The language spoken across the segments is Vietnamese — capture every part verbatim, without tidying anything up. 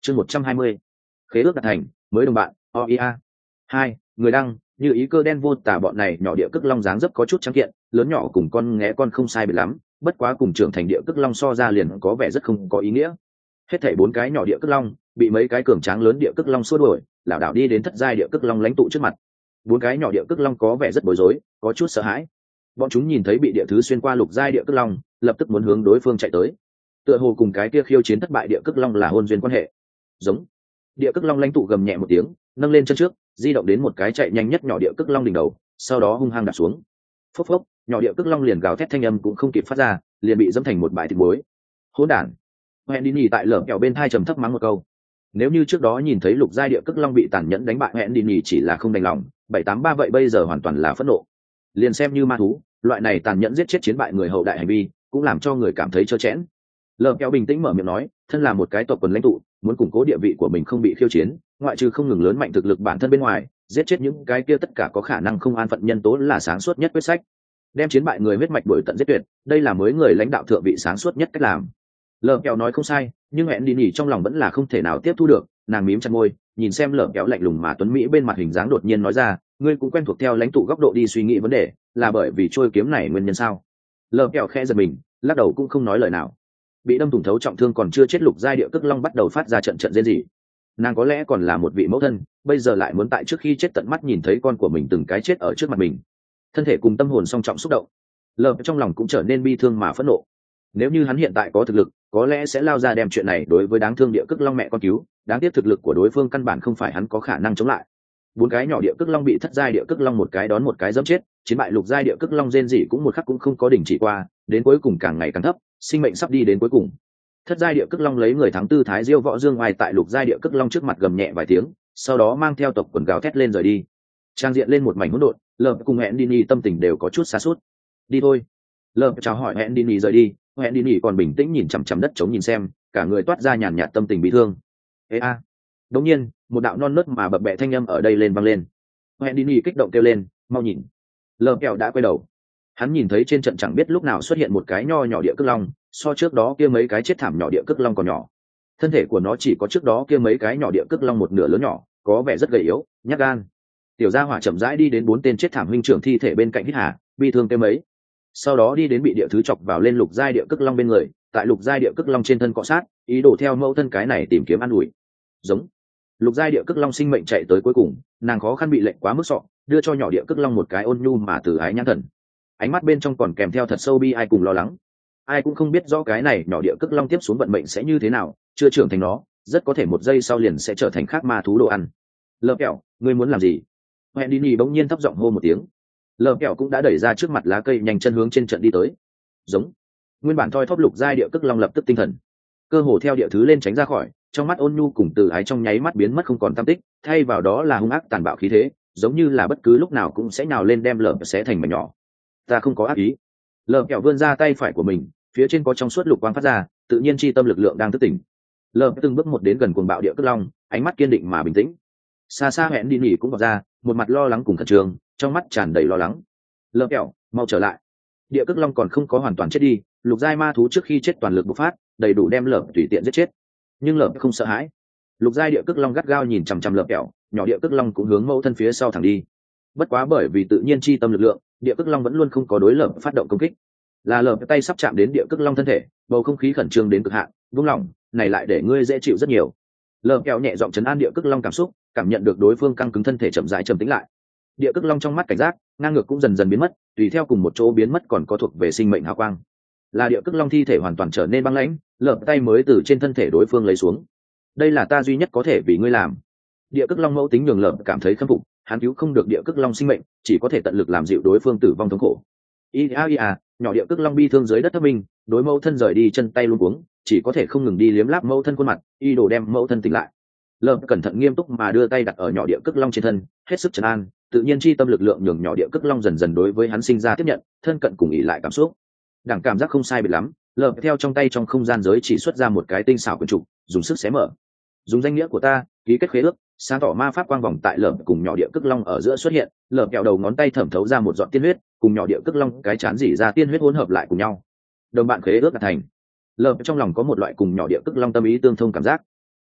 chương một trăm hai mươi, khế ước đạt thành, mới đồng bạn oia. Hai người đăng, như ý cơ đen vô tả. Bọn này nhỏ địa cước long dáng dấp có chút trắng kiện, lớn nhỏ cùng con nghé con không sai biệt lắm, bất quá cùng trưởng thành địa cước long so ra liền có vẻ rất không có ý nghĩa. Hết thảy bốn cái nhỏ địa cước long bị mấy cái cường tráng lớn địa cước long xua đuổi, lảo đảo đi đến thất giai địa cước long lãnh tụ trước mặt. Bốn cái nhỏ địa cước long có vẻ rất bối rối, có chút sợ hãi. Bọn chúng nhìn thấy bị địa thứ xuyên qua lục giai địa cước long, lập tức muốn hướng đối phương chạy tới, tựa hồ cùng cái kia khiêu chiến thất bại địa cước long là hôn duyên quan hệ. Giống. Địa cước long lãnh tụ gầm nhẹ một tiếng, nâng lên chân trước, di động đến một cái chạy nhanh nhất nhỏ địa cước long đỉnh đầu, sau đó hung hăng đạp xuống. Phốc phốc, nhỏ địa cước long liền gào thét thanh âm cũng không kịp phát ra, liền bị dẫm thành một bãi thịt muối. Hỗn đản. Hẹn đi nhì tại lởm kẹo bên thai trầm thấp mắng một câu. Nếu như trước đó nhìn thấy lục giai địa cước long bị tàn nhẫn đánh bại, hẹn đi nhì chỉ là không đành lòng, bảy tám ba vậy bây giờ hoàn toàn là phẫn nộ. Liền xem như ma thú, loại này tàn nhẫn giết chết chiến bại người hậu đại hành vi, cũng làm cho người cảm thấy trơ trẽn. Lởm kẹo bình tĩnh mở miệng nói, thân là một cái tộc quần lãnh tụ, muốn củng cố địa vị của mình không bị khiêu chiến, ngoại trừ không ngừng lớn mạnh thực lực bản thân bên ngoài, giết chết những cái kia tất cả có khả năng không an phận nhân tố là sáng suốt nhất quyết sách. Đem chiến bại người huyết mạch đuổi tận giết tuyệt, đây là mới người lãnh đạo thượng vị sáng suốt nhất cách làm. Lởm kẹo nói không sai, nhưng hẹn đi nhỉ trong lòng vẫn là không thể nào tiếp thu được. Nàng mím chặt môi, nhìn xem lởm kẹo lạnh lùng mà tuấn mỹ bên mặt hình dáng, đột nhiên nói ra, ngươi cũng quen thuộc theo lãnh tụ góc độ đi suy nghĩ vấn đề, là bởi vì trôi kiếm này nguyên nhân sao? Lởm kẹo khẽ giật mình, lắc đầu cũng không nói lời nào. Bị đâm thủng thấu trọng thương còn chưa chết lục giai địa cước long bắt đầu phát ra trận trận rên rỉ. Nàng có lẽ còn là một vị mẫu thân, bây giờ lại muốn tại trước khi chết tận mắt nhìn thấy con của mình từng cái chết ở trước mặt mình, thân thể cùng tâm hồn song trọng xúc động. Lởm trong lòng cũng trở nên bi thương mà phẫn nộ. Nếu như hắn hiện tại có thực lực, có lẽ sẽ lao ra đem chuyện này đối với đáng thương địa cước long mẹ con cứu, đáng tiếc thực lực của đối phương căn bản không phải hắn có khả năng chống lại. Bốn cái nhỏ địa cước long bị thất giai địa cước long một cái đón một cái dẫm chết, chiến bại lục giai địa cước long rên rỉ cũng một khắc cũng không có đình chỉ qua, đến cuối cùng càng ngày càng thấp, sinh mệnh sắp đi đến cuối cùng. Thất giai địa cước long lấy người thắng tư thái diêu võ dương oai tại lục giai địa cước long trước mặt gầm nhẹ vài tiếng, sau đó mang theo tộc quần gào thét lên rời đi. Trang diện lên một mảnh hỗn độn, Lợp cùng hẹn đi nhỉ tâm tình đều có chút xa sút. Đi thôi. Lợp chào hỏi hẹn đi nhỉ rời đi, hẹn đi nhỉ còn bình tĩnh nhìn chằm chằm đất trống nhìn xem, cả người toát ra nhàn nhạt tâm tình bị thương. Ê a. Đống nhiên, một đạo non nớt mà bập bẹ thanh âm ở đây lên vang lên. Hẹn đi nhỉ kích động kêu lên, mau nhìn. Lợp kẹo đã quay đầu. Hắn nhìn thấy trên trận chẳng biết lúc nào xuất hiện một cái nho nhỏ địa cước long, so trước đó kia mấy cái chết thảm nhỏ địa cước long còn nhỏ. Thân thể của nó chỉ có trước đó kia mấy cái nhỏ địa cước long một nửa lớn nhỏ, có vẻ rất gầy yếu, nhát gan. Tiểu gia hỏa chậm rãi đi đến bốn tên chết thảm huynh trưởng thi thể bên cạnh hít hà, bi thương kêu mấy. Sau đó đi đến bị địa thứ chọc vào lên lục giai địa cước long bên người, tại lục giai địa cước long trên thân cọ sát, ý đồ theo mẫu thân cái này tìm kiếm an ủi. Giống. Lục giai địa cước long sinh mệnh chạy tới cuối cùng, nàng khó khăn bị lệnh quá mức sọ, đưa cho nhỏ địa cước long một cái ôn nhu mà từ ái nhãn thần. Ánh mắt bên trong còn kèm theo thật sâu bi ai cùng lo lắng. Ai cũng không biết rõ cái này nhỏ địa cước long tiếp xuống vận mệnh sẽ như thế nào, chưa trưởng thành nó, rất có thể một giây sau liền sẽ trở thành khác ma thú đồ ăn. Lợp kẹo, ngươi muốn làm gì? Hẹn đi nhỉ bỗng nhiên thấp giọng hô một tiếng. Lợp kẹo cũng đã đẩy ra trước mặt lá cây, nhanh chân hướng trên trận đi tới. Giống. Nguyên bản thoi thóp lục giai địa cước long lập tức tinh thần, cơ hồ theo địa thứ lên tránh ra khỏi, trong mắt ôn nhu cùng từ ái trong nháy mắt biến mất không còn tăm tích, thay vào đó là hung ác tàn bạo khí thế, giống như là bất cứ lúc nào cũng sẽ nhào lên đem lợp xé thành mảnh nhỏ. Ta không có ác ý. Lợp kẹo vươn ra tay phải của mình, phía trên có trong suốt lục quang phát ra, tự nhiên chi tâm lực lượng đang thức tỉnh. Lợp từng bước một đến gần cuồng bạo địa cước long, ánh mắt kiên định mà bình tĩnh. Xa xa hẹn đi nhỉ cũng vọt ra, một mặt lo lắng cùng khẩn trương, trong mắt tràn đầy lo lắng. Lợp kẹo, mau trở lại. Địa cước long còn không có hoàn toàn chết đi, lục giai ma thú trước khi chết toàn lực bộc phát, đầy đủ đem lợp tùy tiện giết chết. Nhưng lợp không sợ hãi. Lục giai địa cước long gắt gao nhìn chằm chằm lợp kẹo, nhỏ địa cước long cũng hướng mẫu thân phía sau thẳng đi. Bất quá bởi vì tự nhiên chi tâm lực lượng, địa cước long vẫn luôn không có đối lợp phát động công kích. Là lợp tay sắp chạm đến địa cước long thân thể, bầu không khí khẩn trương đến cực hạn, vung lòng, này lại để ngươi dễ chịu rất nhiều. Lợp kẹo nhẹ giọng trấn an địa cước long cảm xúc, cảm nhận được đối phương căng cứng thân thể chậm rãi trầm tĩnh lại. Địa cước long trong mắt cảnh giác, ngang ngược cũng dần dần biến mất, tùy theo cùng một chỗ biến mất còn có thuộc về sinh mệnh hào quang. Là địa cước long thi thể hoàn toàn trở nên băng lãnh, lợp tay mới từ trên thân thể đối phương lấy xuống. Đây là ta duy nhất có thể vì ngươi làm. Địa cước long mẫu tính nhường lợp cảm thấy khâm phục, hắn cứu không được địa cước long sinh mệnh, chỉ có thể tận lực làm dịu đối phương tử vong thống khổ. Ia ia, nhỏ địa cước long bi thương dưới đất thấp mình, đối mẫu thân rời đi chân tay luống cuống, chỉ có thể không ngừng đi liếm láp mẫu thân khuôn mặt, y đồ đem mẫu thân tỉnh lại. Lợp cẩn thận nghiêm túc mà đưa tay đặt ở nhỏ địa cước long trên thân, hết sức trấn an, tự nhiên chi tâm lực lượng nhường nhỏ địa cước long dần dần đối với hắn sinh ra tiếp nhận, thân cận cùng ỉ lại cảm xúc. Đẳng cảm giác không sai biệt lắm, lợp theo trong tay trong không gian giới chỉ xuất ra một cái tinh xảo quyển trục, dùng sức xé mở. Dùng danh nghĩa của ta ký kết khế ước, sáng tỏ ma pháp quang vòng tại lợp cùng nhỏ địa cước long ở giữa xuất hiện, lợp kẹo đầu ngón tay thẩm thấu ra một giọt tiên huyết, cùng nhỏ địa cước long cái chán dỉ ra tiên huyết hỗn hợp lại cùng nhau. Đồng bạn khế ước đạt thành. Lợp trong lòng có một loại cùng nhỏ địa cước long tâm ý tương thông cảm giác.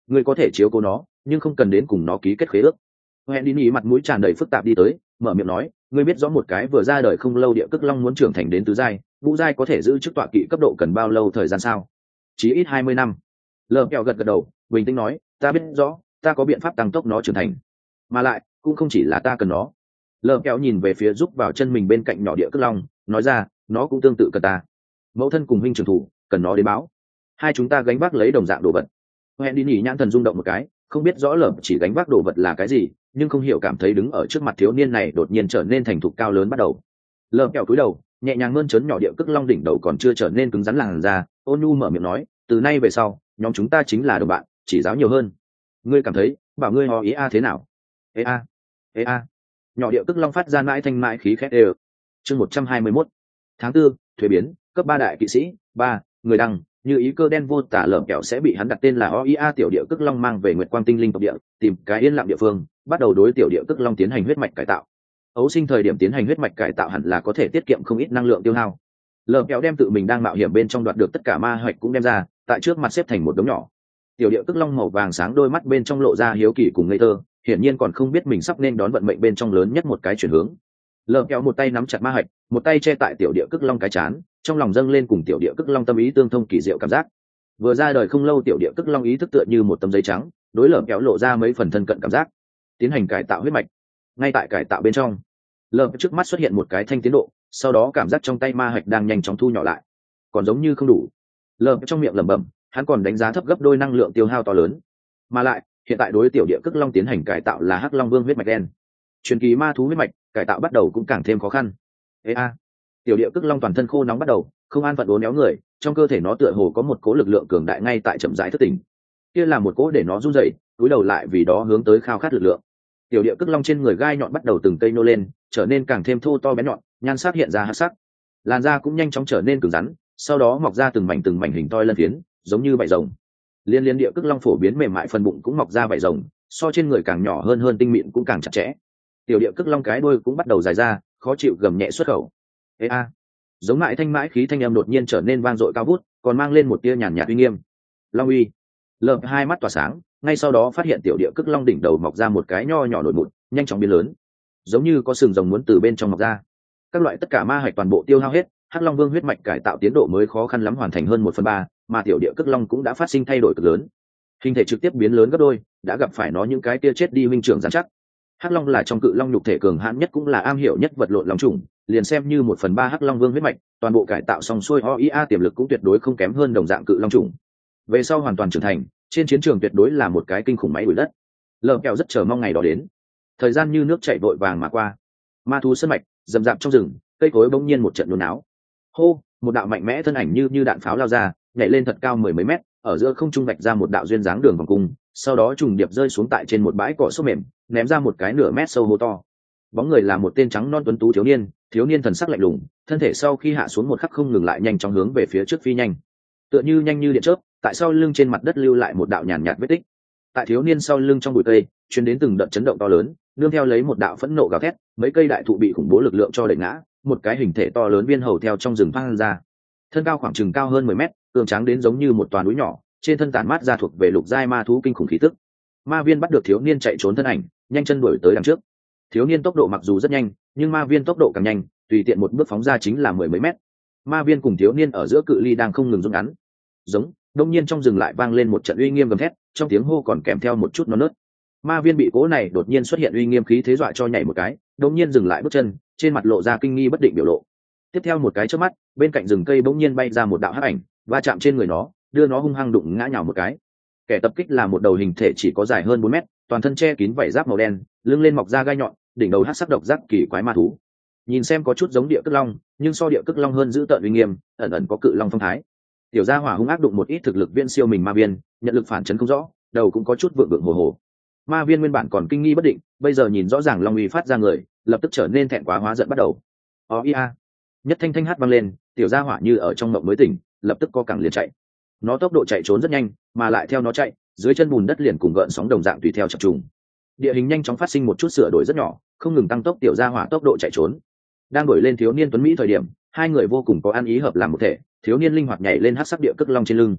ngươi có thể chiếu cố nó nhưng không cần đến cùng nó ký kết khế ước. Hẹn đi nhỉ mặt mũi tràn đầy phức tạp đi tới, mở miệng nói, ngươi biết rõ một cái vừa ra đời không lâu địa cước long muốn trưởng thành đến tứ giai, ngũ giai có thể giữ chức tọa kỵ cấp độ cần bao lâu thời gian sao? Chí ít hai mươi năm. Lờ kẹo gật gật đầu, bình tĩnh nói, ta biết rõ, ta có biện pháp tăng tốc nó trưởng thành, mà lại cũng không chỉ là ta cần nó. Lờ kẹo nhìn về phía giúp vào chân mình bên cạnh nhỏ địa cước long, nói ra, nó cũng tương tự cần ta. Mẫu thân cùng huynh trưởng thủ, cần nó đến báo. Hai chúng ta gánh vác lấy đồng dạng đồ vật. Hẹn đi nhỉ nhãn thần rung động một cái, không biết rõ lờ chỉ gánh vác đồ vật là cái gì, nhưng không hiểu cảm thấy đứng ở trước mặt thiếu niên này đột nhiên trở nên thành thục cao lớn bắt đầu. Lờ kẹo cúi đầu, nhẹ nhàng mơn trớn nhỏ địa cước long đỉnh đầu còn chưa trở nên cứng rắn làn ra, ôn nhu mở miệng nói, từ nay về sau nhóm chúng ta chính là đồng bạn, chỉ giáo nhiều hơn. Ngươi cảm thấy bảo ngươi ho ý a thế nào? Ê a, ê a. Nhỏ địa cước long phát ra mãi thanh mãi khí khét đều. Chương một trăm hai mươi mốt, tháng tư, thuế biến, cấp ba đại kỵ sĩ, ba, người đăng, như ý cơ đen vô tả lởm kẹo sẽ bị hắn đặt tên là o i a tiểu địa cước long mang về nguyệt quang tinh linh tộc địa, tìm cái yên lặng địa phương, bắt đầu đối tiểu địa cước long tiến hành huyết mạch cải tạo. Ấu sinh thời điểm tiến hành huyết mạch cải tạo hẳn là có thể tiết kiệm không ít năng lượng tiêu hao. Lởm kẹo đem tự mình đang mạo hiểm bên trong đoạt được tất cả ma hoạch cũng đem ra, tại trước mặt xếp thành một đống nhỏ. Tiểu địa cước long màu vàng sáng đôi mắt bên trong lộ ra hiếu kỳ cùng ngây thơ, hiển nhiên còn không biết mình sắp nên đón vận mệnh bên trong lớn nhất một cái chuyển hướng. Lởm kẹo một tay nắm chặt ma hạch, một tay che tại tiểu địa cước long cái chán, trong lòng dâng lên cùng tiểu địa cước long tâm ý tương thông kỳ diệu cảm giác. Vừa ra đời không lâu tiểu địa cước long ý thức tựa như một tấm giấy trắng, đối lởm kẹo lộ ra mấy phần thân cận cảm giác. Tiến hành cải tạo huyết mạch. Ngay tại cải tạo bên trong, lởm trước mắt xuất hiện một cái thanh tiến độ, sau đó cảm giác trong tay ma hạch đang nhanh chóng thu nhỏ lại, còn giống như không đủ. Lởm trong miệng lẩm bẩm, hắn còn đánh giá thấp gấp đôi năng lượng tiêu hao to lớn, mà lại hiện tại đối tiểu địa cước long tiến hành cải tạo là hắc long vương huyết mạch đen, truyền kỳ ma thú huyết mạch, cải tạo bắt đầu cũng càng thêm khó khăn. Ê a, tiểu địa cước long toàn thân khô nóng bắt đầu, không an phận uốn éo người, trong cơ thể nó tựa hồ có một cỗ lực lượng cường đại ngay tại chậm rãi thức tỉnh. Kia là một cỗ để nó run rẩy, cúi đầu lại vì đó hướng tới khao khát lực lượng. Tiểu địa cước long trên người gai nhọn bắt đầu từng cây nô lên, trở nên càng thêm thô to bén nhọn, nhan sắc hiện ra hắc sắc, làn da cũng nhanh chóng trở nên cứng rắn, sau đó mọc ra từng mảnh từng mảnh hình toi lân phiến, giống như vảy rồng. Liên liên địa cước long phổ biến mềm mại phần bụng cũng mọc ra vảy rồng, so trên người càng nhỏ hơn hơn tinh mịn cũng càng chặt chẽ. Tiểu địa cước long cái đuôi cũng bắt đầu dài ra, khó chịu gầm nhẹ xuất khẩu. Ê a, giống mại thanh mãi khí thanh âm đột nhiên trở nên vang dội cao vút, còn mang lên một tia nhàn nhạt uy nghiêm. Long uy. Lợp hai mắt tỏa sáng, ngay sau đó phát hiện tiểu địa cước long đỉnh đầu mọc ra một cái nho nhỏ nổi mụn, nhanh chóng biến lớn, giống như có sừng rồng muốn từ bên trong mọc ra. Các loại tất cả ma hạch toàn bộ tiêu hao hết, hắc long vương huyết mạch cải tạo tiến độ mới khó khăn lắm hoàn thành hơn một phần ba, mà tiểu địa cước long cũng đã phát sinh thay đổi cực lớn, hình thể trực tiếp biến lớn gấp đôi, đã gặp phải nó những cái tia chết đi minh trưởng giám chắc. Hắc long là trong cự long nhục thể cường hãn nhất cũng là am hiểu nhất vật lộn long trùng, liền xem như một phần ba hắc long vương huyết mạch, toàn bộ cải tạo xong xuôi o i a tiềm lực cũng tuyệt đối không kém hơn đồng dạng cự long trùng. Về sau hoàn toàn trưởng thành, trên chiến trường tuyệt đối là một cái kinh khủng máy đuổi đất. Lợm kẹo rất chờ mong ngày đó đến. Thời gian như nước chảy vội vàng mà qua. Ma thú sơn mạch, rậm rạp trong rừng, cây cối bỗng nhiên một trận nôn náo. Hô, một đạo mạnh mẽ thân ảnh như như đạn pháo lao ra, nhảy lên thật cao mười mấy mét, ở giữa không trung vạch ra một đạo duyên dáng đường vòng cung, sau đó trùng điệp rơi xuống tại trên một bãi cỏ xốp mềm, ném ra một cái nửa mét sâu hố to. Bóng người là một tên trắng non tuấn tú thiếu niên, thiếu niên thần sắc lạnh lùng, thân thể sau khi hạ xuống một khắc không ngừng lại nhanh chóng hướng về phía trước phi nhanh, tựa như nhanh như điện chớp, tại sau lưng trên mặt đất lưu lại một đạo nhàn nhạt vết tích. Tại thiếu niên sau lưng trong bụi cây, truyền đến từng đợt chấn động to lớn, nương theo lấy một đạo phẫn nộ gào thét, mấy cây đại thụ bị khủng bố lực lượng cho đẩy ngã, một cái hình thể to lớn viên hầu theo trong rừng phang ra. Thân cao khoảng chừng cao hơn mười mét, cường tráng đến giống như một toàn núi nhỏ, trên thân tản mát ra thuộc về lục giai ma thú kinh khủng khí tức. Ma viên bắt được thiếu niên chạy trốn thân ảnh, nhanh chân đuổi tới đằng trước. Thiếu niên tốc độ mặc dù rất nhanh, nhưng ma viên tốc độ càng nhanh, tùy tiện một bước phóng ra chính là mười mấy mét. Ma viên cùng thiếu niên ở giữa cự ly đang không ngừng rút ngắn. Giống, đông nhiên trong rừng lại vang lên một trận uy nghiêm gầm thét, trong tiếng hô còn kèm theo một chút non nớt. Ma viên bị cố này đột nhiên xuất hiện uy nghiêm khí thế dọa cho nhảy một cái, đông nhiên dừng lại bước chân, trên mặt lộ ra kinh nghi bất định biểu lộ. Tiếp theo một cái chớp mắt, bên cạnh rừng cây bỗng nhiên bay ra một đạo hắc ảnh, va chạm trên người nó, đưa nó hung hăng đụng ngã nhào một cái. Kẻ tập kích là một đầu hình thể chỉ có dài hơn bốn mét, toàn thân che kín vảy giáp màu đen, lưng lên mọc ra gai nhọn, đỉnh đầu hắc sắc độc giác kỳ quái ma thú. Nhìn xem có chút giống địa cước long, nhưng so địa cước long hơn giữ tợn uy nghiêm, ẩn ẩn có cự long phong thái. Tiểu gia hỏa hung ác đụng một ít thực lực viên siêu mình ma viên, nhận lực phản chấn không rõ, đầu cũng có chút vượng vượng hồ hồ. Ma viên nguyên bản còn kinh nghi bất định, bây giờ nhìn rõ ràng long uy phát ra người, lập tức trở nên thẹn quá hóa giận bắt đầu. O ia, nhất thanh thanh hát vang lên, tiểu gia hỏa như ở trong mộng mới tỉnh, lập tức co cẳng liền chạy. Nó tốc độ chạy trốn rất nhanh, mà lại theo nó chạy, dưới chân bùn đất liền cùng gợn sóng đồng dạng tùy theo chập trùng. Địa hình nhanh chóng phát sinh một chút sửa đổi rất nhỏ, không ngừng tăng tốc tiểu gia hỏa tốc độ chạy trốn. Đang đổi lên thiếu niên tuấn mỹ thời điểm, hai người vô cùng có ăn ý hợp làm một thể, thiếu niên linh hoạt nhảy lên hắc sắc địa cước long trên lưng.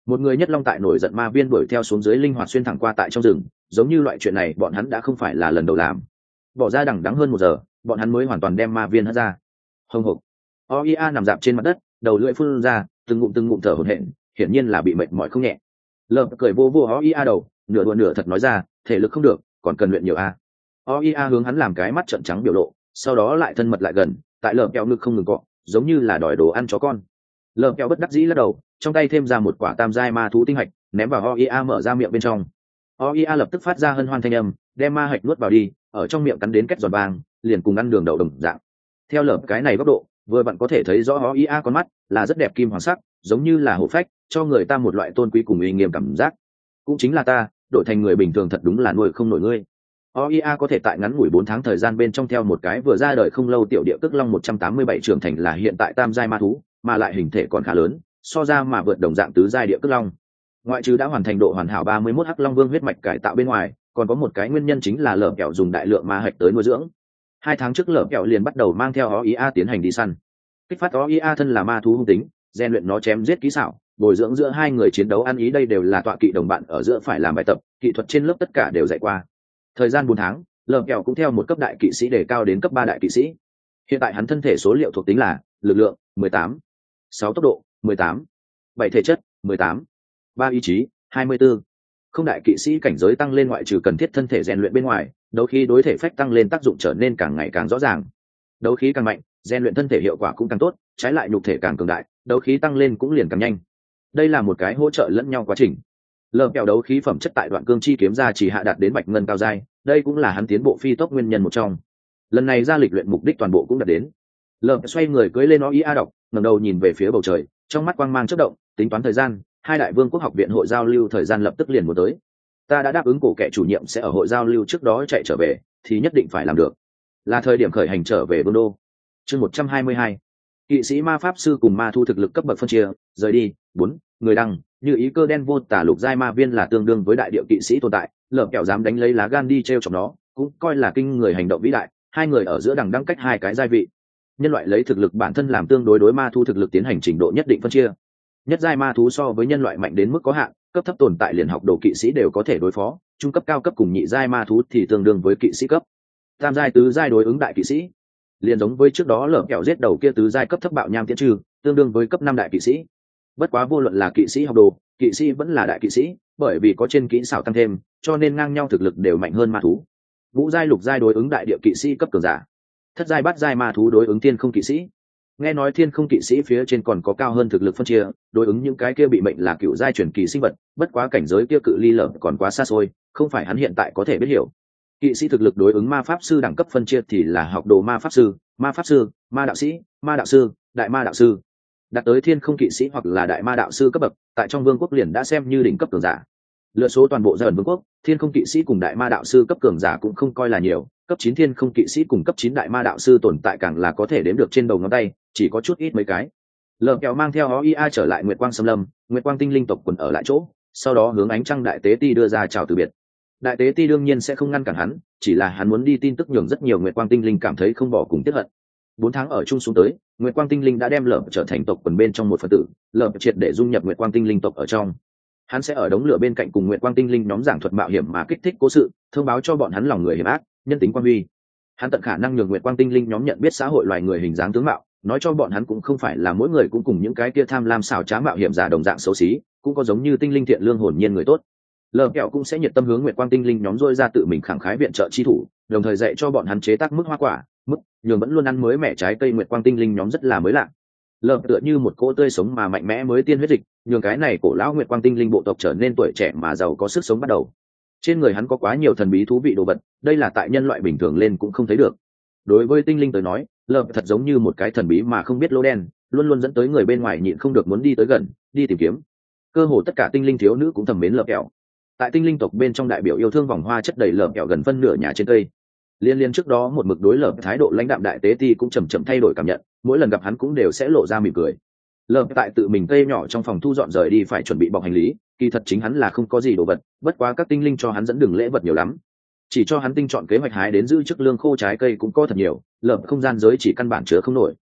một người nhất long tại nổi giận ma viên đuổi theo xuống dưới linh hoạt xuyên thẳng qua tại trong rừng, giống như loại chuyện này bọn hắn đã không phải là lần đầu làm. Bỏ ra đằng đẵng hơn một giờ bọn hắn mới hoàn toàn đem ma viên hất ra. Hồng hộc, oia nằm dạp trên mặt đất, đầu lưỡi phun ra, từng ngụm từng ngụm thở hổn hển, hiển nhiên là bị mệt mỏi không nhẹ. Lợp cười vô vô oia đầu, nửa đùa nửa thật nói ra, thể lực không được, còn cần luyện nhiều a. oia hướng hắn làm cái mắt trợn trắng biểu lộ, sau đó lại thân mật lại gần, tại lợp kẹo ngực không ngừng cọ, giống như là đòi đồ ăn chó con. Lợp kẹo bất đắc dĩ lắc đầu, trong tay thêm ra một quả tam giai ma thú tinh hạch, ném vào oia mở ra miệng bên trong. oia lập tức phát ra hân hoan thanh âm, đem ma hạch nuốt vào đi, ở trong miệng cắn đến két giòn vàng, liền cùng ăn đường đậu đồng dạng. Theo lợp cái này góc độ, vừa bạn có thể thấy rõ oia con mắt là rất đẹp kim hoàng sắc, giống như là hổ phách, cho người ta một loại tôn quý cùng uy nghiêm cảm giác. Cũng chính là ta, đổi thành người bình thường thật đúng là nuôi không nổi ngươi. oia có thể tại ngắn ngủi bốn tháng thời gian bên trong theo một cái vừa ra đời không lâu tiểu địa tức long một trăm tám mươi bảy trưởng thành là hiện tại tam giai ma thú, mà lại hình thể còn khá lớn, so ra mà vượt đồng dạng tứ giai địa tức long. Ngoại trừ đã hoàn thành độ hoàn hảo ba mươi mốt hắc long vương huyết mạch cải tạo bên ngoài, còn có một cái nguyên nhân chính là lở kẹo dùng đại lượng ma hạch tới nuôi dưỡng. Hai tháng trước lở kẹo liền bắt đầu mang theo oia tiến hành đi săn, kích phát oia thân là ma thú hung tính, rèn luyện nó chém giết kỹ xảo, bồi dưỡng giữa hai người chiến đấu ăn ý, đây đều là tọa kỵ đồng bạn ở giữa phải làm bài tập, kỹ thuật trên lớp tất cả đều dạy qua. Thời gian bốn tháng, lở kẹo cũng theo một cấp đại kỵ sĩ đề cao đến cấp ba đại kỵ sĩ. Hiện tại hắn thân thể số liệu thuộc tính là lực lượng mười tám, sáu tốc độ mười tám, bảy thể chất mười tám, ba ý chí hai mươi bốn. Không đại kỵ sĩ cảnh giới tăng lên, ngoại trừ cần thiết thân thể rèn luyện bên ngoài, đấu khí đối thể phách tăng lên tác dụng trở nên càng ngày càng rõ ràng. Đấu khí càng mạnh, rèn luyện thân thể hiệu quả cũng càng tốt, trái lại nhục thể càng cường đại, đấu khí tăng lên cũng liền càng nhanh. Đây là một cái hỗ trợ lẫn nhau quá trình. Lợm kẹo đấu khí phẩm chất tại đoạn cương chi kiếm ra chỉ hạ đạt đến bạch ngân cao giai, đây cũng là hắn tiến bộ phi tốc nguyên nhân một trong. Lần này ra lịch luyện mục đích toàn bộ cũng đạt đến. Lợm xoay người cưỡi lên nó ý a đọc, ngẩng đầu nhìn về phía bầu trời, trong mắt quang mang chớp động, tính toán thời gian, hai đại vương quốc học viện hội giao lưu thời gian lập tức liền muốn tới. Ta đã đáp ứng cổ kẻ chủ nhiệm sẽ ở hội giao lưu trước đó chạy trở về, thì nhất định phải làm được. Là thời điểm khởi hành trở về vương đô. Chương một trăm hai mươi hai, kỵ sĩ ma pháp sư cùng ma thu thực lực cấp bậc phân chia, rời đi. Bốn, người đăng, như ý cơ đen vô tả lục giai ma viên là tương đương với đại địa kỵ sĩ tồn tại, lợm kẹo dám đánh lấy lá gan đi treo chọc nó, cũng coi là kinh người hành động vĩ đại. Hai người ở giữa đằng đăng cách hai cái giai vị. Nhân loại lấy thực lực bản thân làm tương đối, đối ma thu thực lực tiến hành trình độ nhất định phân chia. Nhất giai ma thú so với nhân loại mạnh đến mức có hạn, cấp thấp tồn tại liền học đồ kỵ sĩ đều có thể đối phó, trung cấp cao cấp cùng nhị giai ma thú thì tương đương với kỵ sĩ cấp. Tam giai tứ giai đối ứng đại kỵ sĩ, liền giống với trước đó lở kẹo giết đầu kia tứ giai cấp thấp bạo nham tiễn trừ, tương đương với cấp năm đại kỵ sĩ. Bất quá vô luận là kỵ sĩ học đồ, kỵ sĩ vẫn là đại kỵ sĩ, bởi vì có trên kỹ xảo tăng thêm, cho nên ngang nhau thực lực đều mạnh hơn ma thú. Ngũ giai lục giai đối ứng đại địa kỵ sĩ cấp cường giả, thất giai bát giai ma thú đối ứng thiên không kỵ sĩ. Nghe nói thiên không kỵ sĩ phía trên còn có cao hơn thực lực phân chia, đối ứng những cái kia bị mệnh là cựu giai truyền kỳ sinh vật, bất quá cảnh giới kia cự ly lở còn quá xa xôi, không phải hắn hiện tại có thể biết hiểu. Kỵ sĩ thực lực đối ứng ma pháp sư đẳng cấp phân chia thì là học đồ ma pháp sư, ma pháp sư, ma đạo sĩ, ma đạo sư, đại ma đạo sư. Đạt tới thiên không kỵ sĩ hoặc là đại ma đạo sư cấp bậc, tại trong vương quốc liền đã xem như đỉnh cấp cường giả. Lựa số toàn bộ dần vương quốc, thiên không kỵ sĩ cùng đại ma đạo sư cấp cường giả cũng không coi là nhiều, cấp chín thiên không kỵ sĩ cùng cấp chín đại ma đạo sư tồn tại càng là có thể đếm được trên đầu ngón tay, chỉ có chút ít mấy cái. Lợm kẹo mang theo oia trở lại Nguyệt Quang Sâm Lâm, Nguyệt Quang tinh linh tộc quần ở lại chỗ, sau đó hướng ánh trăng đại tế ti đưa ra chào từ biệt. Đại tế ti đương nhiên sẽ không ngăn cản hắn, chỉ là hắn muốn đi tin tức nhường rất nhiều Nguyệt Quang tinh linh cảm thấy không bỏ cùng tiếc hận. Bốn tháng ở chung xuống tới, Nguyệt Quang tinh linh đã đem lợm trở thành tộc quần bên trong một phần tử, lợm triệt để dung nhập Nguyệt Quang tinh linh tộc ở trong. Hắn sẽ ở đống lửa bên cạnh cùng Nguyệt Quang tinh linh nhóm giảng thuật mạo hiểm mà kích thích cố sự, thông báo cho bọn hắn lòng người hiểm ác, nhân tính quan huy. Hắn tận khả năng nhường Nguyệt Quang tinh linh nhóm nhận biết xã hội loài người hình dáng tướng mạo, nói cho bọn hắn cũng không phải là mỗi người cũng cùng những cái kia tham lam xảo trá mạo hiểm giả đồng dạng xấu xí, cũng có giống như tinh linh thiện lương hồn nhiên người tốt. Lợm kẹo cũng sẽ nhiệt tâm hướng Nguyệt Quang tinh linh nhóm rôi ra tự mình khẳng khái viện trợ chi thủ, đồng thời dạy cho bọn hắn chế tác mức hoa quả, mức nhường vẫn luôn ăn mới mẻ trái cây Nguyệt Quang tinh linh nhóm rất là mới lạ. Lợm tựa như một cỗ tươi sống mà mạnh mẽ mới tiên huyết dịch, nhường cái này cổ lão Nguyệt Quang tinh linh bộ tộc trở nên tuổi trẻ mà giàu có sức sống bắt đầu. Trên người hắn có quá nhiều thần bí thú vị đồ vật, đây là tại nhân loại bình thường lên cũng không thấy được. Đối với tinh linh tới nói, lợm thật giống như một cái thần bí mà không biết lỗ đen, luôn luôn dẫn tới người bên ngoài nhịn không được muốn đi tới gần, đi tìm kiếm. Cơ hồ tất cả tinh linh thiếu nữ cũng thầm mến lợm kẹo. Tại tinh linh tộc bên trong đại biểu yêu thương vòng hoa chất đầy lợm kẹo gần phân nửa nhà trên cây. Liên liên trước đó một mực đối lợm thái độ lãnh đạm đại tế ti cũng chậm chậm thay đổi cảm nhận, mỗi lần gặp hắn cũng đều sẽ lộ ra mỉm cười. Lợm tại tự mình cây nhỏ trong phòng thu dọn rời đi phải chuẩn bị bọc hành lý, kỳ thật chính hắn là không có gì đồ vật, bất quá các tinh linh cho hắn dẫn đường lễ vật nhiều lắm, chỉ cho hắn tinh chọn kế hoạch hái đến giữ chức lương khô trái cây cũng có thật nhiều, lợm không gian giới chỉ căn bản chứa không nổi.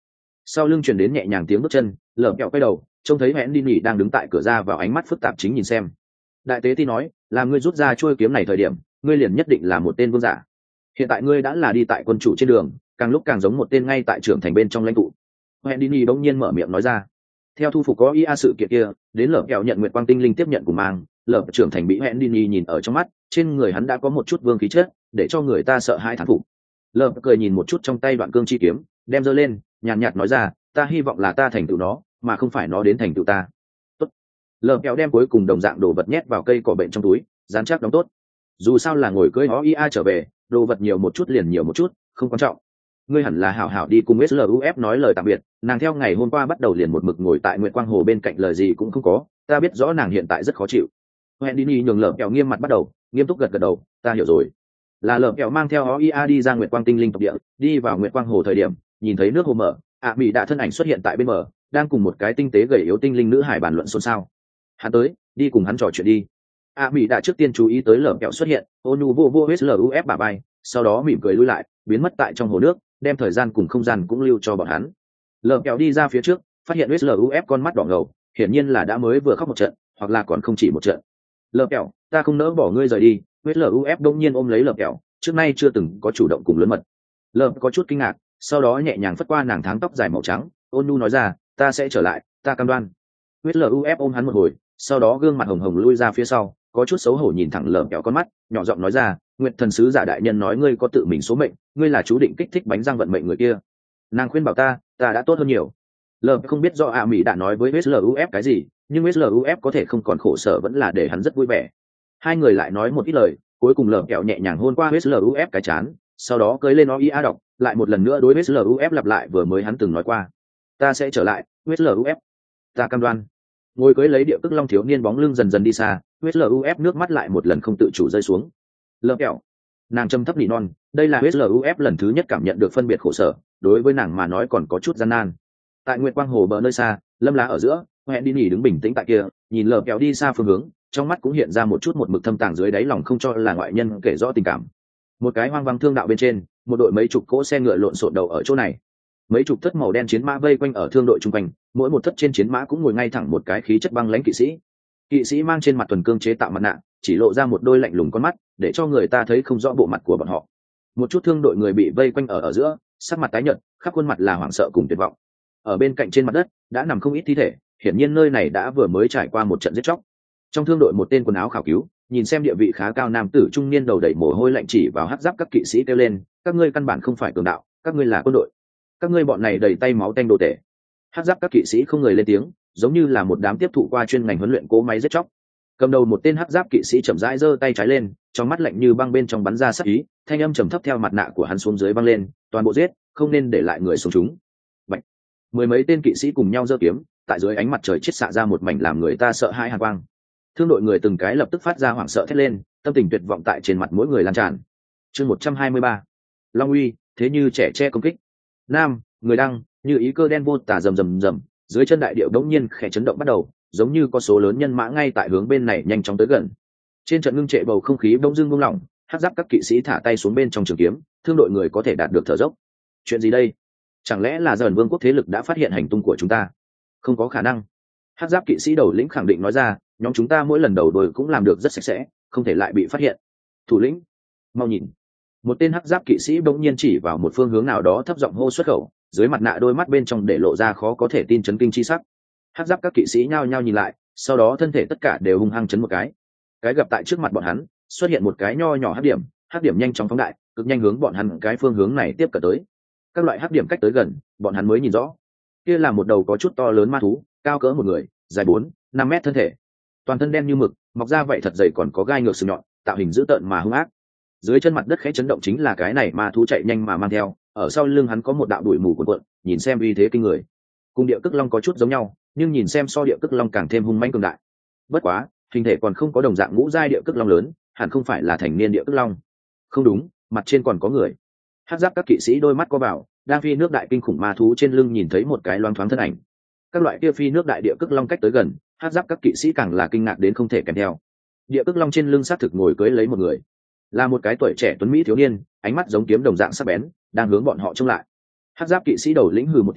Sau lưng truyền đến nhẹ nhàng tiếng bước chân, lờ kẹo quay đầu trông thấy hẹn đi nhỉ đang đứng tại cửa ra vào, ánh mắt phức tạp chính nhìn xem. Đại tế ti nói là ngươi rút ra chuôi kiếm này thời điểm, ngươi liền nhất định là một tên vương giả. Hiện tại ngươi đã là đi tại quân chủ trên đường, càng lúc càng giống một tên ngay tại trưởng thành bên trong lãnh tụ. Hẹn đi nhỉ bỗng nhiên mở miệng nói ra. Theo thu phục có ia sự kiện kia, đến lờ kẹo nhận nguyện quang tinh linh tiếp nhận của mang, lờ trưởng thành bị hẹn đi nhỉ nhìn ở trong mắt, trên người hắn đã có một chút vương khí chất, để cho người ta sợ hãi thán phục. Lờ cười nhìn một chút trong tay đoạn cương chi kiếm, đem giơ lên, nhàn nhạt nói ra, ta hy vọng là ta thành tựu nó, mà không phải nó đến thành tựu ta. Tốt. Lờ kéo đem cuối cùng đồng dạng đồ vật nhét vào cây cỏ bệnh trong túi, dán chắc đóng tốt. Dù sao là ngồi cưỡi ó ia trở về, đồ vật nhiều một chút liền nhiều một chút, không quan trọng. Ngươi hẳn là hảo hảo đi cùng sluf nói lời tạm biệt. Nàng theo ngày hôm qua bắt đầu liền một mực ngồi tại Nguyệt Quang Hồ bên cạnh, lời gì cũng không có, ta biết rõ nàng hiện tại rất khó chịu. Henry nhường lờ kéo nghiêm mặt bắt đầu, nghiêm túc gật gật đầu, ta hiểu rồi. Là lờ kéo mang theo ó ia đi ra Nguyệt Quang tinh linh tộc địa, đi vào Nguyệt Quang Hồ thời điểm, nhìn thấy nước hồ mở, ạ mỹ đã thân ảnh xuất hiện tại bên bờ, đang cùng một cái tinh tế gầy yếu tinh linh nữ hải bàn luận xôn xao. Hắn tới, đi cùng hắn trò chuyện đi. ạ mỹ đã trước tiên chú ý tới lở kẹo xuất hiện, ô nhu vô vô hết luf bà bay, sau đó mỉm cười lui lại, biến mất tại trong hồ nước, đem thời gian cùng không gian cũng lưu cho bọn hắn. Lở kẹo đi ra phía trước, phát hiện hết luf con mắt đỏ ngầu, hiển nhiên là đã mới vừa khóc một trận, hoặc là còn không chỉ một trận. Lở kẹo, ta không nỡ bỏ ngươi rời đi. Hết luf đông nhiên ôm lấy lở kẹo, trước nay chưa từng có chủ động cùng lớn mật. Lở có chút kinh ngạc, sau đó nhẹ nhàng phất qua nàng tháng tóc dài màu trắng, ôn nhu nói ra, ta sẽ trở lại, ta cam đoan. Huyết luf ôm hắn một hồi, sau đó gương mặt hồng hồng lui ra phía sau, có chút xấu hổ nhìn thẳng lờ kẹo con mắt, nhỏ giọng nói ra, nguyệt thần sứ giả đại nhân nói ngươi có tự mình số mệnh, ngươi là chú định kích thích bánh răng vận mệnh người kia. Nàng khuyên bảo ta, ta đã tốt hơn nhiều. Lờ không biết do ạ mỹ đã nói với huyết luf cái gì, nhưng huyết luf có thể không còn khổ sở vẫn là để hắn rất vui vẻ. Hai người lại nói một ít lời, cuối cùng lờ kẹo nhẹ nhàng hôn qua huyết luf cái chán, sau đó cưới lên ó ia đọc lại một lần nữa đối với sluf lặp lại vừa mới hắn từng nói qua, ta sẽ trở lại với sluf, ta cam đoan. Ngồi cưới lấy địa tức long thiếu niên bóng lưng dần dần đi xa, với sluf nước mắt lại một lần không tự chủ rơi xuống. Lờ kẹo, nàng trầm thấp nỉ non, đây là với sluf lần thứ nhất cảm nhận được phân biệt khổ sở, đối với nàng mà nói còn có chút gian nan. Tại Nguyệt Quang Hồ bờ nơi xa, lâm lá ở giữa, hẹn đi nỉ đứng bình tĩnh tại kia, nhìn lờ kẹo đi xa phương hướng, trong mắt cũng hiện ra một chút một mực thâm tàng dưới đáy lòng không cho là ngoại nhân kể rõ tình cảm. Một cái hoang vắng thương đạo bên trên, một đội mấy chục cỗ xe ngựa lộn xộn đầu ở chỗ này, mấy chục thất màu đen chiến mã vây quanh ở thương đội chung quanh, mỗi một thất trên chiến mã cũng ngồi ngay thẳng một cái khí chất băng lãnh kỵ sĩ. Kỵ sĩ mang trên mặt thuần cương chế tạo mặt nạ, chỉ lộ ra một đôi lạnh lùng con mắt, để cho người ta thấy không rõ bộ mặt của bọn họ. Một chút thương đội người bị vây quanh ở ở giữa, sắc mặt tái nhợt, khắp khuôn mặt là hoảng sợ cùng tuyệt vọng. Ở bên cạnh trên mặt đất đã nằm không ít thi thể, hiển nhiên nơi này đã vừa mới trải qua một trận giết chóc. Trong thương đội một tên quần áo khảo cứu, nhìn xem địa vị khá cao nam tử trung niên đầu đầy mồ hôi lạnh chỉ vào hắc giáp các kỵ sĩ kêu lên, các ngươi căn bản không phải cường đạo, các ngươi là quân đội, các ngươi bọn này đầy tay máu tanh đồ tể. Hắc giáp các kỵ sĩ không người lên tiếng, giống như là một đám tiếp thụ qua chuyên ngành huấn luyện cố máy giết chóc. Cầm đầu một tên hắc giáp kỵ sĩ chậm rãi giơ tay trái lên, trong mắt lạnh như băng bên trong bắn ra sát ý, thanh âm trầm thấp theo mặt nạ của hắn xuống dưới băng lên, toàn bộ giết, không nên để lại người sống chúng. Bạch. Mười mấy tên kỵ sĩ cùng nhau giơ kiếm, tại dưới ánh mặt trời chiết xạ ra một mảnh làm người ta sợ hãi hàn quang. Thương đội người từng cái lập tức phát ra hoảng sợ thét lên, tâm tình tuyệt vọng tại trên mặt mỗi người lan tràn. Chương một trăm hai mươi ba, Long uy, thế như trẻ che công kích. Nam, người đăng, như ý cơ đen vô tả rầm rầm rầm, dưới chân đại điệu đống nhiên khẽ chấn động bắt đầu, giống như có số lớn nhân mã ngay tại hướng bên này nhanh chóng tới gần. Trên trận ngưng trệ bầu không khí bỗng dưng buông lỏng, hắc giáp các kỵ sĩ thả tay xuống bên trong trường kiếm, thương đội người có thể đạt được thở dốc. Chuyện gì đây? Chẳng lẽ là Dởn Vương quốc thế lực đã phát hiện hành tung của chúng ta? Không có khả năng. Hắc giáp kỵ sĩ đầu lĩnh khẳng định nói ra, nhóm chúng ta mỗi lần đầu đuổi cũng làm được rất sạch sẽ, không thể lại bị phát hiện. Thủ lĩnh, mau nhìn. Một tên hắc giáp kỵ sĩ bỗng nhiên chỉ vào một phương hướng nào đó thấp giọng hô xuất khẩu, dưới mặt nạ đôi mắt bên trong để lộ ra khó có thể tin chấn kinh chi sắc. Hắc giáp các kỵ sĩ nhao nhao nhìn lại, sau đó thân thể tất cả đều hung hăng chấn một cái. Cái gặp tại trước mặt bọn hắn, xuất hiện một cái nho nhỏ hắc điểm, hắc điểm nhanh chóng phóng đại, cực nhanh hướng bọn hắn cái phương hướng này tiếp cận tới. Các loại hắc điểm cách tới gần, bọn hắn mới nhìn rõ. Kia là một đầu có chút to lớn ma thú, cao cỡ một người, dài bốn, năm mét thân thể. Toàn thân đen như mực, mọc ra vậy thật dày còn có gai ngược sừng nhọn, tạo hình dữ tợn mà hung ác. Dưới chân mặt đất khẽ chấn động chính là cái này ma thú chạy nhanh mà mang theo, ở sau lưng hắn có một đạo đuổi mù cuồn cuộn, nhìn xem uy thế kinh người. Cùng địa cức long có chút giống nhau, nhưng nhìn xem so địa cức long càng thêm hung mãnh cường đại. Bất quá, hình thể còn không có đồng dạng ngũ giai địa cức long lớn, hẳn không phải là thành niên địa cức long. Không đúng, mặt trên còn có người. Hắc giáp các kỵ sĩ đôi mắt co vào, đang phi nước đại kinh khủng ma thú trên lưng nhìn thấy một cái loáng thoáng thân ảnh. Các loại kia phi nước đại địa cức long cách tới gần, hắc giáp các kỵ sĩ càng là kinh ngạc đến không thể kèm theo. Địa cức long trên lưng xác thực ngồi cưỡi lấy một người, là một cái tuổi trẻ tuấn mỹ thiếu niên, ánh mắt giống kiếm đồng dạng sắc bén, đang hướng bọn họ trông lại. Hắc giáp kỵ sĩ đầu lĩnh hừ một tiếng,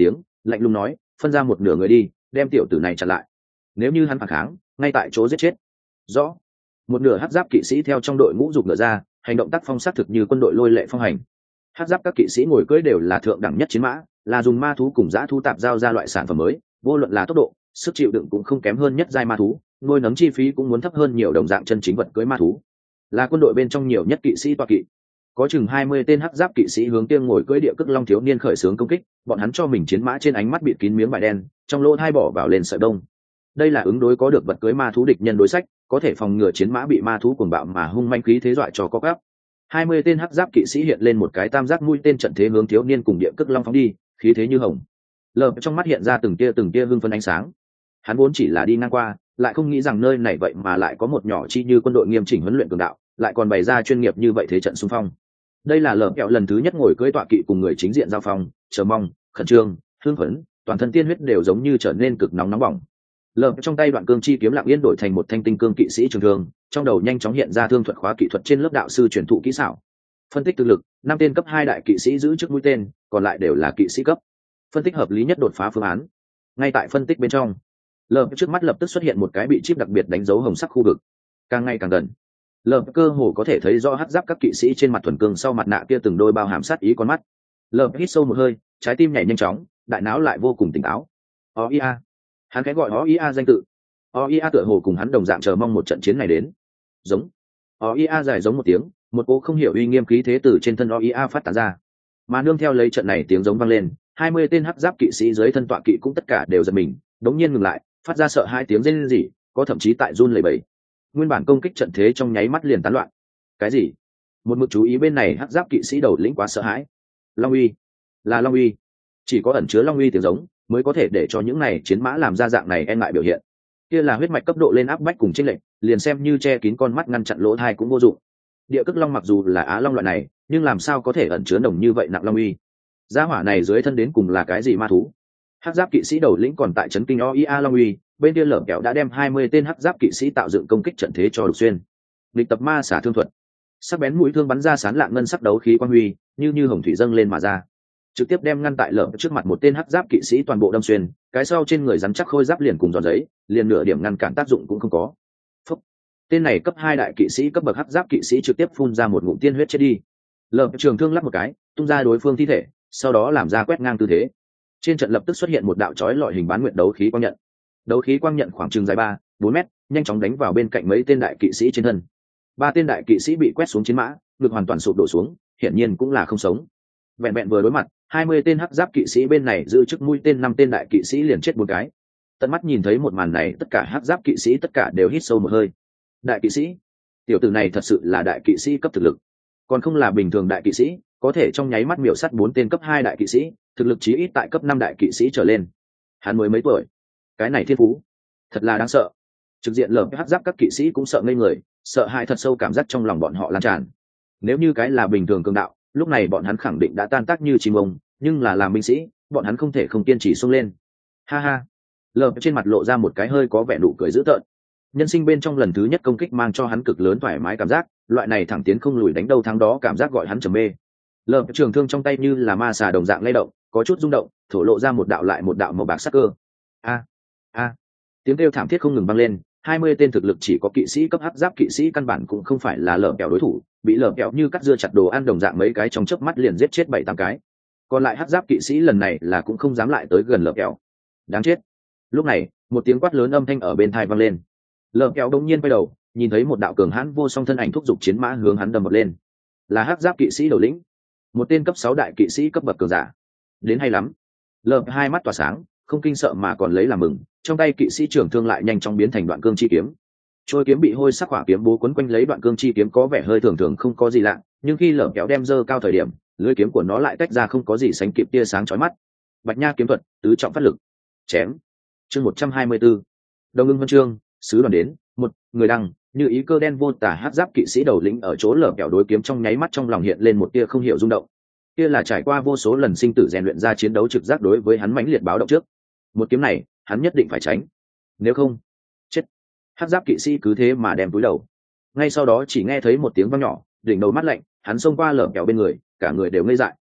lạnh lùng nói, phân ra một nửa người đi, đem tiểu tử này chặn lại, nếu như hắn phản kháng ngay tại chỗ giết chết. Rõ. Một nửa hắc giáp kỵ sĩ theo trong đội ngũ giục ngựa ra, hành động tác phong sát thực như quân đội lôi lệ phong hành. Hắc giáp các kỵ sĩ ngồi cưỡi đều là thượng đẳng nhất chiến mã, là dùng ma thú cùng dã thú tạp giao ra loại sản phẩm mới, vô luận là tốc độ, sức chịu đựng cũng không kém hơn nhất giai ma thú, nuôi nấng chi phí cũng muốn thấp hơn nhiều đồng dạng chân chính vật cưỡi ma thú. Là quân đội bên trong nhiều nhất kỵ sĩ tọa kỵ. Có chừng hai mươi tên hắc giáp kỵ sĩ hướng tiêm ngồi cưỡi địa cước long thiếu niên khởi xướng công kích, bọn hắn cho mình chiến mã trên ánh mắt bịt kín miếng vải đen, trong lỗ hai bỏ vào lên sợi đông. Đây là ứng đối có được vật cưỡi ma thú địch nhân đối sách, có thể phòng ngừa chiến mã bị ma thú cuồng bạo mà hung manh khí thế dọa cho có gáp. Hai mươi tên hắc giáp kỵ sĩ hiện lên một cái tam giác mũi tên trận thế hướng thiếu niên cùng địa cước long phóng đi, khí thế như hồng. Lờ trong mắt hiện ra từng tia từng tia hưng phấn ánh sáng. Hắn vốn chỉ là đi ngang qua, lại không nghĩ rằng nơi này vậy mà lại có một nhỏ chi như quân đội nghiêm chỉnh huấn luyện cường đạo, lại còn bày ra chuyên nghiệp như vậy thế trận xung phong. Đây là lờ kẹo lần thứ nhất ngồi cưỡi tọa kỵ cùng người chính diện giao phong, chờ mong, khẩn trương, hưng phấn, toàn thân tiên huyết đều giống như trở nên cực nóng nóng bỏng. Lờ trong tay đoạn cương chi kiếm lặng yên đổi thành một thanh tinh cương kỵ sĩ trường thương, trong đầu nhanh chóng hiện ra thương thuật khóa kỹ thuật trên lớp đạo sư truyền thụ kỹ xảo. Phân tích thực lực, năm tên cấp hai đại kỵ sĩ giữ trước mũi tên, còn lại đều là kỵ sĩ cấp. Phân tích hợp lý nhất đột phá phương án. Ngay tại phân tích bên trong, lờ trước mắt lập tức xuất hiện một cái bị chip đặc biệt đánh dấu hồng sắc khu vực, càng ngày càng gần. Lờ cơ hồ có thể thấy rõ hắc giáp các kỵ sĩ trên mặt thuần cương sau mặt nạ kia từng đôi bao hàm sát ý con mắt. Lờ hít sâu một hơi, trái tim nhảy nhanh chóng, đại não lại vô cùng tỉnh táo. Oia, hắn khẽ gọi Oia danh tự. Oia tựa hồ cùng hắn đồng dạng chờ mong một trận chiến này đến. Giống. Oia dài giống một tiếng, một cỗ không hiểu uy nghiêm khí thế từ trên thân Oia phát tán ra. Mà nương theo lấy trận này tiếng giống vang lên, hai mươi tên hắc giáp kỵ sĩ dưới thân tọa kỵ cũng tất cả đều giật mình, đống nhiên ngừng lại, phát ra sợ hai tiếng rên rỉ, có thậm chí tại run lẩy bẩy. Nguyên bản công kích trận thế trong nháy mắt liền tán loạn. Cái gì? Một mực chú ý bên này hắc giáp kỵ sĩ đầu lĩnh quá sợ hãi. Long uy, là long uy. Chỉ có ẩn chứa long uy tiếng giống mới có thể để cho những này chiến mã làm ra dạng này e ngại biểu hiện. Kia là huyết mạch cấp độ lên áp bách cùng chênh lệch, liền xem như che kín con mắt ngăn chặn lỗ tai cũng vô dụng. Địa cước long mặc dù là á long loại này, nhưng làm sao có thể ẩn chứa nồng như vậy nặng long uy? Gia hỏa này dưới thân đến cùng là cái gì ma thú? Hắc giáp kỵ sĩ đầu lĩnh còn tại trấn kinh Oia long uy, bên kia lở kẹo đã đem hai mươi tên hắc giáp kỵ sĩ tạo dựng công kích trận thế cho đục xuyên. Lịch tập ma xả thương thuật, sắc bén mũi thương bắn ra sán lạng ngân sắc đấu khí quang huy, như như hồng thủy dâng lên mà ra, trực tiếp đem ngăn tại lở trước mặt một tên hắc giáp kỵ sĩ toàn bộ đâm xuyên, cái sau trên người rắn chắc khôi giáp liền cùng giòn giấy, liền nửa điểm ngăn cản tác dụng cũng không có. Phúc. Tên này cấp hai đại kỵ sĩ cấp bậc hắc giáp kỵ sĩ trực tiếp phun ra một ngụm tiên huyết chết đi. Lở trường thương lắp một cái, tung ra đối phương thi thể, sau đó làm ra quét ngang tư thế. Trên trận lập tức xuất hiện một đạo chói lọi hình bán nguyệt đấu khí quang nhận. Đấu khí quang nhận khoảng chừng dài ba bốn mét, nhanh chóng đánh vào bên cạnh mấy tên đại kỵ sĩ trên thân. Ba tên đại kỵ sĩ bị quét xuống chiến mã, ngực hoàn toàn sụp đổ xuống, hiển nhiên cũng là không sống. Vẹn vẹn vừa đối mặt, hai mươi tên hắc giáp kỵ sĩ bên này giữ chức mũi tên năm tên đại kỵ sĩ liền chết một cái. Tận mắt nhìn thấy một màn này, tất cả hắc giáp kỵ sĩ tất cả đều hít sâu một hơi. Đại kỵ sĩ, tiểu tử này thật sự là đại kỵ sĩ cấp thực lực, còn không là bình thường đại kỵ sĩ, có thể trong nháy mắt miểu sát bốn tên cấp hai đại kỵ sĩ, thực lực chí ít tại cấp năm đại kỵ sĩ trở lên. Hắn mới mấy tuổi, cái này thiên phú thật là đáng sợ. Trực diện lở hắc giáp các kỵ sĩ cũng sợ ngây người, sợ hãi thật sâu, cảm giác trong lòng bọn họ lan tràn. Nếu như cái là bình thường cường đạo, lúc này bọn hắn khẳng định đã tan tác như chim ông, nhưng là làm binh sĩ, bọn hắn không thể không kiên trì xông lên. Ha ha. Lở trên mặt lộ ra một cái hơi có vẻ nụ cười dữ tợn. Nhân sinh bên trong lần thứ nhất công kích mang cho hắn cực lớn thoải mái cảm giác, loại này thẳng tiến không lùi đánh đâu thắng đó cảm giác gọi hắn trầm mê. Lở trường thương trong tay như là ma xà đồng dạng lay động, có chút rung động, thổ lộ ra một đạo lại một đạo màu bạc sắc cơ. A a, tiếng kêu thảm thiết không ngừng vang lên. Hai mươi tên thực lực chỉ có kỵ sĩ cấp hắc giáp kỵ sĩ căn bản cũng không phải là lở kẹo đối thủ, bị lở kẹo như cắt dưa chặt đồ ăn đồng dạng mấy cái trong chớp mắt liền giết chết bảy tám cái. Còn lại hắc giáp kỵ sĩ lần này là cũng không dám lại tới gần lở kẹo. Đáng chết. Lúc này, một tiếng quát lớn âm thanh ở bên tai vang lên. Lở kẹo đột nhiên quay đầu, nhìn thấy một đạo cường hãn vô song thân ảnh thúc giục chiến mã hướng hắn đâm một lên. Là hắc giáp kỵ sĩ đầu lĩnh, một tên cấp sáu đại kỵ sĩ cấp bậc cường giả. Đến hay lắm. Lở hai mắt tỏa sáng, không kinh sợ mà còn lấy làm mừng, trong tay kỵ sĩ trưởng thương lại nhanh chóng biến thành đoạn cương chi kiếm. Trôi kiếm bị hôi sắc hỏa kiếm bố quấn quanh lấy đoạn cương chi kiếm có vẻ hơi thường thường không có gì lạ, nhưng khi lở kéo đem dơ cao thời điểm, lưỡi kiếm của nó lại tách ra không có gì sánh kịp tia sáng chói mắt. Bạch nha kiếm thuật, tứ trọng phát lực. Chém. Chương một trăm hai mươi bốn. Đông Ưng Vân Chương, sứ đoàn đến, một người đăng, như ý cơ đen vô tả hắc giáp kỵ sĩ đầu lĩnh ở chỗ lở kẹo đối kiếm trong nháy mắt trong lòng hiện lên một tia không hiểu rung động. Kia là trải qua vô số lần sinh tử rèn luyện ra chiến đấu trực giác đối với hắn mãnh liệt báo động trước. Một kiếm này, hắn nhất định phải tránh, nếu không chết. Hắc giáp kỵ sĩ cứ thế mà đem túi đầu. Ngay sau đó chỉ nghe thấy một tiếng vang nhỏ, đỉnh đầu mắt lạnh, hắn xông qua lở kẹo bên người, cả người đều ngây dại.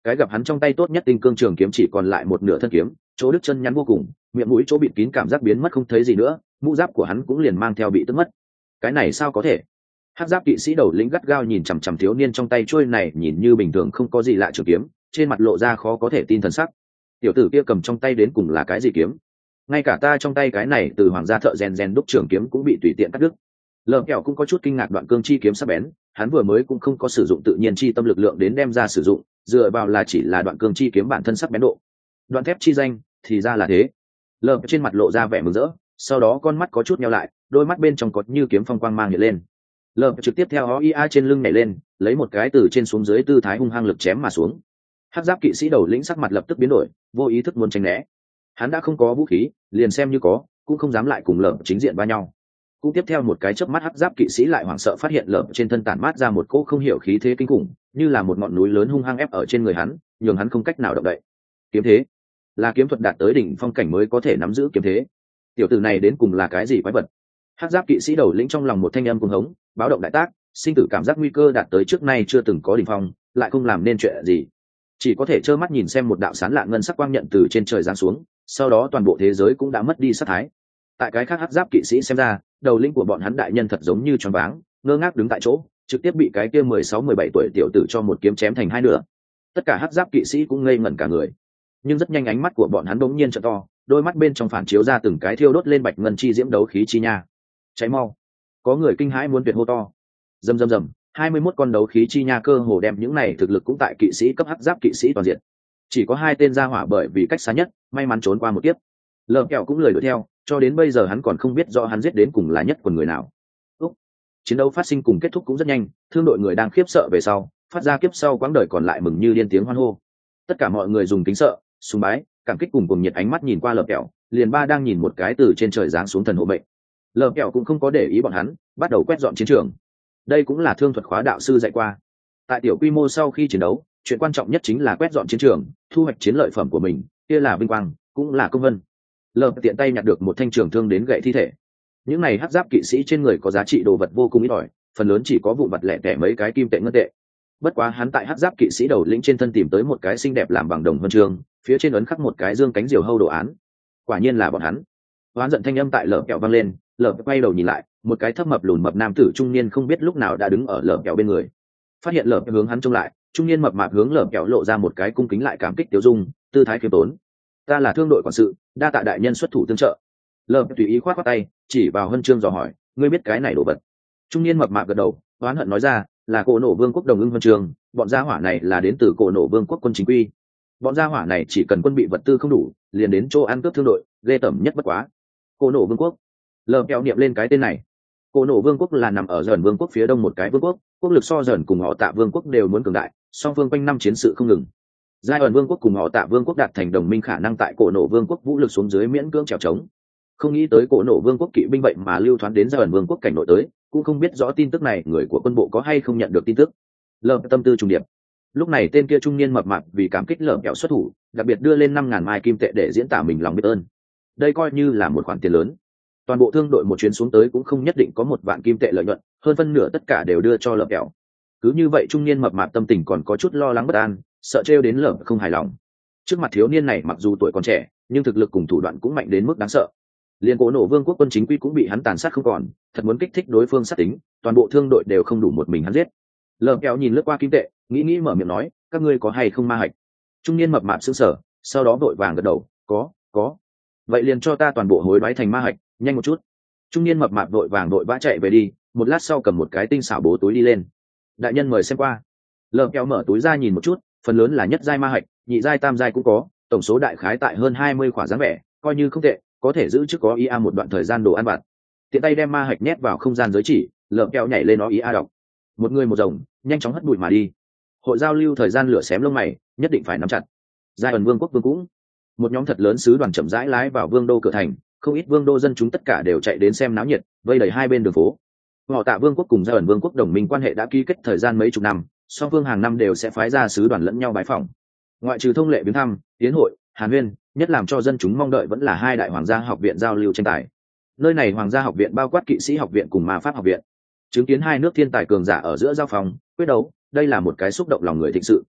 cái gặp hắn trong tay tốt nhất tinh cương trường kiếm chỉ còn lại một nửa thân kiếm, chỗ đứt chân nhắn vô cùng, miệng mũi chỗ bịt kín cảm giác biến mất không thấy gì nữa, mũ giáp của hắn cũng liền mang theo bị tức mất. Cái này sao có thể? Hắc giáp kỵ sĩ đầu lĩnh gắt gao nhìn chằm chằm thiếu niên trong tay chuôi này nhìn như bình thường không có gì lạ trường kiếm, trên mặt lộ ra khó có thể tin thần sắc. Tiểu tử kia cầm trong tay đến cùng là cái gì kiếm? Ngay cả ta trong tay cái này từ hoàng gia thợ rèn rèn đúc trường kiếm cũng bị tùy tiện cắt đứt. Lờ Kẹo cũng có chút kinh ngạc, đoạn cương chi kiếm sắc bén, hắn vừa mới cũng không có sử dụng tự nhiên chi tâm lực lượng đến đem ra sử dụng, dựa vào là chỉ là đoạn cương chi kiếm bản thân sắc bén độ. Đoạn thép chi danh, thì ra là thế. Lờ trên mặt lộ ra vẻ mừng rỡ, sau đó con mắt có chút nheo lại, đôi mắt bên trong có như kiếm phong quang mang hiện lên. Lờ trực tiếp theo o i a trên lưng nhảy lên, lấy một cái từ trên xuống dưới tư thái hung hăng lực chém mà xuống. Hắc giáp kỵ sĩ đầu lĩnh sắc mặt lập tức biến đổi, vô ý thức muốn tránh né. Hắn đã không có vũ khí, liền xem như có, cũng không dám lại cùng Lờ chính diện va nhau. Cũng tiếp theo một cái chớp mắt, hắc giáp kỵ sĩ lại hoảng sợ phát hiện Lờ trên thân tản mát ra một cỗ không hiểu khí thế kinh khủng, như là một ngọn núi lớn hung hăng ép ở trên người hắn, nhường hắn không cách nào động đậy. Kiếm thế, là kiếm thuật đạt tới đỉnh phong cảnh mới có thể nắm giữ kiếm thế. Tiểu tử này đến cùng là cái gì quái vật? Hắc giáp kỵ sĩ đầu lĩnh trong lòng một thanh âm cuồng hống, báo động đại tác, sinh tử cảm giác nguy cơ đạt tới trước nay chưa từng có đỉnh phong, lại không làm nên chuyện gì, chỉ có thể trơ mắt nhìn xem một đạo sán lạ ngân sắc quang nhận từ trên trời giáng xuống, sau đó toàn bộ thế giới cũng đã mất đi sát thái. Tại cái khác hắc giáp kỵ sĩ xem ra, đầu lĩnh của bọn hắn đại nhân thật giống như choáng váng, ngơ ngác đứng tại chỗ, trực tiếp bị cái kia mười sáu mười bảy tuổi tiểu tử cho một kiếm chém thành hai nửa. Tất cả hắc giáp kỵ sĩ cũng ngây ngẩn cả người, nhưng rất nhanh ánh mắt của bọn hắn đống nhiên trợ to, đôi mắt bên trong phản chiếu ra từng cái thiêu đốt lên bạch ngân chi diễm đấu khí chi nha. Cháy mau! Có người kinh hãi muốn tuyệt hô to. Rầm rầm rầm, hai mươi mốt con đấu khí chi nha cơ hồ đem những này thực lực cũng tại kỵ sĩ cấp hắc giáp kỵ sĩ toàn diện. Chỉ có hai tên gia hỏa bởi vì cách xa nhất, may mắn trốn qua một kiếp. Lờ Kẹo cũng lười đuổi theo, cho đến bây giờ hắn còn không biết rõ hắn giết đến cùng là nhất quần người nào. Úc. Chiến đấu phát sinh cùng kết thúc cũng rất nhanh, thương đội người đang khiếp sợ về sau, phát ra kiếp sau quãng đời còn lại mừng như điên tiếng hoan hô. Tất cả mọi người dùng kính sợ, sùng bái, cảm kích cùng cùng nhiệt ánh mắt nhìn qua Lờ Kẹo, liền ba đang nhìn một cái từ trên trời giáng xuống thần hộ mệnh. Lờ Kẹo cũng không có để ý bọn hắn, bắt đầu quét dọn chiến trường. Đây cũng là thương thuật khóa đạo sư dạy qua. Tại tiểu quy mô sau khi chiến đấu, chuyện quan trọng nhất chính là quét dọn chiến trường, thu hoạch chiến lợi phẩm của mình, kia là vinh quang, cũng là công vân. Lờ tiện tay nhặt được một thanh trường thương đến gậy thi thể. Những này hắc giáp kỵ sĩ trên người có giá trị đồ vật vô cùng ít ỏi, phần lớn chỉ có vụn vặt lẻ tẻ mấy cái kim tệ ngân tệ. Bất quá hắn tại hắc giáp kỵ sĩ đầu lĩnh trên thân tìm tới một cái xinh đẹp làm bằng đồng huân chương, phía trên ấn khắc một cái dương cánh diều hâu đồ án. Quả nhiên là bọn hắn. Oán giận thanh âm tại Lờ Kẹo vang lên, Lờ quay đầu nhìn lại, một cái thấp mập lùn mập nam tử trung niên không biết lúc nào đã đứng ở Lờ Kẹo bên người. Phát hiện Lờ hướng hắn trông lại, trung niên mập mạp hướng Lờ Kẹo lộ ra một cái cung kính lại cảm kích tiêu dung, tư thái khiêm tốn. Ta là thương đội quản sự, đa tạ đại nhân xuất thủ tương trợ. Lờ tùy ý khoát khoát tay, chỉ vào huân chương dò hỏi, ngươi biết cái này đồ vật? Trung niên mập mạp gật đầu, oán hận nói ra, là cổ nổ vương quốc đồng ưng huân chương, bọn gia hỏa này là đến từ cổ nổ vương quốc quân chính quy. Bọn gia hỏa này chỉ cần quân bị vật tư không đủ, liền đến chỗ ăn cướp thương đội, ghê tởm nhất bất quá. Cổ nổ vương quốc. Lờ kẹo niệm lên cái tên này. Cổ nổ vương quốc là nằm ở dần vương quốc phía đông một cái vương quốc, quốc lực so dần cùng họ Tạ vương quốc đều muốn cường đại, song phương quanh năm chiến sự không ngừng. Giai ẩn vương quốc cùng họ Tạ vương quốc đạt thành đồng minh, khả năng tại cổ nổ vương quốc vũ lực xuống dưới miễn cưỡng trèo trống. Không nghĩ tới cổ nổ vương quốc kỵ binh vậy mà lưu thoán đến Giai ẩn vương quốc cảnh nội tới, cũng không biết rõ tin tức này người của quân bộ có hay không nhận được tin tức. Lờ tâm tư trùng điệp. Lúc này tên kia trung niên mập mạp vì cảm kích Lờ kẹo xuất thủ, đặc biệt đưa lên năm ngàn mai kim tệ để diễn tả mình lòng biết ơn. Đây coi như là một khoản tiền lớn. Toàn bộ thương đội một chuyến xuống tới cũng không nhất định có một vạn kim tệ lợi nhuận, hơn phân nửa tất cả đều đưa cho Lờ kẹo. Cứ như vậy trung niên mập mạp tâm tình còn có chút lo lắng bất an, sợ trêu đến Lờ không hài lòng. Trước mặt thiếu niên này mặc dù tuổi còn trẻ, nhưng thực lực cùng thủ đoạn cũng mạnh đến mức đáng sợ. Liên cổ nổ vương quốc quân chính quy cũng bị hắn tàn sát không còn, thật muốn kích thích đối phương sát tính, toàn bộ thương đội đều không đủ một mình hắn giết. Lờ kẹo nhìn lướt qua kim tệ, nghĩ nghĩ mở miệng nói, các ngươi có hay không ma hạch? Trung niên mập mạp sững sờ, sau đó vội vàng gật đầu, có, có. Vậy liền cho ta toàn bộ hối đoái thành ma hạch, nhanh một chút. Trung niên mập mạp vội vàng vội vã chạy về đi, một lát sau cầm một cái tinh xảo bố túi đi lên. Đại nhân mời xem qua. Lờ kẹo mở túi ra nhìn một chút, phần lớn là nhất giai ma hạch, nhị giai tam giai cũng có, tổng số đại khái tại hơn hai mươi khỏa dáng vẻ, coi như không tệ, có thể giữ trước có i a một đoạn thời gian đồ ăn vặt. Tiện tay đem ma hạch nhét vào không gian giới chỉ, Lờ kẹo nhảy lên nó i a đọc. Một người một rồng, nhanh chóng hất bụi mà đi. Hội giao lưu thời gian lửa xém lông mày, nhất định phải nắm chặt. Giai ẩn vương quốc vương cũng. Một nhóm thật lớn sứ đoàn chậm rãi lái vào vương đô cửa thành, không ít vương đô dân chúng tất cả đều chạy đến xem náo nhiệt, vây đầy hai bên đường phố. Họ Tạ vương quốc cùng Giai ẩn vương quốc đồng minh quan hệ đã ký kết thời gian mấy chục năm, song phương hàng năm đều sẽ phái ra sứ đoàn lẫn nhau bái phỏng. Ngoại trừ thông lệ viếng thăm, tiến hội, hàn huyên, nhất làm cho dân chúng mong đợi vẫn là hai đại hoàng gia học viện giao lưu tranh tài. Nơi này hoàng gia học viện bao quát kỵ sĩ học viện cùng ma pháp học viện, chứng kiến hai nước thiên tài cường giả ở giữa giao phòng quyết đấu, đây là một cái xúc động lòng người thịnh sự.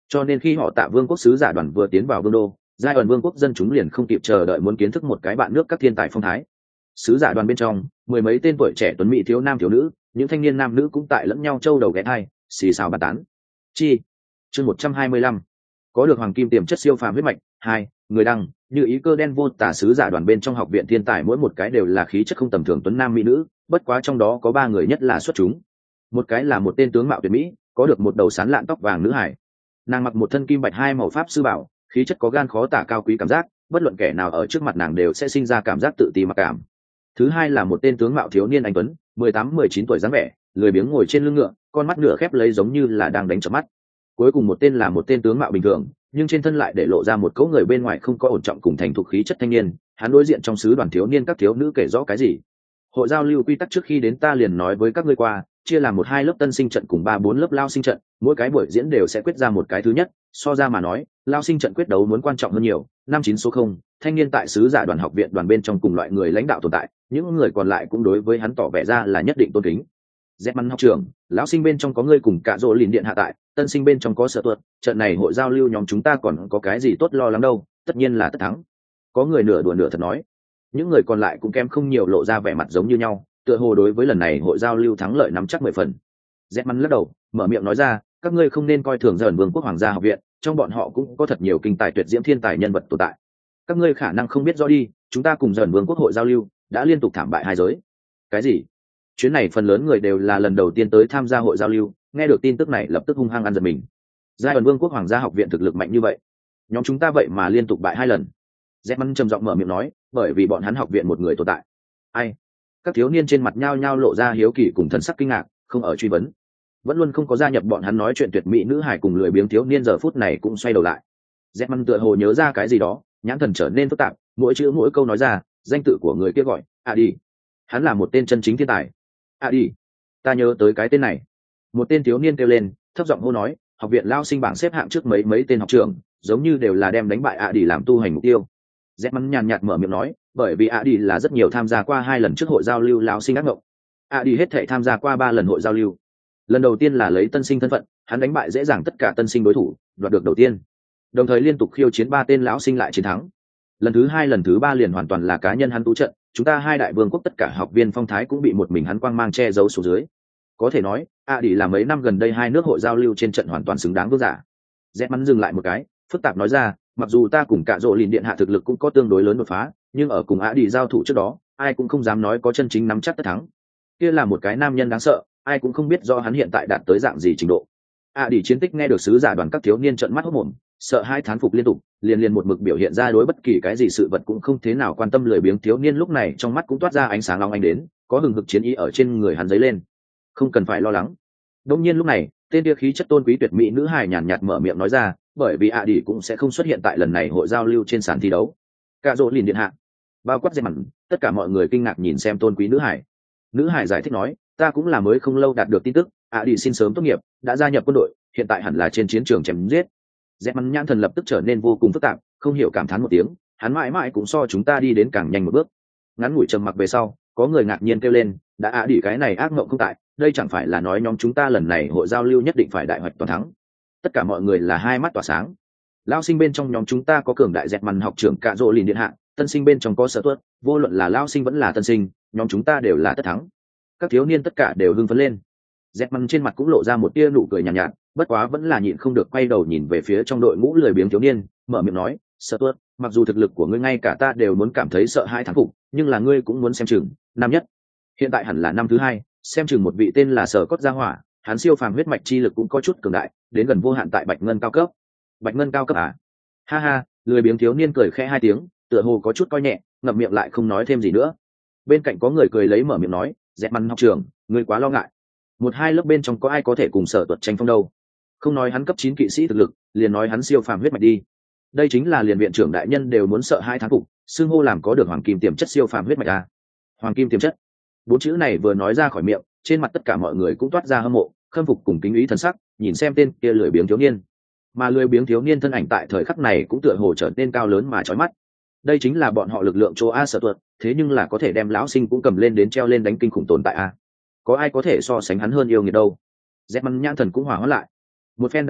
Cho nên khi họ Tạ Vương quốc sứ giả đoàn vừa tiến vào vương đô, giai ẩn vương quốc dân chúng liền không kịp chờ đợi muốn kiến thức một cái bạn nước các thiên tài phong thái. Sứ giả đoàn bên trong, mười mấy tên tuổi trẻ tuấn mỹ thiếu nam thiếu nữ, những thanh niên nam nữ cũng tại lẫn nhau châu đầu ghé thai, xì xào bàn tán. Chi, chương một trăm hai mươi lăm, có được hoàng kim tiềm chất siêu phàm huyết mạch. Hai, người đăng, như ý cơ đen vô tả sứ giả đoàn bên trong học viện thiên tài mỗi một cái đều là khí chất không tầm thường tuấn nam mỹ nữ, bất quá trong đó có ba người nhất là xuất chúng. Một cái là một tên tướng mạo tuyệt mỹ, có được một đầu sán lạn tóc vàng nữ hải. Nàng mặc một thân kim bạch hai màu pháp sư bảo, khí chất có gan khó tả cao quý cảm giác, bất luận kẻ nào ở trước mặt nàng đều sẽ sinh ra cảm giác tự ti mặc cảm. Thứ hai là một tên tướng mạo thiếu niên anh tuấn, mười tám mười chín tuổi dáng vẻ, lười biếng ngồi trên lưng ngựa, con mắt nửa khép lấy giống như là đang đánh chớp mắt. Cuối cùng một tên là một tên tướng mạo bình thường, nhưng trên thân lại để lộ ra một cấu người bên ngoài không có ổn trọng cùng thành thục khí chất thanh niên. Hắn đối diện trong sứ đoàn thiếu niên các thiếu nữ kể rõ cái gì. Hội giao lưu quy tắc trước khi đến ta liền nói với các ngươi qua, chia làm một hai lớp tân sinh trận cùng ba bốn lớp lao sinh trận, mỗi cái buổi diễn đều sẽ quyết ra một cái thứ nhất. So ra mà nói, lao sinh trận quyết đấu muốn quan trọng hơn nhiều. Năm chín số không, thanh niên tại sứ giả đoàn học viện đoàn bên trong cùng loại người lãnh đạo tồn tại, những người còn lại cũng đối với hắn tỏ vẻ ra là nhất định tôn kính. Dẹp mắn học trưởng, lão sinh bên trong có ngươi cùng cả rỗ lìn điện hạ tại, tân sinh bên trong có Sở Tuật, trận này hội giao lưu nhóm chúng ta còn có cái gì tốt lo lắng đâu, tất nhiên là tất thắng. Có người nửa đùa nửa thật nói. Những người còn lại cũng kém không nhiều lộ ra vẻ mặt giống như nhau, tựa hồ đối với lần này hội giao lưu thắng lợi nắm chắc mười phần. Dẹp mắn lắc đầu, mở miệng nói ra, các ngươi không nên coi thường dởn vương quốc hoàng gia học viện, trong bọn họ cũng có thật nhiều kinh tài tuyệt diễm thiên tài nhân vật tồn tại. Các ngươi khả năng không biết rõ đi, chúng ta cùng dởn vương quốc hội giao lưu đã liên tục thảm bại hai giới. Cái gì? Chuyến này phần lớn người đều là lần đầu tiên tới tham gia hội giao lưu, nghe được tin tức này lập tức hung hăng ăn giật mình. giai ẩn vương quốc hoàng gia học viện thực lực mạnh như vậy, nhóm chúng ta vậy mà liên tục bại hai lần. Dẹp mắn trầm giọng mở miệng nói, bởi vì bọn hắn học viện một người tồn tại. Ai? Các thiếu niên trên mặt nhao nhao lộ ra hiếu kỳ cùng thần sắc kinh ngạc, không ở truy vấn. Vẫn luôn không có gia nhập bọn hắn nói chuyện tuyệt mỹ nữ hải cùng lười biếng thiếu niên giờ phút này cũng xoay đầu lại. Dẹp mắn tựa hồ nhớ ra cái gì đó, nhãn thần trở nên phức tạp, mỗi chữ mỗi câu nói ra, danh tự của người kia gọi a đi. Hắn là một tên chân chính thiên tài. a đi, ta nhớ tới cái tên này. Một tên thiếu niên kêu lên, thấp giọng hô nói, học viện lao sinh bảng xếp hạng trước mấy mấy tên học trưởng, giống như đều là đem đánh bại a đi làm tu hành mục tiêu. Dẹp mắn nhàn nhạt mở miệng nói, bởi vì a đi là rất nhiều tham gia qua hai lần trước hội giao lưu lao sinh ác ngộng. a đi hết thảy tham gia qua ba lần hội giao lưu. Lần đầu tiên là lấy tân sinh thân phận, hắn đánh bại dễ dàng tất cả tân sinh đối thủ, đoạt được đầu tiên, đồng thời liên tục khiêu chiến ba tên lão sinh lại chiến thắng. Lần thứ hai lần thứ ba liền hoàn toàn là cá nhân hắn tú trận, chúng ta hai đại vương quốc tất cả học viên phong thái cũng bị một mình hắn quang mang che giấu xuống dưới. Có thể nói a đi là mấy năm gần đây hai nước hội giao lưu trên trận hoàn toàn xứng đáng vương giả. Dẹp mắn dừng lại một cái, phức tạp nói ra, mặc dù ta cùng cả rộ lìn điện hạ thực lực cũng có tương đối lớn đột phá, nhưng ở cùng a đi giao thủ trước đó, ai cũng không dám nói có chân chính nắm chắc tất thắng. Kia là một cái nam nhân đáng sợ, ai cũng không biết do hắn hiện tại đạt tới dạng gì trình độ. a đi chiến tích nghe được sứ giả đoàn các thiếu niên trợn mắt hốt mồm, sợ hai thán phục liên tục, liền liền một mực biểu hiện ra đối bất kỳ cái gì sự vật cũng không thế nào quan tâm lười biếng thiếu niên lúc này trong mắt cũng toát ra ánh sáng long anh đến, có hừng hực chiến ý ở trên người hắn dấy lên. Không cần phải lo lắng. Đông nhiên lúc này, tên kia khí chất tôn quý tuyệt mỹ nữ hài nhàn nhạt mở miệng nói ra, bởi vì a đi cũng sẽ không xuất hiện tại lần này hội giao lưu trên sàn thi đấu. Cả rỗ lìn điện hạ, bao quát dây mặn, tất cả mọi người kinh ngạc nhìn xem tôn quý nữ hải. Nữ hải giải thích nói, ta cũng là mới không lâu đạt được tin tức, a đi xin sớm tốt nghiệp, đã gia nhập quân đội, hiện tại hẳn là trên chiến trường chém giết. Dẹp mắn nhãn thần lập tức trở nên vô cùng phức tạp, không hiểu cảm thán một tiếng, hắn mãi mãi cũng so chúng ta đi đến càng nhanh một bước. Ngắn ngủi trầm mặc về sau, có người ngạc nhiên kêu lên, đã a đi cái này ác mộng không tại, đây chẳng phải là nói nhóm chúng ta lần này hội giao lưu nhất định phải đại hoạch toàn thắng. Tất cả mọi người là hai mắt tỏa sáng. Lao sinh bên trong nhóm chúng ta có cường đại dẹp mằn học trưởng cạ rỗ lìn điện hạ, tân sinh bên trong có Sở Tuất, vô luận là lao sinh vẫn là tân sinh, nhóm chúng ta đều là tất thắng. Các thiếu niên tất cả đều hưng phấn lên. Dẹp mằn trên mặt cũng lộ ra một tia nụ cười nhàn nhạt, nhạt, bất quá vẫn là nhịn không được quay đầu nhìn về phía trong đội ngũ lười biếng thiếu niên, mở miệng nói, Sở Tuất, mặc dù thực lực của ngươi ngay cả ta đều muốn cảm thấy sợ hãi thán phục, nhưng là ngươi cũng muốn xem chừng năm nhất. Hiện tại hẳn là năm thứ hai, xem chừng một vị tên là Sở Cốt gia hỏa, hắn siêu phàm huyết mạch chi lực cũng có chút cường đại, đến gần vô hạn tại bạch ngân cao cấp. Bạch ngân cao cấp à? Ha ha, lười biếng thiếu niên cười khẽ hai tiếng, tựa hồ có chút coi nhẹ, ngậm miệng lại không nói thêm gì nữa. Bên cạnh có người cười lấy mở miệng nói, dẹp mằn học trưởng, ngươi quá lo ngại. Một hai lớp bên trong có ai có thể cùng Sở Tuật tranh phong đâu? Không nói hắn cấp chín kỵ sĩ thực lực, liền nói hắn siêu phàm huyết mạch đi. Đây chính là liền viện trưởng đại nhân đều muốn sợ hai tháng phục, xưng hô làm có được hoàng kim tiềm chất siêu phàm huyết mạch à? Hoàng kim tiềm chất. Bốn chữ này vừa nói ra khỏi miệng, trên mặt tất cả mọi người cũng toát ra hâm mộ, khâm phục cùng kính ý thần sắc, nhìn xem tên kia lười biếng thiếu niên. Mà lười biếng thiếu niên thân ảnh tại thời khắc này cũng tựa hồ trở nên cao lớn mà chói mắt. Đây chính là bọn họ lực lượng chỗ a Sở Tuật, thế nhưng là có thể đem lão sinh cũng cầm lên đến treo lên đánh kinh khủng tồn tại a. Có ai có thể so sánh hắn hơn yêu nghiệt đâu? Dẹp mắn nhãn thần cũng hòa hóa lại. Một phen đàm luận,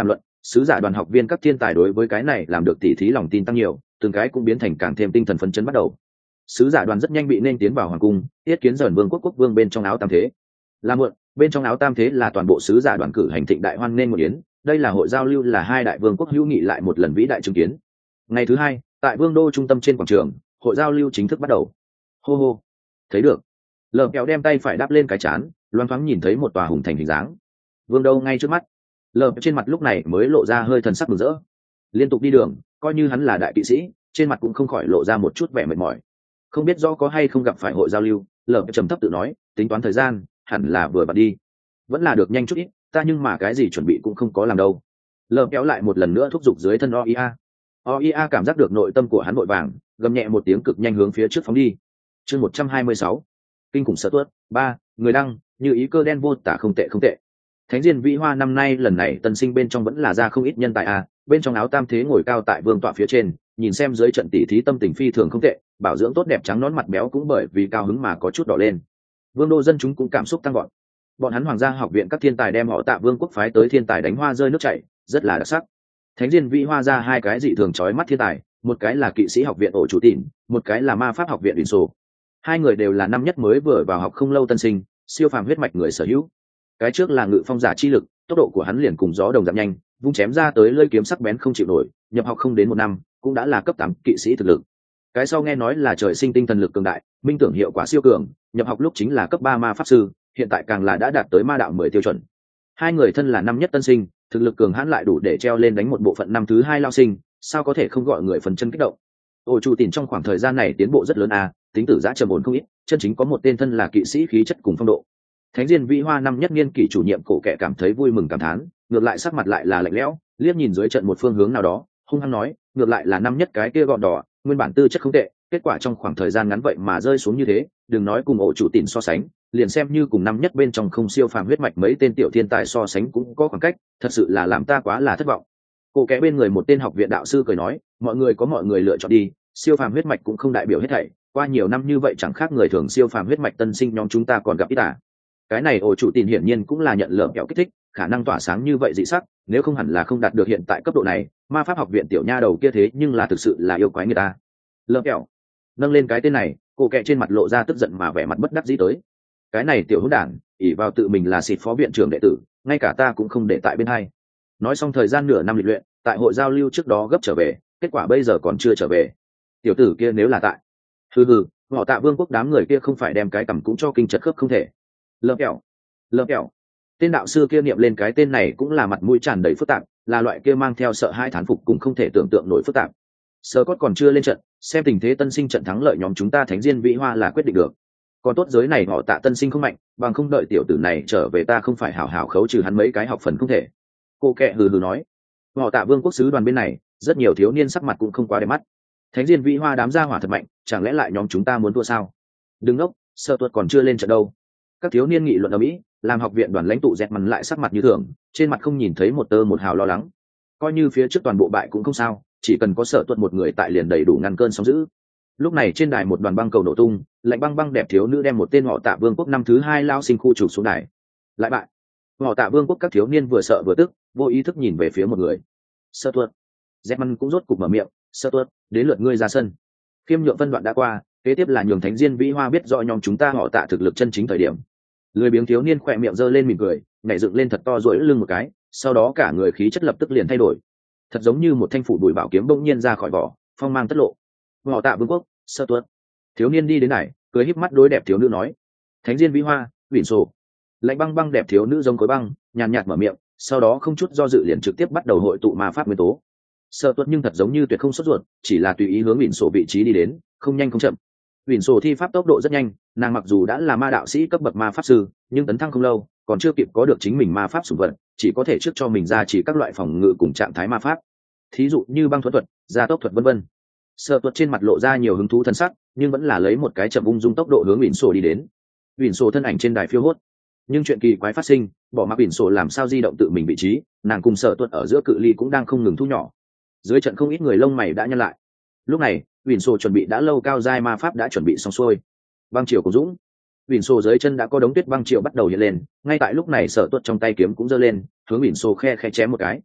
sứ giả đoàn học viên các thiên tài đối với cái này làm được tỉ thí lòng tin tăng nhiều, từng cái cũng biến thành càng thêm tinh thần phấn chấn bắt đầu. Sứ giả đoàn rất nhanh bị nên tiến vào hoàng cung, yết kiến dần vương quốc quốc vương bên trong áo tam thế. Là muộn, bên trong áo tam thế là toàn bộ sứ giả đoàn cử hành thịnh đại hoan nên một yến, đây là hội giao lưu là hai đại vương quốc hữu nghị lại một lần vĩ đại chứng kiến. Ngày thứ hai, tại vương đô trung tâm trên quảng trường, hội giao lưu chính thức bắt đầu. Hô hô, thấy được. Lờ kéo đem tay phải đáp lên cái chán, loáng thoáng nhìn thấy một tòa hùng thành hình dáng. Vương đô ngay trước mắt. Lờ trên mặt lúc này mới lộ ra hơi thần sắc mừng rỡ. Liên tục đi đường, coi như hắn là đại kỵ sĩ, trên mặt cũng không khỏi lộ ra một chút vẻ mệt mỏi. Không biết rõ có hay không gặp phải hội giao lưu, Lờ trầm thấp tự nói, tính toán thời gian, hẳn là vừa vặn đi. Vẫn là được nhanh chút ít, ta nhưng mà cái gì chuẩn bị cũng không có làm đâu. Lờ kéo lại một lần nữa thúc giục dưới thân o i a. o i a cảm giác được nội tâm của hắn vội vàng, gầm nhẹ một tiếng cực nhanh hướng phía trước phóng đi. Chương một trăm hai mươi sáu, kinh khủng sợ tuất ba, người đăng, như ý cơ đen vô tả không tệ không tệ. Thánh Diên Vĩ Hoa năm nay lần này tân sinh bên trong vẫn là ra không ít nhân tài a, bên trong áo tam thế ngồi cao tại vương tọa phía trên, nhìn xem dưới trận tỷ thí tâm tình phi thường không tệ, bảo dưỡng tốt đẹp trắng nón mặt béo cũng bởi vì cao hứng mà có chút đỏ lên. Vương đô dân chúng cũng cảm xúc tăng gọn. Bọn hắn hoàng gia học viện các thiên tài đem họ Tạ Vương quốc phái tới thiên tài đánh hoa rơi nước chảy, rất là đặc sắc. Thánh Diên Vĩ Hoa ra hai cái dị thường chói mắt thiên tài, một cái là kỵ sĩ học viện ổ chủ tịnh, một cái là ma pháp học viện Đỉnh Sổ. Hai người đều là năm nhất mới vừa vào học không lâu tân sinh, siêu phàm huyết mạch người sở hữu. Cái trước là ngự phong giả chi lực, tốc độ của hắn liền cùng gió đồng giảm nhanh, vung chém ra tới lưỡi kiếm sắc bén không chịu nổi, nhập học không đến một năm, cũng đã là cấp tám kỵ sĩ thực lực. Cái sau nghe nói là trời sinh tinh thần lực cường đại, minh tưởng hiệu quả siêu cường, nhập học lúc chính là cấp ba ma pháp sư, hiện tại càng là đã đạt tới ma đạo mười tiêu chuẩn. Hai người thân là năm nhất tân sinh, thực lực cường hãn lại đủ để treo lên đánh một bộ phận năm thứ hai lao sinh, sao có thể không gọi người phần chân kích động. Ổ chủ Tìn trong khoảng thời gian này tiến bộ rất lớn à, tính tử giã trầm ổn không ít, chân chính có một tên thân là kỵ sĩ khí chất cùng phong độ. Thánh Diên Vĩ Hoa năm nhất niên kỷ chủ nhiệm cổ kẻ cảm thấy vui mừng cảm thán, ngược lại sắc mặt lại là lạnh lẽo, liếc nhìn dưới trận một phương hướng nào đó, hung hăng nói, ngược lại là năm nhất cái kia gọn đỏ, nguyên bản tư chất không tệ, kết quả trong khoảng thời gian ngắn vậy mà rơi xuống như thế, đừng nói cùng ổ chủ Tìn so sánh, liền xem như cùng năm nhất bên trong không siêu phàm huyết mạch mấy tên tiểu thiên tài so sánh cũng có khoảng cách, thật sự là làm ta quá là thất vọng. Cổ kẻ bên người một tên học viện đạo sư cười nói, mọi người có mọi người lựa chọn đi, siêu phàm huyết mạch cũng không đại biểu hết thảy, qua nhiều năm như vậy chẳng khác người thường siêu phàm huyết mạch tân sinh nhóm chúng ta còn gặp ít à. Cái này ổ chủ Tìn hiển nhiên cũng là nhận lợm kẹo kích thích, khả năng tỏa sáng như vậy dị sắc, nếu không hẳn là không đạt được hiện tại cấp độ này, ma pháp học viện tiểu nha đầu kia thế nhưng là thực sự là yêu quái người ta. Lợm kẹo nâng lên cái tên này, cô kẹ trên mặt lộ ra tức giận mà vẻ mặt bất đắc dĩ tới. Cái này tiểu hỗn đản, ỷ vào tự mình là xịt phó viện trưởng đệ tử, ngay cả ta cũng không để tại bên hai. Nói xong thời gian nửa năm lịch luyện, tại hội giao lưu trước đó gấp trở về, kết quả bây giờ còn chưa trở về. Tiểu tử kia nếu là tại, hừ hừ, họ Tạ Vương quốc đám người kia không phải đem cái cằm cũng cho kinh chật khớp không thể. Lợm kẹo, lợm kẹo. Tên đạo sư kia niệm lên cái tên này cũng là mặt mũi tràn đầy phức tạp, là loại kia mang theo sợ hãi thán phục cũng không thể tưởng tượng nổi phức tạp. Sơ cốt còn chưa lên trận, xem tình thế tân sinh trận thắng lợi nhóm chúng ta Thánh Diên Vĩ Hoa là quyết định được. Còn tốt giới này họ Tạ tân sinh không mạnh, bằng không đợi tiểu tử này trở về ta không phải hảo hảo khấu trừ hắn mấy cái học phần không thể. Cô kệ hừ hừ nói. Họ Tạ Vương quốc sứ đoàn bên này, rất nhiều thiếu niên sắc mặt cũng không quá đẹp mắt. Thánh Diên Vĩ Hoa đám gia hỏa thật mạnh, chẳng lẽ lại nhóm chúng ta muốn thua sao? Đừng ngốc, Sơ tuột còn chưa lên trận đâu. Các thiếu niên nghị luận ở mỹ, làm học viện đoàn lãnh tụ dẹt mằn lại sắc mặt như thường, trên mặt không nhìn thấy một tơ một hào lo lắng. Coi như phía trước toàn bộ bại cũng không sao, chỉ cần có Sở tuột một người tại liền đầy đủ ngăn cơn sóng dữ. Lúc này trên đài một đoàn băng cầu nổ tung, lạnh băng băng đẹp thiếu nữ đem một tên họ Tạ Vương quốc năm thứ hai lao sinh khu trục xuống đài. Lại bại. Họ Tạ Vương quốc các thiếu niên vừa sợ vừa tức, vô ý thức nhìn về phía một người. Sở tuột. Dẹt mằn cũng rốt cục mở miệng, Sở tuột, đến lượt ngươi ra sân. Khiêm nhượng phân đoạn đã qua, kế tiếp là nhường Thánh Diên Vĩ Hoa biết rõ nhóm chúng ta họ Tạ thực lực chân chính thời điểm. Lười biếng thiếu niên khỏe miệng giơ lên mỉm cười, nhảy dựng lên thật to duỗi lưng một cái, sau đó cả người khí chất lập tức liền thay đổi, thật giống như một thanh phủ đùi bảo kiếm bỗng nhiên ra khỏi vỏ, phong mang tất lộ. Họ Tạ Vương quốc, Sơ tuất. Thiếu niên đi đến này, cười híp mắt đối đẹp thiếu nữ nói, Thánh Diên Vĩ Hoa, Uyển Sổ. Lạnh băng băng đẹp thiếu nữ giống khối băng, nhàn nhạt mở miệng, sau đó không chút do dự liền trực tiếp bắt đầu hội tụ ma pháp nguyên tố. Sơ tuất nhưng thật giống như tuyệt không sốt ruột, chỉ là tùy ý hướng Uyển Sổ vị trí đi đến, không nhanh không chậm. Uyển Sổ thi pháp tốc độ rất nhanh, nàng mặc dù đã là ma đạo sĩ cấp bậc ma pháp sư, nhưng tấn thăng không lâu, còn chưa kịp có được chính mình ma pháp sủng vật, chỉ có thể trước cho mình ra chỉ các loại phòng ngự cùng trạng thái ma pháp. Thí dụ như băng thuẫn thuật, gia tốc thuật vân vân. Sở tuật trên mặt lộ ra nhiều hứng thú thân sắc, nhưng vẫn là lấy một cái chậm ung dung tốc độ hướng Uyển Sổ đi đến. Uyển Sổ thân ảnh trên đài phiêu hốt, nhưng chuyện kỳ quái phát sinh, bỏ mặc Uyển Sổ làm sao di động tự mình vị trí, nàng cùng Sở tuật ở giữa cự ly cũng đang không ngừng thu nhỏ. Dưới trận không ít người lông mày đã nhăn lại. Lúc này, Uyển Sổ chuẩn bị đã lâu cao giai ma pháp đã chuẩn bị xong xuôi. Băng triều của Dũng. Uyển Sổ dưới chân đã có đống tuyết băng triều bắt đầu hiện lên, ngay tại lúc này Sở tuật trong tay kiếm cũng giơ lên, hướng Uyển Sổ khe khe chém một cái.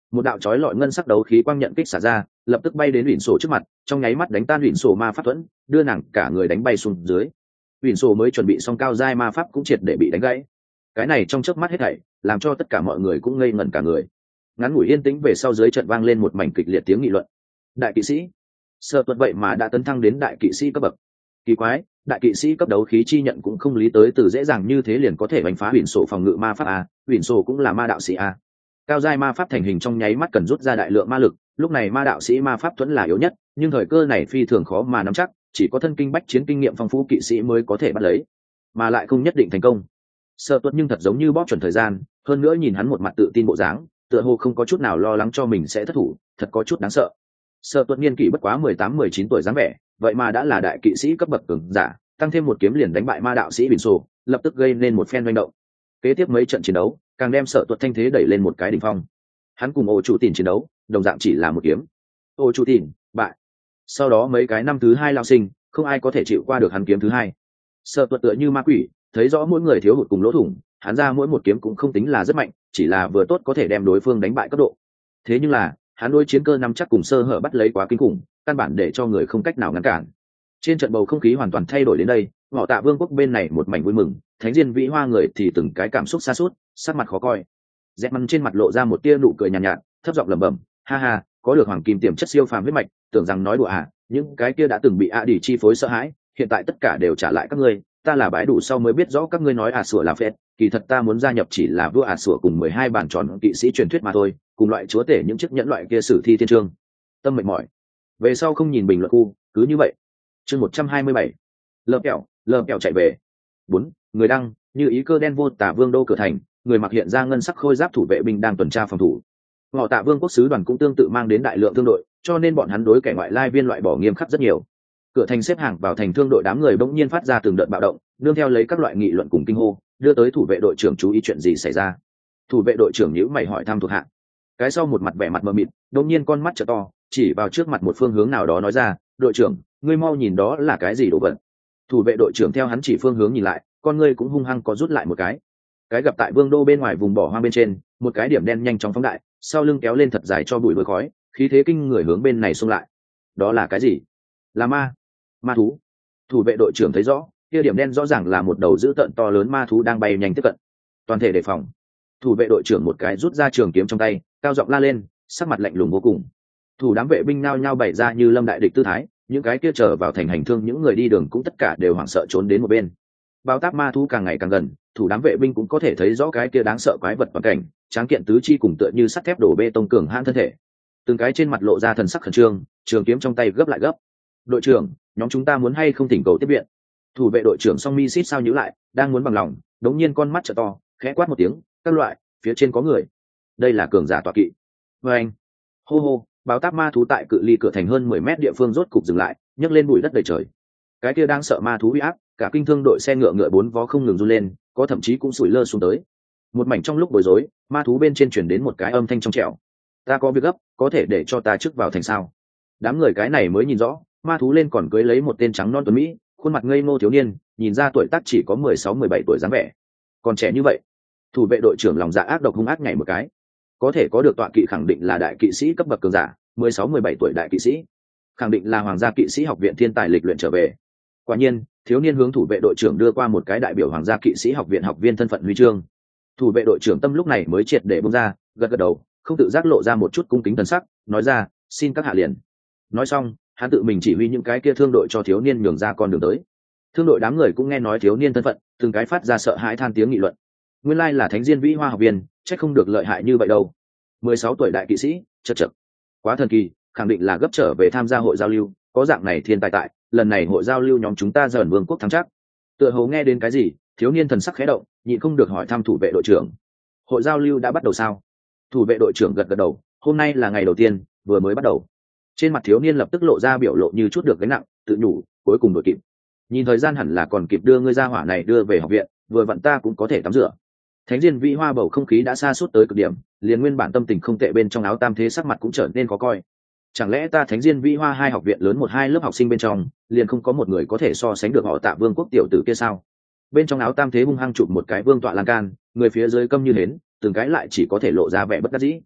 một đạo chói lọi ngân sắc đấu khí quang nhận kích xả ra, lập tức bay đến Uyển Sổ trước mặt, trong nháy mắt đánh tan Uyển Sổ ma pháp thuẫn, đưa nàng cả người đánh bay xuống dưới. Uyển Sổ mới chuẩn bị xong cao giai ma pháp cũng triệt để bị đánh gãy. Cái này trong chớp mắt hết thảy, làm cho tất cả mọi người cũng ngây ngẩn cả người. Ngắn ngủi yên tĩnh về sau, dưới trận vang lên một mảnh kịch liệt tiếng nghị luận. Đại kỵ sĩ, Sở Tuật vậy mà đã tấn thăng đến đại kỵ sĩ cấp bậc. Kỳ quái, đại kỵ sĩ cấp đấu khí chi nhận cũng không lý tới từ dễ dàng như thế liền có thể đánh phá Uyển Sổ phòng ngự ma pháp a, Uyển Sổ cũng là ma đạo sĩ a. Cao giai ma pháp thành hình trong nháy mắt cần rút ra đại lượng ma lực, lúc này ma đạo sĩ ma pháp thuẫn là yếu nhất, nhưng thời cơ này phi thường khó mà nắm chắc, chỉ có thân kinh bách chiến kinh nghiệm phong phú kỵ sĩ mới có thể bắt lấy, mà lại không nhất định thành công. Sở Tuật nhưng thật giống như bóp chuẩn thời gian, hơn nữa nhìn hắn một mặt tự tin bộ dáng, tựa hồ không có chút nào lo lắng cho mình sẽ thất thủ, thật có chút đáng sợ. Sở Tuật niên kỷ bất quá mười tám mười chín tuổi dáng vẻ, vậy mà đã là đại kỵ sĩ cấp bậc cường giả, tăng thêm một kiếm liền đánh bại ma đạo sĩ Uyển Sổ, lập tức gây nên một phen manh động. Kế tiếp mấy trận chiến đấu, càng đem Sở Tuật thanh thế đẩy lên một cái đỉnh phong. Hắn cùng Ô Chủ Tìn chiến đấu, đồng dạng chỉ là một kiếm. Ô Chủ Tìn bại. Sau đó mấy cái năm thứ hai lao sinh, không ai có thể chịu qua được hắn kiếm thứ hai. Sở Tuật tựa như ma quỷ, thấy rõ mỗi người thiếu hụt cùng lỗ thủng, hắn ra mỗi một kiếm cũng không tính là rất mạnh, chỉ là vừa tốt có thể đem đối phương đánh bại cấp độ. Thế nhưng là, hắn đối chiến cơ năm chắc cùng sơ hở bắt lấy quá kinh khủng, căn bản để cho người không cách nào ngăn cản. Trên trận bầu không khí hoàn toàn thay đổi đến đây, Ngọ Tạ Vương quốc bên này một mảnh vui mừng, Thánh Diên Vĩ Hoa người thì từng cái cảm xúc sa sút, sắc mặt khó coi. Dẹt Măn trên mặt lộ ra một tia nụ cười nhàn nhạt, nhạt, thấp giọng lẩm bẩm, ha ha, có được hoàng kim tiềm chất siêu phàm huyết mạch, tưởng rằng nói đùa à, những cái kia đã từng bị A Đỉ chi phối sợ hãi, hiện tại tất cả đều trả lại các ngươi, ta là bái đủ sau mới biết rõ các ngươi nói à sủa là phết, kỳ thật ta muốn gia nhập chỉ là vua à sủa cùng mười hai bàn tròn kỵ sĩ truyền thuyết mà thôi, cùng loại chúa tể những chiếc nhẫn loại kia sử thi thiên chương. Tâm mệt mỏi. Về sau không nhìn bình luận khu, cứ như vậy. Chương một trăm hai mươi bảy. Lợm kẹo, lợm kẹo chạy về. Bốn, người đăng, như ý cơ đen vô tả vương đô cửa thành, người mặc hiện ra ngân sắc khôi giáp thủ vệ binh đang tuần tra phòng thủ. Ngọ Tạ Vương quốc sứ đoàn cũng tương tự mang đến đại lượng thương đội, cho nên bọn hắn đối kẻ ngoại lai viên loại bỏ nghiêm khắc rất nhiều. Cửa thành xếp hàng vào thành thương đội đám người bỗng nhiên phát ra từng đợt bạo động, nương theo lấy các loại nghị luận cùng kinh hô, đưa tới thủ vệ đội trưởng chú ý chuyện gì xảy ra. Thủ vệ đội trưởng nhíu mày hỏi thăm thuộc hạ. Cái sau một mặt vẻ mặt mờ mịt, đột nhiên con mắt trợ to, chỉ vào trước mặt một phương hướng nào đó nói ra, đội trưởng, ngươi mau nhìn đó là cái gì đồ vật. Thủ vệ đội trưởng theo hắn chỉ phương hướng nhìn lại, con ngươi cũng hung hăng có rút lại một cái. Cái gặp tại vương đô bên ngoài vùng bỏ hoang bên trên, một cái điểm đen nhanh chóng phóng đại, sau lưng kéo lên thật dài cho bụi đuôi khói, khí thế kinh người hướng bên này xông lại. Đó là cái gì? Là ma, ma thú. Thủ vệ đội trưởng thấy rõ, kia điểm đen rõ ràng là một đầu dữ tợn to lớn ma thú đang bay nhanh tiếp cận. Toàn thể đề phòng. Thủ vệ đội trưởng một cái rút ra trường kiếm trong tay, cao giọng la lên, sắc mặt lạnh lùng vô cùng. Thủ đám vệ binh nao nhao bày ra như lâm đại địch tư thái, những cái kia chờ vào thành hành thương những người đi đường cũng tất cả đều hoảng sợ trốn đến một bên. Bao táp ma thú càng ngày càng gần, thủ đám vệ binh cũng có thể thấy rõ cái kia đáng sợ quái vật toàn cảnh, tráng kiện tứ chi cùng tựa như sắt thép đổ bê tông cường hãn thân thể. Từng cái trên mặt lộ ra thần sắc khẩn trương, trường kiếm trong tay gấp lại gấp. Đội trưởng, nhóm chúng ta muốn hay không thỉnh cầu tiếp viện? Thủ vệ đội trưởng song mi xít sao nhíu lại, đang muốn bằng lòng, đống nhiên con mắt trợ to, khẽ quát một tiếng, các loại, phía trên có người. Đây là cường giả tọa kỵ. Và anh, hô hô, báo táp ma thú tại cự ly cửa thành hơn mười mét địa phương rốt cục dừng lại, nhấc lên bụi đất đầy trời. Cái kia đang sợ ma thú uy áp, cả kinh thương đội xe ngựa ngựa bốn vó không ngừng run lên, có thậm chí cũng sủi lơ xuống tới. Một mảnh trong lúc bối rối, ma thú bên trên chuyển đến một cái âm thanh trong trẻo. Ta có việc gấp, có thể để cho ta trước vào thành sao? Đám người cái này mới nhìn rõ, ma thú lên còn cưới lấy một tên trắng non tuấn mỹ, khuôn mặt ngây ngô thiếu niên, nhìn ra tuổi tác chỉ có mười sáu mười bảy tuổi dáng vẻ. Còn trẻ như vậy. Thủ vệ đội trưởng lòng dạ ác độc hung ác nhảy một cái. Có thể có được tọa kỵ khẳng định là đại kỵ sĩ cấp bậc cường giả, mười sáu mười bảy tuổi đại kỵ sĩ. Khẳng định là hoàng gia kỵ sĩ học viện thiên tài lịch luyện trở về. Quả nhiên, thiếu niên hướng thủ vệ đội trưởng đưa qua một cái đại biểu hoàng gia kỵ sĩ học viện học viên thân phận huy chương. Thủ vệ đội trưởng tâm lúc này mới triệt để bung ra, gật gật đầu, không tự giác lộ ra một chút cung kính thần sắc, nói ra, xin các hạ liền. Nói xong, hắn tự mình chỉ huy những cái kia thương đội cho thiếu niên nhường ra con đường tới. Thương đội đám người cũng nghe nói thiếu niên thân phận, từng cái phát ra sợ hãi than tiếng nghị luận. Nguyên lai là Thánh Diên Vĩ Hoa học viên, chắc không được lợi hại như vậy đâu. mười sáu tuổi đại kỵ sĩ, chậc chậc. Quá thần kỳ, khẳng định là gấp trở về tham gia hội giao lưu, có dạng này thiên tài tại, lần này hội giao lưu nhóm chúng ta dần vương quốc thắng chắc. Tựa hồ nghe đến cái gì, thiếu niên thần sắc khẽ động, nhịn không được hỏi thăm thủ vệ đội trưởng. Hội giao lưu đã bắt đầu sao? Thủ vệ đội trưởng gật gật đầu, hôm nay là ngày đầu tiên, vừa mới bắt đầu. Trên mặt thiếu niên lập tức lộ ra biểu lộ như chút được gánh nặng, tự nhủ, cuối cùng đội kịp. Nhìn thời gian hẳn là còn kịp đưa ngươi ra hỏa này đưa về học viện, vừa vặn ta cũng có thể tắm rửa. Thánh Diên Vĩ Hoa bầu không khí đã xa suốt tới cực điểm, liền nguyên bản tâm tình không tệ bên trong áo tam thế sắc mặt cũng trở nên khó coi. Chẳng lẽ ta Thánh Diên Vĩ Hoa hai học viện lớn một hai lớp học sinh bên trong, liền không có một người có thể so sánh được họ Tạ Vương quốc tiểu tử kia sao? Bên trong áo tam thế hung hăng chụp một cái vương tọa lan can, người phía dưới câm như hến, từng cái lại chỉ có thể lộ ra vẻ bất đắc dĩ.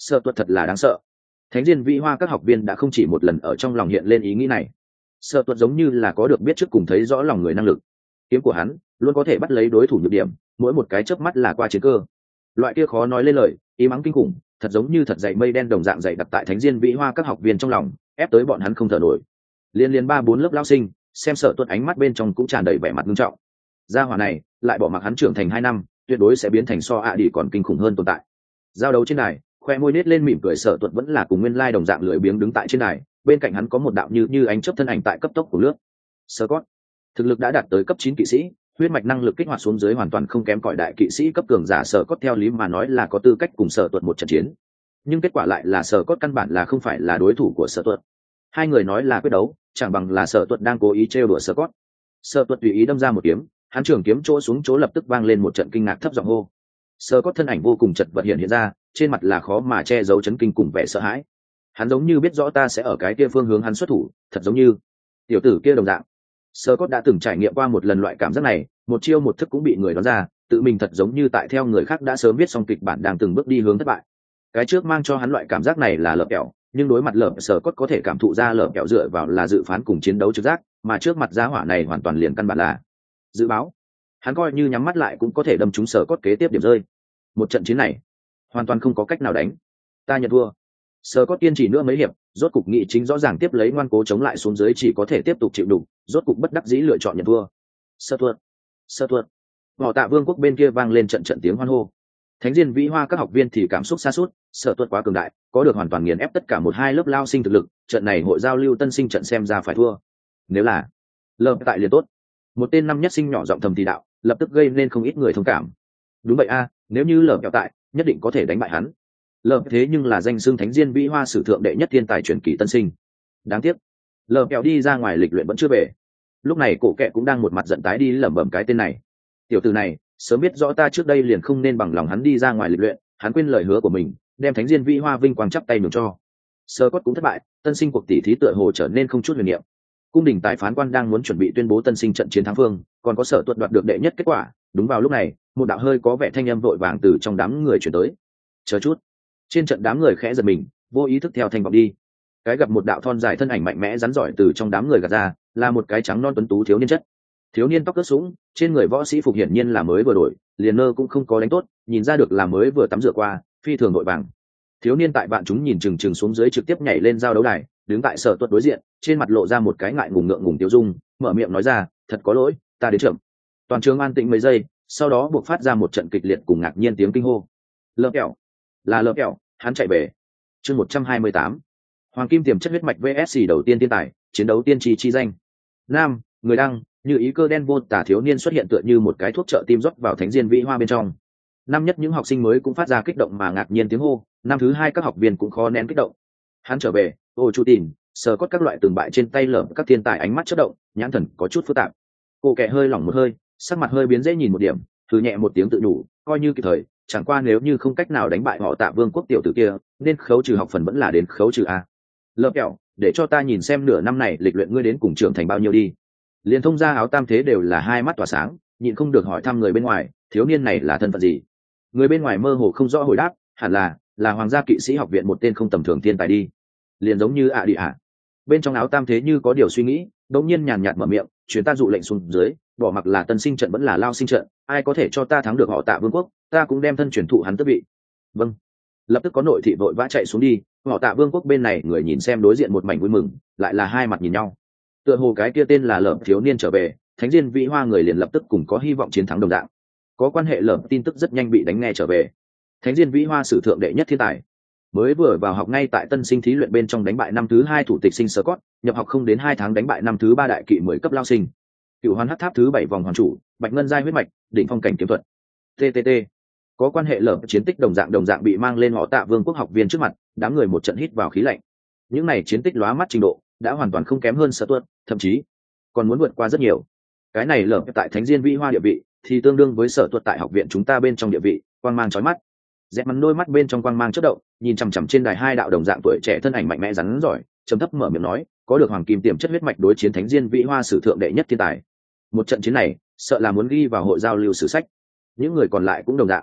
Sợ tuật thật là đáng sợ. Thánh Diên Vĩ Hoa các học viên đã không chỉ một lần ở trong lòng hiện lên ý nghĩ này. Sợ tuật giống như là có được biết trước cùng thấy rõ lòng người năng lực. Kiếm của hắn luôn có thể bắt lấy đối thủ nhược điểm, mỗi một cái chớp mắt là qua chiến cơ. Loại kia khó nói lên lời, ý mắng kinh khủng, thật giống như thật dày mây đen đồng dạng dày đặt tại Thánh Diên Vĩ Hoa các học viên trong lòng, ép tới bọn hắn không thở nổi. Liên liên ba bốn lớp lao sinh, xem Sợ tuật ánh mắt bên trong cũng tràn đầy vẻ mặt nghiêm trọng. Gia hỏa này lại bỏ mặc hắn trưởng thành hai năm, tuyệt đối sẽ biến thành so ạ đi còn kinh khủng hơn tồn tại. Giao đấu trên đài, khoe môi nết lên mỉm cười, Sở Tuật vẫn là cùng nguyên lai đồng dạng lười biếng đứng tại trên đài, bên cạnh hắn có một đạo như như ánh chớp thân ảnh tại cấp tốc của nước. Scott, thực lực đã đạt tới cấp chín kỵ sĩ, huyết mạch năng lực kích hoạt xuống dưới hoàn toàn không kém cỏi đại kỵ sĩ cấp cường giả. Scott theo lý mà nói là có tư cách cùng Sở Tuật một trận chiến, nhưng kết quả lại là Scott căn bản là không phải là đối thủ của Sở Tuật. Hai người nói là quyết đấu, chẳng bằng là Sở Tuật đang cố ý trêu đùa Scott. Sở Tuật tùy ý đâm ra một kiếm, hắn trường kiếm chỗ xuống chỗ lập tức vang lên một trận kinh ngạc thấp giọng hô. Scott thân ảnh vô cùng chật vật hiện hiện ra, trên mặt là khó mà che giấu chấn kinh cùng vẻ sợ hãi. Hắn giống như biết rõ ta sẽ ở cái kia phương hướng hắn xuất thủ, thật giống như tiểu tử kia đồng dạng. Scott đã từng trải nghiệm qua một lần loại cảm giác này, một chiêu một thức cũng bị người đoán ra, tự mình thật giống như tại theo người khác đã sớm viết xong kịch bản đang từng bước đi hướng thất bại. Cái trước mang cho hắn loại cảm giác này là lợp kẹo, nhưng đối mặt lợp Scott có thể cảm thụ ra lợp kẹo dựa vào là dự phán cùng chiến đấu trực giác, mà trước mặt giá hỏa này hoàn toàn liền căn bản là dự báo. Hắn coi như nhắm mắt lại cũng có thể đâm trúng Scott kế tiếp điểm rơi. Một trận chiến này hoàn toàn không có cách nào đánh, ta nhận thua. Scott kiên trì nữa mấy hiệp, rốt cục nghị chính rõ ràng tiếp lấy ngoan cố chống lại xuống dưới, chỉ có thể tiếp tục chịu đựng, rốt cục bất đắc dĩ lựa chọn nhận thua. Sơ tuột, sơ tuột. Họ Tạ Vương quốc bên kia vang lên trận trận tiếng hoan hô. Thánh Diên Vĩ Hoa các học viên thì cảm xúc sa sút, Sở Tuật quá cường đại, có được hoàn toàn nghiền ép tất cả một hai lớp lao sinh thực lực, trận này hội giao lưu tân sinh trận xem ra phải thua. Nếu là lợp tại liền tốt. Một tên năm nhất sinh nhỏ giọng thầm thì đạo, lập tức gây nên không ít người thông cảm. Đúng vậy a, nếu như lợp kẹo tại, nhất định có thể đánh bại hắn. Lợp thế nhưng là danh xưng Thánh Diên Vĩ Hoa sử thượng đệ nhất thiên tài truyền kỳ tân sinh. Đáng tiếc, lợp kẹo đi ra ngoài lịch luyện vẫn chưa về. Lúc này cổ kẹ cũng đang một mặt giận tái đi lẩm bẩm cái tên này. Tiểu tử này, sớm biết rõ ta trước đây liền không nên bằng lòng hắn đi ra ngoài lịch luyện, hắn quên lời hứa của mình, đem Thánh Diên Vĩ Hoa vinh quang chắp tay nhường cho. Sơ Cốt cũng thất bại, tân sinh cuộc tỷ thí tựa hồ trở nên không chút huyền niệm. Cung đình tài phán quan đang muốn chuẩn bị tuyên bố tân sinh trận chiến thắng phương, còn có Sở Tuật đoạt được đệ nhất kết quả. Đúng vào lúc này, một đạo hơi có vẻ thanh âm vội vàng từ trong đám người chuyển tới. Chờ chút. Trên trận đám người khẽ giật mình, vô ý thức theo thanh vọng đi. Cái gặp một đạo thon dài thân ảnh mạnh mẽ rắn giỏi từ trong đám người gạt ra, là một cái trắng non tuấn tú thiếu niên chất. Thiếu niên tóc cất sũng, trên người võ sĩ phục hiển nhiên là mới vừa đổi, liền nơ cũng không có đánh tốt, nhìn ra được là mới vừa tắm rửa qua, phi thường nội vàng. Thiếu niên tại bạn chúng nhìn chừng chừng xuống dưới trực tiếp nhảy lên giao đấu đài, đứng tại Sở Tuật đối diện, trên mặt lộ ra một cái ngại ngùng ngượng ngùng tiêu dung, mở miệng nói ra, thật có lỗi, ta đến chậm. Toàn trường an tĩnh mấy giây, sau đó buộc phát ra một trận kịch liệt cùng ngạc nhiên tiếng kinh hô. Lợp kẹo, là lợp kẹo, hắn chạy về. Chương một trăm hai mươi tám, Hoàng Kim Tiềm Chất Huyết Mạch vs đầu tiên tiên tài, chiến đấu tiên tri chi danh. Nam, người đăng, như ý cơ đen vô tả thiếu niên xuất hiện tựa như một cái thuốc trợ tim rót vào Thánh Diên Vĩ Hoa bên trong. Năm nhất những học sinh mới cũng phát ra kích động mà ngạc nhiên tiếng hô, năm thứ hai các học viên cũng khó nén kích động. Hắn trở về, ô chu tìm, sờ cốt các loại từng bại trên tay lở các thiên tài ánh mắt chớp động, nhãn thần có chút phức tạp. Cô kẻ hơi lỏng một hơi, sắc mặt hơi biến dễ nhìn một điểm, thử nhẹ một tiếng tự đủ, coi như kịp thời, chẳng qua nếu như không cách nào đánh bại họ Tạ Vương quốc tiểu tử kia, nên khấu trừ học phần vẫn là đến khấu trừ a. Lợp kẹo, để cho ta nhìn xem nửa năm này lịch luyện ngươi đến cùng trưởng thành bao nhiêu đi. Liên thông gia áo tam thế đều là hai mắt tỏa sáng, nhịn không được hỏi thăm người bên ngoài, thiếu niên này là thân phận gì? Người bên ngoài mơ hồ không rõ hồi đáp, hẳn là là Hoàng gia kỵ sĩ học viện một tên không tầm thường thiên tài đi. Liền giống như ạ đi ạ. Bên trong áo tam thế như có điều suy nghĩ, đột nhiên nhàn nhạt mở miệng, chuyến ta dụ lệnh xuống dưới, bỏ mặc là tân sinh trận vẫn là lao sinh trận, ai có thể cho ta thắng được họ Tạ Vương quốc, ta cũng đem thân truyền thụ hắn tước vị. Vâng. Lập tức có nội thị vội vã chạy xuống đi, họ Tạ Vương quốc bên này người nhìn xem đối diện một mảnh vui mừng, lại là hai mặt nhìn nhau. Tựa hồ cái kia tên là Lợm thiếu niên trở về, Thánh Diên Vĩ Hoa người liền lập tức cùng có hy vọng chiến thắng đồng dạng. Có quan hệ Lợm tin tức rất nhanh bị đánh nghe trở về. Thánh Diên Vĩ Hoa sử thượng đệ nhất thiên tài, mới vừa vào học ngay tại tân sinh thí luyện bên trong đánh bại năm thứ hai thủ tịch sinh Scott, nhập học không đến hai tháng đánh bại năm thứ ba đại kỵ mười cấp lao sinh. Cựu Hoán Hắc Tháp thứ bảy vòng hoàng chủ, Bạch Ngân giai huyết mạch, đỉnh phong cảnh kiếm thuật. tê tê tê. Có quan hệ Lợm chiến tích đồng dạng đồng dạng bị mang lên họ Tạ Vương quốc học viên trước mặt, đám người một trận hít vào khí lạnh. Những này chiến tích lóa mắt trình độ, đã hoàn toàn không kém hơn Sở Tuật, thậm chí còn muốn vượt qua rất nhiều. Cái này Lợm tại Thánh Diên Vĩ Hoa địa vị, thì tương đương với Sở Tuật tại học viện chúng ta bên trong địa vị, quang mang chói mắt. Dẹp mắn đôi mắt bên trong quang mang chớp động, nhìn chằm chằm trên đài hai đạo đồng dạng tuổi trẻ thân ảnh mạnh mẽ rắn giỏi, trầm thấp mở miệng nói, có được Hoàng Kim Tiềm Chất huyết mạch đối chiến Thánh Diên Vĩ Hoa sử thượng đệ nhất thiên tài. Một trận chiến này, sợ là muốn ghi vào hội giao lưu sử sách. Những người còn lại cũng đồng dạng.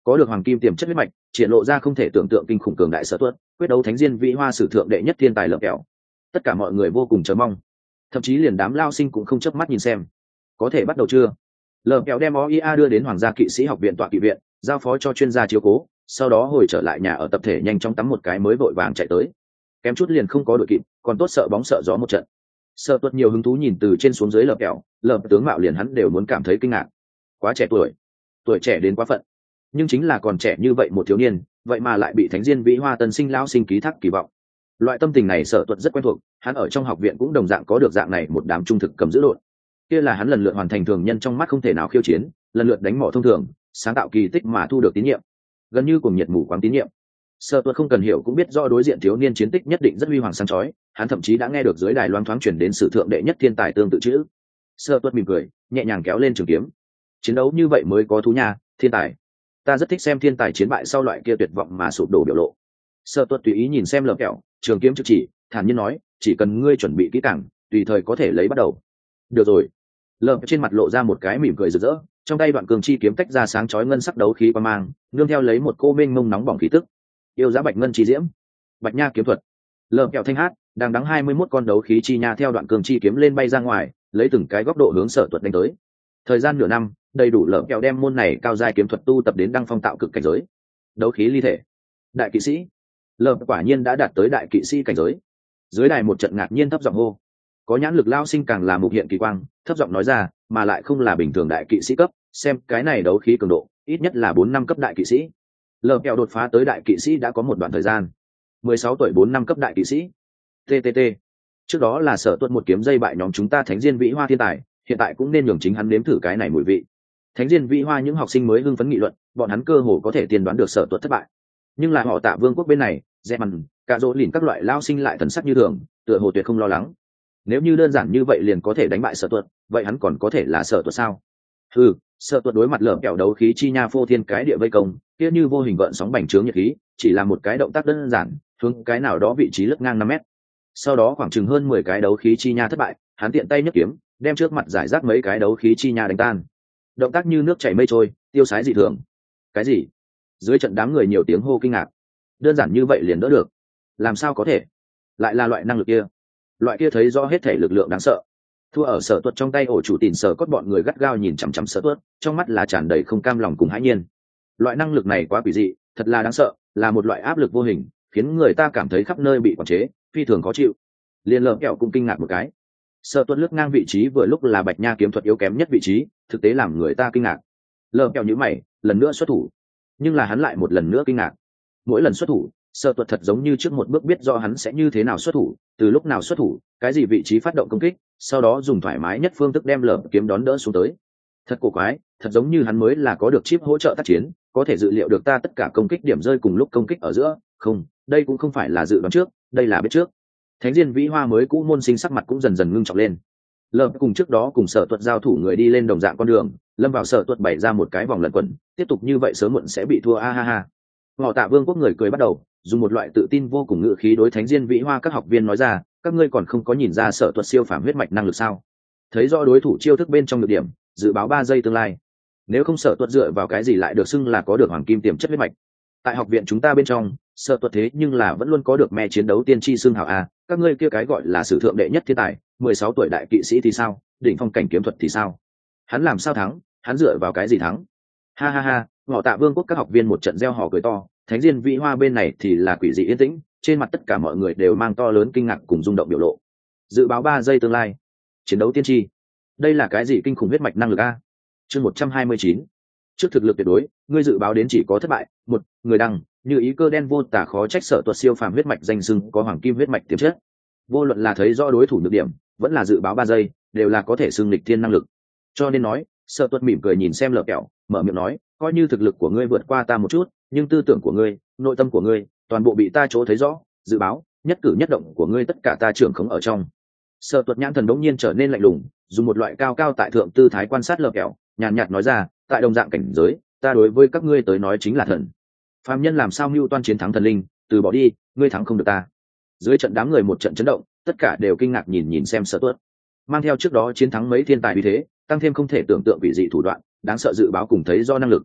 có được hoàng kim tiềm chất huyết mạch, triển lộ ra không thể tưởng tượng kinh khủng cường đại sở tuất, quyết đấu thánh diên vĩ hoa sử thượng đệ nhất thiên tài lợp kẹo. Tất cả mọi người vô cùng chờ mong, thậm chí liền đám lao sinh cũng không chớp mắt nhìn xem có thể bắt đầu chưa. Lợp kẹo đem o i a đưa đến hoàng gia kỵ sĩ học viện tọa kỵ viện, giao phó cho chuyên gia chiếu cố, sau đó hồi trở lại nhà ở tập thể nhanh chóng tắm một cái mới vội vàng chạy tới, kém chút liền không có đội kịp, còn tốt sợ bóng sợ gió một trận. Sợ tuất nhiều hứng thú nhìn từ trên xuống dưới lợp kẹo, lợp tướng mạo liền hắn đều muốn cảm thấy kinh ngạc, quá trẻ tuổi, tuổi trẻ đến quá phận. Nhưng chính là còn trẻ như vậy một thiếu niên, vậy mà lại bị thánh diên vĩ hoa tân sinh lão sinh ký thác kỳ vọng. Loại tâm tình này Sở Tuật rất quen thuộc, hắn ở trong học viện cũng đồng dạng có được dạng này một đám trung thực cầm giữ đội. Kia là hắn lần lượt hoàn thành thường nhân trong mắt không thể nào khiêu chiến, lần lượt đánh mỏ thông thường, sáng tạo kỳ tích mà thu được tín nhiệm, gần như cùng nhiệt mù quáng tín nhiệm. Sở Tuật không cần hiểu cũng biết do đối diện thiếu niên chiến tích nhất định rất huy hoàng sáng chói, hắn thậm chí đã nghe được dưới đài loáng thoáng truyền đến sử thượng đệ nhất thiên tài tương tự chữ. Sở Tuật mỉm cười, nhẹ nhàng kéo lên trường kiếm. Chiến đấu như vậy mới có thú nha, thiên tài. Ta rất thích xem thiên tài chiến bại sau loại kia tuyệt vọng mà sụp đổ biểu lộ. Sở Tuật tùy ý nhìn xem lợp kẹo, trường kiếm trực chỉ, thản nhiên nói, chỉ cần ngươi chuẩn bị kỹ càng, tùy thời có thể lấy bắt đầu. Được rồi. Lợp trên mặt lộ ra một cái mỉm cười rực rỡ, trong tay đoạn cường chi kiếm tách ra sáng chói ngân sắc đấu khí qua mang, nương theo lấy một cô mênh mông nóng bỏng khí tức. Yêu giá bạch ngân chi diễm, bạch nha kiếm thuật. Lợp kẹo thanh hát, đang đắng hai mươi mốt con đấu khí chi nha theo đoạn cường chi kiếm lên bay ra ngoài, lấy từng cái góc độ hướng Sở Tuật đánh tới. Thời gian nửa năm, đầy đủ lợp kẹo đem môn này cao giai kiếm thuật tu tập đến đăng phong tạo cực cảnh giới. Đấu khí ly thể, đại kỵ sĩ. Lợp quả nhiên đã đạt tới đại kỵ sĩ cảnh giới. Dưới đài một trận ngạc nhiên thấp giọng hô. Có nhãn lực lao sinh càng là mục hiện kỳ quang, thấp giọng nói ra, mà lại không là bình thường đại kỵ sĩ cấp, xem cái này đấu khí cường độ, ít nhất là bốn năm cấp đại kỵ sĩ. Lợp kẹo đột phá tới đại kỵ sĩ đã có một đoạn thời gian. mười sáu tuổi bốn năm cấp đại kỵ sĩ. tê tê tê. Trước đó là Sở Tuật một kiếm dây bại nhóm chúng ta thánh diên vĩ hoa thiên tài, hiện tại cũng nên nhường chính hắn nếm thử cái này mùi vị. Thánh diên vĩ hoa những học sinh mới hưng phấn nghị luận, bọn hắn cơ hồ có thể tiên đoán được Sở Tuật thất bại. Nhưng là họ Tạ Vương quốc bên này, dè mằn, cả dỗ lìn các loại lao sinh lại thần sắc như thường, tựa hồ tuyệt không lo lắng. Nếu như đơn giản như vậy liền có thể đánh bại Sở Tuật, vậy hắn còn có thể là Sở Tuật sao? Ừ, Sở Tuật đối mặt lở kẹo đấu khí chi nha phô thiên cái địa vây công, kia như vô hình gợn sóng bành trướng nhiệt khí, chỉ là một cái động tác đơn giản, hướng cái nào đó vị trí lướt ngang năm mét. Sau đó khoảng chừng hơn mười cái đấu khí chi nha thất bại, hắn tiện tay nhấc kiếm, đem trước mặt giải rác mấy cái đấu khí chi nha đánh tan. Động tác như nước chảy mây trôi, tiêu sái dị thường. Cái gì? Dưới trận đám người nhiều tiếng hô kinh ngạc. Đơn giản như vậy liền đỡ được? Làm sao có thể? Lại là loại năng lực kia. Loại kia thấy rõ hết thể lực lượng đáng sợ. Thua ở Sở Tuật trong tay ổ chủ tìm Sở cốt bọn người gắt gao nhìn chằm chằm Sở Tuật, trong mắt là tràn đầy không cam lòng cùng hãi nhiên. Loại năng lực này quá quỷ dị, thật là đáng sợ, là một loại áp lực vô hình, khiến người ta cảm thấy khắp nơi bị quản chế, phi thường khó chịu. Liên lợm kẹo cũng kinh ngạc một cái. Sở Tuật lướt ngang vị trí vừa lúc là bạch nha kiếm thuật yếu kém nhất vị trí, thực tế làm người ta kinh ngạc. Lợm kẹo nhíu mày, lần nữa xuất thủ, nhưng là hắn lại một lần nữa kinh ngạc. Mỗi lần xuất thủ, Sở Tuật thật giống như trước một bước biết rõ hắn sẽ như thế nào xuất thủ, từ lúc nào xuất thủ, cái gì vị trí phát động công kích, sau đó dùng thoải mái nhất phương thức đem lợm kiếm đón đỡ xuống tới. Thật cổ quái, thật giống như hắn mới là có được chip hỗ trợ tác chiến, có thể dự liệu được ta tất cả công kích điểm rơi cùng lúc công kích ở giữa. Không, đây cũng không phải là dự đoán trước, đây là biết trước. Thánh diên vĩ hoa mới cũ môn sinh sắc mặt cũng dần dần ngưng trọng lên. Lợm cùng trước đó cùng Sở Tuật giao thủ người đi lên đồng dạng con đường, lâm vào Sở Tuật bày ra một cái vòng lẩn quẩn, tiếp tục như vậy sớm muộn sẽ bị thua a ha ha. Họ Tạ Vương quốc người cười bắt đầu, dùng một loại tự tin vô cùng ngữ khí đối thánh diên vĩ hoa các học viên nói ra, các ngươi còn không có nhìn ra Sở Tuật siêu phàm huyết mạch năng lực sao? Thấy rõ đối thủ chiêu thức bên trong nhược điểm, dự báo ba giây tương lai. Nếu không Sở Tuật dựa vào cái gì lại được xưng là có được hoàng kim tiềm chất huyết mạch? Tại học viện chúng ta bên trong, Sở Tuật thế nhưng là vẫn luôn có được mẹ chiến đấu tiên tri xưng hào a, các ngươi kia cái gọi là sử thượng đệ nhất thiên tài, mười sáu tuổi đại kỵ sĩ thì sao, đỉnh phong cảnh kiếm thuật thì sao? Hắn làm sao thắng, hắn dựa vào cái gì thắng? Ha ha ha, Họ Tạ Vương quốc các học viên một trận reo hò cười to, thánh diên vĩ hoa bên này thì là quỷ dị yên tĩnh, trên mặt tất cả mọi người đều mang to lớn kinh ngạc cùng rung động biểu lộ. Dự báo ba giây tương lai, chiến đấu tiên tri, đây là cái gì kinh khủng huyết mạch năng lực a? Chương một trăm hai mươi chín, trước thực lực tuyệt đối, ngươi dự báo đến chỉ có thất bại. Một người đăng, như ý cơ đen vô tả khó trách Sở Tuật siêu phàm huyết mạch danh xưng có hoàng kim huyết mạch tiềm chất. Vô luận là thấy rõ đối thủ nhược điểm, vẫn là dự báo ba giây, đều là có thể xưng lịch thiên năng lực. Cho nên nói, Sở Tuật mỉm cười nhìn xem lợp kẹo, mở miệng nói, coi như thực lực của ngươi vượt qua ta một chút, nhưng tư tưởng của ngươi, nội tâm của ngươi, toàn bộ bị ta chỗ thấy rõ, dự báo, nhất cử nhất động của ngươi tất cả ta trưởng khống ở trong. Sở Tuật nhãn thần đống nhiên trở nên lạnh lùng, dùng một loại cao cao tại thượng tư thái quan sát lợp kẹo, nhàn nhạt nói ra, tại đồng dạng cảnh giới, ta đối với các ngươi tới nói chính là thần. Phàm nhân làm sao mưu toan chiến thắng thần linh, từ bỏ đi, ngươi thắng không được ta. Dưới trận đám người một trận chấn động, tất cả đều kinh ngạc nhìn nhìn xem Sở Tuật. Mang theo trước đó chiến thắng mấy thiên tài như thế, tăng thêm không thể tưởng tượng vị dị thủ đoạn, đáng sợ dự báo cùng thấy do năng lực.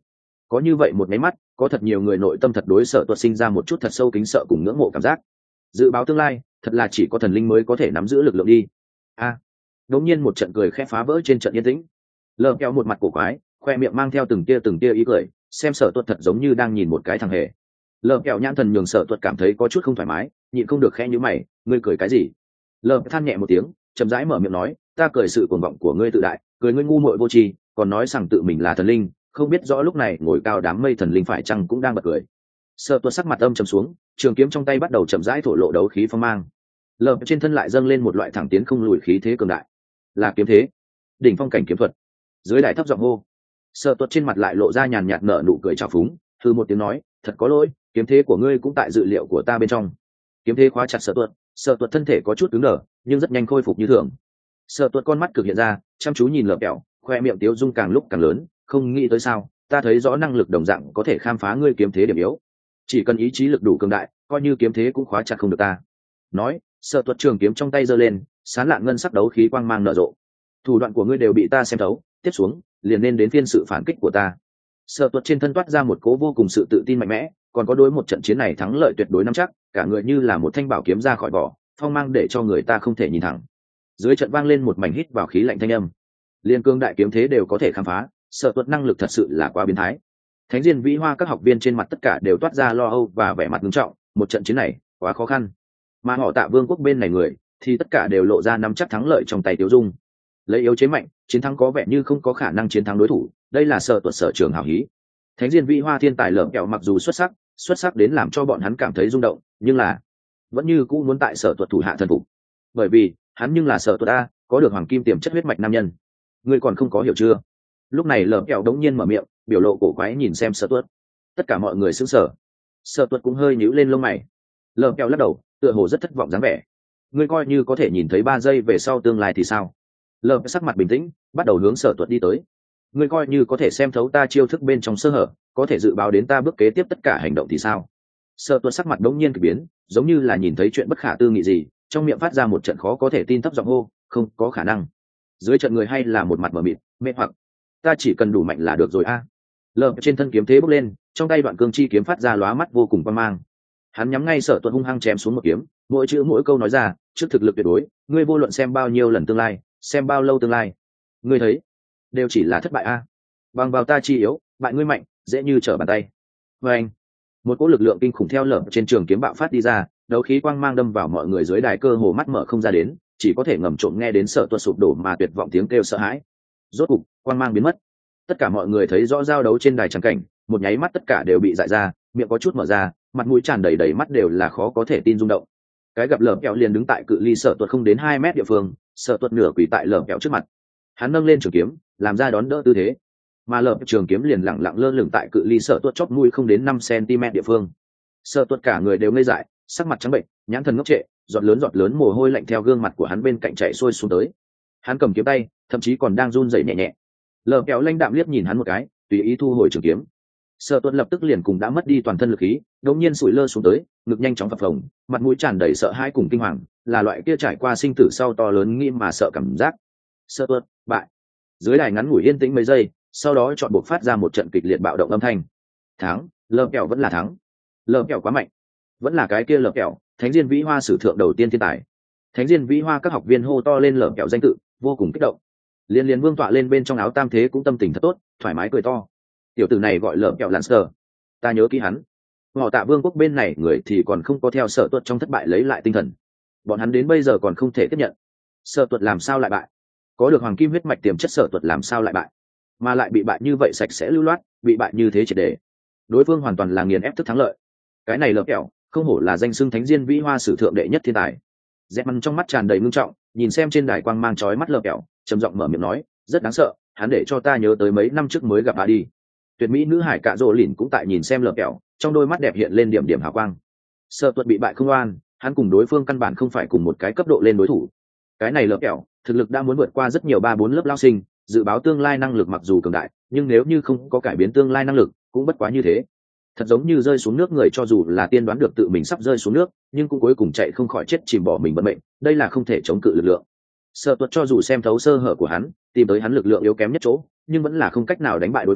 có như vậy một máy mắt, có thật nhiều người nội tâm thật đối Sở Tuật sinh ra một chút thật sâu kính sợ cùng ngưỡng mộ cảm giác. Dự báo tương lai, thật là chỉ có thần linh mới có thể nắm giữ lực lượng đi. A, à, đột nhiên một trận cười khẽ phá vỡ trên trận yên tĩnh. Lờ Kẹo một mặt cổ quái, khoe miệng mang theo từng tia từng tia ý cười, xem Sở Tuật thật giống như đang nhìn một cái thằng hề. Lờ Kẹo nhãn thần nhường Sở Tuật cảm thấy có chút không thoải mái, nhịn không được khẽ nhíu mày, ngươi cười cái gì? Lờ than nhẹ một tiếng, chậm rãi mở miệng nói, ta cười sự cuồng vọng của ngươi tự đại, cười ngươi ngu muội vô tri, còn nói rằng tự mình là thần linh, không biết rõ lúc này ngồi cao đám mây thần linh phải chăng cũng đang bật cười. Sợ Tuật sắc mặt âm trầm xuống, trường kiếm trong tay bắt đầu chậm rãi thổ lộ đấu khí phong mang. Lờ trên thân lại dâng lên một loại thẳng tiến không lùi khí thế cường đại, là kiếm thế, đỉnh phong cảnh kiếm thuật. Dưới đại thấp giọng hô, Sợ Tuật trên mặt lại lộ ra nhàn nhạt nở nụ cười trào phúng, thư một tiếng nói, thật có lỗi, kiếm thế của ngươi cũng tại dự liệu của ta bên trong. Kiếm thế khóa chặt Sợ Tuật, Sợ Tuật thân thể có chút cứng đờ, nhưng rất nhanh khôi phục như thường. Sợ Tuật con mắt cực hiện ra, chăm chú nhìn Lờ Kẹo, khoe miệng tiếu dung càng lúc càng lớn, không nghĩ tới sao, ta thấy rõ năng lực đồng dạng có thể khám phá ngươi kiếm thế điểm yếu, chỉ cần ý chí lực đủ cường đại, coi như kiếm thế cũng khóa chặt không được ta. Nói, Sợ Tuật trường kiếm trong tay giơ lên, sán lạn ngân sắc đấu khí quang mang nở rộ. Thủ đoạn của ngươi đều bị ta xem thấu, tiếp xuống liền nên đến phiên sự phản kích của ta. Sợ Tuật trên thân toát ra một cố vô cùng sự tự tin mạnh mẽ, còn có đối một trận chiến này thắng lợi tuyệt đối nắm chắc, cả người như là một thanh bảo kiếm ra khỏi vỏ, phong mang để cho người ta không thể nhìn thẳng. Dưới trận vang lên một mảnh hít vào khí lạnh thanh âm, liên cương đại kiếm thế đều có thể khám phá, Sợ Tuật năng lực thật sự là quá biến thái. Thánh Diên Vĩ Hoa các học viên trên mặt tất cả đều toát ra lo âu và vẻ mặt nghiêm trọng, một trận chiến này quá khó khăn. Mà họ Tạ Vương quốc bên này người thì tất cả đều lộ ra nắm chắc thắng lợi trong tay Tiêu Dung. Lấy yếu chế mạnh, chiến thắng có vẻ như không có khả năng chiến thắng đối thủ, đây là Sợ Tuật sở trường hảo hí. Thánh Diên Vĩ Hoa thiên tài Lởm Kẹo mặc dù xuất sắc, xuất sắc đến làm cho bọn hắn cảm thấy rung động, nhưng là vẫn như cũng muốn tại Sở Tuật thủ hạ thần phục. Bởi vì, hắn nhưng là Sở Tuật a, có được hoàng kim tiềm chất huyết mạch nam nhân. Ngươi còn không có hiểu chưa? Lúc này Lởm Kẹo đống nhiên mở miệng, biểu lộ cổ quái nhìn xem Sở Tuật. Tất cả mọi người sững sờ. Sở Tuật cũng hơi nhíu lên lông mày. Lởm Kẹo lắc đầu, tựa hồ rất thất vọng dáng vẻ. Ngươi coi như có thể nhìn thấy ba giây về sau tương lai thì sao? Lởm sắc mặt bình tĩnh, bắt đầu hướng Sở Tuật đi tới. Ngươi coi như có thể xem thấu ta chiêu thức bên trong sơ hở, có thể dự báo đến ta bước kế tiếp tất cả hành động thì sao? Sở Tuật sắc mặt đống nhiên kỳ biến, giống như là nhìn thấy chuyện bất khả tư nghị gì, trong miệng phát ra một trận khó có thể tin thấp giọng hô, không có khả năng. Dưới trận người hay là một mặt mở mịt, mê hoặc. Ta chỉ cần đủ mạnh là được rồi a. À. Lợm trên thân kiếm thế bốc lên, trong tay đoạn cương chi kiếm phát ra lóa mắt vô cùng quang mang. Hắn nhắm ngay Sở Tuật hung hăng chém xuống một kiếm, mỗi chữ mỗi câu nói ra, trước thực lực tuyệt đối, ngươi vô luận xem bao nhiêu lần tương lai, xem bao lâu tương lai, ngươi thấy đều chỉ là thất bại a. À. Bằng vào ta chi yếu, bại ngươi mạnh, dễ như trở bàn tay. Và anh, một cỗ lực lượng kinh khủng theo lởm trên trường kiếm bạo phát đi ra, đấu khí quang mang đâm vào mọi người dưới đài, cơ hồ mắt mở không ra đến, chỉ có thể ngầm trộm nghe đến Sở Tuật sụp đổ mà tuyệt vọng tiếng kêu sợ hãi. Rốt cục, quang mang biến mất. Tất cả mọi người thấy rõ giao đấu trên đài trắng cảnh, một nháy mắt tất cả đều bị dại ra, miệng có chút mở ra, mặt mũi tràn đầy đầy mắt đều là khó có thể tin rung động. Cái gặp lởm kẹo liền đứng tại cự ly Sở Tuật không đến hai mét địa phương, Sở Tuật nửa quỳ tại lởm kẹo trước mặt. Hắn nâng lên trường kiếm, làm ra đón đỡ tư thế. Mà lợp trường kiếm liền lẳng lặng lơ lửng tại cự ly Sở Tuật chóp mũi không đến năm xăng-ti-mét địa phương. Sở Tuật cả người đều ngây dại, sắc mặt trắng bệnh, nhãn thần ngốc trệ, giọt lớn giọt lớn mồ hôi lạnh theo gương mặt của hắn bên cạnh chảy xuôi xuống tới. Hắn cầm kiếm tay, thậm chí còn đang run rẩy nhẹ nhẹ. Lợp kéo lãnh đạm liếc nhìn hắn một cái, tùy ý thu hồi trường kiếm. Sở Tuật lập tức liền cùng đã mất đi toàn thân lực khí, đột nhiên sủi lơ xuống tới, ngực nhanh chóng phập phồng, mặt mũi tràn đầy sợ hãi cùng kinh hoàng, là loại kia trải qua sinh tử sau to lớn nghĩ mà sợ cảm giác. Sở Tuật bại. Dưới đài ngắn ngủi yên tĩnh mấy giây, sau đó chọn buộc phát ra một trận kịch liệt bạo động âm thanh. Thắng, lợp kẹo vẫn là thắng. Lợp kẹo quá mạnh, vẫn là cái kia lợp kẹo, Thánh Diên Vĩ Hoa sử thượng đầu tiên thiên tài. Thánh Diên Vĩ Hoa các học viên hô to lên lợp kẹo danh tự, vô cùng kích động. Liên liên vương tọa lên bên trong áo tam thế cũng tâm tình thật tốt, thoải mái cười to. Tiểu tử này gọi lợp kẹo Lancer, ta nhớ kỹ hắn. Họ Tạ Vương quốc bên này người thì còn không có theo Sở Tuật trong thất bại lấy lại tinh thần. Bọn hắn đến bây giờ còn không thể tiếp nhận. Sở Tuật làm sao lại bại? Có được hoàng kim huyết mạch tiềm chất Sở Tuật làm sao lại bại? Mà lại bị bại như vậy sạch sẽ lưu loát, bị bại như thế triệt để. Đối phương hoàn toàn là nghiền ép thức thắng lợi. Cái này lợp kẹo, không hổ là danh xưng Thánh Diên Vĩ Hoa sử thượng đệ nhất thiên tài. Dẹp Măn trong mắt tràn đầy ngưng trọng, nhìn xem trên đài quang mang chói mắt lợp kẹo, trầm giọng mở miệng nói, rất đáng sợ, hắn để cho ta nhớ tới mấy năm trước mới gặp bà đi. Tuyệt mỹ nữ hải Cạ Dỗ Lìn cũng tại nhìn xem lợp kẹo, trong đôi mắt đẹp hiện lên điểm điểm hào quang. Sở Tuật bị bại không oan, hắn cùng đối phương căn bản không phải cùng một cái cấp độ lên đối thủ. Cái này lợp kẹo, thực lực đã muốn vượt qua rất nhiều ba bốn lớp lao sinh, dự báo tương lai năng lực mặc dù cường đại, nhưng nếu như không có cải biến tương lai năng lực, cũng bất quá như thế. Thật giống như rơi xuống nước người, cho dù là tiên đoán được tự mình sắp rơi xuống nước, nhưng cũng cuối cùng chạy không khỏi chết chìm bỏ mình vận mệnh, đây là không thể chống cự lực lượng. Sở Tuật cho dù xem thấu sơ hở của hắn, tìm tới hắn lực lượng yếu kém nhất chỗ, nhưng vẫn là không cách nào đánh bại đối phương,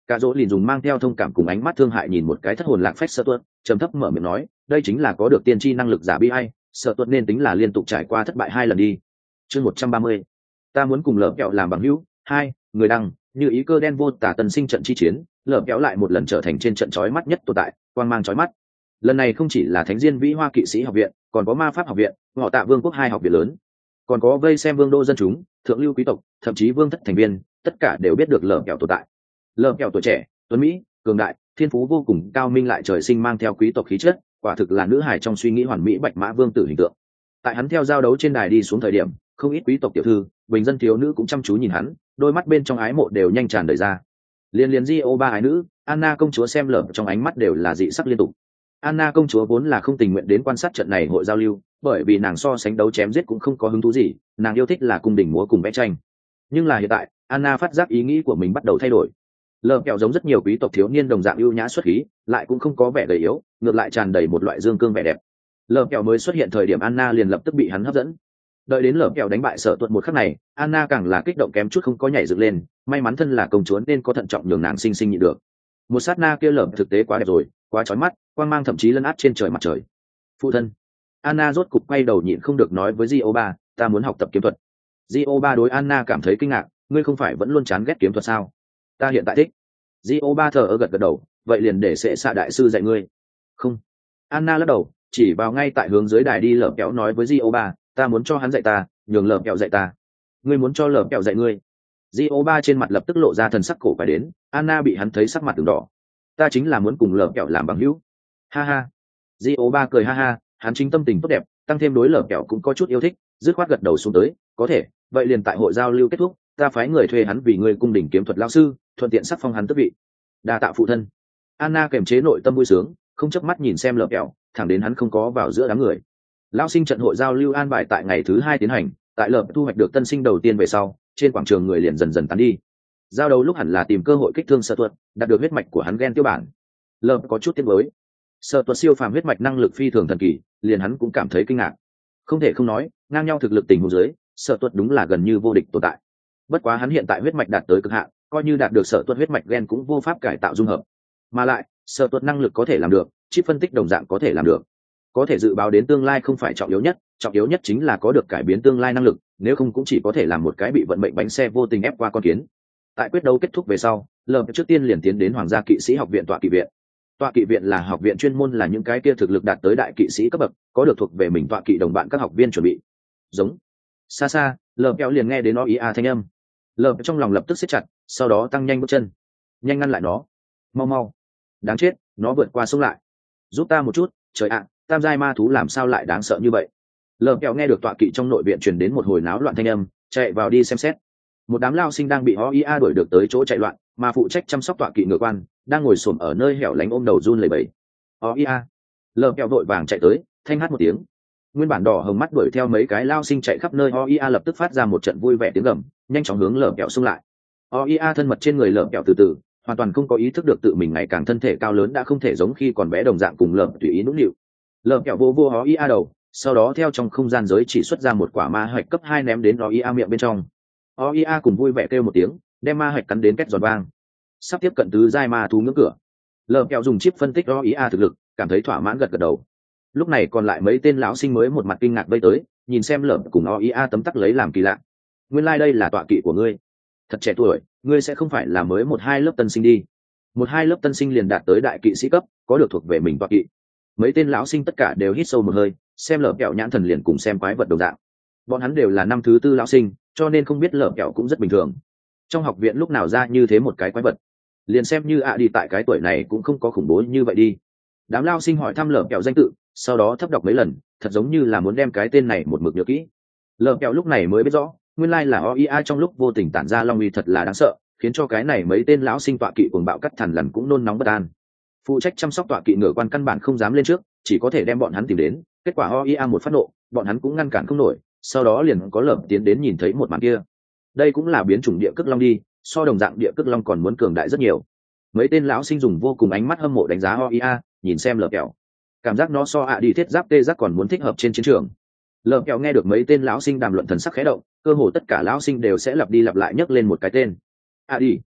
Cả dỗ lìn dùng mang theo thông cảm cùng ánh mắt thương hại nhìn một cái thất hồn lạc phách sợ tuất, trầm thấp mở miệng nói, đây chính là có được tiên tri năng lực giả bi hay, sợ tuất nên tính là liên tục trải qua thất bại hai lần đi. Chương một trăm ba mươi, ta muốn cùng lở kẹo làm bằng hữu. Hai, người đăng, như ý cơ đen vô tả tân sinh trận chi chiến, lở kẹo lại một lần trở thành trên trận chói mắt nhất tồn tại, quang mang chói mắt. Lần này không chỉ là Thánh Diên Vĩ Hoa Kỵ sĩ học viện, còn có Ma Pháp học viện, Ngọ Tạ Vương quốc hai học viện lớn, còn có vây xem vương đô dân chúng, thượng lưu quý tộc, thậm chí vương thất thành viên, tất cả đều biết được lở kẹo tồn tại. Lở kẹo tuổi trẻ, tuấn mỹ, cường đại, thiên phú vô cùng cao minh, lại trời sinh mang theo quý tộc khí chất, quả thực là nữ hài trong suy nghĩ hoàn mỹ bạch mã vương tử hình tượng. Tại hắn theo giao đấu trên đài đi xuống thời điểm, không ít quý tộc tiểu thư, bình dân thiếu nữ cũng chăm chú nhìn hắn, đôi mắt bên trong ái mộ đều nhanh tràn đầy ra. Liên liên Di ba ái nữ, Anna công chúa xem lở trong ánh mắt đều là dị sắc liên tục. Anna công chúa vốn là không tình nguyện đến quan sát trận này hội giao lưu, bởi vì nàng so sánh đấu chém giết cũng không có hứng thú gì, nàng yêu thích là cung đình múa cùng vẽ tranh. Nhưng là hiện tại, Anna phát giác ý nghĩ của mình bắt đầu thay đổi. Lở kẹo giống rất nhiều quý tộc thiếu niên đồng dạng ưu nhã xuất khí, lại cũng không có vẻ gầy yếu, ngược lại tràn đầy một loại dương cương vẻ đẹp. Lở kẹo mới xuất hiện thời điểm Anna liền lập tức bị hắn hấp dẫn. Đợi đến lở kẹo đánh bại Sở Tuật một khắc này, Anna càng là kích động kém chút không có nhảy dựng lên, may mắn thân là công chúa nên có thận trọng nhường nàng sinh sinh nhịn được. Một sát na kia lở thực tế quá đẹp rồi, quá chói mắt, quang mang thậm chí lấn át trên trời mặt trời. Phụ thân. Anna rốt cục quay đầu nhịn không được nói với Di ba, ta muốn học tập kiếm thuật. Di ba đối Anna cảm thấy kinh ngạc, ngươi không phải vẫn luôn chán ghét kiếm thuật sao? Ta hiện tại thích. Di ba thờ ơ gật gật đầu, vậy liền để sẽ xạ đại sư dạy ngươi. Không. Anna lắc đầu, chỉ vào ngay tại hướng dưới đài đi lở kẹo nói với Di ba, ta muốn cho hắn dạy ta, nhường lở kẹo dạy ta. Ngươi muốn cho lở kẹo dạy ngươi? Di ba trên mặt lập tức lộ ra thần sắc cổ phải đến, Anna bị hắn thấy sắc mặt từng đỏ. Ta chính là muốn cùng lở kẹo làm bằng hữu. Ha ha. Di ba cười ha ha, hắn chính tâm tình tốt đẹp, tăng thêm đối lở kẹo cũng có chút yêu thích, dứt khoát gật đầu xuống tới, có thể, vậy liền tại hội giao lưu kết thúc, ta phái người thuê hắn vì ngươi cung đình kiếm thuật lão sư, thuận tiện sắc phong hắn tước vị. Đa tạ phụ thân. Anna kềm chế nội tâm vui sướng, không chớp mắt nhìn xem lở kẹo, thẳng đến hắn không có vào giữa đám người. Lão sinh trận hội giao lưu an bài tại ngày thứ hai tiến hành, tại lở thu hoạch được tân sinh đầu tiên về sau, trên quảng trường người liền dần dần tán đi. Giao đấu lúc hẳn là tìm cơ hội kích thương Sở Tuật, đạt được huyết mạch của hắn gen tiêu bản. Lở có chút tiếc nuối. Sở Tuật siêu phàm huyết mạch năng lực phi thường thần kỳ, liền hắn cũng cảm thấy kinh ngạc. Không thể không nói, ngang nhau thực lực tình huống dưới, Sở Tuật đúng là gần như vô địch tồn tại. Bất quá hắn hiện tại huyết mạch đạt tới cực hạn, coi như đạt được Sở Tuật huyết mạch gen cũng vô pháp cải tạo dung hợp. Mà lại, Sở Tuật năng lực có thể làm được, chip phân tích đồng dạng có thể làm được. Có thể dự báo đến tương lai không phải trọng yếu nhất, trọng yếu nhất chính là có được cải biến tương lai năng lực, nếu không cũng chỉ có thể làm một cái bị vận mệnh bánh xe vô tình ép qua con kiến. Tại quyết đấu kết thúc về sau, lờ trước tiên liền tiến đến Hoàng gia kỵ sĩ học viện tọa kỵ viện. Tọa kỵ viện là học viện chuyên môn là những cái kia thực lực đạt tới đại kỵ sĩ cấp bậc, có được thuộc về mình tọa kỵ đồng bạn các học viên chuẩn bị. Giống. Xa xa, lờ kéo liền nghe đến nó ý a thanh âm. Lờ trong lòng lập tức siết chặt, sau đó tăng nhanh bước chân. Nhanh ngăn lại nó. Mau mau. Đáng chết, nó vượt qua sông lại. Giúp ta một chút, trời ạ, tam giai ma thú làm sao lại đáng sợ như vậy? Lờ kéo nghe được tọa kỵ trong nội viện truyền đến một hồi náo loạn thanh âm, chạy vào đi xem xét. Một đám lao sinh đang bị o i a đuổi được tới chỗ chạy loạn, mà phụ trách chăm sóc tọa kỵ ngựa quan đang ngồi xổm ở nơi hẻo lánh ôm đầu run lẩy bẩy. o i a. Lờ kéo vội vàng chạy tới, thanh hát một tiếng. Nguyên bản đỏ hồng mắt đuổi theo mấy cái lao sinh chạy khắp nơi, o i a lập tức phát ra một trận vui vẻ tiếng gầm, nhanh chóng hướng lờ kéo xung lại. o i a thân mật trên người lờ kéo từ từ, hoàn toàn không có ý thức được tự mình ngày càng thân thể cao lớn đã không thể giống khi còn bé đồng dạng cùng lờ tùy ý nũng nịu. Lờ kéo vô vô o i a đầu, sau đó theo trong không gian giới chỉ xuất ra một quả ma hạch cấp hai ném đến o i a miệng bên trong. o i a cùng vui vẻ kêu một tiếng, đem ma hạch cắn đến két giòn vang. Sắp tiếp cận tứ giai ma thú ngưỡng cửa. Lờ kẹo dùng chip phân tích o i a thực lực, cảm thấy thỏa mãn gật gật đầu. Lúc này còn lại mấy tên lão sinh mới một mặt kinh ngạc vây tới, nhìn xem lờ cùng o i a tấm tắc lấy làm kỳ lạ. Nguyên lai đây là tọa kỵ của ngươi. Thật trẻ tuổi, ngươi sẽ không phải là mới một hai lớp tân sinh đi. Một hai lớp tân sinh liền đạt tới đại kỵ sĩ cấp, có được thuộc về mình tọa kỵ. Mấy tên lão sinh tất cả đều hít sâu một hơi, xem lờ kẹo nhãn thần liền cùng xem quái vật đồng dạng. Bọn hắn đều là năm thứ tư lão sinh, cho nên không biết lờ kẹo cũng rất bình thường. Trong học viện lúc nào ra như thế một cái quái vật, liền xem như ạ đi tại cái tuổi này cũng không có khủng bố như vậy đi. Đám lao sinh hỏi thăm lờ kẹo danh tự, sau đó thấp đọc mấy lần, thật giống như là muốn đem cái tên này một mực nhớ kỹ. Lờ kẹo lúc này mới biết rõ, nguyên lai là o i a trong lúc vô tình tản ra long uy thật là đáng sợ, khiến cho cái này mấy tên lão sinh tọa kỵ cuồng bạo cắt thằn lằn cũng nôn nóng bất an. Phụ trách chăm sóc tọa kỵ ngựa quan căn bản không dám lên trước, chỉ có thể đem bọn hắn tìm đến. Kết quả o i a một phát nộ, bọn hắn cũng ngăn cản không nổi, sau đó liền có lợm tiến đến nhìn thấy một màn kia. Đây cũng là biến chủng địa cước long đi, so đồng dạng địa cước long còn muốn cường đại rất nhiều. Mấy tên lão sinh dùng vô cùng ánh mắt hâm mộ đánh giá o i a, nhìn xem lợm kẹo, cảm giác nó so ạ đi thiết giáp tê giác còn muốn thích hợp trên chiến trường. Lợm kẹo nghe được mấy tên lão sinh đàm luận thần sắc khẽ động, cơ hồ tất cả lão sinh đều sẽ lặp đi lặp lại nhắc lên một cái tên. ạ đi.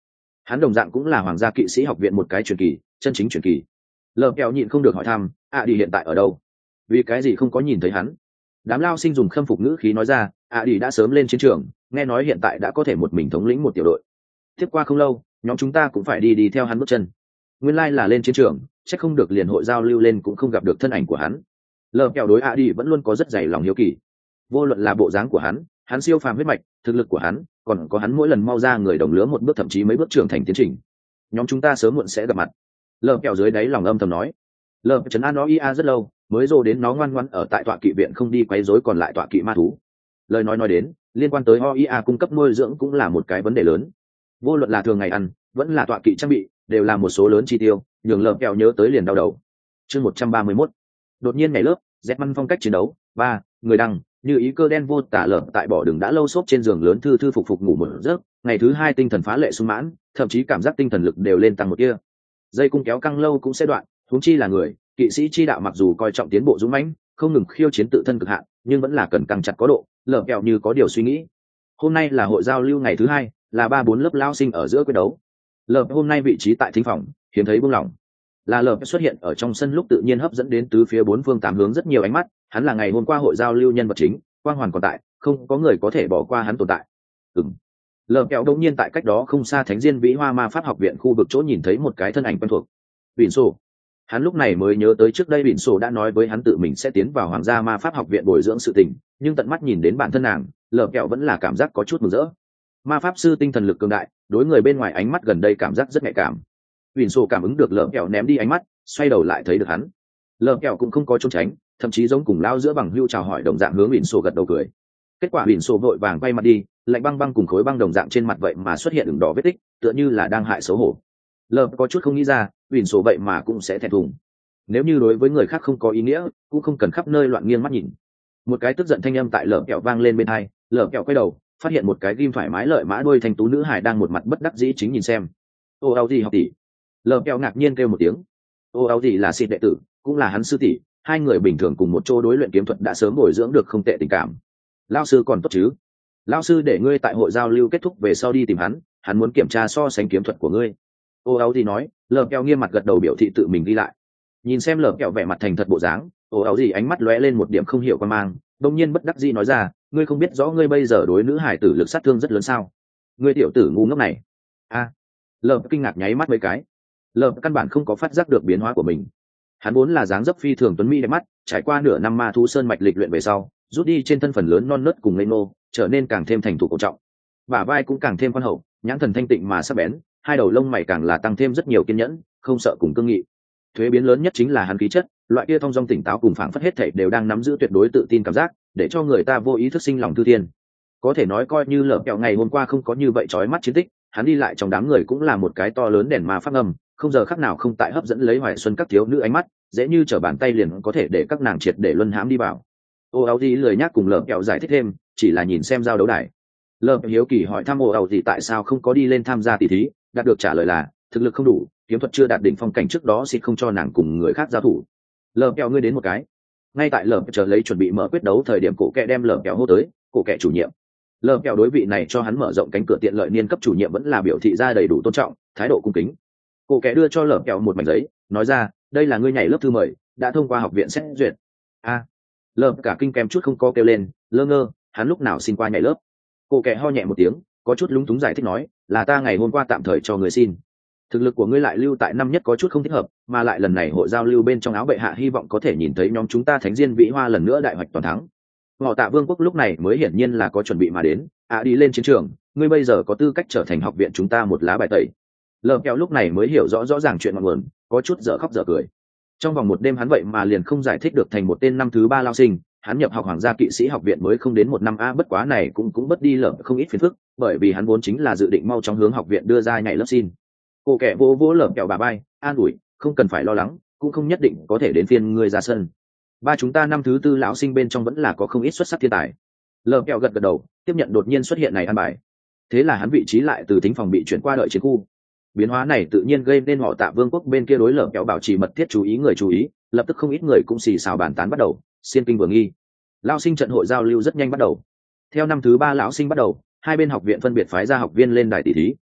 hắn đồng dạng cũng là hoàng gia kỵ sĩ học viện một cái truyền kỳ, chân chính truyền kỳ. Lờ kẹo nhịn không được hỏi thăm, ạ đi hiện tại ở đâu? Vì cái gì không có nhìn thấy hắn? Đám lao sinh dùng khâm phục ngữ khí nói ra, ạ đi đã sớm lên chiến trường, nghe nói hiện tại đã có thể một mình thống lĩnh một tiểu đội. Tiếp qua không lâu, nhóm chúng ta cũng phải đi đi theo hắn bước chân. Nguyên lai là lên chiến trường, chắc không được liền hội giao lưu lên cũng không gặp được thân ảnh của hắn. Lờ kẹo đối ạ đi vẫn luôn có rất dày lòng hiếu kỳ. Vô luận là bộ dáng của hắn, hắn siêu phàm huyết mạch, thực lực của hắn, còn có hắn mỗi lần mau ra người đồng lứa một bước thậm chí mấy bước trưởng thành tiến trình. Nhóm chúng ta sớm muộn sẽ gặp mặt. Lờ kẹo dưới đáy lòng âm thầm nói. Lờ trấn an nó ia rất lâu, mới rồi đến nó ngoan ngoãn ở tại tọa kỵ viện không đi quấy rối còn lại tọa kỵ ma thú. Lời nói nói đến, liên quan tới o i a cung cấp nuôi dưỡng cũng là một cái vấn đề lớn. Vô luận là thường ngày ăn, vẫn là tọa kỵ trang bị, đều là một số lớn chi tiêu, nhường lờ kẹo nhớ tới liền đau đầu. Chương một trăm ba mươi mốt. Đột nhiên nhảy lớp, dẹp măn phong cách chiến đấu, ba, người đăng, như ý cơ đen vô tả lở tại bỏ đường đã lâu xốp trên giường lớn thư thư phục phục ngủ một giấc, ngày thứ hai tinh thần phá lệ sung mãn, thậm chí cảm giác tinh thần lực đều lên tăng một kia. Dây cung kéo căng lâu cũng sẽ đoạn, huống chi là người, kỵ sĩ chi đạo mặc dù coi trọng tiến bộ dũng mãnh, không ngừng khiêu chiến tự thân cực hạn, nhưng vẫn là cần căng chặt có độ, lở kẹo như có điều suy nghĩ. Hôm nay là hội giao lưu ngày thứ hai, là ba bốn lớp lao sinh ở giữa quyết đấu. Lở hôm nay vị trí tại thính phòng, hiếm thấy buông lỏng. Là lở xuất hiện ở trong sân lúc tự nhiên hấp dẫn đến tứ phía bốn phương tám hướng rất nhiều ánh mắt, hắn là ngày hôm qua hội giao lưu nhân vật chính, quang hoàn còn tại, không có người có thể bỏ qua hắn tồn tại. Ừm. Lở kẹo đột nhiên tại cách đó không xa Thánh Diên Vĩ Hoa Ma Pháp Học viện khu vực chỗ nhìn thấy một cái thân ảnh quen thuộc. Bỉn Sổ. Hắn lúc này mới nhớ tới trước đây Bỉn Sổ đã nói với hắn tự mình sẽ tiến vào Hoàng gia Ma Pháp Học viện bồi dưỡng sự tình, nhưng tận mắt nhìn đến bản thân nàng, Lở kẹo vẫn là cảm giác có chút mừng rỡ. Ma pháp sư tinh thần lực cường đại, đối người bên ngoài ánh mắt gần đây cảm giác rất nhạy cảm. Bỉn Sổ cảm ứng được Lở kẹo ném đi ánh mắt, xoay đầu lại thấy được hắn. Lở kẹo cũng không có trốn tránh, thậm chí giống cùng lao giữa bằng hưu chào hỏi đồng dạng hướng Bỉn Sổ gật đầu cười. Kết quả Bỉn Sổ vội vàng quay mặt đi, lạnh băng băng cùng khối băng đồng dạng trên mặt vậy mà xuất hiện ửng đỏ vết tích, tựa như là đang hại xấu hổ. Lở có chút không nghĩ ra, Bỉn Sổ vậy mà cũng sẽ thẹn thùng. Nếu như đối với người khác không có ý nghĩa, cũng không cần khắp nơi loạn nghiêng mắt nhìn. Một cái tức giận thanh âm tại Lở kẹo vang lên bên tai, Lở kẹo quay đầu, phát hiện một cái ghim thoải mái lợi mã đuôi thanh tú nữ hải đang một mặt bất đắc dĩ chính nhìn xem. Ô áo gì học tỷ? Lở kẹo ngạc nhiên kêu một tiếng. Ô áo gì là xịt đệ tử, cũng là hắn sư tỷ, hai người bình thường cùng một chỗ đối luyện kiếm thuật đã sớm bồi dưỡng được không tệ tình cảm. Lão sư còn tốt chứ? Lão sư để ngươi tại hội giao lưu kết thúc về sau đi tìm hắn, hắn muốn kiểm tra so sánh kiếm thuật của ngươi. Ô áo gì nói, Lở kẹo nghiêm mặt gật đầu biểu thị tự mình đi lại. Nhìn xem Lở kẹo vẻ mặt thành thật bộ dáng, ô áo gì ánh mắt lóe lên một điểm không hiểu quan mang, đông nhiên bất đắc dĩ nói ra, ngươi không biết rõ ngươi bây giờ đối nữ hải tử lực sát thương rất lớn sao? Ngươi tiểu tử ngu ngốc này. A. À, Lở kinh ngạc nháy mắt mấy cái. Lở căn bản không có phát giác được biến hóa của mình. Hắn vốn là dáng dấp phi thường tuấn mỹ đẹp mắt, trải qua nửa năm ma thú sơn mạch lịch luyện về sau, rút đi trên thân phần lớn non nớt cùng ngây nô, trở nên càng thêm thành thục cổ trọng. Bả vai cũng càng thêm quan hậu, nhãn thần thanh tịnh mà sắc bén, hai đầu lông mày càng là tăng thêm rất nhiều kiên nhẫn, không sợ cùng cương nghị. Thuế biến lớn nhất chính là hắn khí chất, loại kia thông dong tỉnh táo cùng phảng phất hết thảy đều đang nắm giữ tuyệt đối tự tin cảm giác, để cho người ta vô ý thức sinh lòng thư thiên. Có thể nói coi như Lở kẹo ngày hôm qua không có như vậy chói mắt chiến tích, hắn đi lại trong đám người cũng là một cái to lớn đèn ma pháp ngầm, không giờ khắc nào không tại hấp dẫn lấy hoài xuân các thiếu nữ ánh mắt, dễ như trở bàn tay liền có thể để các nàng triệt để luân hãm đi vào. Ô áo gì lười nhác cùng Lở kẹo giải thích thêm, chỉ là nhìn xem giao đấu đài. Lở hiếu kỳ hỏi thăm ô áo gì tại sao không có đi lên tham gia tỷ thí, đạt được trả lời là thực lực không đủ, kiếm thuật chưa đạt đỉnh phong cảnh trước đó sẽ không cho nàng cùng người khác giao thủ. Lở kẹo ngươi đến một cái. Ngay tại Lở chờ lấy chuẩn bị mở quyết đấu thời điểm cổ kẹ đem Lở kẹo hô tới, cổ kẹ chủ nhiệm. Lở kẹo đối vị này cho hắn mở rộng cánh cửa tiện lợi niên cấp chủ nhiệm vẫn là biểu thị ra đầy đủ tôn trọng, thái độ cung kính. Cổ kẹ đưa cho Lở kẹo một mảnh giấy, nói ra, đây là ngươi nhảy lớp thư mời, đã thông qua học viện xét duyệt. A. À, Lở cả kinh kèm chút không có kêu lên, lơ ngơ, hắn lúc nào xin qua nhảy lớp? Cổ kẹ ho nhẹ một tiếng, có chút lúng túng giải thích nói, là ta ngày hôm qua tạm thời cho người xin. Thực lực của ngươi lại lưu tại năm nhất có chút không thích hợp, mà lại lần này hội giao lưu bên trong áo bệ hạ hy vọng có thể nhìn thấy nhóm chúng ta Thánh Diên Vĩ Hoa lần nữa đại hoạch toàn thắng. Họ Tạ Vương quốc lúc này mới hiển nhiên là có chuẩn bị mà đến, à đi lên chiến trường, ngươi bây giờ có tư cách trở thành học viện chúng ta một lá bài tẩy. Lờ kẹo lúc này mới hiểu rõ rõ ràng chuyện ngọn nguồn, có chút dở khóc dở cười. Trong vòng một đêm hắn vậy mà liền không giải thích được thành một tên năm thứ ba lao sinh, hắn nhập học Hoàng gia kỵ sĩ học viện mới không đến một năm a, bất quá này cũng cũng bất đi lở không ít phiền phức, bởi vì hắn vốn chính là dự định mau chóng hướng học viện đưa ra nhảy lớp xin. Cô kẻ vỗ vỗ lở kẹo bà bay, an ủi, không cần phải lo lắng, cũng không nhất định có thể đến phiên ngươi ra sân. Ba chúng ta năm thứ tư lão sinh bên trong vẫn là có không ít xuất sắc thiên tài. Lở kẹo gật gật đầu, tiếp nhận đột nhiên xuất hiện này an bài. Thế là hắn vị trí lại từ thính phòng bị chuyển qua đợi chiến khu. Biến hóa này tự nhiên gây nên họ Tạ Vương quốc bên kia đối Lở kẹo bảo trì mật thiết chú ý người chú ý, lập tức không ít người cũng xì xào bàn tán bắt đầu, xiên kinh vừa nghi. Lão sinh trận hội giao lưu rất nhanh bắt đầu. Theo năm thứ ba lão sinh bắt đầu, hai bên học viện phân biệt phái ra học viên lên đài tỷ thí.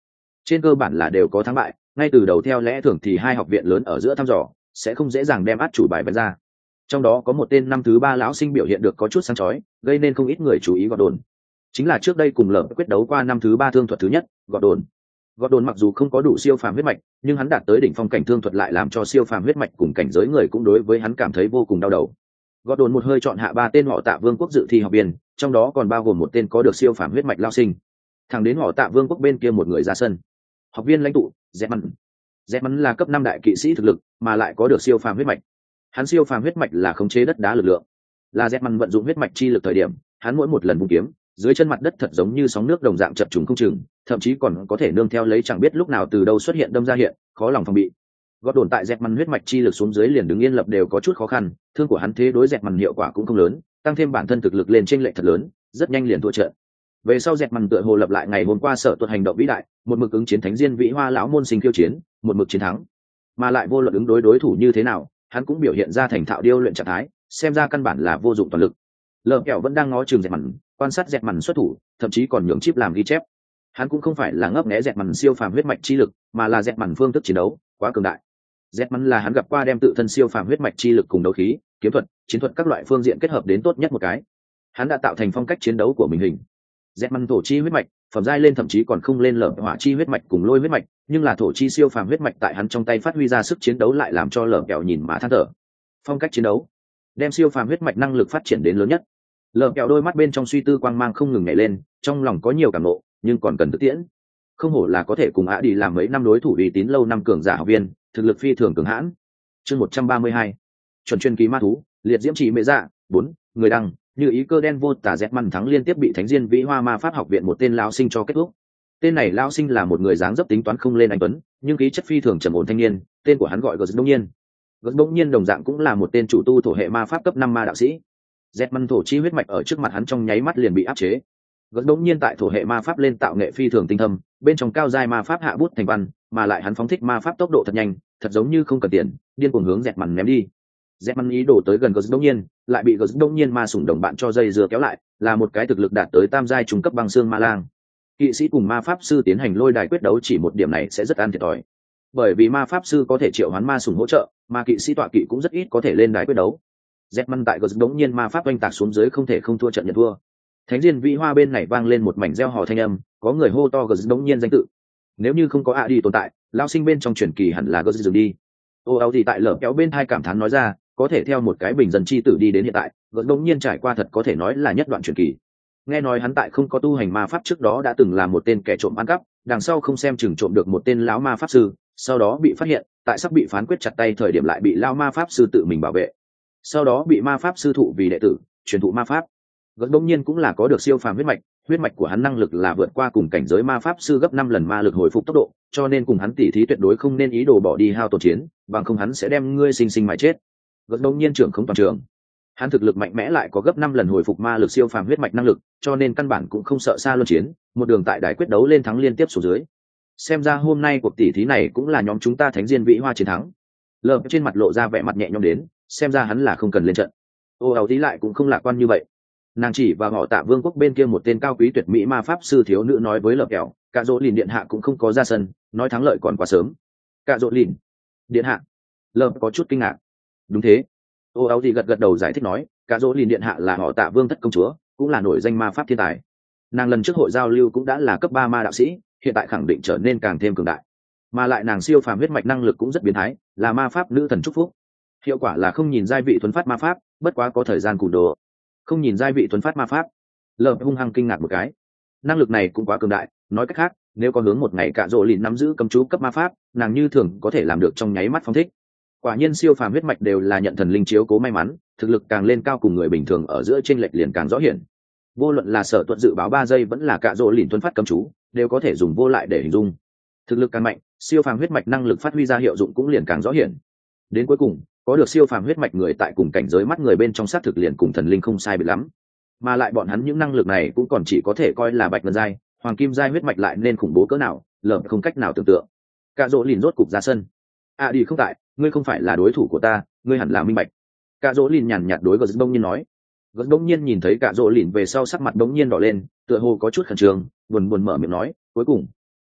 trên cơ bản là đều có thắng bại, ngay từ đầu theo lẽ thường thì hai học viện lớn ở giữa thăm dò sẽ không dễ dàng đem át chủ bài vén ra. Trong đó có một tên năm thứ ba lão sinh biểu hiện được có chút sáng chói, gây nên không ít người chú ý. Gọt đồn chính là trước đây cùng lở quyết đấu qua năm thứ ba thương thuật thứ nhất. Gọt đồn Gọt đồn mặc dù không có đủ siêu phàm huyết mạch, nhưng hắn đạt tới đỉnh phong cảnh thương thuật lại làm cho siêu phàm huyết mạch cùng cảnh giới người cũng đối với hắn cảm thấy vô cùng đau đầu. Gọt đồn một hơi chọn hạ ba tên họ Tạ Vương quốc dự thi học viên, trong đó còn bao gồm một tên có được siêu phàm huyết mạch lao sinh. Thẳng đến họ Tạ Vương quốc bên kia một người ra sân. Học viên lãnh tụ Zetman. Zetman là cấp năm đại kỵ sĩ thực lực, mà lại có được siêu phàm huyết mạch. Hắn siêu phàm huyết mạch là khống chế đất đá lực lượng. Là Zetman vận dụng huyết mạch chi lực thời điểm, hắn mỗi một lần vung kiếm, dưới chân mặt đất thật giống như sóng nước đồng dạng chập trùng không chừng, thậm chí còn có thể nương theo lấy chẳng biết lúc nào từ đâu xuất hiện đâm ra hiện, khó lòng phòng bị. Gót đồn tại Zetman huyết mạch chi lực xuống dưới liền đứng yên lập đều có chút khó khăn, thương của hắn thế đối Zetman hiệu quả cũng không lớn, tăng thêm bản thân thực lực lên chênh lệch thật lớn, rất nhanh liền thua trận. Về sau Zetman tựa hồ lập lại ngày hôm qua sở tuật hành động vĩ đại, một mực ứng chiến thánh diên vĩ hoa lão môn sinh khiêu chiến, một mực chiến thắng. Mà lại vô luận ứng đối đối thủ như thế nào, hắn cũng biểu hiện ra thành thạo điêu luyện trạng thái, xem ra căn bản là vô dụng toàn lực. Lợm kẹo vẫn đang ngó chừng Zetman, quan sát Zetman xuất thủ, thậm chí còn nhường chip làm ghi chép. Hắn cũng không phải là ngấp nghé Zetman siêu phàm huyết mạch chi lực, mà là Zetman phương thức chiến đấu quá cường đại. Zetman là hắn gặp qua đem tự thân siêu phàm huyết mạch chi lực cùng đấu khí, kiếm thuật, chiến thuật các loại phương diện kết hợp đến tốt nhất một cái. Hắn đã tạo thành phong cách chiến đấu của mình hình. Zetman thổ chi huyết mạch, phẩm giai lên thậm chí còn không lên lở hỏa chi huyết mạch cùng lôi huyết mạch, nhưng là thổ chi siêu phàm huyết mạch tại hắn trong tay phát huy ra sức chiến đấu lại làm cho lở kẹo nhìn mà than thở. Phong cách chiến đấu, đem siêu phàm huyết mạch năng lực phát triển đến lớn nhất. Lở kẹo đôi mắt bên trong suy tư quang mang không ngừng nhảy lên, trong lòng có nhiều cảm nộ, nhưng còn cần thực tiễn. Không hổ là có thể cùng ạ đi làm mấy năm đối thủ uy tín lâu năm cường giả học viên, thực lực phi thường cường hãn. Chương một trăm ba mươi hai, chuẩn chuyên ký ma thú, liệt diễm chỉ mệ dạ, bốn, người đăng, như ý cơ đen vô tả Zetman thắng liên tiếp bị thánh diên vĩ hoa ma pháp học viện một tên lão sinh cho kết thúc. Tên này lão sinh là một người dáng dấp tính toán không lên anh tuấn, nhưng khí chất phi thường trầm ổn thanh niên, tên của hắn gọi Gật Đông Nhiên. Gật Đông Nhiên đồng dạng cũng là một tên chủ tu thổ hệ ma pháp cấp năm ma đạo sĩ. Zetman thổ chi huyết mạch ở trước mặt hắn trong nháy mắt liền bị áp chế. Gật Đông Nhiên tại thổ hệ ma pháp lên tạo nghệ phi thường tinh thâm, bên trong cao giai ma pháp hạ bút thành văn, mà lại hắn phóng thích ma pháp tốc độ thật nhanh, thật giống như không cần tiền, điên cuồng hướng Zetman ném đi. Zetman ý đồ tới gần Gật Đông Nhiên, lại bị Gật Đông Nhiên ma sủng đồng bạn cho dây dưa kéo lại, là một cái thực lực đạt tới tam giai trung cấp băng xương ma lang. Kỵ sĩ cùng ma pháp sư tiến hành lôi đài quyết đấu chỉ một điểm này sẽ rất ăn thiệt thòi, bởi vì ma pháp sư có thể triệu hoán ma sủng hỗ trợ, mà kỵ sĩ tọa kỵ cũng rất ít có thể lên đài quyết đấu. Zetman tại Gật Đông Nhiên ma pháp oanh tạc xuống dưới không thể không thua trận nhận thua. Thánh diên vĩ hoa bên này vang lên một mảnh reo hò thanh âm, có người hô to Gật Đông Nhiên danh tự. Nếu như không có ạ đi tồn tại, lão sinh bên trong truyền kỳ hẳn là Gật dừng đi. Ô áo thì tại lở kéo bên hai cảm thán nói ra, có thể theo một cái bình dân chi tử đi đến hiện tại, Gật Đông Nhiên trải qua thật có thể nói là nhất đoạn truyền kỳ. Nghe nói hắn tại không có tu hành ma pháp trước đó đã từng là một tên kẻ trộm ăn cắp, đằng sau không xem chừng trộm được một tên lão ma pháp sư, sau đó bị phát hiện, tại sắp bị phán quyết chặt tay thời điểm lại bị lão ma pháp sư tự mình bảo vệ. Sau đó bị ma pháp sư thụ vì đệ tử, truyền thụ ma pháp. Gật Đông Nhiên cũng là có được siêu phàm huyết mạch, huyết mạch của hắn năng lực là vượt qua cùng cảnh giới ma pháp sư gấp năm lần ma lực hồi phục tốc độ, cho nên cùng hắn tỉ thí tuyệt đối không nên ý đồ bỏ đi hao tổn chiến, bằng không hắn sẽ đem ngươi sinh sinh mà chết. Gật Đông Nhiên trưởng không toàn trường, hắn thực lực mạnh mẽ lại có gấp năm lần hồi phục ma lực siêu phàm huyết mạch năng lực, cho nên căn bản cũng không sợ xa luân chiến, một đường tại đài quyết đấu lên thắng liên tiếp xuống dưới. Xem ra hôm nay cuộc tỉ thí này cũng là nhóm chúng ta thánh diên vĩ hoa chiến thắng. Lờ trên mặt lộ ra vẻ mặt nhẹ nhõm đến, xem ra hắn là không cần lên trận. Ô áo tí lại cũng không lạc quan như vậy. Nàng chỉ và họ Tạ Vương quốc bên kia một tên cao quý tuyệt mỹ ma pháp sư thiếu nữ nói với Lờ kẹo, cả dỗ lìn điện hạ cũng không có ra sân, nói thắng lợi còn quá sớm. Cả dỗ lìn điện hạ. Lờ có chút kinh ngạc. Đúng thế. Ô áo thì gật gật đầu giải thích nói, cả dỗ lìn điện hạ là họ Tạ Vương thất công chúa, cũng là nổi danh ma pháp thiên tài. Nàng lần trước hội giao lưu cũng đã là cấp ba ma đạo sĩ, hiện tại khẳng định trở nên càng thêm cường đại. Mà lại nàng siêu phàm huyết mạch năng lực cũng rất biến thái, là ma pháp nữ thần chúc phúc. Hiệu quả là không nhìn giai vị thuần phát ma pháp, bất quá có thời gian cùn đồ. Không nhìn giai vị thuần phát ma pháp. Lờ hung hăng kinh ngạc một cái. Năng lực này cũng quá cường đại, nói cách khác, nếu có hướng một ngày cả dỗ lìn nắm giữ cấm chú cấp ma pháp, nàng như thường có thể làm được trong nháy mắt phong thích. Quả nhiên siêu phàm huyết mạch đều là nhận thần linh chiếu cố may mắn, thực lực càng lên cao cùng người bình thường ở giữa chênh lệch liền càng rõ hiển. Vô luận là sở tuật dự báo ba giây vẫn là cả dỗ lìn thuần phát cấm chú, đều có thể dùng vô lại để hình dung. Thực lực càng mạnh, siêu phàm huyết mạch năng lực phát huy ra hiệu dụng cũng liền càng rõ hiển. Đến cuối cùng, có được siêu phàm huyết mạch người tại cùng cảnh giới mắt người bên trong sát thực liền cùng thần linh không sai biệt lắm. Mà lại bọn hắn những năng lực này cũng còn chỉ có thể coi là bạch ngân giai, hoàng kim giai huyết mạch lại nên khủng bố cỡ nào, lờ không cách nào tưởng tượng. Cả dỗ lìn rốt cục ra sân. À đi không tại, ngươi không phải là đối thủ của ta, ngươi hẳn là minh bạch. Cả dỗ lìn nhàn nhạt đối với Gật Đông Nhiên nói. Gật Đông Nhiên nhìn thấy cả dỗ lìn về sau sắc mặt đống nhiên đỏ lên, tựa hồ có chút khẩn trương, buồn buồn mở miệng nói, cuối cùng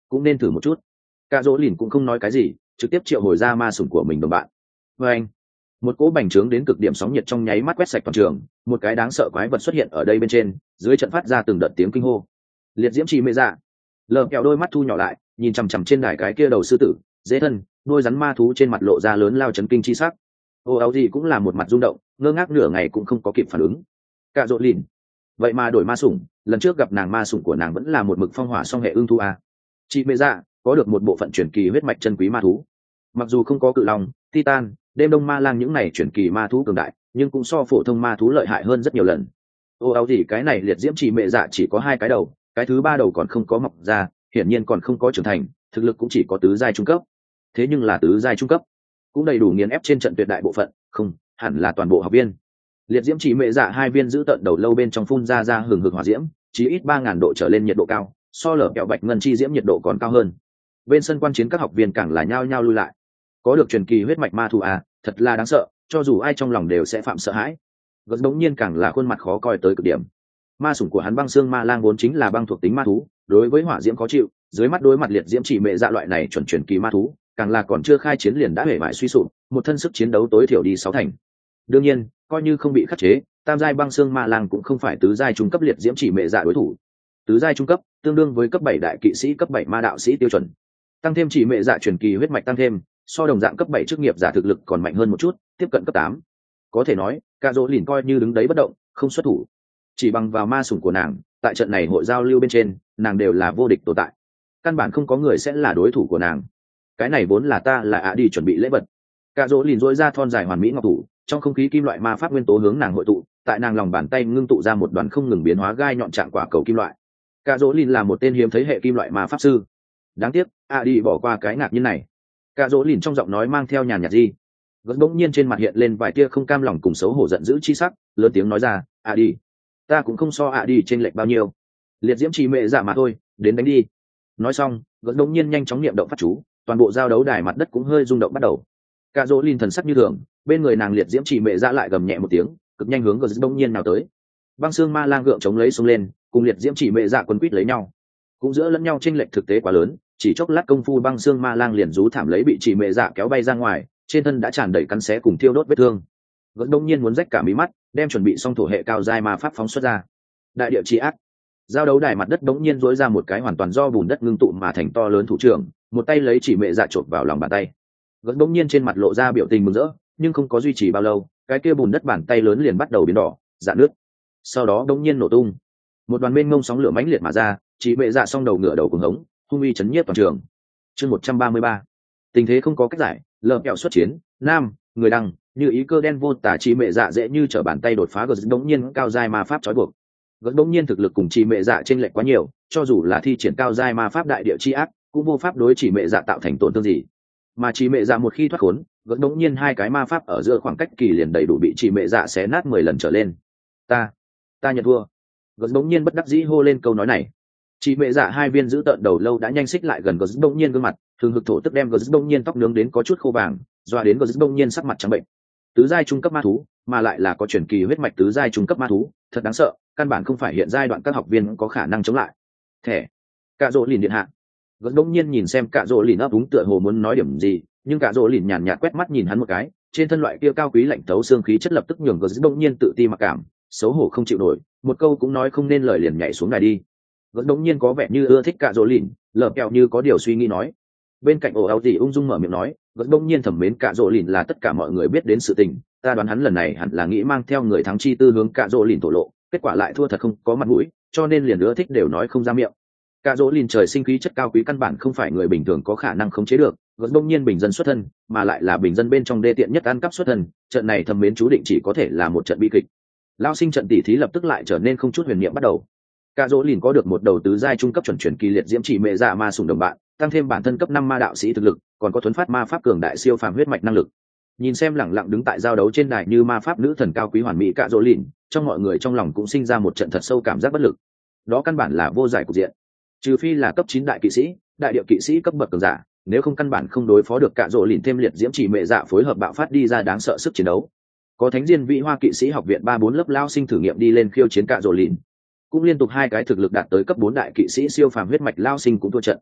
cũng nên thử một chút. Cả dỗ lìn cũng không nói cái gì, trực tiếp triệu hồi ra ma sủng của mình đồng bạn. Và anh, một cỗ bành trướng đến cực điểm sóng nhiệt trong nháy mắt quét sạch toàn trường, một cái đáng sợ quái vật xuất hiện ở đây bên trên, dưới trận phát ra từng đợt tiếng kinh hô. Liệt diễm trì mệ dạ. Lờ kẹo đôi mắt thu nhỏ lại, nhìn chằm chằm trên đài cái kia đầu sư tử, dễ thân, đôi rắn ma thú trên mặt lộ ra lớn lao chấn kinh chi sắc. Ô áo gì cũng là một mặt rung động, ngơ ngác nửa ngày cũng không có kịp phản ứng. Cả dỗ lìn, vậy mà đổi ma sủng, lần trước gặp nàng ma sủng của nàng vẫn là một mực phong hỏa song hệ ương thu a. Chị mẹ dạ có được một bộ phận truyền kỳ huyết mạch chân quý ma thú, mặc dù không có cự long, titan, đêm đông ma lang những này truyền kỳ ma thú cường đại, nhưng cũng so phổ thông ma thú lợi hại hơn rất nhiều lần. Ô áo gì cái này liệt diễm chị mẹ dạ chỉ có hai cái đầu, cái thứ ba đầu còn không có mọc ra, hiển nhiên còn không có trưởng thành, thực lực cũng chỉ có tứ giai trung cấp. Thế nhưng là tứ giai trung cấp cũng đầy đủ nghiền ép trên trận tuyệt đại bộ phận, không hẳn là toàn bộ học viên. Liệt diễm chỉ mệ dạ hai viên giữ tận đầu lâu bên trong phun ra ra hừng hực hỏa diễm, chí ít ba ngàn độ trở lên nhiệt độ cao, so lở kẹo bạch ngân chi diễm nhiệt độ còn cao hơn. Bên sân quan chiến các học viên càng là nhao nhao lui lại. Có được truyền kỳ huyết mạch ma thú à, thật là đáng sợ, cho dù ai trong lòng đều sẽ phạm sợ hãi. Gật đống nhiên càng là khuôn mặt khó coi tới cực điểm. Ma sủng của hắn băng xương ma lang vốn chính là băng thuộc tính ma thú, đối với hỏa diễm khó chịu, dưới mắt đối mặt liệt diễm chỉ mệ dạ loại này chuẩn truyền kỳ ma thú, càng là còn chưa khai chiến liền đã hề bại suy sụp, một thân sức chiến đấu tối thiểu đi sáu thành. Đương nhiên, coi như không bị khắc chế, tam giai băng xương ma lang cũng không phải tứ giai trung cấp liệt diễm chỉ mệ dạ đối thủ. Tứ giai trung cấp tương đương với cấp bảy đại kỵ sĩ, cấp bảy ma đạo sĩ tiêu chuẩn. Tăng thêm chỉ mệ dạ truyền kỳ huyết mạch tăng thêm, so đồng dạng cấp bảy chức nghiệp giả thực lực còn mạnh hơn một chút, tiếp cận cấp tám. Có thể nói, Cạ Dỗ Lìn coi như đứng đấy bất động, không xuất thủ. Chỉ bằng vào ma sủng của nàng, tại trận này hội giao lưu bên trên, nàng đều là vô địch tồn tại. Căn bản không có người sẽ là đối thủ của nàng. Cái này vốn là ta là ạ đi chuẩn bị lễ vật. Cạ Dỗ Lìn dỗi ra thon dài hoàn mỹ ngọc thủ, trong không khí kim loại ma pháp nguyên tố hướng nàng hội tụ, tại nàng lòng bàn tay ngưng tụ ra một đoàn không ngừng biến hóa gai nhọn trạng quả cầu kim loại. Cạ Dỗ Lìn là một tên hiếm thấy hệ kim loại ma pháp sư. Đáng tiếc, ạ đi bỏ qua cái ngạc nhiên này. Cạ Dỗ Lìn trong giọng nói mang theo nhàn nhạt gì. Vẫn bỗng nhiên trên mặt hiện lên vài tia không cam lòng cùng xấu hổ giận dữ chi sắc, lớn tiếng nói ra, ạ đi, ta cũng không so ạ đi trên lệch bao nhiêu, liệt diễm chỉ mệ dạ mà thôi, đến đánh đi. Nói xong, vẫn bỗng nhiên nhanh chóng niệm động phát chú, toàn bộ giao đấu đài mặt đất cũng hơi rung động bắt đầu. Cạ Dỗ Lìn thần sắc như thường, bên người nàng liệt diễm chỉ mệ dạ lại gầm nhẹ một tiếng, cực nhanh hướng gờ bỗng nhiên nào tới. Băng xương ma lang gượng chống lấy xuống lên, cùng liệt diễm chỉ mệ dạ quấn quýt lấy nhau, cũng giữa lẫn nhau chênh lệch thực tế quá lớn, chỉ chốc lát công phu băng xương ma lang liền rú thảm lấy bị chỉ mệ dạ kéo bay ra ngoài, trên thân đã tràn đầy cắn xé cùng thiêu đốt vết thương. Vẫn đông nhiên muốn rách cả mí mắt, đem chuẩn bị xong thổ hệ cao giai ma pháp phóng xuất ra. Đại địa chi ác. Giao đấu đài mặt đất đống nhiên rối ra một cái hoàn toàn do bùn đất ngưng tụ mà thành to lớn thủ trưởng, một tay lấy chỉ mệ dạ chộp vào lòng bàn tay. Vẫn đống nhiên trên mặt lộ ra biểu tình mừng rỡ, nhưng không có duy trì bao lâu, cái kia bùn đất bàn tay lớn liền bắt đầu biến đỏ, rạn nước. Sau đó đống nhiên nổ tung, một đoàn mênh mông sóng lửa mãnh liệt mà ra, chỉ mệ dạ song đầu ngửa đầu cuồng hống, hung uy chấn nhiếp toàn trường. Chương một trăm ba mươi ba. Tình thế không có cách giải, lợm kẹo xuất chiến, nam, người đăng, như ý cơ đen vô tả chỉ mệ dạ dễ như trở bàn tay đột phá gật đống nhiên cao giai ma pháp trói buộc. Gật đống nhiên thực lực cùng chỉ mệ dạ trên lệch quá nhiều, cho dù là thi triển cao giai ma pháp đại địa chi ác, cũng vô pháp đối chỉ mệ dạ tạo thành tổn thương gì. Mà chỉ mệ dạ một khi thoát khốn, gật đống nhiên hai cái ma pháp ở giữa khoảng cách kỳ liền đầy đủ bị chỉ mệ dạ xé nát mười lần trở lên. Ta, ta nhận thua. Gật đống nhiên bất đắc dĩ hô lên câu nói này. Chỉ mệ dạ hai viên giữ tợn đầu lâu đã nhanh xích lại gần gật đống nhiên gương mặt, thường hực thổ tức đem gờ đông nhiên tóc nướng đến có chút khô vàng, doa đến gờ đông nhiên sắc mặt trắng bệnh. Tứ giai trung cấp ma thú, mà lại là có truyền kỳ huyết mạch tứ giai trung cấp ma thú, thật đáng sợ, căn bản không phải hiện giai đoạn các học viên có khả năng chống lại. Thẻ, Cạ Dỗ Lìn điện hạ. Gờ đông nhiên nhìn xem Cạ Dỗ Lìn ấp úng tựa hồ muốn nói điểm gì, nhưng Cạ Dỗ Lìn nhàn nhạt quét mắt nhìn hắn một cái, trên thân loại kia cao quý lạnh tấu xương khí chất lập tức nhường gờ đông nhiên tự ti mặc cảm, xấu hổ không chịu nổi, một câu cũng nói không nên lời liền nhảy xuống đài đi. Gờ đông nhiên có vẻ như ưa thích Cạ Dỗ Lìn, lờ kẹo như có điều suy nghĩ nói. Bên cạnh ổ áo gì ung dung mở miệng nói, vẫn đông nhiên thẩm mến Cạ Dỗ Lìn là tất cả mọi người biết đến sự tình, ta đoán hắn lần này hẳn là nghĩ mang theo người thắng chi tư hướng Cạ Dỗ Lìn thổ lộ, kết quả lại thua thật không có mặt mũi, cho nên liền ưa thích đều nói không ra miệng. Cạ Dỗ Lìn trời sinh khí chất cao quý căn bản không phải người bình thường có khả năng khống chế được, vẫn đông nhiên bình dân xuất thân, mà lại là bình dân bên trong đê tiện nhất ăn cắp xuất thân, trận này thẩm mến chú định chỉ có thể là một trận bi kịch. Lao sinh trận tỷ thí lập tức lại trở nên không chút huyền niệm bắt đầu. Cạ Dỗ Lìn có được một đầu tứ giai trung cấp chuẩn truyền kỳ liệt diễm chỉ mệ dạ ma sủng đồng bạn, tăng thêm bản thân cấp năm ma đạo sĩ thực lực, còn có thuấn phát ma pháp cường đại siêu phàm huyết mạch năng lực. Nhìn xem lẳng lặng đứng tại giao đấu trên đài như ma pháp nữ thần cao quý hoàn mỹ Cạ Dỗ Lìn, trong mọi người trong lòng cũng sinh ra một trận thật sâu cảm giác bất lực. Đó căn bản là vô giải cục diện. Trừ phi là cấp chín đại kỵ sĩ, đại địa kỵ sĩ cấp bậc cường giả, nếu không căn bản không đối phó được Cạ Dỗ Lìn thêm liệt diễm chỉ mệ dạ phối hợp bạo phát đi ra đáng sợ sức chiến đấu. Có thánh diên vị hoa kỵ sĩ học viện ba bốn lớp lao sinh thử nghiệm đi lên khiêu chiến Cạ Dỗ Lìn, cũng liên tục hai cái thực lực đạt tới cấp bốn đại kỵ sĩ siêu phàm huyết mạch lao sinh cũng thua trận.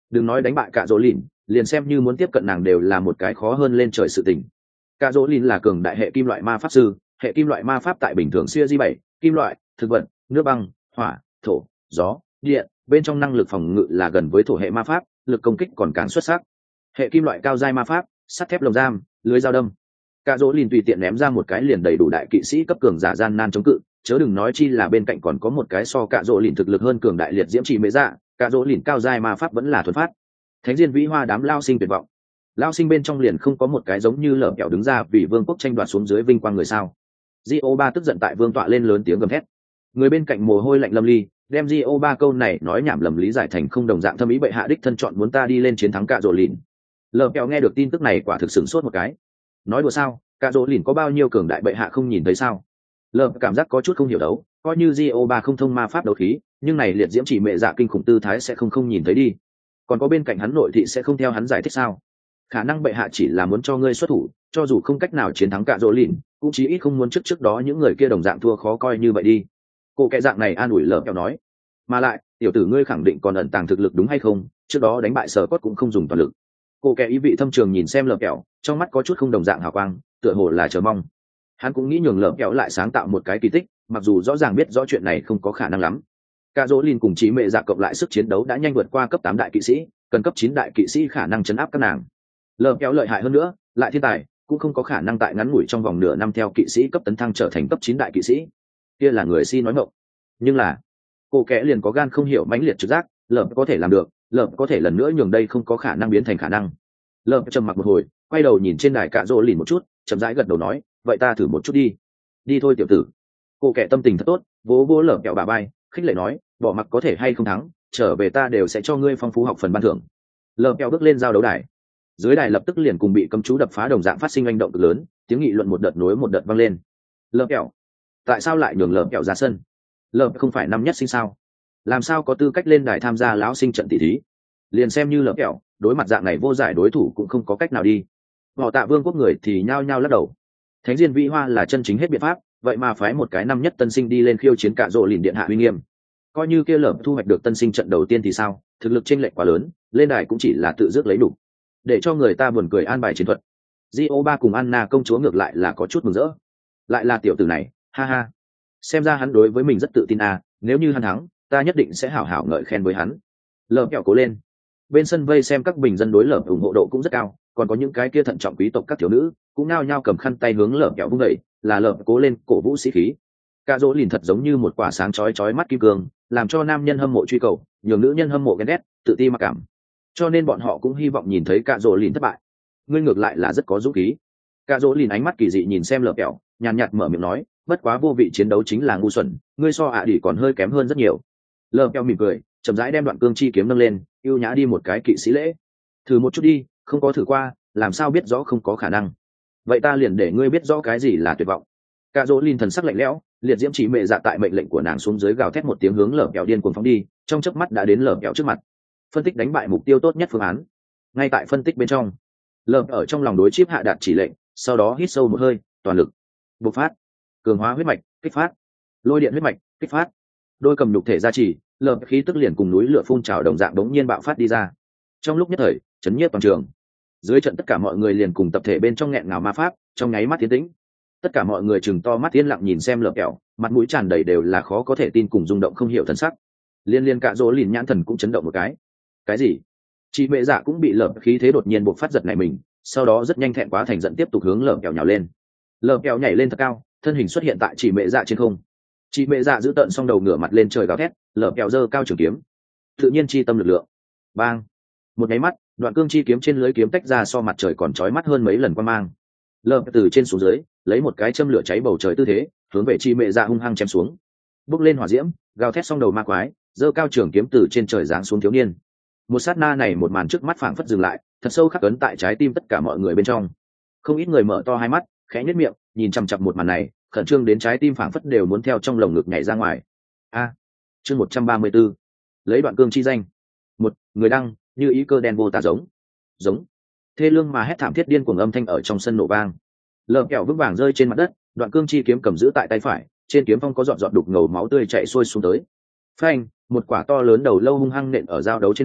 đừng nói đánh bại cả dỗ lìn, liền xem như muốn tiếp cận nàng đều là một cái khó hơn lên trời sự tình. Cả dỗ lìn là cường đại hệ kim loại ma pháp sư, hệ kim loại ma pháp tại bình thường xưa di bảy kim loại, thực vật, nước băng, hỏa, thổ, gió, điện, bên trong năng lực phòng ngự là gần với thổ hệ ma pháp, lực công kích còn càng xuất sắc. Hệ kim loại cao giai ma pháp, sắt thép lồng giam, lưới dao đâm. Cả dỗ lìn tùy tiện ném ra một cái liền đầy đủ đại kỵ sĩ cấp cường giả gian nan chống cự, chớ đừng nói chi là bên cạnh còn có một cái so cả dỗ lìn thực lực hơn cường đại liệt diễm chỉ mễ dạ, cả dỗ lìn cao giai ma pháp vẫn là thuần phát. Thánh diên vĩ hoa đám lao sinh tuyệt vọng. Lao sinh bên trong liền không có một cái giống như lở kẹo đứng ra vì vương quốc tranh đoạt xuống dưới vinh quang người sao. Gio ba tức giận tại vương tọa lên lớn tiếng gầm thét. Người bên cạnh mồ hôi lạnh lâm ly, đem Gio ba câu này nói nhảm lầm lý giải thành không đồng dạng thâm ý bệ hạ đích thân chọn muốn ta đi lên chiến thắng cả dỗ lìn. Lở kẹo nghe được tin tức này quả thực sửng sốt một cái. Nói đùa sao, cả dỗ lìn có bao nhiêu cường đại bệ hạ không nhìn thấy sao? Lở cảm giác có chút không hiểu đấu, coi như Gio ba không thông ma pháp đấu khí, nhưng này liệt diễm chỉ mẹ dạ kinh khủng tư thái sẽ không không nhìn thấy đi. Còn có bên cạnh hắn nội thị sẽ không theo hắn giải thích sao? Khả năng bệ hạ chỉ là muốn cho ngươi xuất thủ, cho dù không cách nào chiến thắng cả dỗ lìn, cũng chí ít không muốn trước trước đó những người kia đồng dạng thua khó coi như vậy đi. Cô kẻ dạng này an ủi Lở kẹo nói. Mà lại, tiểu tử ngươi khẳng định còn ẩn tàng thực lực đúng hay không? Trước đó đánh bại Sở Cốt cũng không dùng toàn lực. Cô kẻ ý vị thâm trường nhìn xem Lở kẹo, trong mắt có chút không đồng dạng hào quang, tựa hồ là chờ mong. Hắn cũng nghĩ nhường Lở kẹo lại sáng tạo một cái kỳ tích, mặc dù rõ ràng biết rõ chuyện này không có khả năng lắm. Cả dỗ lìn cùng chí mẹ dạ cộng lại sức chiến đấu đã nhanh vượt qua cấp tám đại kỵ sĩ, cần cấp chín đại kỵ sĩ khả năng chấn áp các nàng. Lở kéo lợi hại hơn nữa, lại thiên tài, cũng không có khả năng tại ngắn ngủi trong vòng nửa năm theo kỵ sĩ cấp tấn thăng trở thành cấp chín đại kỵ sĩ. Kia là người si nói ngọng. Nhưng là, cô kẻ liền có gan không hiểu mãnh liệt trực giác, Lở có thể làm được, Lở có thể lần nữa nhường đây không có khả năng biến thành khả năng. Lở trầm mặc một hồi, quay đầu nhìn trên đài cả dỗ lìn một chút, chậm rãi gật đầu nói, vậy ta thử một chút đi. Đi thôi tiểu tử. Cô kẻ tâm tình thật tốt, vỗ vỗ Lở kẹo bà bay, khích lệ nói, bỏ mặc có thể hay không thắng, trở về ta đều sẽ cho ngươi phong phú học phần ban thưởng. Lở kẹo bước lên giao đấu đài. Dưới đài lập tức liền cùng bị cấm chú đập phá đồng dạng phát sinh hành động cực lớn, tiếng nghị luận một đợt nối một đợt vang lên. Lở kẹo, tại sao lại nhường Lở kẹo ra sân? Lở không phải năm nhất sinh sao? Làm sao có tư cách lên đài tham gia lão sinh trận tỷ thí? Liền xem như Lở kẹo, đối mặt dạng này vô giải đối thủ cũng không có cách nào đi. Họ Tạ Vương quốc người thì nhao nhao lắc đầu. Thánh diên vĩ hoa là chân chính hết biện pháp, vậy mà phái một cái năm nhất tân sinh đi lên khiêu chiến cả rộ lìn điện hạ uy nghiêm. Coi như kia Lở thu hoạch được tân sinh trận đầu tiên thì sao? Thực lực chênh lệch quá lớn, lên đài cũng chỉ là tự dứt lấy đủ. Để cho người ta buồn cười an bài chiến thuật. Gio ba cùng Anna công chúa ngược lại là có chút mừng rỡ. Lại là tiểu tử này, ha ha. Xem ra hắn đối với mình rất tự tin à, nếu như hắn thắng, ta nhất định sẽ hảo hảo ngợi khen với hắn. Lở kẹo cố lên. Bên sân vây xem các bình dân đối Lở ủng hộ độ cũng rất cao, còn có những cái kia thận trọng quý tộc các thiếu nữ, cũng nao nhao cầm khăn tay hướng Lở kẹo vung đẩy, là Lở cố lên, cổ vũ sĩ khí. Cả dỗ lìn thật giống như một quả sáng chói chói mắt kim cương, làm cho nam nhân hâm mộ truy cầu, nhường nữ nhân hâm mộ ghen ghét, tự ti mặc cảm. Cho nên bọn họ cũng hy vọng nhìn thấy cả dỗ lìn thất bại. Ngươi ngược lại là rất có dũng khí. Cả dỗ lìn ánh mắt kỳ dị nhìn xem Lở kẹo, nhàn nhạt mở miệng nói, bất quá vô vị chiến đấu chính là ngu xuẩn, ngươi so ạ đỉ còn hơi kém hơn rất nhiều. Lở kẹo mỉm cười, chậm rãi đem đoạn cương chi kiếm nâng lên, ưu nhã đi một cái kỵ sĩ lễ. Thử một chút đi, không có thử qua, làm sao biết rõ không có khả năng. Vậy ta liền để ngươi biết rõ cái gì là tuyệt vọng. Cả dỗ lìn thần sắc lạnh lẽo, liệt diễm chỉ mệ dạ tại mệnh lệnh của nàng xuống dưới gào thét một tiếng hướng Lở kẹo điên cuồng phóng đi, trong chớp mắt đã đến Lở kẹo trước mặt. Phân tích đánh bại mục tiêu tốt nhất phương án. Ngay tại phân tích bên trong, Lở ở trong lòng đối chip hạ đạt chỉ lệnh, sau đó hít sâu một hơi, toàn lực bộc phát, cường hóa huyết mạch, kích phát, lôi điện huyết mạch, kích phát. Đôi cầm nhục thể gia trì, Lở khí tức liền cùng núi lửa phun trào đồng dạng đống nhiên bạo phát đi ra. Trong lúc nhất thời, chấn nhiếp toàn trường. Dưới trận tất cả mọi người liền cùng tập thể bên trong nghẹn ngào ma pháp, trong nháy mắt tiến tĩnh. Tất cả mọi người chừng to mắt yên lặng nhìn xem Lở kẹo, mặt mũi tràn đầy đều là khó có thể tin cùng rung động không hiểu thần sắc. Liên liên cả dỗ lìn nhãn thần cũng chấn động một cái. Cái gì? Chị mẹ dạ cũng bị Lở khí thế đột nhiên bộc phát giật này mình, sau đó rất nhanh thẹn quá thành giận tiếp tục hướng Lở kẹo nhào lên. Lở kẹo nhảy lên thật cao, thân hình xuất hiện tại chị mẹ dạ trên không. Chị mẹ dạ giữ tợn xong đầu ngửa mặt lên trời gào thét, Lở kẹo giơ cao trường kiếm, tự nhiên chi tâm lực lượng. Bang! Một cái mắt, đoạn cương chi kiếm trên lưới kiếm tách ra so mặt trời còn chói mắt hơn mấy lần qua mang. Lở từ trên xuống dưới, lấy một cái châm lửa cháy bầu trời tư thế, hướng về chị mẹ dạ hung hăng chém xuống. Bốc lên hỏa diễm, gào thét xong đầu ma quái, giơ cao trường kiếm từ trên trời giáng xuống thiếu niên. Một sát na này một màn trước mắt phảng phất dừng lại, thật sâu khắc ấn tại trái tim tất cả mọi người bên trong. Không ít người mở to hai mắt, khẽ nhếch miệng, nhìn chằm chằm một màn này, khẩn trương đến trái tim phảng phất đều muốn theo trong lồng ngực nhảy ra ngoài. A, chương một trăm ba mươi 134. Lấy đoạn cương chi danh. Một, người đăng, như ý cơ đen vô tà giống. Giống. Thê lương mà hét thảm thiết điên cuồng âm thanh ở trong sân nổ vang. Lở kẹo vững vàng rơi trên mặt đất, đoạn cương chi kiếm cầm giữ tại tay phải, trên kiếm phong có giọt giọt đục ngầu máu tươi chảy xuôi xuống tới. Phanh, một quả to lớn đầu lâu hung hăng nện ở giao đấu trên này,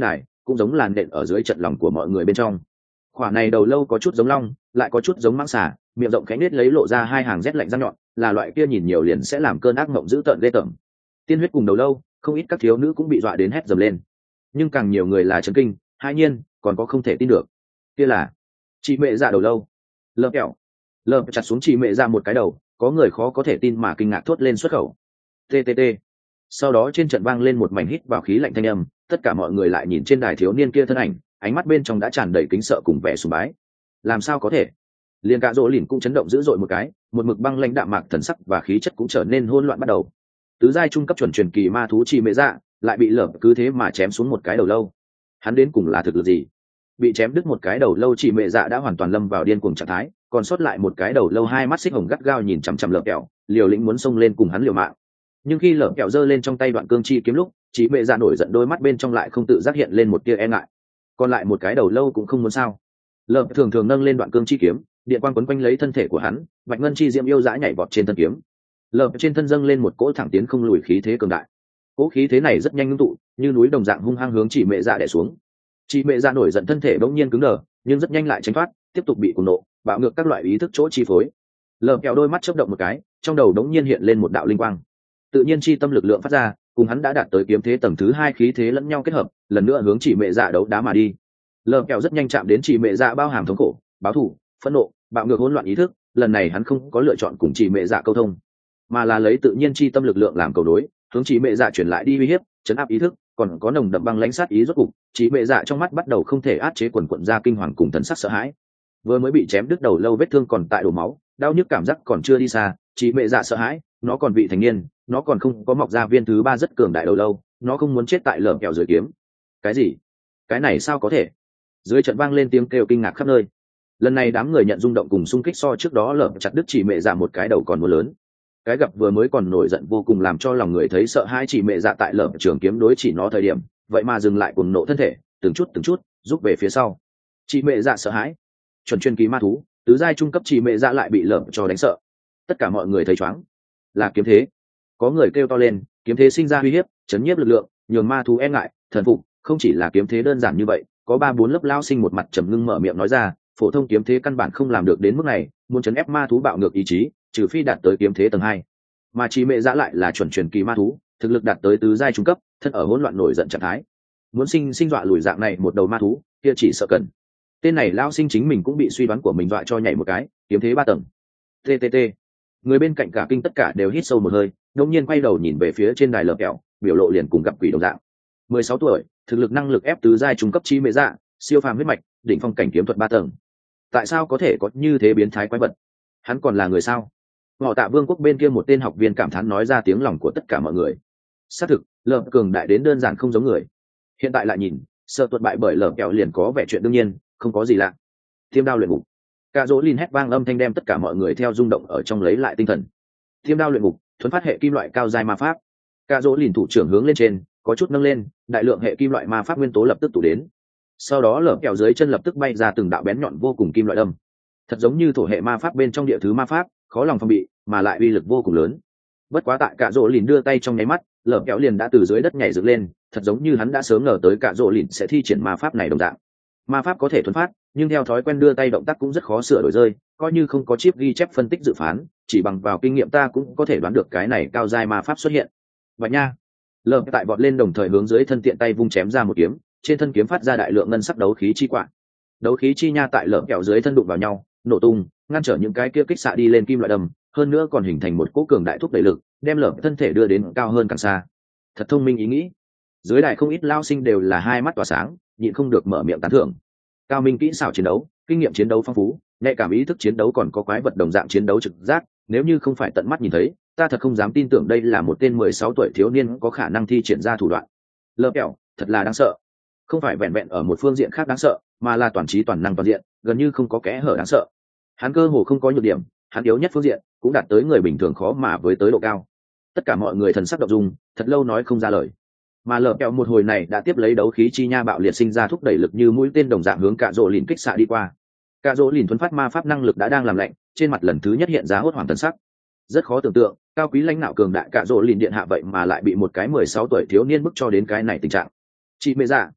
cũng giống làn đện ở dưới trận lòng của mọi người bên trong. Quả này đầu lâu có chút giống long, lại có chút giống mãng xà, miệng rộng cánh nết lấy lộ ra hai hàng rét lạnh răng nhọn, là loại kia nhìn nhiều liền sẽ làm cơn ác mộng dữ tợn ghê tởm. Tiên huyết cùng đầu lâu, không ít các thiếu nữ cũng bị dọa đến hét dầm lên. Nhưng càng nhiều người là chấn kinh, hai nhiên, còn có không thể tin được. Kia là chị mẹ dạ đầu lâu. Lợp kẹo. Lợp chặt xuống chị mẹ dạ một cái đầu, có người khó có thể tin mà kinh ngạc thốt lên xuất khẩu. Ttt. Sau đó trên trận vang lên một mảnh hít vào khí lạnh thanh âm, tất cả mọi người lại nhìn trên đài thiếu niên kia thân ảnh, ánh mắt bên trong đã tràn đầy kính sợ cùng vẻ sùng bái. Làm sao có thể? Liền cả Dỗ Lìn cũng chấn động dữ dội một cái, một mực băng lãnh đạm mạc thần sắc và khí chất cũng trở nên hỗn loạn bắt đầu. Tứ giai trung cấp chuẩn truyền kỳ ma thú chi mẹ dạ, lại bị lở cứ thế mà chém xuống một cái đầu lâu. Hắn đến cùng là thực lực gì? Bị chém đứt một cái đầu lâu chi mẹ dạ đã hoàn toàn lâm vào điên cuồng trạng thái, còn sót lại một cái đầu lâu hai mắt xích hồng gắt gao nhìn chằm chằm lở kẹo, liều lĩnh muốn xông lên cùng hắn liều mạng. Nhưng khi lở kẹo giơ lên trong tay đoạn cương chi kiếm lúc, chi mẹ dạ nổi giận đôi mắt bên trong lại không tự giác hiện lên một tia e ngại. Còn lại một cái đầu lâu cũng không muốn sao? Lở thường thường nâng lên đoạn cương chi kiếm, điện quang quấn quanh lấy thân thể của hắn, bạch ngân chi diễm yêu dã nhảy vọt trên thân kiếm. Lở trên thân dâng lên một cỗ thẳng tiến không lùi khí thế cường đại. Cỗ khí thế này rất nhanh ngưng tụ, như núi đồng dạng hung hăng hướng chị mẹ dạ đè xuống. Chị mẹ dạ nổi giận thân thể bỗng nhiên cứng đờ, nhưng rất nhanh lại tránh thoát, tiếp tục bị cuồng nộ, bạo ngược các loại ý thức chỗ chi phối. Lở kẹo đôi mắt chớp động một cái, trong đầu đống nhiên hiện lên một đạo linh quang. Tự nhiên chi tâm lực lượng phát ra, cùng hắn đã đạt tới kiếm thế tầng thứ hai khí thế lẫn nhau kết hợp, lần nữa hướng chị mẹ dạ đấu đá mà đi. Lở kẹo rất nhanh chạm đến chị mẹ dạ bao hàm thống khổ, báo thù, phẫn nộ, bạo ngược hỗn loạn ý thức, lần này hắn không có lựa chọn cùng chị mẹ dạ câu thông, mà là lấy tự nhiên chi tâm lực lượng làm cầu đối, hướng chị mẹ dạ chuyển lại đi uy hiếp, chấn áp ý thức, còn có nồng đậm băng lãnh sát ý rốt cục, chị mẹ dạ trong mắt bắt đầu không thể áp chế quần quần ra kinh hoàng cùng thần sắc sợ hãi. Vừa mới bị chém đứt đầu lâu vết thương còn tại đổ máu, đau nhức cảm giác còn chưa đi xa, chị mẹ dạ sợ hãi, nó còn vị thành niên, nó còn không có mọc ra viên thứ ba rất cường đại đầu lâu, nó không muốn chết tại lởm kẹo dưới kiếm. Cái gì? Cái này sao có thể? Dưới trận vang lên tiếng kêu kinh ngạc khắp nơi. Lần này đám người nhận rung động cùng xung kích so trước đó lởm chặt đứt chị mẹ dạ một cái đầu còn muốn lớn. Cái gặp vừa mới còn nổi giận vô cùng làm cho lòng người thấy sợ hãi chị mẹ dạ tại lởm trường kiếm đối chỉ nó thời điểm, vậy mà dừng lại cuồng nộ thân thể, từng chút từng chút rút về phía sau. Chị mẹ dạ sợ hãi. Chuẩn chuyên ký ma thú, tứ giai trung cấp chị mẹ dạ lại bị lởm cho đánh sợ. Tất cả mọi người thấy choáng. Là kiếm thế. Có người kêu to lên, kiếm thế sinh ra uy hiếp, chấn nhiếp lực lượng, nhường ma thú e ngại, thần phục. Không chỉ là kiếm thế đơn giản như vậy, có ba bốn lớp lao sinh một mặt trầm ngưng mở miệng nói ra, phổ thông kiếm thế căn bản không làm được đến mức này, muốn chấn ép ma thú bạo ngược ý chí, trừ phi đạt tới kiếm thế tầng hai. Mà chị mẹ dạ lại là chuẩn truyền kỳ ma thú, thực lực đạt tới tứ giai trung cấp, thân ở hỗn loạn nổi giận trạng thái. Muốn sinh sinh dọa lùi dạng này một đầu ma thú, kia chỉ sợ cần. Tên này lao sinh chính mình cũng bị suy đoán của mình dọa cho nhảy một cái, kiếm thế ba tầng. Ttt. Người bên cạnh cả kinh tất cả đều hít sâu một hơi, đột nhiên quay đầu nhìn về phía trên đài lợp kẹo, biểu lộ liền cùng gặp quỷ đồng dạng. mười sáu tuổi, thực lực năng lực ép tứ giai trung cấp chi mẹ dạ, siêu phàm huyết mạch, đỉnh phong cảnh kiếm thuật ba tầng. Tại sao có thể có như thế biến thái quái vật? Hắn còn là người sao? Họ Tạ Vương quốc bên kia một tên học viên cảm thán nói ra tiếng lòng của tất cả mọi người. Xác thực, lợp cường đại đến đơn giản không giống người. Hiện tại lại nhìn, sợ tuột bại bởi lợp kẹo liền có vẻ chuyện đương nhiên, không có gì lạ. Tiêm đao luyện ngục. Cả Dỗ Lìn hét vang âm thanh đem tất cả mọi người theo rung động ở trong lấy lại tinh thần. Tiêm đao luyện ngục, thuần phát hệ kim loại cao giai ma pháp. Cả Dỗ Lìn thủ trưởng hướng lên trên, có chút nâng lên, đại lượng hệ kim loại ma pháp nguyên tố lập tức tụ đến. Sau đó lở kẹo dưới chân lập tức bay ra từng đạo bén nhọn vô cùng kim loại đâm. Thật giống như thổ hệ ma pháp bên trong địa thứ ma pháp, khó lòng phòng bị, mà lại uy lực vô cùng lớn. Bất quá tại Cả Dỗ Lìn đưa tay trong nháy mắt, lở kẹo liền đã từ dưới đất nhảy dựng lên, thật giống như hắn đã sớm ngờ tới Cả Dỗ Lìn sẽ thi triển ma pháp này đồng dạng. Ma pháp có thể thuần phát, nhưng theo thói quen đưa tay động tác cũng rất khó sửa đổi rơi, coi như không có chip ghi chép phân tích dự phán, chỉ bằng vào kinh nghiệm ta cũng có thể đoán được cái này cao giai ma pháp xuất hiện. Vậy nha. Lở tại vọt lên đồng thời hướng dưới thân tiện tay vung chém ra một kiếm, trên thân kiếm phát ra đại lượng ngân sắc đấu khí chi quạ. Đấu khí chi nha tại lở kẹo dưới thân đụng vào nhau, nổ tung, ngăn trở những cái kia kích xạ đi lên kim loại đầm, hơn nữa còn hình thành một cỗ cường đại thúc đẩy lực, đem lở thân thể đưa đến cao hơn càng xa. Thật thông minh ý nghĩ. Dưới đài không ít lao sinh đều là hai mắt tỏa sáng, nhịn không được mở miệng tán thưởng. Cao minh kỹ xảo chiến đấu, kinh nghiệm chiến đấu phong phú, nhạy cảm ý thức chiến đấu còn có quái vật đồng dạng chiến đấu trực giác, nếu như không phải tận mắt nhìn thấy, ta thật không dám tin tưởng đây là một tên mười sáu tuổi thiếu niên có khả năng thi triển ra thủ đoạn. Lở kẹo, thật là đáng sợ. Không phải vẹn vẹn ở một phương diện khác đáng sợ, mà là toàn trí toàn năng toàn diện, gần như không có kẽ hở đáng sợ. Hắn cơ hồ không có nhược điểm, hắn yếu nhất phương diện cũng đạt tới người bình thường khó mà với tới độ cao. Tất cả mọi người thần sắc động dung, thật lâu nói không ra lời. Mà lở kẹo một hồi này đã tiếp lấy đấu khí chi nha bạo liệt sinh ra thúc đẩy lực như mũi tên đồng dạng hướng Cả Dỗ Lìn kích xạ đi qua. Cả Dỗ Lìn thuần phát ma pháp năng lực đã đang làm lạnh, trên mặt lần thứ nhất hiện ra hốt hoảng thần sắc. Rất khó tưởng tượng, cao quý lãnh nạo cường đại Cả Dỗ Lìn điện hạ vậy mà lại bị một cái mười sáu tuổi thiếu niên bức cho đến cái này tình trạng. Chị mẹ dạ,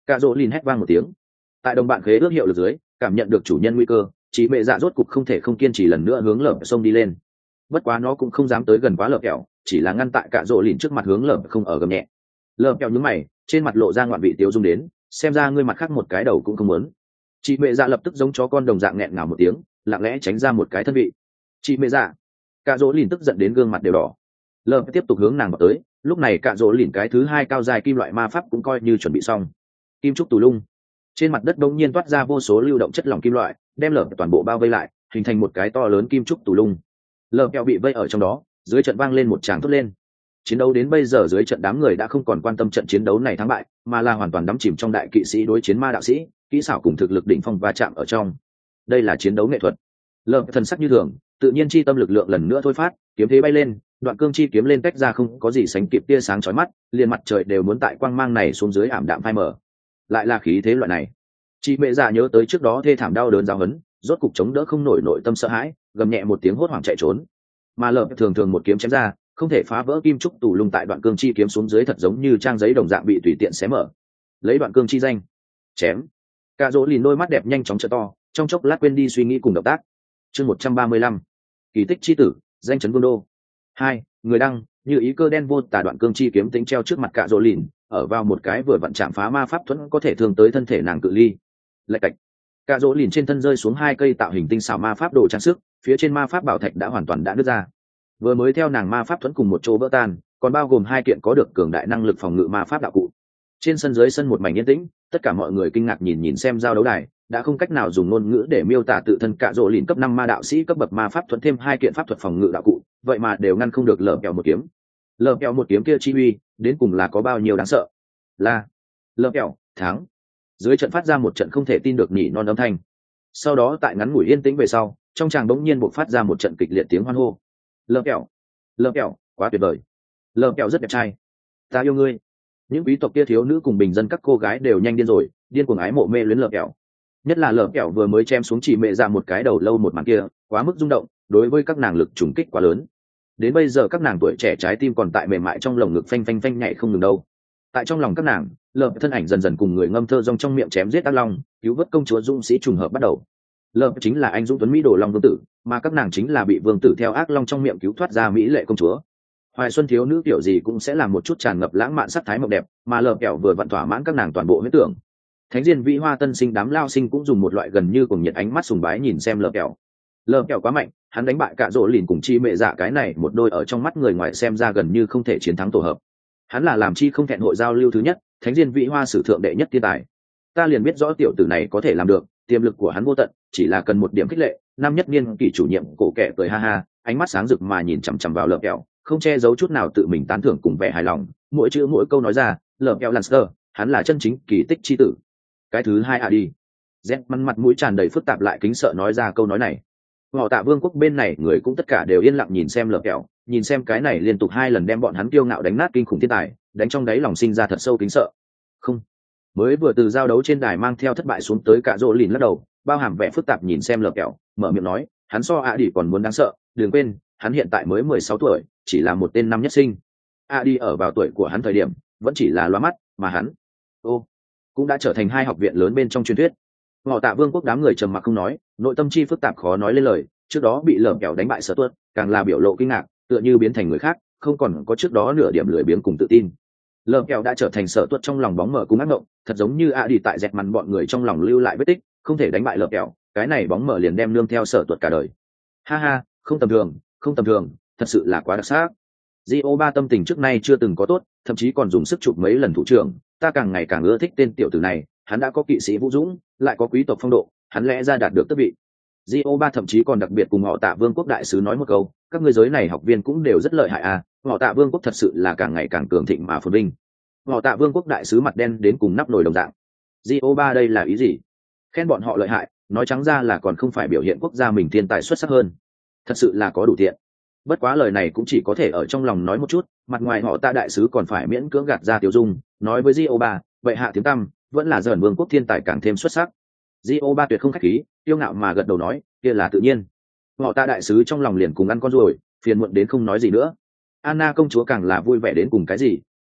Cạ Dỗ Lìn hét vang một tiếng. Tại đồng bạn khế ước hiệu lực dưới, cảm nhận được chủ nhân nguy cơ, chị mẹ dạ rốt cục không thể không kiên trì lần nữa hướng lở sông đi lên. Bất quá nó cũng không dám tới gần quá lở kẹo, chỉ là ngăn tại Cạ Dỗ Lìn trước mặt hướng lở không ở gầm nhẹ. Lở kẹo nhướng mày, trên mặt lộ ra ngoạn vị tiêu dung đến, xem ra ngươi mặt khác một cái đầu cũng không muốn. Chị mẹ dạ lập tức giống chó con đồng dạng nghẹn ngào một tiếng, lặng lẽ tránh ra một cái thân vị. Chị mẹ dạ. Cạ Dỗ Lìn tức giận đến gương mặt đều đỏ. Lở tiếp tục hướng nàng vào tới, lúc này Cạ Dỗ Lìn cái thứ hai cao dài kim loại ma pháp cũng coi như chuẩn bị xong. Kim trúc tù lung. Trên mặt đất đống nhiên toát ra vô số lưu động chất lỏng kim loại, đem lở toàn bộ bao vây lại, hình thành một cái to lớn kim trúc tù lung. Lở kẹo bị vây ở trong đó, dưới trận vang lên một tràng thốt lên. Chiến đấu đến bây giờ dưới trận đám người đã không còn quan tâm trận chiến đấu này thắng bại, mà là hoàn toàn đắm chìm trong đại kỵ sĩ đối chiến ma đạo sĩ, kỹ xảo cùng thực lực đỉnh phong va chạm ở trong. Đây là chiến đấu nghệ thuật. Lở thần sắc như thường, tự nhiên chi tâm lực lượng lần nữa thôi phát, kiếm thế bay lên, đoạn cương chi kiếm lên tách ra không có gì sánh kịp tia sáng chói mắt, liền mặt trời đều muốn tại quang mang này xuống dưới ảm đạm phai mờ. Lại là khí thế loại này. Chị mẹ già nhớ tới trước đó thê thảm đau đớn giáo hấn, rốt cục chống đỡ không nổi nội tâm sợ hãi, gầm nhẹ một tiếng hốt hoảng chạy trốn. Mà Lở thường thường một kiếm chém ra, không thể phá vỡ kim trúc tù lung tại đoạn cương chi kiếm xuống dưới thật giống như trang giấy đồng dạng bị tùy tiện xé mở. Lấy đoạn cương chi danh, chém. Cạ Dỗ Lìn đôi mắt đẹp nhanh chóng trợ to, trong chốc lát quên đi suy nghĩ cùng động tác. Chương một trăm ba mươi lăm, kỳ tích chi tử, danh chấn vương đô. Hai, người đăng, như ý cơ đen vô tà đoạn cương chi kiếm tính treo trước mặt Cạ Dỗ Lìn, ở vào một cái vừa vặn chạm phá ma pháp thuẫn có thể thương tới thân thể nàng cự ly. Lạch cạch. Cạ Dỗ Lìn trên thân rơi xuống hai cây tạo hình tinh xảo ma pháp đồ trang sức, phía trên ma pháp bảo thạch đã hoàn toàn đã nứt ra. Vừa mới theo nàng ma pháp thuẫn cùng một chỗ vỡ tan, còn bao gồm hai kiện có được cường đại năng lực phòng ngự ma pháp đạo cụ. Trên sân dưới sân một mảnh yên tĩnh, tất cả mọi người kinh ngạc nhìn nhìn xem giao đấu đài, đã không cách nào dùng ngôn ngữ để miêu tả tự thân Cạ Dỗ Lìn cấp năm ma đạo sĩ cấp bậc ma pháp thuẫn thêm hai kiện pháp thuật phòng ngự đạo cụ, vậy mà đều ngăn không được lở kẹo một kiếm. Lở kẹo một kiếm kia chi uy, đến cùng là có bao nhiêu đáng sợ. Là lở kẹo thắng. Dưới trận phát ra một trận không thể tin được nhỉ non âm thanh. Sau đó tại ngắn ngủi yên tĩnh về sau, trong tràng bỗng nhiên bộc phát ra một trận kịch liệt tiếng hoan hô. Lở kẹo, lở kẹo, quá tuyệt vời. Lở kẹo rất đẹp trai. Ta yêu ngươi. Những quý tộc kia thiếu nữ cùng bình dân các cô gái đều nhanh điên rồi, điên cuồng ái mộ mê luyến lở kẹo. Nhất là lở kẹo vừa mới chém xuống chỉ mẹ ra một cái đầu lâu một màn kia, quá mức rung động, đối với các nàng lực trùng kích quá lớn. Đến bây giờ các nàng tuổi trẻ trái tim còn tại mềm mại trong lồng ngực phanh phanh phanh nhảy không ngừng đâu. Tại trong lòng các nàng, lở thân ảnh dần dần cùng người ngâm thơ rong trong miệng chém giết ác long, cứu vớt công chúa dũng sĩ trùng hợp bắt đầu. Lở chính là anh dũng tuấn mỹ đồ long vương tử, mà các nàng chính là bị vương tử theo ác long trong miệng cứu thoát ra mỹ lệ công chúa. Hoài xuân thiếu nữ kiểu gì cũng sẽ làm một chút tràn ngập lãng mạn sắc thái mộng đẹp, mà lở kẹo vừa vặn thỏa mãn các nàng toàn bộ huyết tưởng. Thánh diên vĩ hoa tân sinh đám lao sinh cũng dùng một loại gần như cùng nhiệt ánh mắt sùng bái nhìn xem lở kẹo. Lở kẹo quá mạnh, hắn đánh bại Cạ Dỗ Lìn cùng chi mẹ dạ cái này một đôi ở trong mắt người ngoài xem ra gần như không thể chiến thắng tổ hợp. Hắn là làm chi không thẹn hội giao lưu thứ nhất, thánh diên vĩ hoa sử thượng đệ nhất thiên tài. Ta liền biết rõ tiểu tử này có thể làm được, tiềm lực của hắn vô tận, chỉ là cần một điểm khích lệ. Năm nhất niên kỷ chủ nhiệm cổ kệ cười ha ha, ánh mắt sáng rực mà nhìn chằm chằm vào lở kẹo, không che giấu chút nào tự mình tán thưởng cùng vẻ hài lòng, mỗi chữ mỗi câu nói ra, lở kẹo Lancer, hắn là chân chính kỳ tích chi tử. Cái thứ hai à đi. Z mặt mặt mũi tràn đầy phức tạp lại kính sợ nói ra câu nói này. Họ Tạ Vương quốc bên này người cũng tất cả đều yên lặng nhìn xem lở kẹo, nhìn xem cái này liên tục hai lần đem bọn hắn kiêu ngạo đánh nát kinh khủng thiên tài, đánh trong đáy lòng sinh ra thật sâu kính sợ. Không, mới vừa từ giao đấu trên đài mang theo thất bại xuống tới Cạ Dỗ Lìn lắc đầu, bao hàm vẻ phức tạp nhìn xem lở kẹo, mở miệng nói, hắn so a đi còn muốn đáng sợ, đừng quên, hắn hiện tại mới mười sáu tuổi, chỉ là một tên năm nhất sinh. a đi ở vào tuổi của hắn thời điểm, vẫn chỉ là loa mắt, mà hắn, ô, cũng đã trở thành hai học viện lớn bên trong truyền thuyết. Họ Tạ Vương quốc đám người trầm mặc không nói, nội tâm chi phức tạp khó nói lên lời, trước đó bị lở kẹo đánh bại Sở Tuất, càng là biểu lộ kinh ngạc, tựa như biến thành người khác, không còn có trước đó nửa điểm lười biếng cùng tự tin. Lở kẹo đã trở thành Sở Tuất trong lòng bóng mờ cùng ác mộng, thật giống như a đi tại dẹt màn bọn người trong lòng lưu lại vết tích, không thể đánh bại lở kẹo, cái này bóng mờ liền đem nương theo Sở Tuất cả đời. Ha ha, không tầm thường, không tầm thường, thật sự là quá đặc sắc. Gio ba tâm tình trước nay chưa từng có tốt, thậm chí còn dùng sức chụp mấy lần thủ trưởng, ta càng ngày càng ưa thích tên tiểu tử này, hắn đã có kỵ sĩ vũ dũng, lại có quý tộc phong độ, hắn lẽ ra đạt được tước vị. Gio ba thậm chí còn đặc biệt cùng họ Tạ Vương quốc đại sứ nói một câu, các ngươi giới này học viên cũng đều rất lợi hại à, họ Tạ Vương quốc thật sự là càng ngày càng cường thịnh mà phồn vinh. Họ Tạ Vương quốc đại sứ mặt đen đến cùng nắp nồi đồng dạng. Gio ba đây là ý gì? Khen bọn họ lợi hại, nói trắng ra là còn không phải biểu hiện quốc gia mình thiên tài xuất sắc hơn. Thật sự là có đủ tiện. Bất quá lời này cũng chỉ có thể ở trong lòng nói một chút, mặt ngoài họ Tạ đại sứ còn phải miễn cưỡng gạt ra tiêu dung, nói với Gio ba, vậy hạ tiếng tăm vẫn là dởn vương quốc thiên tài càng thêm xuất sắc. Gio ba tuyệt không khách khí, tiêu ngạo mà gật đầu nói, kia là tự nhiên. Họ Tạ đại sứ trong lòng liền cùng ăn con ruồi, phiền muộn đến không nói gì nữa. Anna công chúa càng là vui vẻ đến cùng cái gì,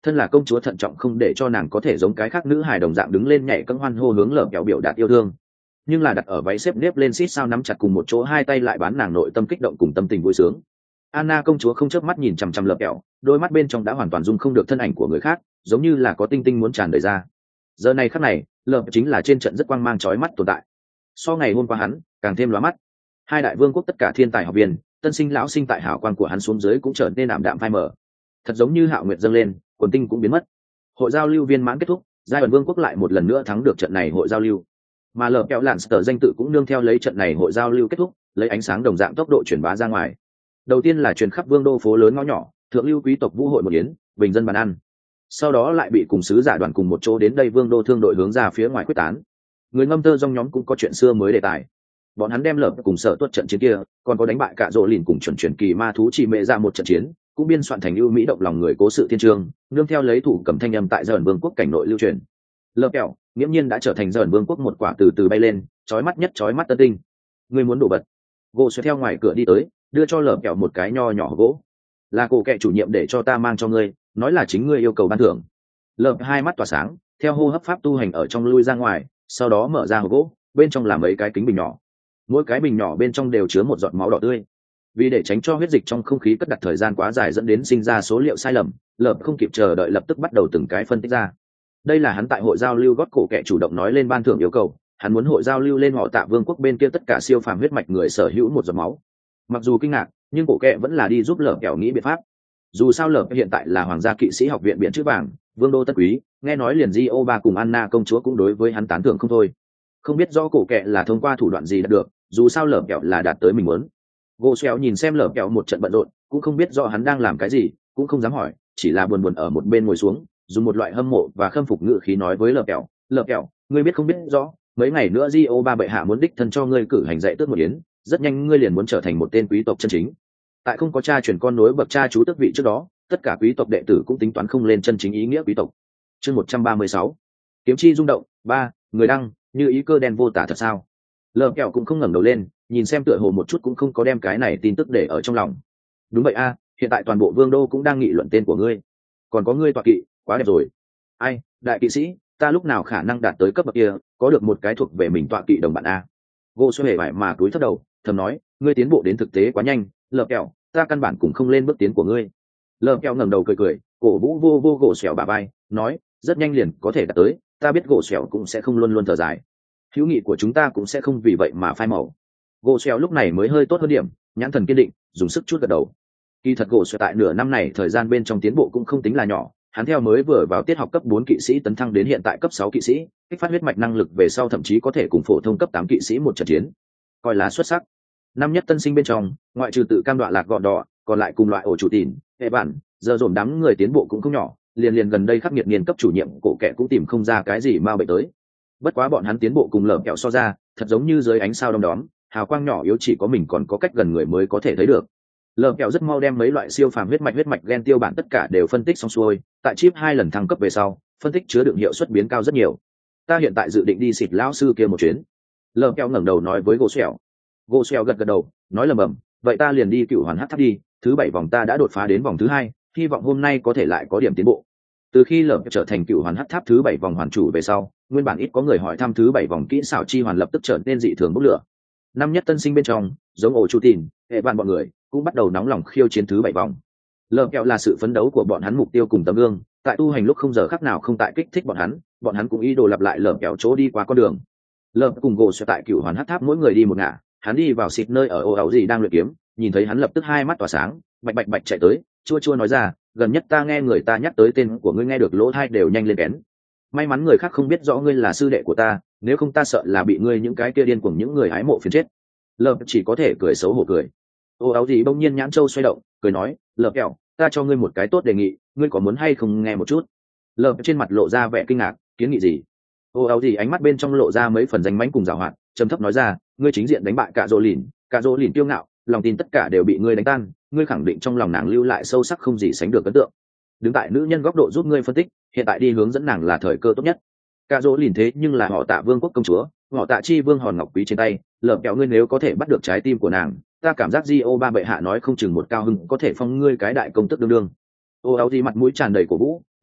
thân là công chúa thận trọng không để cho nàng có thể giống cái khác nữ hài đồng dạng đứng lên nhảy cẫng hoan hô hướng lở kẹo biểu đạt yêu thương, nhưng là đặt ở váy xếp nếp lên xít sao nắm chặt cùng một chỗ hai tay lại bán nàng nội tâm kích động cùng tâm tình vui sướng. Anna công chúa không chớp mắt nhìn chằm chằm lở kẹo, đôi mắt bên trong đã hoàn toàn dung không được thân ảnh của người khác, giống như là có tinh tinh muốn tràn đầy ra. Giờ này khắc này, lở chính là trên trận rất quang mang chói mắt tồn tại. So ngày hôm qua hắn càng thêm lóa mắt. Hai đại vương quốc tất cả thiên tài học viên, tân sinh lão sinh tại hảo quan của hắn xuống dưới cũng trở nên ảm đạm phai mờ. Thật giống như hạo nguyệt dâng lên, quần tinh cũng biến mất. Hội giao lưu viên mãn kết thúc, giai đoạn vương quốc lại một lần nữa thắng được trận này hội giao lưu, mà lờ kẹo lạn sở danh tự cũng nương theo lấy trận này hội giao lưu kết thúc, lấy ánh sáng đồng dạng tốc độ truyền bá ra ngoài. Đầu tiên là truyền khắp vương đô phố lớn ngõ nhỏ, thượng lưu quý tộc vũ hội một yến, bình dân bàn ăn. Sau đó lại bị cùng sứ giả đoàn cùng một chỗ đến đây vương đô thương đội hướng ra phía ngoài quyết tán. Người ngâm thơ trong nhóm cũng có chuyện xưa mới đề tài. Bọn hắn đem lở cùng sở tuất trận chiến kia, còn có đánh bại cả rộ lìn cùng chuẩn truyền kỳ ma thú chỉ mẹ ra một trận chiến, cũng biên soạn thành ưu mỹ động lòng người cố sự thiên chương, nương theo lấy thủ cầm thanh âm tại dởn vương quốc cảnh nội lưu truyền. Lở kẹo nghiễm nhiên đã trở thành dởn vương quốc một quả từ từ bay lên, chói mắt nhất chói mắt tân tinh. Ngươi muốn đổ bật? Gỗ xoay theo ngoài cửa đi tới, đưa cho lở kẹo một cái nho nhỏ gỗ. Là cổ kệ chủ nhiệm để cho ta mang cho ngươi, nói là chính ngươi yêu cầu ban thưởng. Lở hai mắt tỏa sáng, theo hô hấp pháp tu hành ở trong lui ra ngoài, sau đó mở ra hộp gỗ, bên trong là mấy cái kính bình nhỏ. Mỗi cái bình nhỏ bên trong đều chứa một giọt máu đỏ tươi. Vì để tránh cho huyết dịch trong không khí cất đặt thời gian quá dài dẫn đến sinh ra số liệu sai lầm, lợp không kịp chờ đợi lập tức bắt đầu từng cái phân tích ra. Đây là hắn tại hội giao lưu gót cổ kệ chủ động nói lên ban thưởng yêu cầu, hắn muốn hội giao lưu lên họ Tạ Vương quốc bên kia tất cả siêu phàm huyết mạch người sở hữu một giọt máu. Mặc dù kinh ngạc, nhưng cổ kệ vẫn là đi giúp lợp kẹo nghĩ biện pháp. Dù sao lợp hiện tại là hoàng gia kỵ sĩ học viện biển chữ vàng, vương đô tất quý, nghe nói liền Di Ba cùng Anna công chúa cũng đối với hắn tán thưởng không thôi. Không biết rõ cổ kệ là thông qua thủ đoạn gì đạt được, dù sao lợp kẹo là đạt tới mình muốn. Gỗ xéo nhìn xem lở kẹo một trận bận rộn, cũng không biết rõ hắn đang làm cái gì, cũng không dám hỏi, chỉ là buồn buồn ở một bên ngồi xuống, dùng một loại hâm mộ và khâm phục ngữ khí nói với lở kẹo, "Lở kẹo, ngươi biết không biết rõ, mấy ngày nữa Gio ba bệ hạ muốn đích thân cho ngươi cử hành dạy tước một yến, rất nhanh ngươi liền muốn trở thành một tên quý tộc chân chính. Tại không có cha truyền con nối bậc cha chú tước vị trước đó, tất cả quý tộc đệ tử cũng tính toán không lên chân chính ý nghĩa quý tộc." Chương một trăm ba mươi sáu, Kiếm chi rung động, ba, người đăng, như ý cơ đen vô tả thật sao? Lở kẹo cũng không ngẩng đầu lên, nhìn xem tựa hồ một chút cũng không có đem cái này tin tức để ở trong lòng. Đúng vậy a, hiện tại toàn bộ vương đô cũng đang nghị luận tên của ngươi, còn có ngươi tọa kỵ, quá đẹp rồi. Ai, đại kỵ sĩ, ta lúc nào khả năng đạt tới cấp bậc kia, có được một cái thuộc về mình tọa kỵ đồng bạn a? Gỗ xuê hề vải mà túi thấp đầu, thầm nói, ngươi tiến bộ đến thực tế quá nhanh, lờ kẹo, ta căn bản cũng không lên bước tiến của ngươi. Lờ kẹo ngẩng đầu cười cười, cổ vũ vô vô gỗ xẻo bà bay, nói, rất nhanh liền có thể đạt tới, ta biết gỗ xẻo cũng sẽ không luôn luôn thở dài, hữu nghị của chúng ta cũng sẽ không vì vậy mà phai màu. Gỗ xéo lúc này mới hơi tốt hơn điểm, nhãn thần kiên định, dùng sức chút gật đầu. Kỳ thật gỗ xéo tại nửa năm này thời gian bên trong tiến bộ cũng không tính là nhỏ, hắn theo mới vừa vào tiết học cấp bốn kỵ sĩ tấn thăng đến hiện tại cấp sáu kỵ sĩ, kích phát huyết mạch năng lực về sau thậm chí có thể cùng phổ thông cấp tám kỵ sĩ một trận chiến, coi là xuất sắc. Năm nhất tân sinh bên trong, ngoại trừ tự cam đoạ lạc gọn đỏ, còn lại cùng loại ổ chủ tỉn, hệ bản, giờ dồn đám người tiến bộ cũng không nhỏ, liền liền gần đây khắc nghiệt niên cấp chủ nhiệm cổ kẻ cũng tìm không ra cái gì ma bệnh tới. Bất quá bọn hắn tiến bộ cùng lở kẹo so ra, thật giống như dưới ánh sao đông đóm, hào quang nhỏ yếu chỉ có mình còn có cách gần người mới có thể thấy được. Lở kẹo rất mau đem mấy loại siêu phàm huyết mạch huyết mạch gen tiêu bản tất cả đều phân tích xong xuôi, tại chip hai lần thăng cấp về sau, phân tích chứa đựng hiệu suất biến cao rất nhiều. Ta hiện tại dự định đi xịt lão sư kia một chuyến. Lở kẹo ngẩng đầu nói với gỗ xẻo. Gỗ xẻo gật gật đầu, nói lầm bầm, vậy ta liền đi cựu hoàn hắc tháp đi, thứ bảy vòng ta đã đột phá đến vòng thứ hai, hy vọng hôm nay có thể lại có điểm tiến bộ. Từ khi lở trở thành cựu hoàn hắc tháp thứ bảy vòng hoàn chủ về sau, nguyên bản ít có người hỏi thăm thứ bảy vòng kỹ xảo chi hoàn lập tức trở nên dị thường bốc lửa. Năm nhất tân sinh bên trong, giống ổ chu tìn, hệ bàn bọn người cũng bắt đầu nóng lòng khiêu chiến thứ bảy vòng. Lở kẹo là sự phấn đấu của bọn hắn mục tiêu cùng tấm gương, tại tu hành lúc không giờ khắc nào không tại kích thích bọn hắn, bọn hắn cũng ý đồ lặp lại lở kẹo chỗ đi qua con đường. Lở cùng gỗ sẽ tại cựu hoàn hắc tháp mỗi người đi một ngả, hắn đi vào xịt nơi ở ô ảo gì đang luyện kiếm, nhìn thấy hắn lập tức hai mắt tỏa sáng, bạch bạch bạch chạy tới, chua chua nói ra, gần nhất ta nghe người ta nhắc tới tên của ngươi nghe được lỗ tai đều nhanh lên kén. May mắn người khác không biết rõ ngươi là sư đệ của ta, nếu không ta sợ là bị ngươi những cái kia điên cuồng những người hái mộ phiền chết. Lờ chỉ có thể cười xấu hổ cười. Ô áo gì bỗng nhiên nhãn châu xoay động, cười nói, Lờ kẹo, ta cho ngươi một cái tốt đề nghị, ngươi có muốn hay không nghe một chút? Lờ trên mặt lộ ra vẻ kinh ngạc, kiến nghị gì? Ô áo gì ánh mắt bên trong lộ ra mấy phần danh mãnh cùng giảo hoạt, trầm thấp nói ra, ngươi chính diện đánh bại cả Dỗ Lìn, cả Dỗ Lìn kiêu ngạo, lòng tin tất cả đều bị ngươi đánh tan, ngươi khẳng định trong lòng nàng lưu lại sâu sắc không gì sánh được ấn tượng. Đứng tại nữ nhân góc độ giúp ngươi phân tích, hiện tại đi hướng dẫn nàng là thời cơ tốt nhất. Cả Dỗ Lìn thế nhưng là họ Tạ Vương quốc công chúa, họ Tạ chi vương hòn ngọc quý trên tay, lợm kẹo ngươi nếu có thể bắt được trái tim của nàng, ta cảm giác Gio ba bệ hạ nói không chừng một cao hưng có thể phong ngươi cái đại công tước đương đương. Ô áo gì mặt mũi tràn đầy cổ vũ,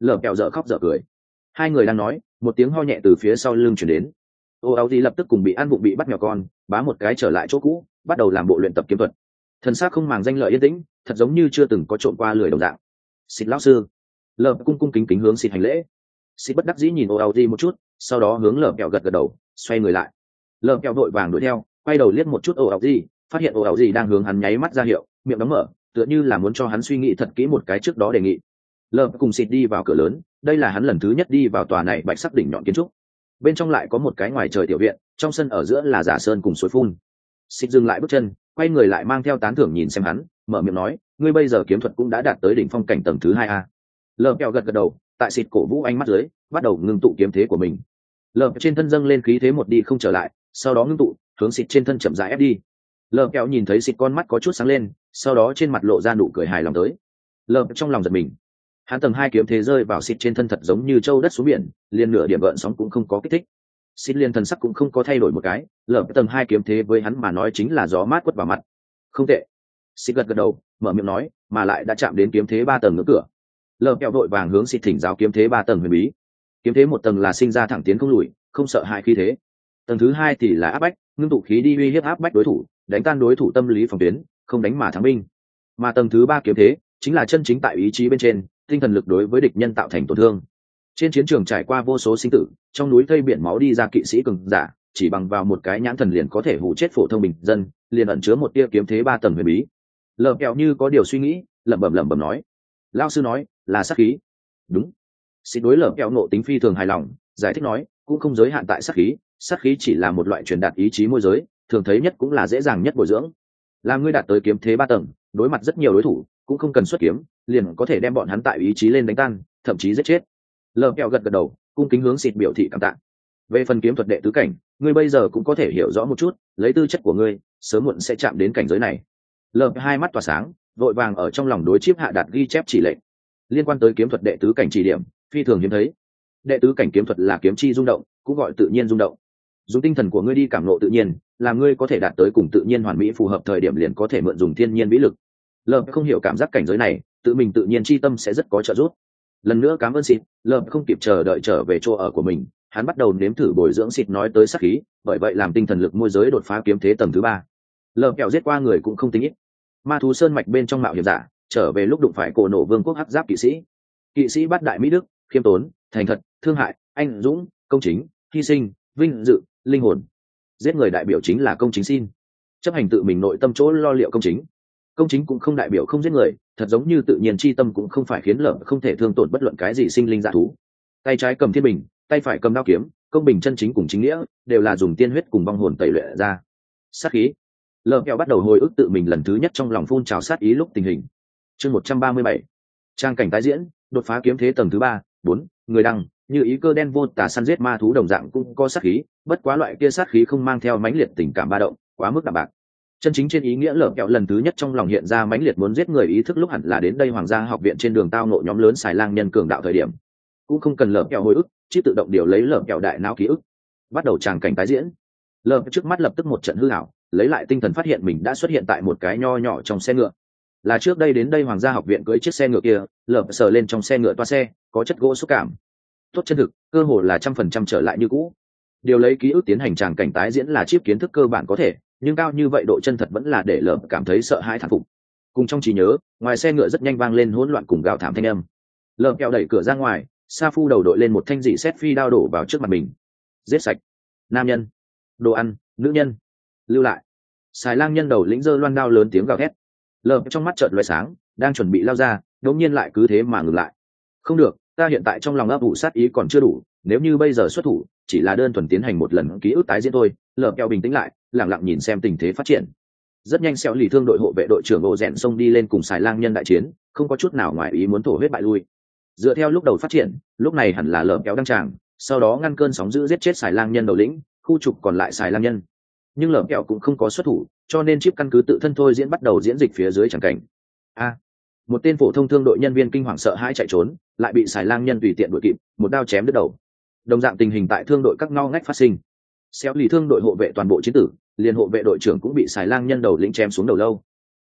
Lờ kẹo dở khóc dở cười. Hai người đang nói, một tiếng ho nhẹ từ phía sau lưng chuyển đến. Ô áo gì lập tức cùng bị ăn bụng bị bắt nhỏ con, bá một cái trở lại chỗ cũ, bắt đầu làm bộ luyện tập kiếm thuật. Thần sắc không màng danh lợi yên tĩnh, thật giống như chưa từng có trộm qua lười đồng dạng. Xịt lão sư. Lờ cung cung kính kính hướng xịt hành lễ. Xịt bất đắc dĩ nhìn ô áo gì một chút, sau đó hướng lờ kẹo gật gật đầu, xoay người lại. Lờ kẹo vội vàng đuổi theo, quay đầu liếc một chút ô áo gì, phát hiện ô áo gì đang hướng hắn nháy mắt ra hiệu, miệng đóng mở, tựa như là muốn cho hắn suy nghĩ thật kỹ một cái trước đó đề nghị. Lờ cùng xịt đi vào cửa lớn, đây là hắn lần thứ nhất đi vào tòa này bạch sắc đỉnh nhọn kiến trúc. Bên trong lại có một cái ngoài trời tiểu viện, trong sân ở giữa là giả sơn cùng suối phun. Xịt dừng lại bước chân, quay người lại mang theo tán thưởng nhìn xem hắn, mở miệng nói, ngươi bây giờ kiếm thuật cũng đã đạt tới đỉnh phong cảnh tầng thứ hai a. Lờ kẹo gật gật đầu, tại xịt cổ vũ ánh mắt dưới, bắt đầu ngưng tụ kiếm thế của mình. Lờ trên thân dâng lên khí thế một đi không trở lại, sau đó ngưng tụ, hướng xịt trên thân chậm rãi ép đi. Lờ kẹo nhìn thấy xịt con mắt có chút sáng lên, sau đó trên mặt lộ ra nụ cười hài lòng tới. Lờ trong lòng giật mình, hắn tầng hai kiếm thế rơi vào xịt trên thân thật giống như châu đất xuống biển, liền nửa điểm gợn sóng cũng không có kích thích. Xịt liền thần sắc cũng không có thay đổi một cái, Lờ tầng hai kiếm thế với hắn mà nói chính là gió mát quất vào mặt. Không tệ. Xịt gật gật đầu, mở miệng nói, mà lại đã chạm đến kiếm thế ba tầng ngưỡng cửa. Lờ kẹo đội vàng hướng xịt thỉnh giáo kiếm thế ba tầng huyền bí. Kiếm thế một tầng là sinh ra thẳng tiến không lùi, không sợ hãi khí thế. Tầng thứ hai thì là áp bách, ngưng tụ khí đi uy hiếp áp bách đối thủ, đánh tan đối thủ tâm lý phòng tuyến, không đánh mà thắng binh. Mà tầng thứ ba kiếm thế chính là chân chính tại ý chí bên trên, tinh thần lực đối với địch nhân tạo thành tổn thương. Trên chiến trường trải qua vô số sinh tử, trong núi thây biển máu đi ra kỵ sĩ cường giả, chỉ bằng vào một cái nhãn thần liền có thể hù chết phổ thông bình dân, liền ẩn chứa một tia kiếm thế ba tầng huyền bí. Lờ kẹo như có điều suy nghĩ, lẩm bẩm lẩm bẩm nói, lão sư nói là sát khí. Đúng. Xịt đối Lờ kẹo nộ tính phi thường hài lòng, giải thích nói, cũng không giới hạn tại sát khí, sát khí chỉ là một loại truyền đạt ý chí môi giới, thường thấy nhất cũng là dễ dàng nhất bồi dưỡng. Làm ngươi đạt tới kiếm thế ba tầng, đối mặt rất nhiều đối thủ, cũng không cần xuất kiếm, liền có thể đem bọn hắn tại ý chí lên đánh tan, thậm chí giết chết. Lờ kẹo gật gật đầu, cung kính hướng xịt biểu thị cảm tạ. Về phần kiếm thuật đệ tứ cảnh, ngươi bây giờ cũng có thể hiểu rõ một chút, lấy tư chất của ngươi, sớm muộn sẽ chạm đến cảnh giới này. Lờ hai mắt tỏa sáng, vội vàng ở trong lòng đối chiếp hạ đạt ghi chép chỉ lệnh. Liên quan tới kiếm thuật đệ tứ cảnh chỉ điểm, phi thường hiếm thấy. Đệ tứ cảnh kiếm thuật là kiếm chi rung động, cũng gọi tự nhiên rung động. Dùng tinh thần của ngươi đi cảm ngộ tự nhiên, làm ngươi có thể đạt tới cùng tự nhiên hoàn mỹ phù hợp thời điểm liền có thể mượn dùng thiên nhiên vĩ lực. Lờ không hiểu cảm giác cảnh giới này, tự mình tự nhiên chi tâm sẽ rất có trợ giúp. Lần nữa cảm ơn xịt, Lờ không kịp chờ đợi trở về chỗ ở của mình, hắn bắt đầu nếm thử bồi dưỡng xịt nói tới sát khí, bởi vậy làm tinh thần lực môi giới đột phá kiếm thế tầng thứ ba. Lờ kẹo giết qua người cũng không tính ít. Ma thú sơn mạch bên trong mạo hiểm giả, trở về lúc đụng phải cổ nổ vương quốc hắc giáp kỵ sĩ. Kỵ sĩ bát đại mỹ đức, khiêm tốn, thành thật, thương hại, anh dũng, công chính, hy sinh, vinh dự, linh hồn. Giết người đại biểu chính là công chính xin. Chấp hành tự mình nội tâm chỗ lo liệu công chính. Công chính cũng không đại biểu không giết người, thật giống như tự nhiên chi tâm cũng không phải khiến Lờ không thể thương tổn bất luận cái gì sinh linh dạ thú. Tay trái cầm thiên bình, tay phải cầm đao kiếm, công bình chân chính cùng chính nghĩa, đều là dùng tiên huyết cùng vong hồn tẩy luyện ra. Sát khí. Lờ kẹo bắt đầu hồi ức tự mình lần thứ nhất trong lòng phun trào sát ý lúc tình hình. Chương một trăm ba mươi bảy. Trang cảnh tái diễn, đột phá kiếm thế tầng thứ ba, bốn, người đăng, như ý cơ đen vô tà săn giết ma thú đồng dạng cũng có sát khí, bất quá loại kia sát khí không mang theo mãnh liệt tình cảm ba động, quá mức đạm bạc. Chân chính trên ý nghĩa Lờ kẹo lần thứ nhất trong lòng hiện ra mãnh liệt muốn giết người ý thức lúc hẳn là đến đây Hoàng gia học viện trên đường tao ngộ nhóm lớn xài lang nhân cường đạo thời điểm. Cũng không cần Lờ kẹo hồi ức, chỉ tự động điều lấy Lờ kẹo đại não ký ức. Bắt đầu tràng cảnh tái diễn. Lờ trước mắt lập tức một trận hư ảo, lấy lại tinh thần phát hiện mình đã xuất hiện tại một cái nho nhỏ trong xe ngựa. Là trước đây đến đây Hoàng gia học viện cưỡi chiếc xe ngựa kia, Lờ sờ lên trong xe ngựa toa xe, có chất gỗ xúc cảm. Tốt chân thực, cơ hồ là trăm phần trăm trở lại như cũ. Điều lấy ký ức tiến hành tràng cảnh tái diễn là chip kiến thức cơ bản có thể, nhưng cao như vậy độ chân thật vẫn là để Lờ cảm thấy sợ hãi thán phục. Cùng trong trí nhớ, ngoài xe ngựa rất nhanh vang lên hỗn loạn cùng gào thảm thanh âm. Lờ kẹo đẩy cửa ra ngoài, sa phu đầu đội lên một thanh dị xét phi đao đổ vào trước mặt mình. Giết sạch. Nam nhân, đồ ăn, nữ nhân, lưu lại. Xài lang nhân đầu lĩnh giơ loan đao lớn tiếng gào thét. Lờ trong mắt chợt lóe sáng, đang chuẩn bị lao ra, đột nhiên lại cứ thế mà ngừng lại. Không được, ta hiện tại trong lòng ấp ủ sát ý còn chưa đủ, nếu như bây giờ xuất thủ, chỉ là đơn thuần tiến hành một lần ký ức tái diễn thôi. Lờ kẹo bình tĩnh lại, lặng lặng nhìn xem tình thế phát triển. Rất nhanh xéo lì thương đội hộ vệ đội trưởng Ổ Rèn xông đi lên cùng xài lang nhân đại chiến, không có chút nào ngoài ý muốn thổ huyết bại lui. Dựa theo lúc đầu phát triển, lúc này hẳn là Lờ kéo đăng tràng, sau đó ngăn cơn sóng dữ giết chết xài lang nhân đầu lĩnh, khu trục còn lại xài lang nhân. Nhưng Lờ kẹo cũng không có xuất thủ, cho nên chip căn cứ tự thân thôi diễn bắt đầu diễn dịch phía dưới chẳng cảnh. A, một tên phổ thông thương đội nhân viên kinh hoàng sợ hãi chạy trốn, lại bị xài lang nhân tùy tiện đuổi kịp, một đao chém đứt đầu. Đồng dạng tình hình tại thương đội các ngõ ngách phát sinh. Xéo lì thương đội hộ vệ toàn bộ chiến tử, liền hộ vệ đội trưởng cũng bị xài lang nhân đầu lĩnh chém xuống đầu lâu.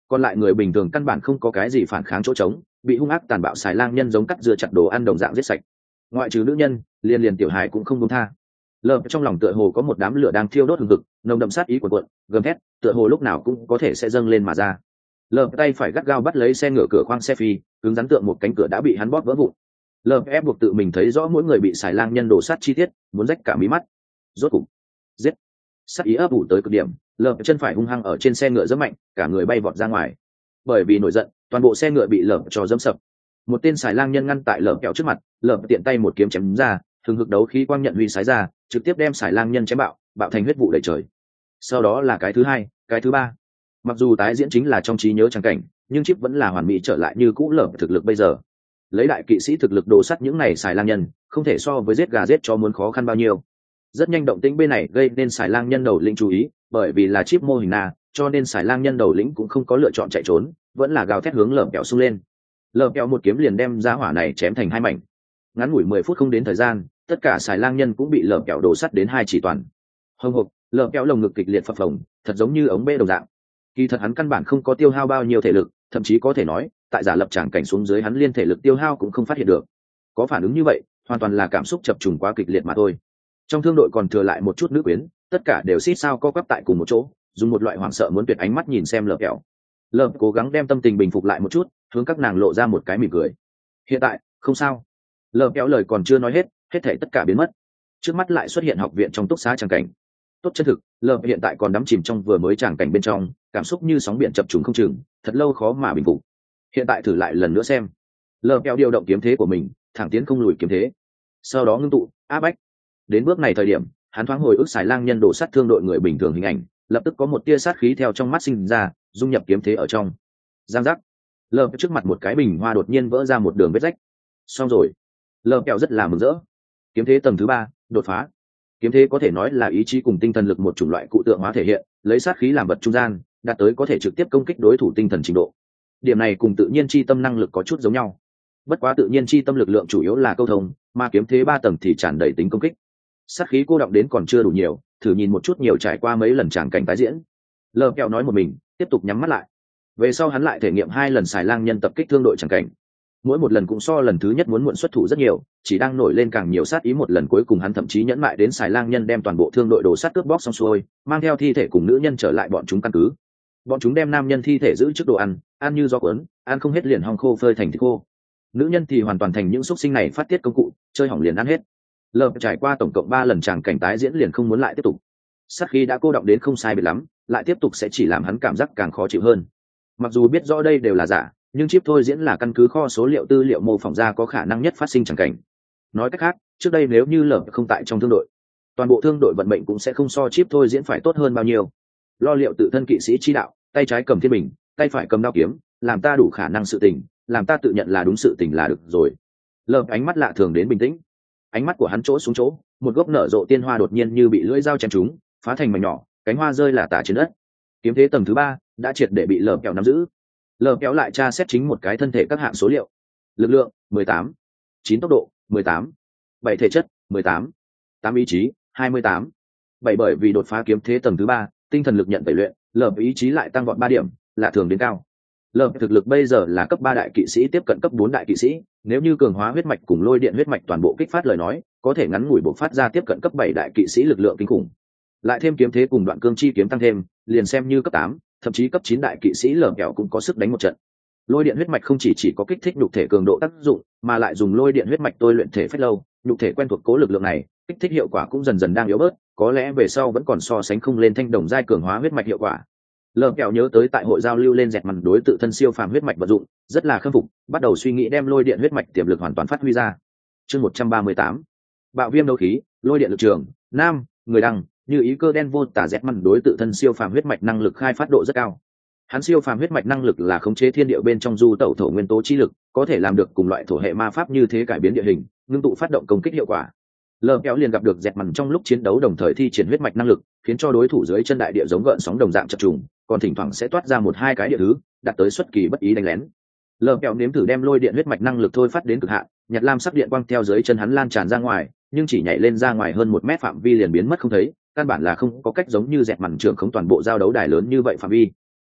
còn lại người bình thường căn bản không có cái gì phản kháng chỗ trống, bị hung ác tàn bạo xài lang nhân giống cắt dưa chặt đồ ăn đồng dạng giết sạch. Ngoại trừ nữ nhân, liền liền tiểu hài cũng không buông tha. Lợp trong lòng tựa hồ có một đám lửa đang thiêu đốt hừng hực, nồng đậm sát ý cuộn cuộn, gầm thét, tựa hồ lúc nào cũng có thể sẽ dâng lên mà ra. Lợp tay phải gắt gao bắt lấy xe ngựa cửa khoang xe phi, cứng rắn tượng một cánh cửa đã bị hắn bóp vỡ vụn. Lợp ép buộc tự mình thấy rõ mỗi người bị xài lang nhân đổ sát chi tiết, muốn rách cả mí mắt. Rốt cục, giết. Sát ý ấp ủ tới cực điểm, lợp chân phải hung hăng ở trên xe ngựa giẫm mạnh, cả người bay vọt ra ngoài. Bởi vì nổi giận, toàn bộ xe ngựa bị lợp cho dẫm sập. Một tên xài lang nhân ngăn tại lợp kẹo trước mặt, lợp tiện tay một kiếm chém ra, thường hực đấu khí quang nhận huy sái ra, trực tiếp đem xài lang nhân chém bạo, bạo thành huyết vụ đầy trời. Sau đó là cái thứ hai, cái thứ ba. Mặc dù tái diễn chính là trong trí nhớ trắng cảnh, nhưng chip vẫn là hoàn mỹ trở lại như cũ lợp thực lực bây giờ. Lấy đại kỵ sĩ thực lực đồ sắt những này xài lang nhân, không thể so với giết gà giết cho muốn khó khăn bao nhiêu. Rất nhanh động tĩnh bên này gây nên xài lang nhân đầu lĩnh chú ý, bởi vì là chip mô hình na, cho nên xài lang nhân đầu lĩnh cũng không có lựa chọn chạy trốn, vẫn là gào thét hướng lợp kẹo xung lên. Lợp kẹo một kiếm liền đem giá hỏa này chém thành hai mảnh. Ngắn ngủi mười phút không đến thời gian, tất cả xài lang nhân cũng bị lợp kẹo đổ sắt đến hai chỉ toàn. Hông hộc, lợp kẹo lồng ngực kịch liệt phập phồng, thật giống như ống bê đồng dạng. Kỳ thật hắn căn bản không có tiêu hao bao nhiêu thể lực, thậm chí có thể nói, tại giả lập tràng cảnh xuống dưới hắn liên thể lực tiêu hao cũng không phát hiện được. Có phản ứng như vậy, hoàn toàn là cảm xúc chập trùng quá kịch liệt mà thôi. Trong thương đội còn thừa lại một chút nữ quyến, tất cả đều xít sao co quắp tại cùng một chỗ, dùng một loại hoảng sợ muốn tuyệt ánh mắt nhìn xem lợp kẹo. Lợp cố gắng đem tâm tình bình phục lại một chút, hướng các nàng lộ ra một cái mỉm cười. Hiện tại không sao. Lợp kẹo lời còn chưa nói hết, hết thảy tất cả biến mất. Trước mắt lại xuất hiện học viện trong túc xá tràng cảnh. Tốt chân thực, lợp hiện tại còn đắm chìm trong vừa mới tràng cảnh bên trong, cảm xúc như sóng biển chập trùng không chừng, thật lâu khó mà bình phục. Hiện tại thử lại lần nữa xem. Lợp kẹo điều động kiếm thế của mình, thẳng tiến không lùi kiếm thế. Sau đó ngưng tụ, áp bách. Đến bước này thời điểm, hắn thoáng hồi ức xài lang nhân đổ sát thương đội người bình thường hình ảnh, lập tức có một tia sát khí theo trong mắt sinh ra, dung nhập kiếm thế ở trong. Giang giác. Lợp trước mặt một cái bình hoa đột nhiên vỡ ra một đường vết rách. Xong rồi. Lợp kẹo rất là mừng rỡ. Kiếm thế tầng thứ ba, đột phá. Kiếm thế có thể nói là ý chí cùng tinh thần lực một chủng loại cụ tượng hóa thể hiện, lấy sát khí làm vật trung gian, đạt tới có thể trực tiếp công kích đối thủ tinh thần trình độ. Điểm này cùng tự nhiên chi tâm năng lực có chút giống nhau. Bất quá tự nhiên chi tâm lực lượng chủ yếu là câu thông, mà kiếm thế ba tầng thì tràn đầy tính công kích. Sát khí cô động đến còn chưa đủ nhiều, thử nhìn một chút nhiều trải qua mấy lần tràng cảnh tái diễn. Lờ kẹo nói một mình, tiếp tục nhắm mắt lại. Về sau hắn lại thể nghiệm hai lần xài lang nhân tập kích thương đội tràng cảnh. Mỗi một lần cũng so lần thứ nhất muốn muộn xuất thủ rất nhiều, chỉ đang nổi lên càng nhiều sát ý. Một lần cuối cùng hắn thậm chí nhẫn mại đến xài lang nhân đem toàn bộ thương đội đổ sát cướp bóc xong xuôi, mang theo thi thể cùng nữ nhân trở lại bọn chúng căn cứ. Bọn chúng đem nam nhân thi thể giữ trước đồ ăn, ăn như gió cuốn, ăn không hết liền hong khô phơi thành thịt khô. Nữ nhân thì hoàn toàn thành những xúc sinh này phát tiết công cụ, chơi hỏng liền ăn hết. Lợp trải qua tổng cộng ba lần tràng cảnh tái diễn liền không muốn lại tiếp tục. Sát khí đã cô động đến không sai biệt lắm, lại tiếp tục sẽ chỉ làm hắn cảm giác càng khó chịu hơn. Mặc dù biết rõ đây đều là giả, nhưng chip thôi diễn là căn cứ kho số liệu tư liệu mô phỏng ra có khả năng nhất phát sinh tràng cảnh. Nói cách khác, trước đây nếu như lợp không tại trong thương đội, toàn bộ thương đội vận mệnh cũng sẽ không so chip thôi diễn phải tốt hơn bao nhiêu. Lo liệu tự thân kỵ sĩ chi đạo, tay trái cầm thiên bình, tay phải cầm đao kiếm, làm ta đủ khả năng sự tình, làm ta tự nhận là đúng sự tình là được rồi. Lợp ánh mắt lạ thường đến bình tĩnh. Ánh mắt của hắn chỗ xuống chỗ, một gốc nở rộ tiên hoa đột nhiên như bị lưỡi dao chém trúng, phá thành mảnh nhỏ, cánh hoa rơi lả tả trên đất. Kiếm thế tầng thứ ba đã triệt để bị lợp kẹo nắm giữ. Lợp kéo lại tra xét chính một cái thân thể các hạng số liệu. Lực lượng mười tám, chín tốc độ mười tám, bảy thể chất mười tám, tám ý chí hai mươi tám. bảy bởi vì đột phá kiếm thế tầng thứ ba, tinh thần lực nhận tẩy luyện, lợp ý chí lại tăng vọt ba điểm, lạ thường đến cao. Lợp thực lực bây giờ là cấp ba đại kỵ sĩ tiếp cận cấp bốn đại kỵ sĩ, nếu như cường hóa huyết mạch cùng lôi điện huyết mạch toàn bộ kích phát lời nói, có thể ngắn ngủi bộc phát ra tiếp cận cấp bảy đại kỵ sĩ lực lượng kinh khủng. Lại thêm kiếm thế cùng đoạn cương chi kiếm tăng thêm, liền xem như cấp tám, thậm chí cấp chín đại kỵ sĩ lởm kẹo cũng có sức đánh một trận. Lôi điện huyết mạch không chỉ chỉ có kích thích nhục thể cường độ tác dụng, mà lại dùng lôi điện huyết mạch tôi luyện thể phách lâu, nhục thể quen thuộc cố lực lượng này, kích thích hiệu quả cũng dần dần đang yếu bớt, có lẽ về sau vẫn còn so sánh không lên thanh đồng giai cường hóa huyết mạch hiệu quả. Lởm kẹo nhớ tới tại hội giao lưu lên dẹt mặt đối tự thân siêu phàm huyết mạch vận dụng, rất là khâm phục, bắt đầu suy nghĩ đem lôi điện huyết mạch tiềm lực hoàn toàn phát huy ra. Chương một trăm ba mươi tám, bạo viêm đấu khí, lôi điện lực trường, nam, người đăng, như ý cơ đen vô tả dẹt mặt đối tự thân siêu phàm huyết mạch năng lực khai phát độ rất cao. Hắn siêu phàm huyết mạch năng lực là khống chế thiên địa bên trong du tẩu thổ nguyên tố chi lực, có thể làm được cùng loại thổ hệ ma pháp như thế cải biến địa hình, ngưng tụ phát động công kích hiệu quả. Lờ kéo liền gặp được dẹt mằn trong lúc chiến đấu đồng thời thi triển huyết mạch năng lực, khiến cho đối thủ dưới chân đại địa giống gợn sóng đồng dạng chập trùng, còn thỉnh thoảng sẽ toát ra một hai cái địa thứ, đạt tới xuất kỳ bất ý đánh lén. Lờ kéo nếm thử đem lôi điện huyết mạch năng lực thôi phát đến cực hạn, nhật lam sắc điện quang theo dưới chân hắn lan tràn ra ngoài, nhưng chỉ nhảy lên ra ngoài hơn một mét phạm vi liền biến mất không thấy, căn bản là không có cách giống như dẹt mằn trưởng khống toàn bộ giao đấu đài lớn như vậy phạm vi.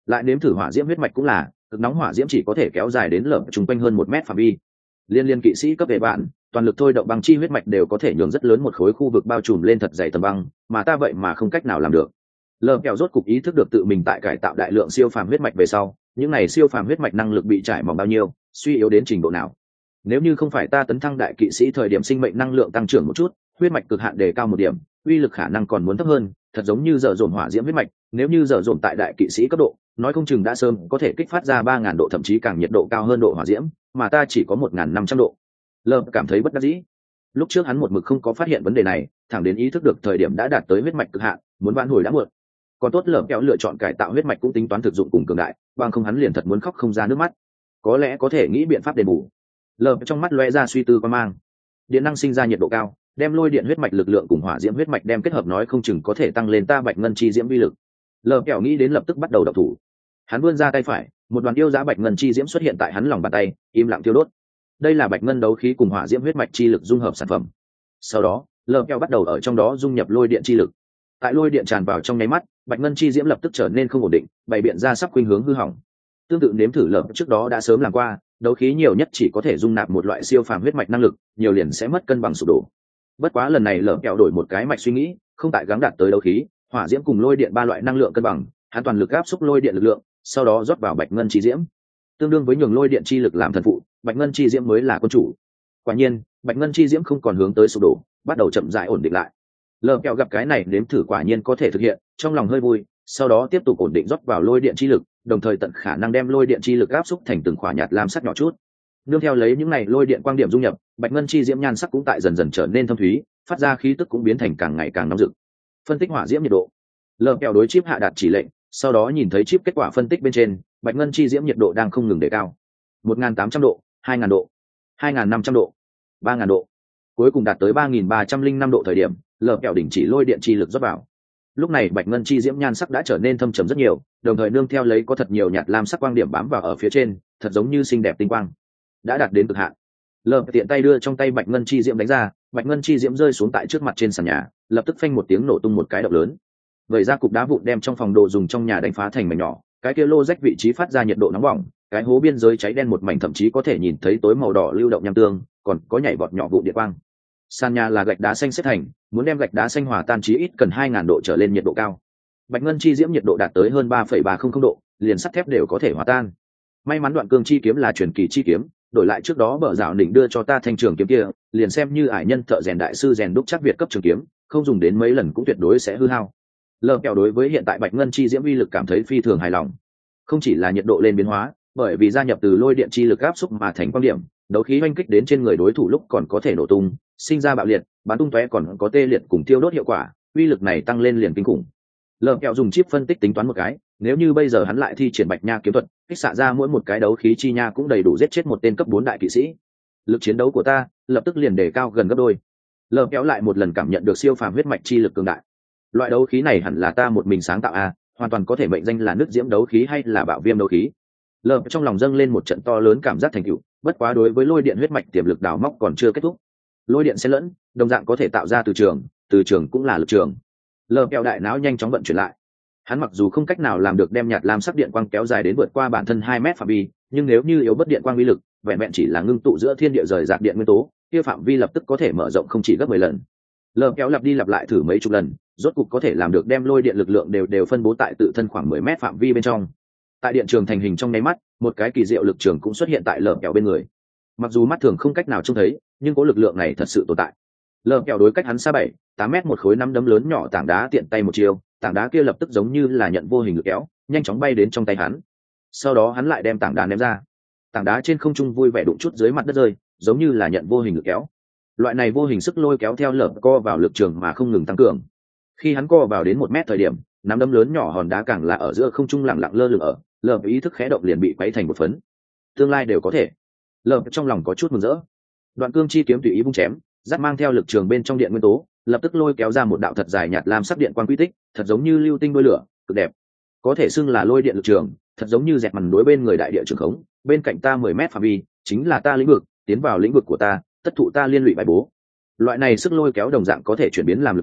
lại nếm thử hỏa diễm huyết mạch cũng là cực nóng hỏa diễm chỉ có thể kéo dài đến lở chung quanh hơn một mét phạm vi. Liên liên kỵ sĩ cấp vệ bạn toàn lực thôi động băng chi huyết mạch đều có thể nhường rất lớn một khối khu vực bao trùm lên thật dày tầng băng, mà ta vậy mà không cách nào làm được. Lờ kẹo rốt cục ý thức được tự mình tại cải tạo đại lượng siêu phàm huyết mạch về sau, những này siêu phàm huyết mạch năng lực bị trải mỏng bao nhiêu, suy yếu đến trình độ nào. Nếu như không phải ta tấn thăng đại kỵ sĩ thời điểm sinh mệnh năng lượng tăng trưởng một chút, huyết mạch cực hạn đề cao một điểm, uy lực khả năng còn muốn thấp hơn, thật giống như dở dồn hỏa diễm huyết mạch, nếu như dở dồn tại đại kỵ sĩ cấp độ, nói không chừng đã sớm có thể kích phát ra ba ngàn độ thậm chí càng nhiệt độ cao hơn độ hỏa diễm, mà ta chỉ có một ngàn năm trăm độ. Lờ cảm thấy bất đắc dĩ. Lúc trước hắn một mực không có phát hiện vấn đề này, thẳng đến ý thức được thời điểm đã đạt tới huyết mạch cực hạn, muốn vãn hồi đã muộn. Còn tốt Lờ kẹo lựa chọn cải tạo huyết mạch cũng tính toán thực dụng cùng cường đại, bằng không hắn liền thật muốn khóc không ra nước mắt. Có lẽ có thể nghĩ biện pháp đền bù. Lờ trong mắt lóe ra suy tư quan mang. Điện năng sinh ra nhiệt độ cao, đem lôi điện huyết mạch lực lượng cùng hỏa diễm huyết mạch đem kết hợp nói không chừng có thể tăng lên ta bạch ngân chi diễm vi lực. Lờ kẹo nghĩ đến lập tức bắt đầu đập thủ. Hắn vươn ra tay phải, một đoàn yêu giá bạch ngân chi diễm xuất hiện tại hắn lòng bàn tay, im lặng thiêu đốt. Đây là bạch ngân đấu khí cùng hỏa diễm huyết mạch chi lực dung hợp sản phẩm. Sau đó lờ kẹo bắt đầu ở trong đó dung nhập lôi điện chi lực. Tại lôi điện tràn vào trong nháy mắt, bạch ngân chi diễm lập tức trở nên không ổn định, bày biện ra sắp khuynh hướng hư hỏng. Tương tự nếm thử lờ trước đó đã sớm làm qua, đấu khí nhiều nhất chỉ có thể dung nạp một loại siêu phàm huyết mạch năng lực, nhiều liền sẽ mất cân bằng sụp đổ. Bất quá lần này lờ kẹo đổi một cái mạch suy nghĩ, không tại gắng đạt tới đấu khí, hỏa diễm cùng lôi điện ba loại năng lượng cân bằng, hắn toàn lực áp xúc lôi điện lực lượng, sau đó rót vào bạch ngân chi diễm, tương đương với nhường lôi điện chi lực làm thần phụ, bạch ngân chi diễm mới là quân chủ. Quả nhiên bạch ngân chi diễm không còn hướng tới sụp đổ, bắt đầu chậm rãi ổn định lại. Lờ kẹo gặp cái này nếm thử quả nhiên có thể thực hiện, trong lòng hơi vui, sau đó tiếp tục ổn định rót vào lôi điện chi lực, đồng thời tận khả năng đem lôi điện chi lực áp xúc thành từng khỏa nhạt lam sắc nhỏ chút. Nương theo lấy những này lôi điện quang điểm dung nhập, bạch ngân chi diễm nhan sắc cũng tại dần dần trở nên thâm thúy, phát ra khí tức cũng biến thành càng ngày càng nóng rực. Phân tích hỏa diễm nhiệt độ. Lờ kẹo đối chip hạ đạt chỉ lệnh, sau đó nhìn thấy chip kết quả phân tích bên trên, bạch ngân chi diễm nhiệt độ đang không ngừng đề cao. một nghìn tám trăm độ, hai nghìn độ, hai nghìn năm trăm độ, ba nghìn độ. Cuối cùng đạt tới ba nghìn ba trăm linh năm độ thời điểm, lờ kẹo đỉnh chỉ lôi điện chi lực rót vào. Lúc này bạch ngân chi diễm nhan sắc đã trở nên thâm trầm rất nhiều, đồng thời nương theo lấy có thật nhiều nhạt lam sắc quang điểm bám vào ở phía trên, thật giống như xinh đẹp tinh quang. Đã đạt đến cực hạn. Lờ tiện tay đưa trong tay bạch ngân chi diễm đánh ra, bạch ngân chi diễm rơi xuống tại trước mặt trên sàn nhà, lập tức phanh một tiếng nổ tung một cái động lớn. Vậy ra cục đá vụn đem trong phòng đồ dùng trong nhà đánh phá thành mảnh nhỏ, cái kia lô rách vị trí phát ra nhiệt độ nóng bỏng, cái hố biên giới cháy đen một mảnh, thậm chí có thể nhìn thấy tối màu đỏ lưu động nham tương, còn có nhảy vọt nhỏ vụ điện quang. Sàn nhà là gạch đá xanh xếp thành, muốn đem gạch đá xanh hòa tan chí ít cần hai nghìn độ trở lên nhiệt độ cao. Bạch ngân chi diễm nhiệt độ đạt tới hơn ba phẩy ba không không độ, liền sắt thép đều có thể hòa tan. May mắn đoạn cương chi kiếm là truyền kỳ chi kiếm, đổi lại trước đó bờ rào đỉnh đưa cho ta thanh trường kiếm kia, liền xem như ải nhân thợ rèn đại sư rèn đúc chắc việt cấp trường kiếm, không dùng đến mấy lần cũng tuyệt đối sẽ hư hao. Lờ kẹo đối với hiện tại bạch ngân chi diễm uy lực cảm thấy phi thường hài lòng. Không chỉ là nhiệt độ lên biến hóa, bởi vì gia nhập từ lôi điện chi lực áp xúc mà thành quan điểm, đấu khí oanh kích đến trên người đối thủ lúc còn có thể nổ tung, sinh ra bạo liệt, bắn tung tóe còn có tê liệt cùng tiêu đốt hiệu quả, uy lực này tăng lên liền kinh khủng. Lờ kẹo dùng chip phân tích tính toán một cái, nếu như bây giờ hắn lại thi triển bạch nha kiếm thuật, kích xạ ra mỗi một cái đấu khí chi nha cũng đầy đủ giết chết một tên cấp bốn đại kỵ sĩ. Lực chiến đấu của ta lập tức liền đề cao gần gấp đôi. Lờ kẹo lại một lần cảm nhận được siêu phàm huyết mạch chi lực cường đại. Loại đấu khí này hẳn là ta một mình sáng tạo a, hoàn toàn có thể mệnh danh là nước diễm đấu khí hay là bạo viêm đấu khí. Lờ trong lòng dâng lên một trận to lớn cảm giác thành tựu, bất quá đối với lôi điện huyết mạch tiềm lực đào móc còn chưa kết thúc. Lôi điện xen lẫn, đồng dạng có thể tạo ra từ trường, từ trường cũng là lực trường. Lờ kẹo đại não nhanh chóng vận chuyển lại. Hắn mặc dù không cách nào làm được đem nhạt lam sắc điện quang kéo dài đến vượt qua bản thân hai mét phạm vi, nhưng nếu như yếu bất điện quang uy lực, vẹn vẹn chỉ là ngưng tụ giữa thiên địa rời rạc điện nguyên tố, kia phạm vi lập tức có thể mở rộng không chỉ gấp mười lần. Lờ kéo lặp đi lặp lại thử mấy chục lần, rốt cục có thể làm được đem lôi điện lực lượng đều đều phân bố tại tự thân khoảng mười mét phạm vi bên trong. Tại điện trường thành hình trong nháy mắt, một cái kỳ diệu lực trường cũng xuất hiện tại lờ kéo bên người. Mặc dù mắt thường không cách nào trông thấy, nhưng có lực lượng này thật sự tồn tại. Lờ kéo đối cách hắn xa bảy, tám mét một khối nắm đấm lớn nhỏ tảng đá tiện tay một chiều, tảng đá kia lập tức giống như là nhận vô hình lực kéo, nhanh chóng bay đến trong tay hắn. Sau đó hắn lại đem tảng đá ném ra. Tảng đá trên không trung vui vẻ đụng chút dưới mặt đất rơi, giống như là nhận vô hình lực kéo. Loại này vô hình sức lôi kéo theo lở co vào lực trường mà không ngừng tăng cường. Khi hắn co vào đến một mét thời điểm, nắm đấm lớn nhỏ hòn đá càng là ở giữa không trung lặng lặng lơ lửng ở, lở ý thức khẽ động liền bị quấy thành một phấn. Tương lai đều có thể. Lở trong lòng có chút mừng rỡ. Đoạn cương chi kiếm tùy ý vung chém, dắt mang theo lực trường bên trong điện nguyên tố, lập tức lôi kéo ra một đạo thật dài nhạt lam sắc điện quang quy tích, thật giống như lưu tinh đuôi lửa, cực đẹp. Có thể xưng là lôi điện lực trường, thật giống như dẹt mằn đối bên người đại địa trường khống, bên cạnh ta mười mét phạm vi, chính là ta lĩnh vực, tiến vào lĩnh vực của ta, tất thụ ta liên lụy bài bố. Loại này sức lôi kéo đồng dạng có thể chuyển biến làm lực đẩy,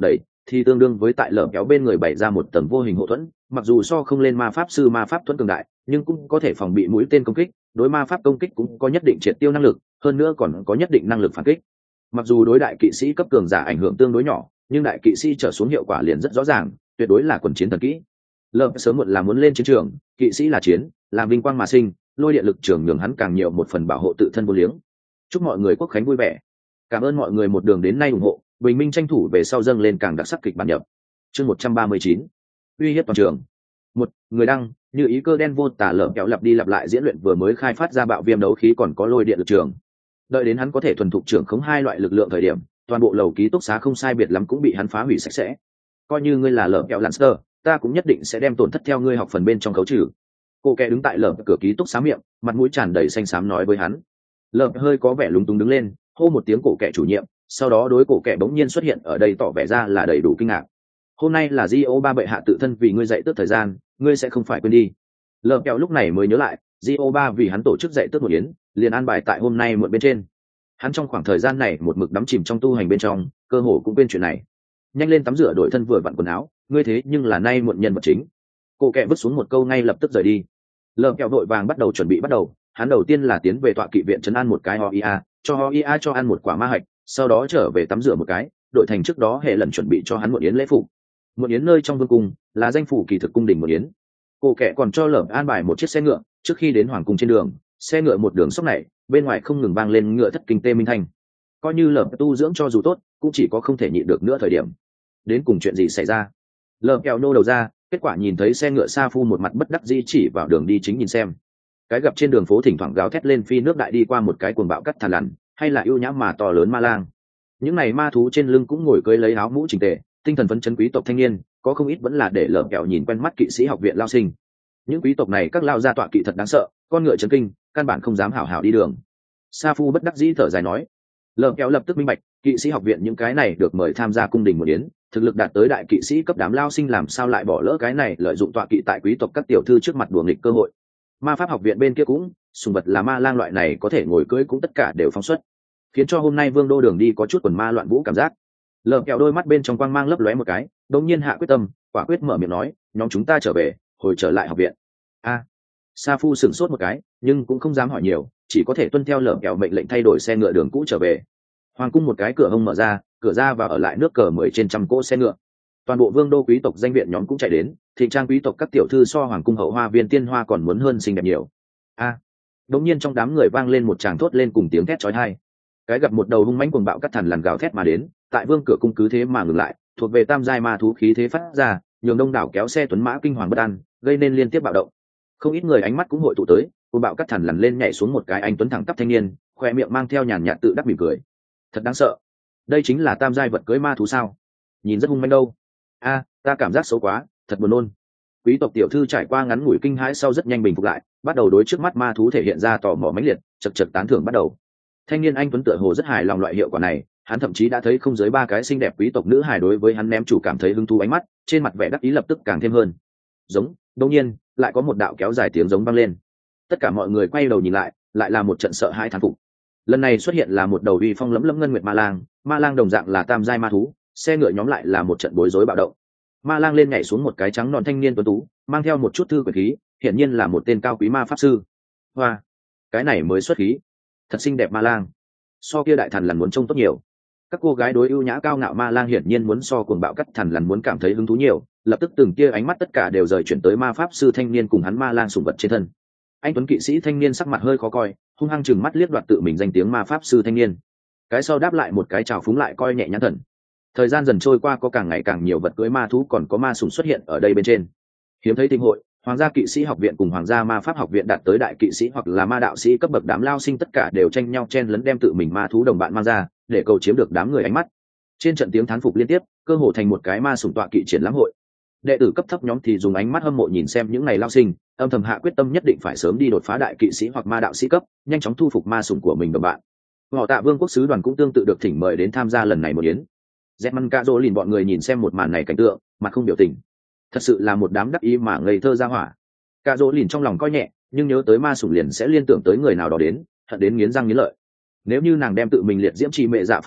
thì tương đương với tại lở kéo bên người bày ra một tầng vô hình hộ thuẫn, mặc dù so không lên ma pháp sư ma pháp thuẫn cường đại, nhưng cũng có thể phòng bị mũi tên công kích, đối ma pháp công kích cũng có nhất định triệt tiêu năng lực, hơn nữa còn có nhất định năng lực phản kích. Mặc dù đối đại kỵ sĩ cấp cường giả ảnh hưởng tương đối nhỏ, nhưng đại kỵ sĩ trở xuống hiệu quả liền rất rõ ràng, tuyệt đối là quần chiến thần kỹ. Lở sớm muộn là muốn lên chiến trường, kỵ sĩ là chiến, làm vinh quang mà sinh, lôi điện lực trường nhường hắn càng nhiều một phần bảo hộ tự thân vô liếng. Chúc mọi người quốc khánh vui vẻ. Cảm ơn mọi người một đường đến nay ủng hộ, bình minh tranh thủ về sau dâng lên càng đặc sắc kịch bản nhập. Chương một trăm ba mươi chín, uy hiếp toàn trường. Một người đăng, như ý cơ đen vô tả lở kéo lặp đi lặp lại diễn luyện vừa mới khai phát ra bạo viêm đấu khí còn có lôi điện lực trường. Đợi đến hắn có thể thuần thục trưởng khống hai loại lực lượng thời điểm, toàn bộ lầu ký túc xá không sai biệt lắm cũng bị hắn phá hủy sạch sẽ. Coi như ngươi là lở kéo Lancer, ta cũng nhất định sẽ đem tổn thất theo ngươi học phần bên trong khấu trừ. Cô kẻ đứng tại lở cửa ký túc xá miệng, mặt mũi tràn đầy xanh xám nói với hắn. Lở hơi có vẻ lúng túng đứng lên, hô một tiếng cổ kẻ chủ nhiệm, sau đó đối cổ kẻ bỗng nhiên xuất hiện ở đây tỏ vẻ ra là đầy đủ kinh ngạc. Hôm nay là Gio ba bệ hạ tự thân vì ngươi dạy tước thời gian, ngươi sẽ không phải quên đi. Lở kẹo lúc này mới nhớ lại, Gio ba vì hắn tổ chức dạy tước một yến, liền an bài tại hôm nay muộn bên trên. Hắn trong khoảng thời gian này một mực đắm chìm trong tu hành bên trong, cơ hồ cũng quên chuyện này. Nhanh lên tắm rửa đổi thân vừa vặn quần áo, ngươi thế nhưng là nay muộn nhân vật chính. Cổ kẻ vứt xuống một câu ngay lập tức rời đi. Lở kẹo đội vàng bắt đầu chuẩn bị bắt đầu, hắn đầu tiên là tiến về tọa kỵ viện trấn an một cái ho ia, cho ho ia cho ăn một quả ma hạch, sau đó trở về tắm rửa một cái, đội thành trước đó hệ lần chuẩn bị cho hắn một yến lễ phục. Một yến nơi trong vương cung là danh phủ kỳ thực cung đình một yến. Cổ kẻ còn cho Lở an bài một chiếc xe ngựa, trước khi đến hoàng cung trên đường, xe ngựa một đường sóc này, bên ngoài không ngừng vang lên ngựa thất kinh tê minh thanh. Coi như Lở tu dưỡng cho dù tốt, cũng chỉ có không thể nhịn được nữa thời điểm. Đến cùng chuyện gì xảy ra? Lở kẹo nô đầu ra, kết quả nhìn thấy xe ngựa Sa Phu một mặt bất đắc dĩ chỉ vào đường đi chính nhìn xem. Cái gặp trên đường phố thỉnh thoảng gào thét lên phi nước đại đi qua một cái cuồng bạo cắt thằn lằn, hay là ưu nhã mà to lớn ma lang. Những này ma thú trên lưng cũng ngồi cưỡi lấy áo mũ chỉnh tề, tinh thần phấn chấn quý tộc thanh niên, có không ít vẫn là để Lở kẹo nhìn quen mắt kỵ sĩ học viện lao sinh. Những quý tộc này các lao gia tọa kỵ thật đáng sợ, con ngựa chấn kinh, căn bản không dám hảo hảo đi đường. Sa Phu bất đắc dĩ thở dài nói. Lở kẹo lập tức minh bạch, kỵ sĩ học viện những cái này được mời tham gia cung đình một yến, thực lực đạt tới đại kỵ sĩ cấp đám lao sinh làm sao lại bỏ lỡ cái này lợi dụng tọa kỵ tại quý tộc các tiểu thư trước mặt đùa nghịch cơ hội. Ma pháp học viện bên kia cũng sùng vật là ma lang loại này có thể ngồi cưỡi cũng tất cả đều phóng xuất, khiến cho hôm nay vương đô đường đi có chút quần ma loạn vũ cảm giác. Lở kẹo đôi mắt bên trong quang mang lấp lóe một cái, đột nhiên hạ quyết tâm, quả quyết mở miệng nói, nhóm chúng ta trở về, hồi trở lại học viện. A, à, Sa Phu sửng sốt một cái, nhưng cũng không dám hỏi nhiều, chỉ có thể tuân theo Lở kẹo mệnh lệnh thay đổi xe ngựa đường cũ trở về. Hoàng cung một cái cửa hông mở ra, cửa ra và ở lại nước cờ mười trên trăm cỗ xe ngựa. Toàn bộ vương đô quý tộc danh viện nhóm cũng chạy đến, thịnh trang quý tộc các tiểu thư so hoàng cung hậu hoa viên tiên hoa còn muốn hơn xinh đẹp nhiều. A, à, đột nhiên trong đám người vang lên một tràng thốt lên cùng tiếng thét chói tai. Cái gặp một đầu hung mãnh cuồng bạo cắt thằn lằn gào thét mà đến, tại vương cửa cung cứ thế mà ngừng lại, thuộc về tam giai ma thú khí thế phát ra, nhường đông đảo kéo xe tuấn mã kinh hoàng bất an, gây nên liên tiếp bạo động. Không ít người ánh mắt cũng hội tụ tới, cuồng bạo cắt thằn lằn lên nhảy xuống một cái anh tuấn thẳng tắp thanh niên, khoe miệng mang theo nhàn nhạt tự đắc mỉm cười. Thật đáng sợ. Đây chính là tam giai vật cưới ma thú sao? Nhìn rất hung manh đâu. A, à, ta cảm giác xấu quá, thật buồn nôn. Quý tộc tiểu thư trải qua ngắn ngủi kinh hãi sau rất nhanh bình phục lại, bắt đầu đối trước mắt ma thú thể hiện ra tò mò mãnh liệt, chật chật tán thưởng bắt đầu. Thanh niên anh tuấn tựa hồ rất hài lòng loại hiệu quả này, hắn thậm chí đã thấy không dưới ba cái xinh đẹp quý tộc nữ hài đối với hắn ném chủ cảm thấy hứng thú ánh mắt, trên mặt vẻ đắc ý lập tức càng thêm hơn. Giống, đương nhiên, lại có một đạo kéo dài tiếng giống vang lên. Tất cả mọi người quay đầu nhìn lại, lại là một trận sợ hãi thán phục. Lần này xuất hiện là một đầu uy phong lẫm lẫm ngân nguyệt ma lang, ma lang đồng dạng là tam giai ma thú, xe ngựa nhóm lại là một trận bối rối bạo động. Ma lang lên nhảy xuống một cái trắng non thanh niên tuấn tú, mang theo một chút thư quyền khí, hiển nhiên là một tên cao quý ma pháp sư. Hoa, cái này mới xuất khí, thật xinh đẹp ma lang, so kia đại thần lần muốn trông tốt nhiều. Các cô gái đối ưu nhã cao ngạo ma lang hiển nhiên muốn so cuồng bạo cắt thần lần muốn cảm thấy hứng thú nhiều, lập tức từng kia ánh mắt tất cả đều rời chuyển tới ma pháp sư thanh niên cùng hắn ma lang sủng vật trên thân. Anh tuấn kỵ sĩ thanh niên sắc mặt hơi khó coi, hung hăng chừng mắt liếc đoạt tự mình danh tiếng ma pháp sư thanh niên. Cái sau đáp lại một cái chào phúng lại coi nhẹ nhãn thần. Thời gian dần trôi qua, có càng ngày càng nhiều vật cưới ma thú còn có ma sủng xuất hiện ở đây bên trên. Hiếm thấy tinh hội, hoàng gia kỵ sĩ học viện cùng hoàng gia ma pháp học viện đạt tới đại kỵ sĩ hoặc là ma đạo sĩ cấp bậc đám lao sinh tất cả đều tranh nhau chen lấn đem tự mình ma thú đồng bạn mang ra, để cầu chiếm được đám người ánh mắt. Trên trận tiếng thán phục liên tiếp, cơ hồ thành một cái ma sủng tọa kỵ triển lãm hội. Đệ tử cấp thấp nhóm thì dùng ánh mắt hâm mộ nhìn xem những này lao sinh, âm thầm hạ quyết tâm nhất định phải sớm đi đột phá đại kỵ sĩ hoặc ma đạo sĩ cấp, nhanh chóng thu phục ma sủng của mình đồng bạn. Họ Tạ Vương quốc sứ đoàn cũng tương tự được thỉnh mời đến tham gia lần này một yến. Zetman Cazo lìn bọn người nhìn xem một màn này cảnh tượng, mặt không biểu tình. Thật sự là một đám đắc ý mà ngây thơ ra hỏa. Cazo lìn trong lòng coi nhẹ, nhưng nhớ tới ma sủng liền sẽ liên tưởng tới người nào đó đến, hận đến nghiến răng nghiến lợi. Nếu như nàng đem tự mình liệt diễm trì mẹ dạ phong xuất,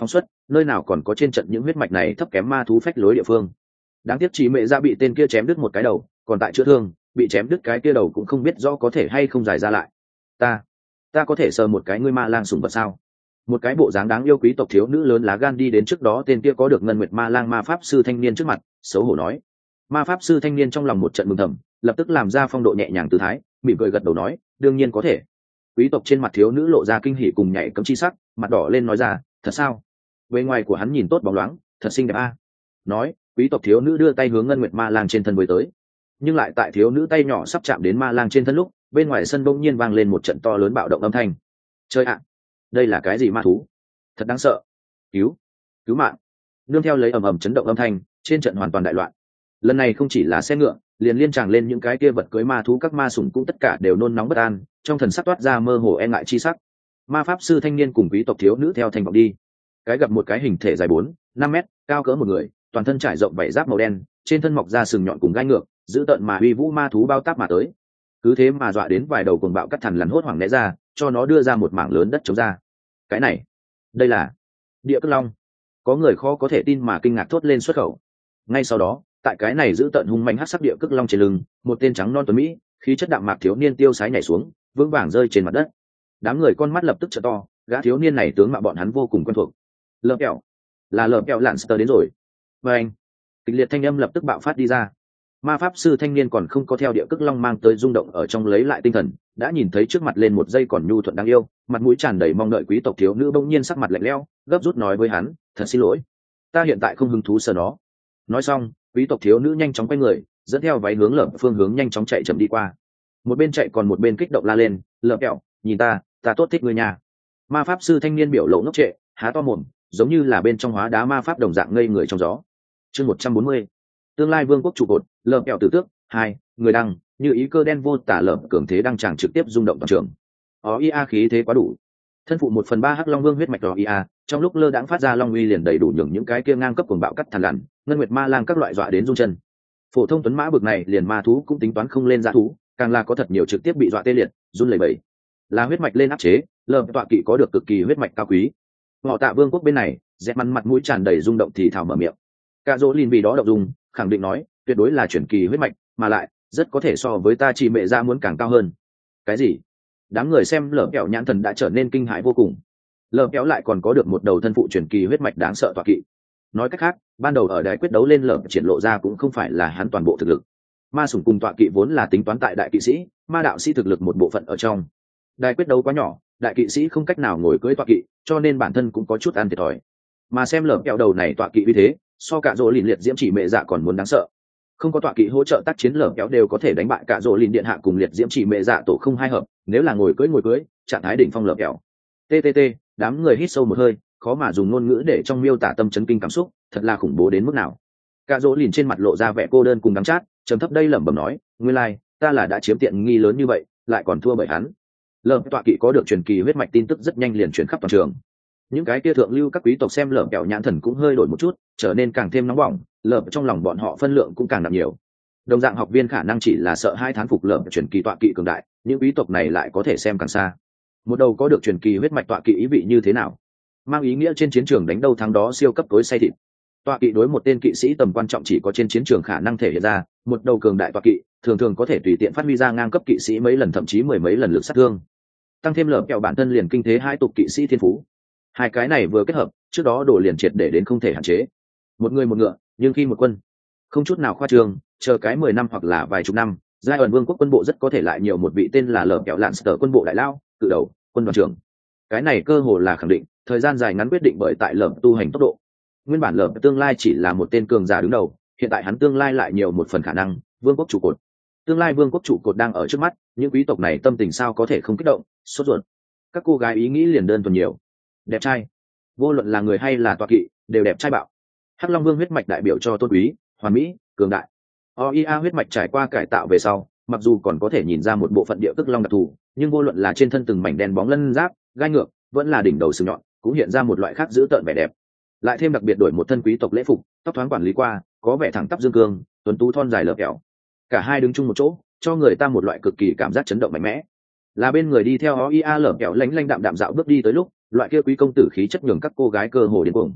nơi nào còn có trên trận những huyết mạch này thấp kém ma thú phách lối địa phương. Đáng tiếc chỉ mẹ ra bị tên kia chém đứt một cái đầu, còn tại chữa thương, bị chém đứt cái kia đầu cũng không biết rõ có thể hay không dài ra lại. Ta, ta có thể sờ một cái ngươi ma lang sủng vật sao? Một cái bộ dáng đáng yêu quý tộc thiếu nữ lớn lá gan đi đến trước đó tên kia có được ngân nguyệt ma lang ma pháp sư thanh niên trước mặt, xấu hổ nói. Ma pháp sư thanh niên trong lòng một trận mừng thầm, lập tức làm ra phong độ nhẹ nhàng tư thái, mỉm cười gật đầu nói, đương nhiên có thể. Quý tộc trên mặt thiếu nữ lộ ra kinh hỉ cùng nhảy cấm chi sắc, mặt đỏ lên nói ra, thật sao? Bề ngoài của hắn nhìn tốt bóng loáng, thật xinh đẹp a. Nói, quý tộc thiếu nữ đưa tay hướng ngân nguyệt ma lang trên thân với tới, nhưng lại tại thiếu nữ tay nhỏ sắp chạm đến ma lang trên thân lúc, bên ngoài sân bỗng nhiên vang lên một trận to lớn bạo động âm thanh. Chơi ạ, đây là cái gì ma thú? Thật đáng sợ! Cứu, cứu mạng! Nương theo lấy ầm ầm chấn động âm thanh, trên trận hoàn toàn đại loạn. Lần này không chỉ là xe ngựa, liền liên tràng lên những cái kia vật cưới ma thú các ma sủng cũng tất cả đều nôn nóng bất an, trong thần sắc toát ra mơ hồ e ngại chi sắc. Ma pháp sư thanh niên cùng quý tộc thiếu nữ theo thành vọng đi, cái gặp một cái hình thể dài bốn năm mét, cao cỡ một người, toàn thân trải rộng vảy giáp màu đen, trên thân mọc ra sừng nhọn cùng gai ngược, giữ tợn mà uy vũ ma thú bao táp mà tới. Cứ thế mà dọa đến vài đầu cuồng bạo cắt thằn lằn hốt hoảng né ra, cho nó đưa ra một mảng lớn đất trống ra. Cái này, đây là địa cước long. Có người khó có thể tin mà kinh ngạc thốt lên xuất khẩu. Ngay sau đó, tại cái này giữ tợn hung manh hắc sắc địa cước long trên lưng, một tên trắng non tuấn mỹ, khí chất đạm mạc thiếu niên tiêu sái nhảy xuống, vững vàng rơi trên mặt đất. Đám người con mắt lập tức trợ to, gã thiếu niên này tướng mạo bọn hắn vô cùng quen thuộc. Lợp kẹo, là lợp kẹo lạn sờ đến rồi. Và anh, kịch liệt thanh âm lập tức bạo phát đi ra. Ma pháp sư thanh niên còn không có theo địa cước long mang tới rung động ở trong lấy lại tinh thần, đã nhìn thấy trước mặt lên một giây còn nhu thuận đáng yêu, mặt mũi tràn đầy mong đợi quý tộc thiếu nữ bỗng nhiên sắc mặt lạnh lẽo, gấp rút nói với hắn, thật xin lỗi, ta hiện tại không hứng thú sờ nó. Nói xong, quý tộc thiếu nữ nhanh chóng quay người, dẫn theo váy hướng lợp phương hướng nhanh chóng chạy chậm đi qua. Một bên chạy còn một bên kích động la lên, lợp kẹo, nhìn ta, ta tốt thích người nhà. Ma pháp sư thanh niên biểu lộ ngốc trệ, há to mồm, giống như là bên trong hóa đá ma pháp đồng dạng ngây người trong gió. Chương một trăm bốn mươi, tương lai vương quốc trụ cột, lợp kẹo tử tước hai, người đăng, như ý cơ đen vô tả lợp cường thế đăng tràng trực tiếp rung động toàn trường. Ó ia khí thế quá đủ. Thân phụ một phần ba hắc long vương huyết mạch đó ia, trong lúc lơ đãng phát ra long uy liền đầy đủ nhường những cái kia ngang cấp cuồng bạo cắt thằn lằn, ngân nguyệt ma lang các loại dọa đến run chân. Phổ thông tuấn mã bực này liền ma thú cũng tính toán không lên dã thú, càng là có thật nhiều trực tiếp bị dọa tê liệt, run lẩy bẩy. Là huyết mạch lên áp chế, lợp tọa kỵ có được cực kỳ huyết mạch cao quý. Ngọ Tạ vương quốc bên này, dẹp mắn mặt mũi tràn đầy rung động thì thào mở miệng. Cả dỗ lìn vì đó động dung, khẳng định nói, tuyệt đối là chuyển kỳ huyết mạch, mà lại rất có thể so với ta chỉ mẹ ra muốn càng cao hơn. Cái gì? Đám người xem lợp kẹo nhãn thần đã trở nên kinh hãi vô cùng. Lợp kẹo lại còn có được một đầu thân phụ chuyển kỳ huyết mạch đáng sợ tọa kỵ. Nói cách khác, ban đầu ở đại quyết đấu lên lợp triển lộ ra cũng không phải là hắn toàn bộ thực lực. Ma sủng cùng tọa kỵ vốn là tính toán tại đại kỵ sĩ, ma đạo sĩ thực lực một bộ phận ở trong. Đại quyết đấu quá nhỏ, đại kỵ sĩ không cách nào ngồi cưỡi tọa kỵ, cho nên bản thân cũng có chút ăn thiệt thòi. Mà xem lợp kẹo đầu này tọa kỵ uy thế, so cả rỗ lìn liệt diễm chỉ mẹ dạ còn muốn đáng sợ. Không có tọa kỵ hỗ trợ tác chiến lở kéo đều có thể đánh bại cả rỗ lìn điện hạ cùng liệt diễm chỉ mẹ dạ tổ không hai hợp, nếu là ngồi cưỡi ngồi cưỡi trạng thái đỉnh phong lở kéo. Ttt, đám người hít sâu một hơi, khó mà dùng ngôn ngữ để trong miêu tả tâm chấn kinh cảm xúc, thật là khủng bố đến mức nào. Cả rỗ lìn trên mặt lộ ra vẻ cô đơn cùng đắng chát, trầm thấp đây lẩm bẩm nói, nguyên lai, like, ta là đã chiếm tiện nghi lớn như vậy, lại còn thua bởi hắn. Lở tọa kỵ có được truyền kỳ huyết mạch tin tức rất nhanh liền truyền khắp toàn trường. Những cái kia thượng lưu các quý tộc xem lở kẹo nhãn thần cũng hơi đổi một chút, trở nên càng thêm nóng bỏng, lở trong lòng bọn họ phân lượng cũng càng nặng nhiều. Đồng dạng học viên khả năng chỉ là sợ hai thán phục lở truyền kỳ tọa kỵ cường đại, những quý tộc này lại có thể xem càng xa. Một đầu có được truyền kỳ huyết mạch tọa kỵ ý vị như thế nào? Mang ý nghĩa trên chiến trường đánh đâu thắng đó siêu cấp tối say thịt. Tọa kỵ đối một tên kỵ sĩ tầm quan trọng chỉ có trên chiến trường khả năng thể hiện ra, một đầu cường đại tọa kỵ, thường thường có thể tùy tiện phát huy ra ngang cấp kỵ sĩ mấy lần thậm chí mười mấy lần lực sát thương. Tăng thêm lở kẹo bản thân liền kinh thế hai tục kỵ sĩ thiên phú. Hai cái này vừa kết hợp, trước đó đổ liền triệt để đến không thể hạn chế. Một người một ngựa, nhưng khi một quân, không chút nào khoa trương, chờ cái mười năm hoặc là vài chục năm, giai ẩn vương quốc quân bộ rất có thể lại nhiều một vị tên là lở kẹo lạn sở quân bộ đại lao, cự đầu, quân đoàn trưởng. Cái này cơ hồ là khẳng định, thời gian dài ngắn quyết định bởi tại lở tu hành tốc độ. Nguyên bản lở tương lai chỉ là một tên cường giả đứng đầu, hiện tại hắn tương lai lại nhiều một phần khả năng, vương quốc trụ cột. Tương lai vương quốc trụ cột đang ở trước mắt, những quý tộc này tâm tình sao có thể không kích động, sốt ruột. Các cô gái ý nghĩ liền đơn thuần nhiều. Đẹp trai, vô luận là người hay là tọa kỵ, đều đẹp trai bạo. Hắc Long Vương huyết mạch đại biểu cho tôn quý, hoàn mỹ, cường đại. o i a huyết mạch trải qua cải tạo về sau, mặc dù còn có thể nhìn ra một bộ phận địa tức long đặc thù, nhưng vô luận là trên thân từng mảnh đen bóng lân giáp, gai ngược, vẫn là đỉnh đầu sừng nhọn, cũng hiện ra một loại khác giữ tợn vẻ đẹp. Lại thêm đặc biệt đổi một thân quý tộc lễ phục, tóc thoáng quản lý qua, có vẻ thẳng tắp dương cương, tuấn tú thon dài lở kẹo. Cả hai đứng chung một chỗ, cho người ta một loại cực kỳ cảm giác chấn động mạnh mẽ. Là bên người đi theo o i a lở kẹo lánh lánh đạm đạm dạo bước đi tới lúc, loại kia quý công tử khí chất nhường các cô gái cơ hồ điên cuồng.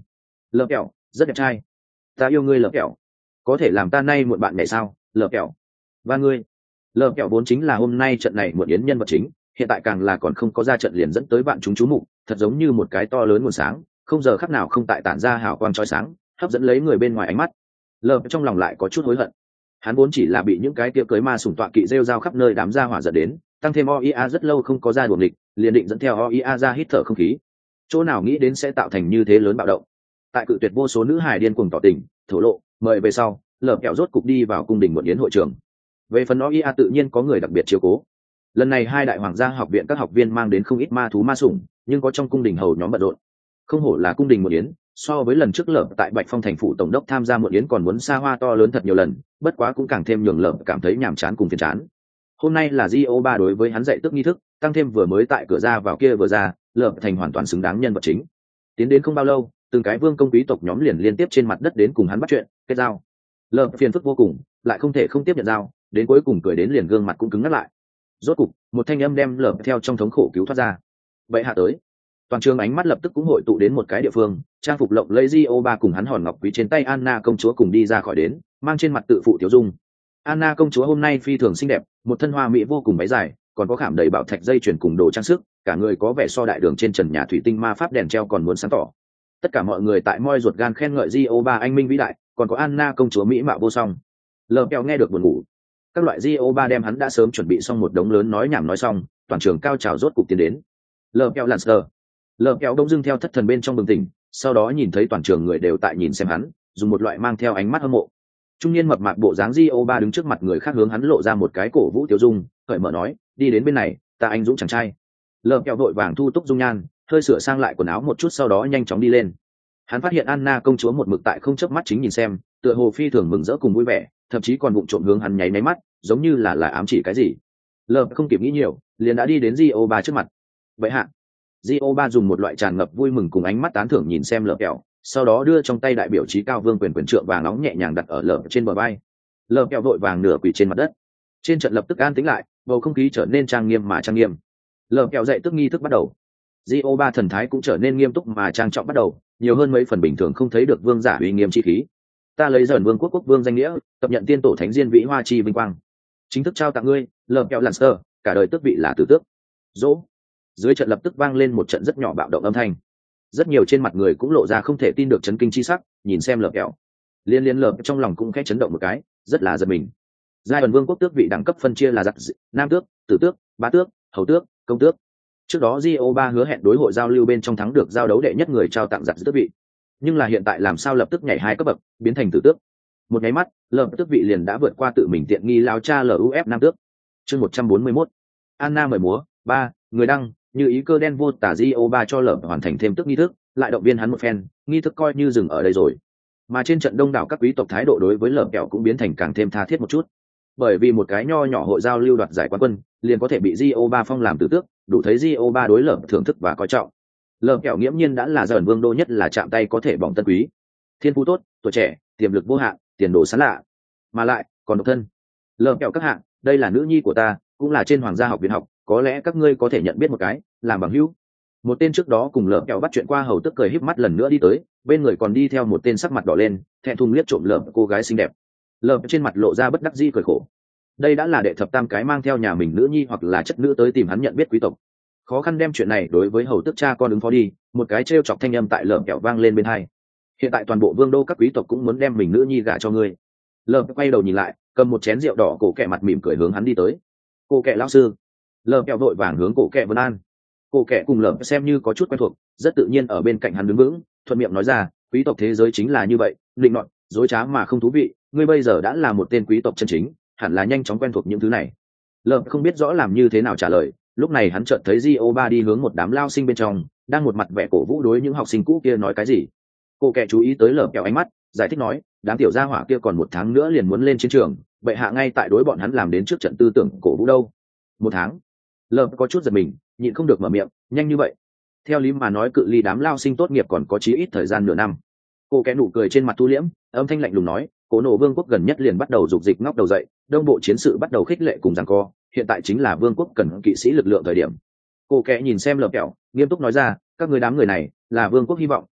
Lờ kẹo rất đẹp trai, ta yêu ngươi lờ kẹo, có thể làm ta nay muộn bạn nhảy sao lờ kẹo, và ngươi. Lờ kẹo vốn chính là hôm nay trận này muộn yến nhân vật chính, hiện tại càng là còn không có ra trận liền dẫn tới bạn chúng chú mục, thật giống như một cái to lớn nguồn sáng, không giờ khắc nào không tại tản ra hào quang chói sáng, hấp dẫn lấy người bên ngoài ánh mắt. Lờ trong lòng lại có chút hối hận, hắn vốn chỉ là bị những cái kia cưới ma sủng tọa kỵ rêu rao khắp nơi đám gia hỏa dẫn đến, tăng thêm o i a rất lâu không có ra đuổi nghịch, liền định dẫn theo o i a ra hít thở không khí, chỗ nào nghĩ đến sẽ tạo thành như thế lớn bạo động. Tại cự tuyệt vô số nữ hài điên cuồng tỏ tình thổ lộ mời về sau, Lờ kẹo rốt cục đi vào cung đình muộn yến hội trường. Về phần o i a tự nhiên có người đặc biệt chiếu cố, lần này hai đại hoàng gia học viện các học viên mang đến không ít ma thú ma sủng, nhưng có trong cung đình hầu nhóm bận rộn, không hổ là cung đình muộn yến, so với lần trước Lờ tại Bạch Phong thành phủ tổng đốc tham gia muộn yến còn muốn xa hoa to lớn thật nhiều lần, bất quá cũng càng thêm nhường Lờ cảm thấy nhàm chán cùng phiền chán. Hôm nay là gi o ba đối với hắn dạy tức nghi thức, tăng thêm vừa mới tại cửa ra vào kia vừa ra, Lờ thành hoàn toàn xứng đáng nhân vật chính. Tiến đến không bao lâu, từng cái vương công quý tộc nhóm liền liên tiếp trên mặt đất đến cùng hắn bắt chuyện kết giao. Lờ phiền phức vô cùng, lại không thể không tiếp nhận giao, đến cuối cùng cười đến liền gương mặt cũng cứng ngắt lại. Rốt cục một thanh âm đem Lờ theo trong thống khổ cứu thoát ra. Vậy hạ tới, toàn trường ánh mắt lập tức cũng hội tụ đến một cái địa phương, trang phục lộng lẫy gi o ba cùng hắn hòn ngọc quý trên tay Anna công chúa cùng đi ra khỏi đến, mang trên mặt tự phụ tiểu dung. Anna công chúa hôm nay phi thường xinh đẹp, một thân hoa mỹ vô cùng váy dài, còn có khảm đầy bảo thạch dây chuyền cùng đồ trang sức, cả người có vẻ so đại đường trên trần nhà thủy tinh ma pháp đèn treo còn muốn sáng tỏ. Tất cả mọi người tại moi ruột gan khen ngợi gi o ba anh minh vĩ đại, còn có Anna công chúa mỹ mạo vô song. Lờ kẹo nghe được buồn ngủ, các loại gi o ba đem hắn đã sớm chuẩn bị xong một đống lớn nói nhảm nói xong, toàn trường cao trào rốt cục tiến đến. Lờ kẹo Lancer, Lờ kẹo đông dưng theo thất thần bên trong bừng tỉnh, sau đó nhìn thấy toàn trường người đều tại nhìn xem hắn, dùng một loại mang theo ánh mắt hâm mộ. Trung niên mập mạp bộ dáng gi o ba đứng trước mặt người khác hướng hắn lộ ra một cái cổ vũ tiêu dung, cởi mở nói, đi đến bên này, ta anh dũng chàng trai. Lờ kẹo vội vàng thu túc dung nhan, hơi sửa sang lại quần áo một chút sau đó nhanh chóng đi lên. Hắn phát hiện Anna công chúa một mực tại không chớp mắt chính nhìn xem, tựa hồ phi thường mừng rỡ cùng vui vẻ, thậm chí còn vụng trộm hướng hắn nháy máy mắt, giống như là là ám chỉ cái gì. Lờ không kịp nghĩ nhiều, liền đã đi đến gi o ba trước mặt. Vậy hạ, gi o ba dùng một loại tràn ngập vui mừng cùng ánh mắt tán thưởng nhìn xem Lờ kẹo, sau đó đưa trong tay đại biểu trí cao vương quyền quyền trượng vàng nóng nhẹ nhàng đặt ở Lờ trên bờ vai. Lờ kẹo vội vàng nửa quỳ trên mặt đất. Trên trận lập tức an tĩnh lại, bầu không khí trở nên trang nghiêm mà trang nghiêm. Lờ kẹo dạy tức nghi thức bắt đầu. gi o ba thần thái cũng trở nên nghiêm túc mà trang trọng bắt đầu, nhiều hơn mấy phần bình thường không thấy được vương giả uy nghiêm chi khí. Ta lấy dần vương quốc quốc vương danh nghĩa, cập nhận tiên tổ thánh diên vĩ hoa chi vinh quang, chính thức trao tặng ngươi, Lờ kẹo Lancer, cả đời tước vị là tử tước. Dỗ. Dưới trận lập tức vang lên một trận rất nhỏ bạo động âm thanh. Rất nhiều trên mặt người cũng lộ ra không thể tin được chấn kinh chi sắc, nhìn xem Lờ kẹo. Liên liên Lờ trong lòng cũng khẽ chấn động một cái, rất là giật mình. Giai ẩn vương quốc tước vị đẳng cấp phân chia là giặc, nam tước, tử tước, bá tước, hầu tước, công tước. Trước đó gi o ba hứa hẹn đối hội giao lưu bên trong thắng được giao đấu đệ nhất người trao tặng giặc tước vị, nhưng là hiện tại làm sao lập tức nhảy hai cấp bậc biến thành tử tước. Một nháy mắt, Lờ tước vị liền đã vượt qua tự mình tiện nghi lao cha lờ u ép nam tước. Chương một trăm bốn mươi mốt, Anna mời múa ba, người đăng như ý cơ đen vô tả. gi o ba cho Lờ hoàn thành thêm tước nghi thức, lại động viên hắn một phen, nghi thức coi như dừng ở đây rồi. Mà trên trận đông đảo các quý tộc thái độ đối với Lờ kẹo cũng biến thành càng thêm tha thiết một chút, bởi vì một cái nho nhỏ hội giao lưu đoạt giải quán quân liền có thể bị gi o ba phong làm tử tước, đủ thấy gi o ba đối Lờ thưởng thức và coi trọng. Lờ kẹo nghiễm nhiên đã là dần vương đô nhất là chạm tay có thể bỏng tân quý, thiên phú tốt, tuổi trẻ, tiềm lực vô hạn, tiền đồ sán lạ, mà lại còn độc thân. Lờ kẹo các hạng, đây là nữ nhi của ta, cũng là trên hoàng gia học viện học, có lẽ các ngươi có thể nhận biết một cái, làm bằng hữu. Một tên trước đó cùng Lờ kẹo bắt chuyện qua hầu tức cười híp mắt lần nữa đi tới, bên người còn đi theo một tên sắc mặt đỏ lên, thẹn thùng liếc trộm Lờ cô gái xinh đẹp. Lờ trên mặt lộ ra bất đắc dĩ cười khổ. Đây đã là đệ thập tam cái mang theo nhà mình nữ nhi hoặc là chất nữ tới tìm hắn nhận biết quý tộc, khó khăn đem chuyện này đối với hầu tức cha con ứng phó đi. Một cái trêu chọc thanh âm tại Lờ kẹo vang lên bên hai. Hiện tại toàn bộ vương đô các quý tộc cũng muốn đem mình nữ nhi gả cho ngươi. Lờ quay đầu nhìn lại, cầm một chén rượu đỏ, cổ kẹ mặt mỉm cười hướng hắn đi tới. Cổ kẹ lão sư. Lờ kẹo vội vàng hướng cổ kẹ vân an. Cổ kẹ cùng Lờ xem như có chút quen thuộc, rất tự nhiên ở bên cạnh hắn đứng vững, thuận miệng nói ra, quý tộc thế giới chính là như vậy, định nọt, dối trá mà không thú vị, ngươi bây giờ đã là một tên quý tộc chân chính, hẳn là nhanh chóng quen thuộc những thứ này. Lờ không biết rõ làm như thế nào trả lời, lúc này hắn chợt thấy gi o ba đi hướng một đám lao sinh bên trong, đang một mặt vẻ cổ vũ đối những học sinh cũ kia nói cái gì. Cô kẻ chú ý tới Lờ kẹo ánh mắt, giải thích nói, đám tiểu gia hỏa kia còn một tháng nữa liền muốn lên chiến trường, bệ hạ ngay tại đối bọn hắn làm đến trước trận tư tưởng cổ vũ đâu. Một tháng? Lờ có chút giật mình, nhịn không được mở miệng, nhanh như vậy? Theo lý mà nói cự ly đám lao sinh tốt nghiệp còn có chí ít thời gian nửa năm. Cô kẻ nụ cười trên mặt thu liễm, âm thanh lạnh lùng nói, cổ nổ vương quốc gần nhất liền bắt đầu dục dịch ngóc đầu dậy, đông bộ chiến sự bắt đầu khích lệ cùng giằng co, hiện tại chính là vương quốc cần kỵ sĩ lực lượng thời điểm. Cô kẻ nhìn xem Lờ kẹo, nghiêm túc nói ra, các người đám người này là vương quốc hy vọng,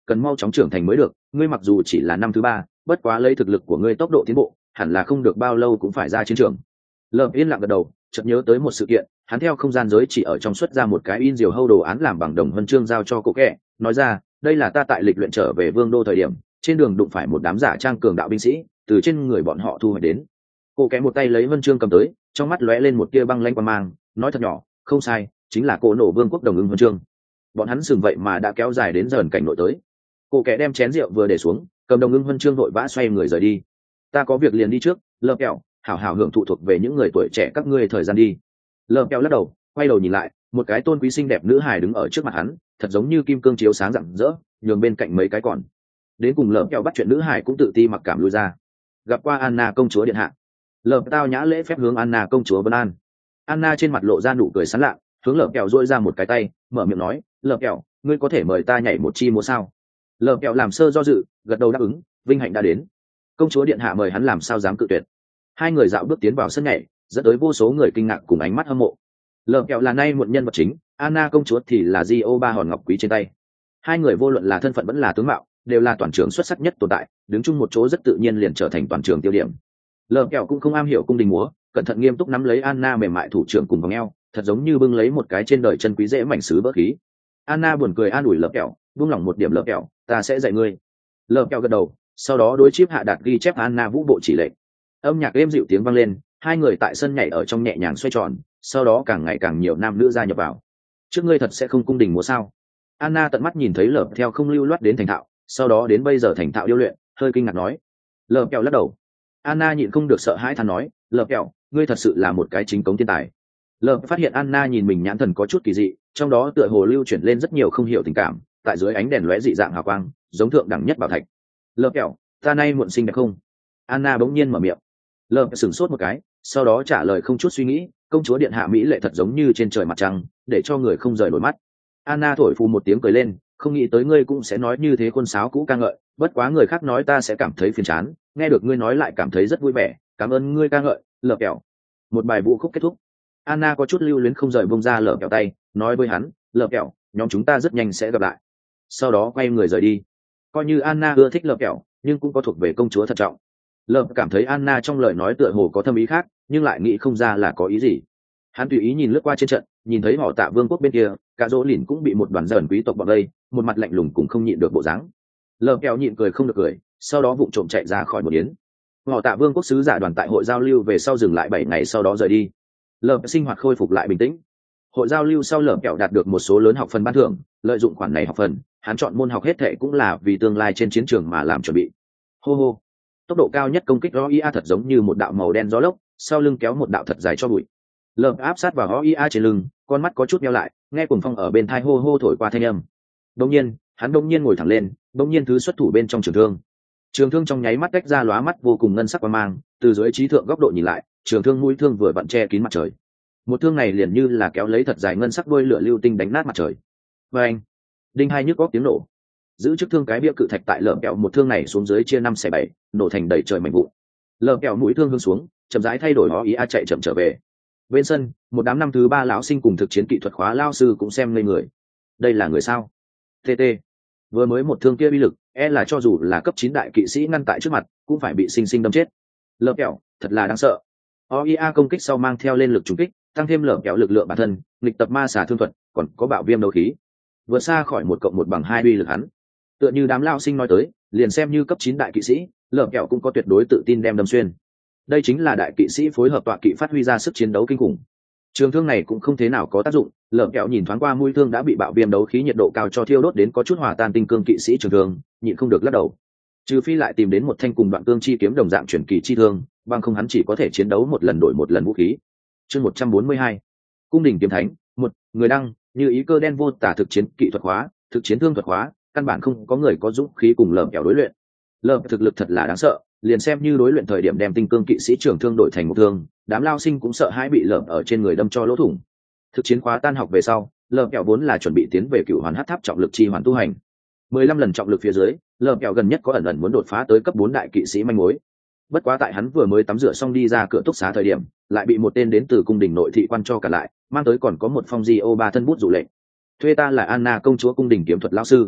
cần mau chóng trưởng thành mới được, ngươi mặc dù chỉ là năm thứ ba, bất quá lấy thực lực của ngươi tốc độ tiến bộ hẳn là không được bao lâu cũng phải ra chiến trường. Lợp yên lặng gật đầu, chợt nhớ tới một sự kiện, hắn theo không gian giới chỉ ở trong xuất ra một cái in diều hâu đồ án làm bằng đồng huân chương giao cho cô kẹ, nói ra đây là ta tại lịch luyện trở về vương đô thời điểm trên đường đụng phải một đám giả trang cường đạo binh sĩ, từ trên người bọn họ thu hồi đến. Cô kẹ một tay lấy huân chương cầm tới, trong mắt lóe lên một tia băng lanh qua mang, nói thật nhỏ, không sai, chính là cô nổ vương quốc đồng ưng huân chương. Bọn hắn sừng vậy mà đã kéo dài đến dần cảnh nội tới. Cô kẹ đem chén rượu vừa để xuống, cầm đồng ưng huân chương vội vã xoay người rời đi. Ta có việc liền đi trước, lợp kẹo, hảo hảo hưởng thụ thuộc về những người tuổi trẻ các ngươi thời gian đi. Lợp kẹo lắc đầu, quay đầu nhìn lại, một cái tôn quý xinh đẹp nữ hài đứng ở trước mặt hắn, thật giống như kim cương chiếu sáng rạng rỡ, nhường bên cạnh mấy cái còn. Đến cùng lợp kẹo bắt chuyện nữ hài cũng tự ti mặc cảm lui ra. Gặp qua Anna công chúa điện hạ. Lợp tao nhã lễ phép hướng Anna công chúa vân an. Anna trên mặt lộ ra nụ cười sán lạ, hướng lợp kẹo dỗi ra một cái tay, mở miệng nói, lợp kẹo, ngươi có thể mời ta nhảy một chi múa sao? Lợp kẹo làm sơ do dự, gật đầu đáp ứng, vinh hạnh đã đến. Công chúa điện hạ mời hắn làm sao dám cự tuyệt. Hai người dạo bước tiến vào sân nhảy, dẫn tới vô số người kinh ngạc cùng ánh mắt hâm mộ. Lợp kẹo là nay một nhân vật chính, Anna công chúa thì là Gio ba hòn ngọc quý trên tay. Hai người vô luận là thân phận vẫn là tướng mạo, đều là toàn trường xuất sắc nhất tồn tại, đứng chung một chỗ rất tự nhiên liền trở thành toàn trường tiêu điểm. Lợp kẹo cũng không am hiểu cung đình múa, cẩn thận nghiêm túc nắm lấy Anna mềm mại thủ trưởng cùng vòng eo, thật giống như bưng lấy một cái trên đời chân quý dễ mảnh sứ bỡ khí. Anna buồn cười an ủi lợp kẹo, buông lỏng một điểm lợp kẹo, ta sẽ dạy ngươi. Lợp kẹo gật đầu, sau đó đối chip hạ đạt ghi chép Anna vũ bộ chỉ lệnh. Âm nhạc êm dịu tiếng vang lên, hai người tại sân nhảy ở trong nhẹ nhàng xoay tròn, sau đó càng ngày càng nhiều nam nữ gia nhập vào. Trước ngươi thật sẽ không cung đình múa sao? Anna tận mắt nhìn thấy lợp theo không lưu loát đến thành thạo, sau đó đến bây giờ thành thạo điêu luyện, hơi kinh ngạc nói. Lợp kẹo lắc đầu. Anna nhịn không được sợ hãi than nói, lợp kẹo, ngươi thật sự là một cái chính cống thiên tài. Lợp phát hiện Anna nhìn mình nhãn thần có chút kỳ dị, trong đó tựa hồ lưu chuyển lên rất nhiều không hiểu tình cảm, tại dưới ánh đèn lóe dị dạng hào quang, giống thượng đẳng nhất bảo thạch. Lợp kẹo, ta nay muộn sinh đẹp không? Anna bỗng nhiên mở miệng. Lợp sửng sốt một cái, sau đó trả lời không chút suy nghĩ, công chúa điện hạ mỹ lệ thật giống như trên trời mặt trăng, để cho người không rời nổi mắt. Anna thổi phù một tiếng cười lên, không nghĩ tới ngươi cũng sẽ nói như thế khuôn sáo cũ ca ngợi, bất quá người khác nói ta sẽ cảm thấy phiền chán, nghe được ngươi nói lại cảm thấy rất vui vẻ, cảm ơn ngươi ca ngợi, lợp kẹo. Một bài vũ khúc kết thúc. Anna có chút lưu luyến không rời bông ra lợp kẹo tay, nói với hắn, lợp kẹo, nhóm chúng ta rất nhanh sẽ gặp lại. Sau đó quay người rời đi. Coi như Anna ưa thích lợp kẹo, nhưng cũng có thuộc về công chúa thận trọng. Lợp cảm thấy Anna trong lời nói tựa hồ có thâm ý khác, nhưng lại nghĩ không ra là có ý gì. Hắn tùy ý nhìn lướt qua trên trận, nhìn thấy họ Tạ vương quốc bên kia, cả dỗ lìn cũng bị một đoàn dần quý tộc bọn đây, một mặt lạnh lùng cũng không nhịn được bộ dáng. Lợp kẹo nhịn cười không được cười, sau đó vụng trộm chạy ra khỏi một yến. Họ Tạ vương quốc sứ giả đoàn tại hội giao lưu về sau dừng lại bảy ngày sau đó rời đi. Lợp sinh hoạt khôi phục lại bình tĩnh. Hội giao lưu sau lợp kẹo đạt được một số lớn học phần ban thưởng, lợi dụng khoản này học phần, hắn chọn môn học hết thệ cũng là vì tương lai trên chiến trường mà làm chuẩn bị. Hô hô, tốc độ cao nhất công kích o i a thật giống như một đạo màu đen gió lốc, sau lưng kéo một đạo thật dài cho bụi. Lợp áp sát vào o i a trên lưng, con mắt có chút nheo lại, nghe cuồng phong ở bên thai hô hô thổi qua thanh âm. Đông nhiên, hắn đông nhiên ngồi thẳng lên, đông nhiên thứ xuất thủ bên trong trường thương. Trường thương trong nháy mắt tách ra lóa mắt vô cùng ngân sắc quang mang, từ dưới trí thượng góc độ nhìn lại, trường thương mũi thương vừa vặn che kín mặt trời. Một thương này liền như là kéo lấy thật dài ngân sắc đuôi lửa lưu tinh đánh nát mặt trời. Và anh, đinh hai nhức góc tiếng nổ. Giữ chức thương cái bia cự thạch tại lợp kẹo một thương này xuống dưới chia năm xẻ bảy, nổ thành đầy trời mảnh vụn. Lợp kẹo mũi thương hướng xuống, chậm rãi thay đổi ó ý a chạy chậm trở về. Bên sân, một đám năm thứ ba lão sinh cùng thực chiến kỹ thuật khóa lao sư cũng xem ngây người. Đây là người sao? tê tê. Vừa mới một thương kia uy lực, e là cho dù là cấp chín đại kỵ sĩ ngăn tại trước mặt, cũng phải bị sinh sinh đâm chết. Lợp kẹo, thật là đáng sợ. o i a công kích sau mang theo lên lực trùng kích, tăng thêm lợp kẹo lực lượng bản thân, nghịch tập ma xà thương thuật, còn có bạo viêm đấu khí. Vượt xa khỏi một cộng một bằng hai uy lực hắn. Tựa như đám lao sinh nói tới, liền xem như cấp chín đại kỵ sĩ, lợp kẹo cũng có tuyệt đối tự tin đem đâm xuyên. Đây chính là đại kỵ sĩ phối hợp tọa kỵ phát huy ra sức chiến đấu kinh khủng. Trường thương này cũng không thế nào có tác dụng, lợp kẹo nhìn thoáng qua mũi thương đã bị bạo viêm đấu khí nhiệt độ cao cho thiêu đốt đến có chút hòa tan tinh cương kỵ sĩ trường thương, nhịn không được lắc đầu. Trừ phi lại tìm đến một thanh cùng đoạn cương chi kiếm đồng dạng chuyển kỳ chi thương, bằng không hắn chỉ có thể chiến đấu một lần đổi một lần vũ khí. Chương một trăm bốn mươi hai, cung đình kiếm thánh, một người đăng, như ý cơ đen vô tả thực chiến kỹ thuật hóa, thực chiến thương thuật hóa, căn bản không có người có dũng khí cùng lợp kẹo đối luyện. Lợp thực lực thật là đáng sợ, liền xem như đối luyện thời điểm đem tinh cương kỵ sĩ trưởng thương đổi thành một thương, đám lao sinh cũng sợ hãi bị lợp ở trên người đâm cho lỗ thủng. Thực chiến khóa tan học về sau, lợp kẹo vốn là chuẩn bị tiến về cựu hoàn hắc tháp trọng lực chi hoàn tu hành. mười lăm lần trọng lực phía dưới, lợp kẹo gần nhất có ẩn ẩn muốn đột phá tới cấp bốn đại kỵ sĩ manh mối. Bất quá tại hắn vừa mới tắm rửa xong đi ra cửa túc xá thời điểm, lại bị một tên đến từ cung đình nội thị quan cho cả lại, mang tới còn có một phong di ô ba thân bút dụ lệnh. Thuê ta là Anna công chúa cung đình kiếm thuật lão sư.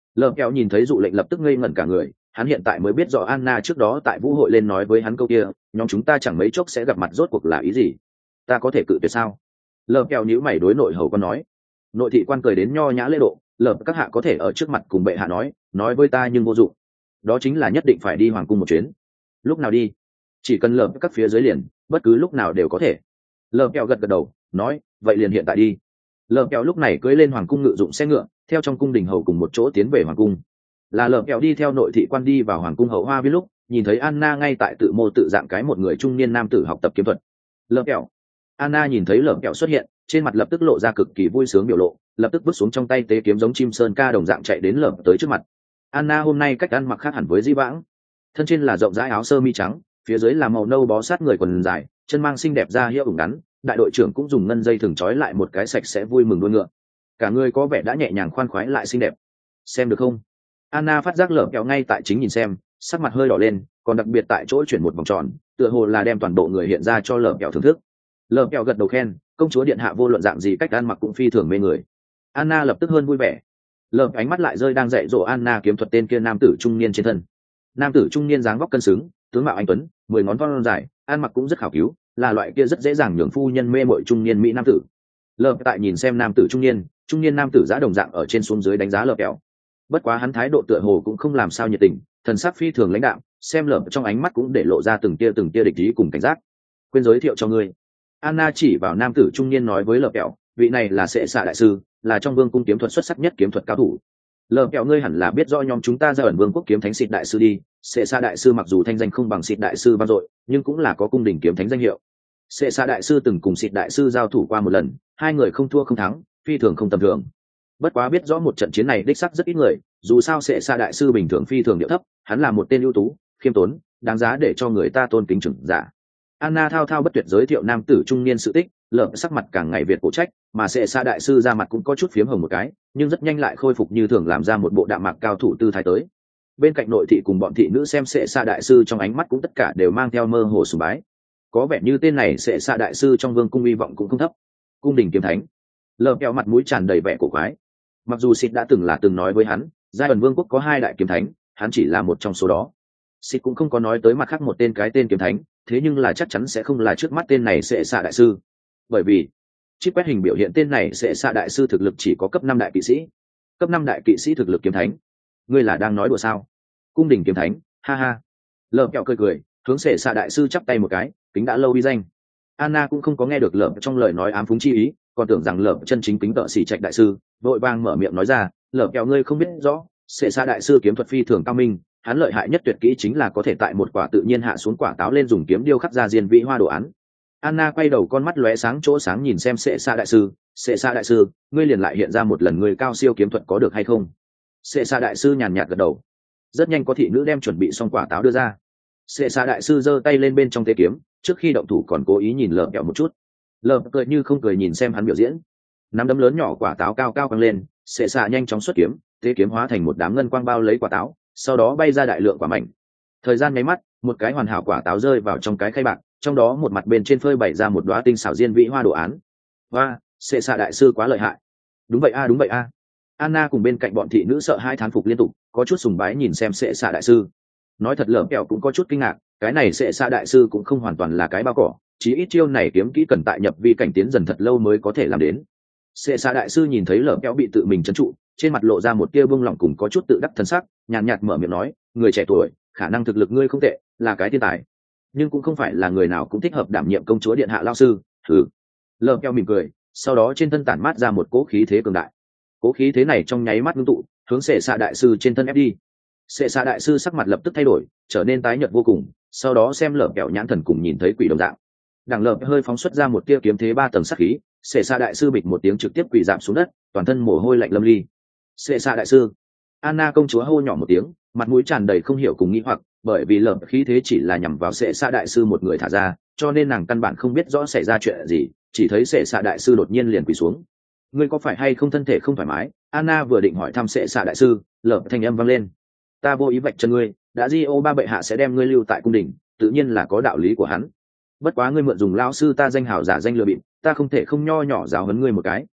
Lờ kẹo nhìn thấy dụ lệnh lập tức ngây ngẩn cả người, hắn hiện tại mới biết rõ Anna trước đó tại vũ hội lên nói với hắn câu kia, nhóm chúng ta chẳng mấy chốc sẽ gặp mặt, rốt cuộc là ý gì? Ta có thể cự tuyệt sao? Lờ kẹo nhíu mày đối nội hầu quan nói. Nội thị quan cười đến nho nhã lễ độ, lờ các hạ có thể ở trước mặt cùng bệ hạ nói, nói với ta nhưng vô dụng. Đó chính là nhất định phải đi hoàng cung một chuyến. Lúc nào đi? Chỉ cần lờ các phía dưới liền, bất cứ lúc nào đều có thể. Lờ kẹo gật gật đầu, nói, vậy liền hiện tại đi. Lờ kẹo lúc này cưỡi lên hoàng cung ngự dụng xe ngựa, theo trong cung đình hầu cùng một chỗ tiến về hoàng cung. Là lờ kẹo đi theo nội thị quan đi vào hoàng cung hậu hoa viên lúc nhìn thấy Anna ngay tại tự mô tự dạng cái một người trung niên nam tử học tập kiếm thuật. Lờ kẹo. Anna nhìn thấy lờ kẹo xuất hiện, trên mặt lập tức lộ ra cực kỳ vui sướng biểu lộ, lập tức vứt xuống trong tay tế kiếm giống chim sơn ca đồng dạng chạy đến lờ tới trước mặt. Anna hôm nay cách ăn mặc khác hẳn với di vãng, thân trên là rộng rãi áo sơ mi trắng, phía dưới là màu nâu bó sát người quần dài, chân mang xinh đẹp da hiệu ủng ngắn, đại đội trưởng cũng dùng ngân dây thừng trói lại một cái sạch sẽ vui mừng đuôi ngựa. Cả người có vẻ đã nhẹ nhàng khoan khoái lại xinh đẹp. Xem được không? Anna phát giác lở kẹo ngay tại chính nhìn xem, sắc mặt hơi đỏ lên, còn đặc biệt tại chỗ chuyển một vòng tròn, tựa hồ là đem toàn bộ người hiện ra cho lở kẹo thưởng thức. Lở kẹo gật đầu khen, công chúa điện hạ vô luận dạng gì cách ăn mặc cũng phi thường mê người. Anna lập tức hơn vui vẻ. Lở ánh mắt lại rơi đang dạy dỗ Anna kiếm thuật tên kia nam tử trung niên trên thân. Nam tử trung niên dáng vóc cân xứng, tướng mạo anh tuấn, mười ngón thon dài, ăn mặc cũng rất khảo cứu, là loại kia rất dễ dàng nhường phu nhân mê mội trung niên mỹ nam tử. Lở tại nhìn xem nam tử trung niên, trung niên nam tử giá đồng dạng ở trên xuống dưới đánh giá lở kẹo. Bất quá hắn thái độ tựa hồ cũng không làm sao nhiệt tình, thần sắc phi thường lãnh đạm, xem lở trong ánh mắt cũng để lộ ra từng tia từng tia địch ý cùng cảnh giác. Quên giới thiệu cho ngươi. Anna chỉ vào nam tử trung niên nói với lở kẹo, vị này là Sệ Xạ đại sư, là trong vương cung kiếm thuật xuất sắc nhất kiếm thuật cao thủ. Lở kẹo ngươi hẳn là biết rõ nhóm chúng ta ra ẩn vương quốc kiếm thánh Xịt đại sư đi. Sệ Xạ đại sư mặc dù thanh danh không bằng Xịt đại sư vang dội, nhưng cũng là có cung đình kiếm thánh danh hiệu. Sệ Xạ đại sư từng cùng Xịt đại sư giao thủ qua một lần, hai người không thua không thắng, phi thường không tầm thường. Bất quá biết rõ một trận chiến này đích sắc rất ít người, dù sao Sệ Xạ đại sư bình thường phi thường điệu thấp, hắn là một tên ưu tú, khiêm tốn, đáng giá để cho người ta tôn kính trưởng giả. Anna thao thao bất tuyệt giới thiệu nam tử trung niên sự tích, lợm sắc mặt càng ngày việt cổ trách, mà Sệ Xạ đại sư ra mặt cũng có chút phiếm hồng một cái, nhưng rất nhanh lại khôi phục như thường, làm ra một bộ đạm mạc cao thủ tư thái tới. Bên cạnh nội thị cùng bọn thị nữ xem Sệ Xạ đại sư trong ánh mắt cũng tất cả đều mang theo mơ hồ sùng bái. Có vẻ như tên này Sệ Xạ đại sư trong vương cung uy vọng cũng không thấp. Cung đình kiếm thánh. Lợm kẹo mặt mũi tràn đầy vẻ cổ quái. Mặc dù Xịt đã từng là từng nói với hắn, giai ẩn vương quốc có hai đại kiếm thánh, hắn chỉ là một trong số đó. Xịt cũng không có nói tới mặt khác một tên cái tên kiếm thánh, thế nhưng là chắc chắn sẽ không là trước mắt tên này Sệ Xạ đại sư, bởi vì chip quét hình biểu hiện tên này Sệ Xạ đại sư thực lực chỉ có cấp năm đại kỵ sĩ. Cấp năm đại kỵ sĩ thực lực kiếm thánh? Ngươi là đang nói đùa sao? Cung đình kiếm thánh, ha ha. Lợm kẹo cười cười, hướng Sệ Xạ đại sư chắp tay một cái, kính đã lâu uy danh. Anna cũng không có nghe được lợm trong lời nói ám phúng chi ý, còn tưởng rằng lợm chân chính kính tợ xỉ trạch đại sư, vội vàng mở miệng nói ra, lợm kẹo ngươi không biết rõ, Sệ Xạ đại sư kiếm thuật phi thường cao minh, hắn lợi hại nhất tuyệt kỹ chính là có thể tại một quả tự nhiên hạ xuống quả táo lên dùng kiếm điêu khắc ra diên vị hoa đồ án. Anna quay đầu, con mắt lóe sáng chỗ sáng nhìn xem Sệ Xạ đại sư, Sệ Xạ đại sư, ngươi liền lại hiện ra một lần người cao siêu kiếm thuật có được hay không? Sệ Xạ đại sư nhàn nhạt gật đầu. Rất nhanh có thị nữ đem chuẩn bị xong quả táo đưa ra. Sệ Xạ đại sư giơ tay lên bên trong tế kiếm, trước khi động thủ còn cố ý nhìn lợm kẹo một chút. Lợm cười như không cười nhìn xem hắn biểu diễn. Nắm đấm lớn nhỏ quả táo cao cao căng lên, Sệ Xạ nhanh chóng xuất kiếm, tế kiếm hóa thành một đám ngân quang bao lấy quả táo, sau đó bay ra đại lượng quả mảnh. Thời gian nháy mắt, một cái hoàn hảo quả táo rơi vào trong cái khay bạc, trong đó một mặt bên trên phơi bày ra một đóa tinh xảo diên vĩ hoa đồ án. Và Sệ Xạ đại sư quá lợi hại. Đúng vậy a, đúng vậy a. Anna cùng bên cạnh bọn thị nữ sợ hai thán phục liên tục, có chút sùng bái nhìn xem Sệ Xạ đại sư. Nói thật lởm kẹo cũng có chút kinh ngạc, cái này Sệ Xạ đại sư cũng không hoàn toàn là cái bao cỏ, chí ít chiêu này kiếm kỹ cần tại nhập vi cảnh tiến dần thật lâu mới có thể làm đến. Sệ Xạ đại sư nhìn thấy lởm kẹo bị tự mình trấn trụ, trên mặt lộ ra một tia bưng lỏng cùng có chút tự đắc thân sắc, nhàn nhạt, nhạt mở miệng nói, người trẻ tuổi, khả năng thực lực ngươi không tệ, là cái thiên tài, nhưng cũng không phải là người nào cũng thích hợp đảm nhiệm công chúa điện hạ lao sư. Thử. Lởm kẹo mỉm cười, sau đó trên thân tản mát ra một cỗ khí thế cường đại. Cỗ khí thế này trong nháy mắt ngưng tụ, hướng Sệ Xạ đại sư trên thân ép đi. Sệ Xạ đại sư sắc mặt lập tức thay đổi, trở nên tái nhợt vô cùng, sau đó xem lởm kẹo nhãn thần cùng nhìn thấy quỷ đồng dạng. Đằng lởm hơi phóng xuất ra một tia kiếm thế ba tầng sát khí, Sệ Xạ đại sư bịch một tiếng trực tiếp quỳ rạp xuống đất, toàn thân mồ hôi lạnh lâm ly. Sệ Xạ đại sư. Anna công chúa hô nhỏ một tiếng, mặt mũi tràn đầy không hiểu cùng nghi hoặc, bởi vì lởm khí thế chỉ là nhằm vào Sệ Xạ đại sư một người thả ra, cho nên nàng căn bản không biết rõ xảy ra chuyện gì, chỉ thấy Sệ Xạ đại sư đột nhiên liền quỳ xuống. Ngươi có phải hay không thân thể không thoải mái? Anna vừa định hỏi thăm Sệ Xạ đại sư, lởm thanh âm vang lên. Ta vô ý vạch chân ngươi, đã di ô ba bệ hạ sẽ đem ngươi lưu tại cung đình, tự nhiên là có đạo lý của hắn. Bất quá ngươi mượn dùng lão sư ta danh hào giả danh lừa bịp, ta không thể không nho nhỏ giáo huấn ngươi một cái.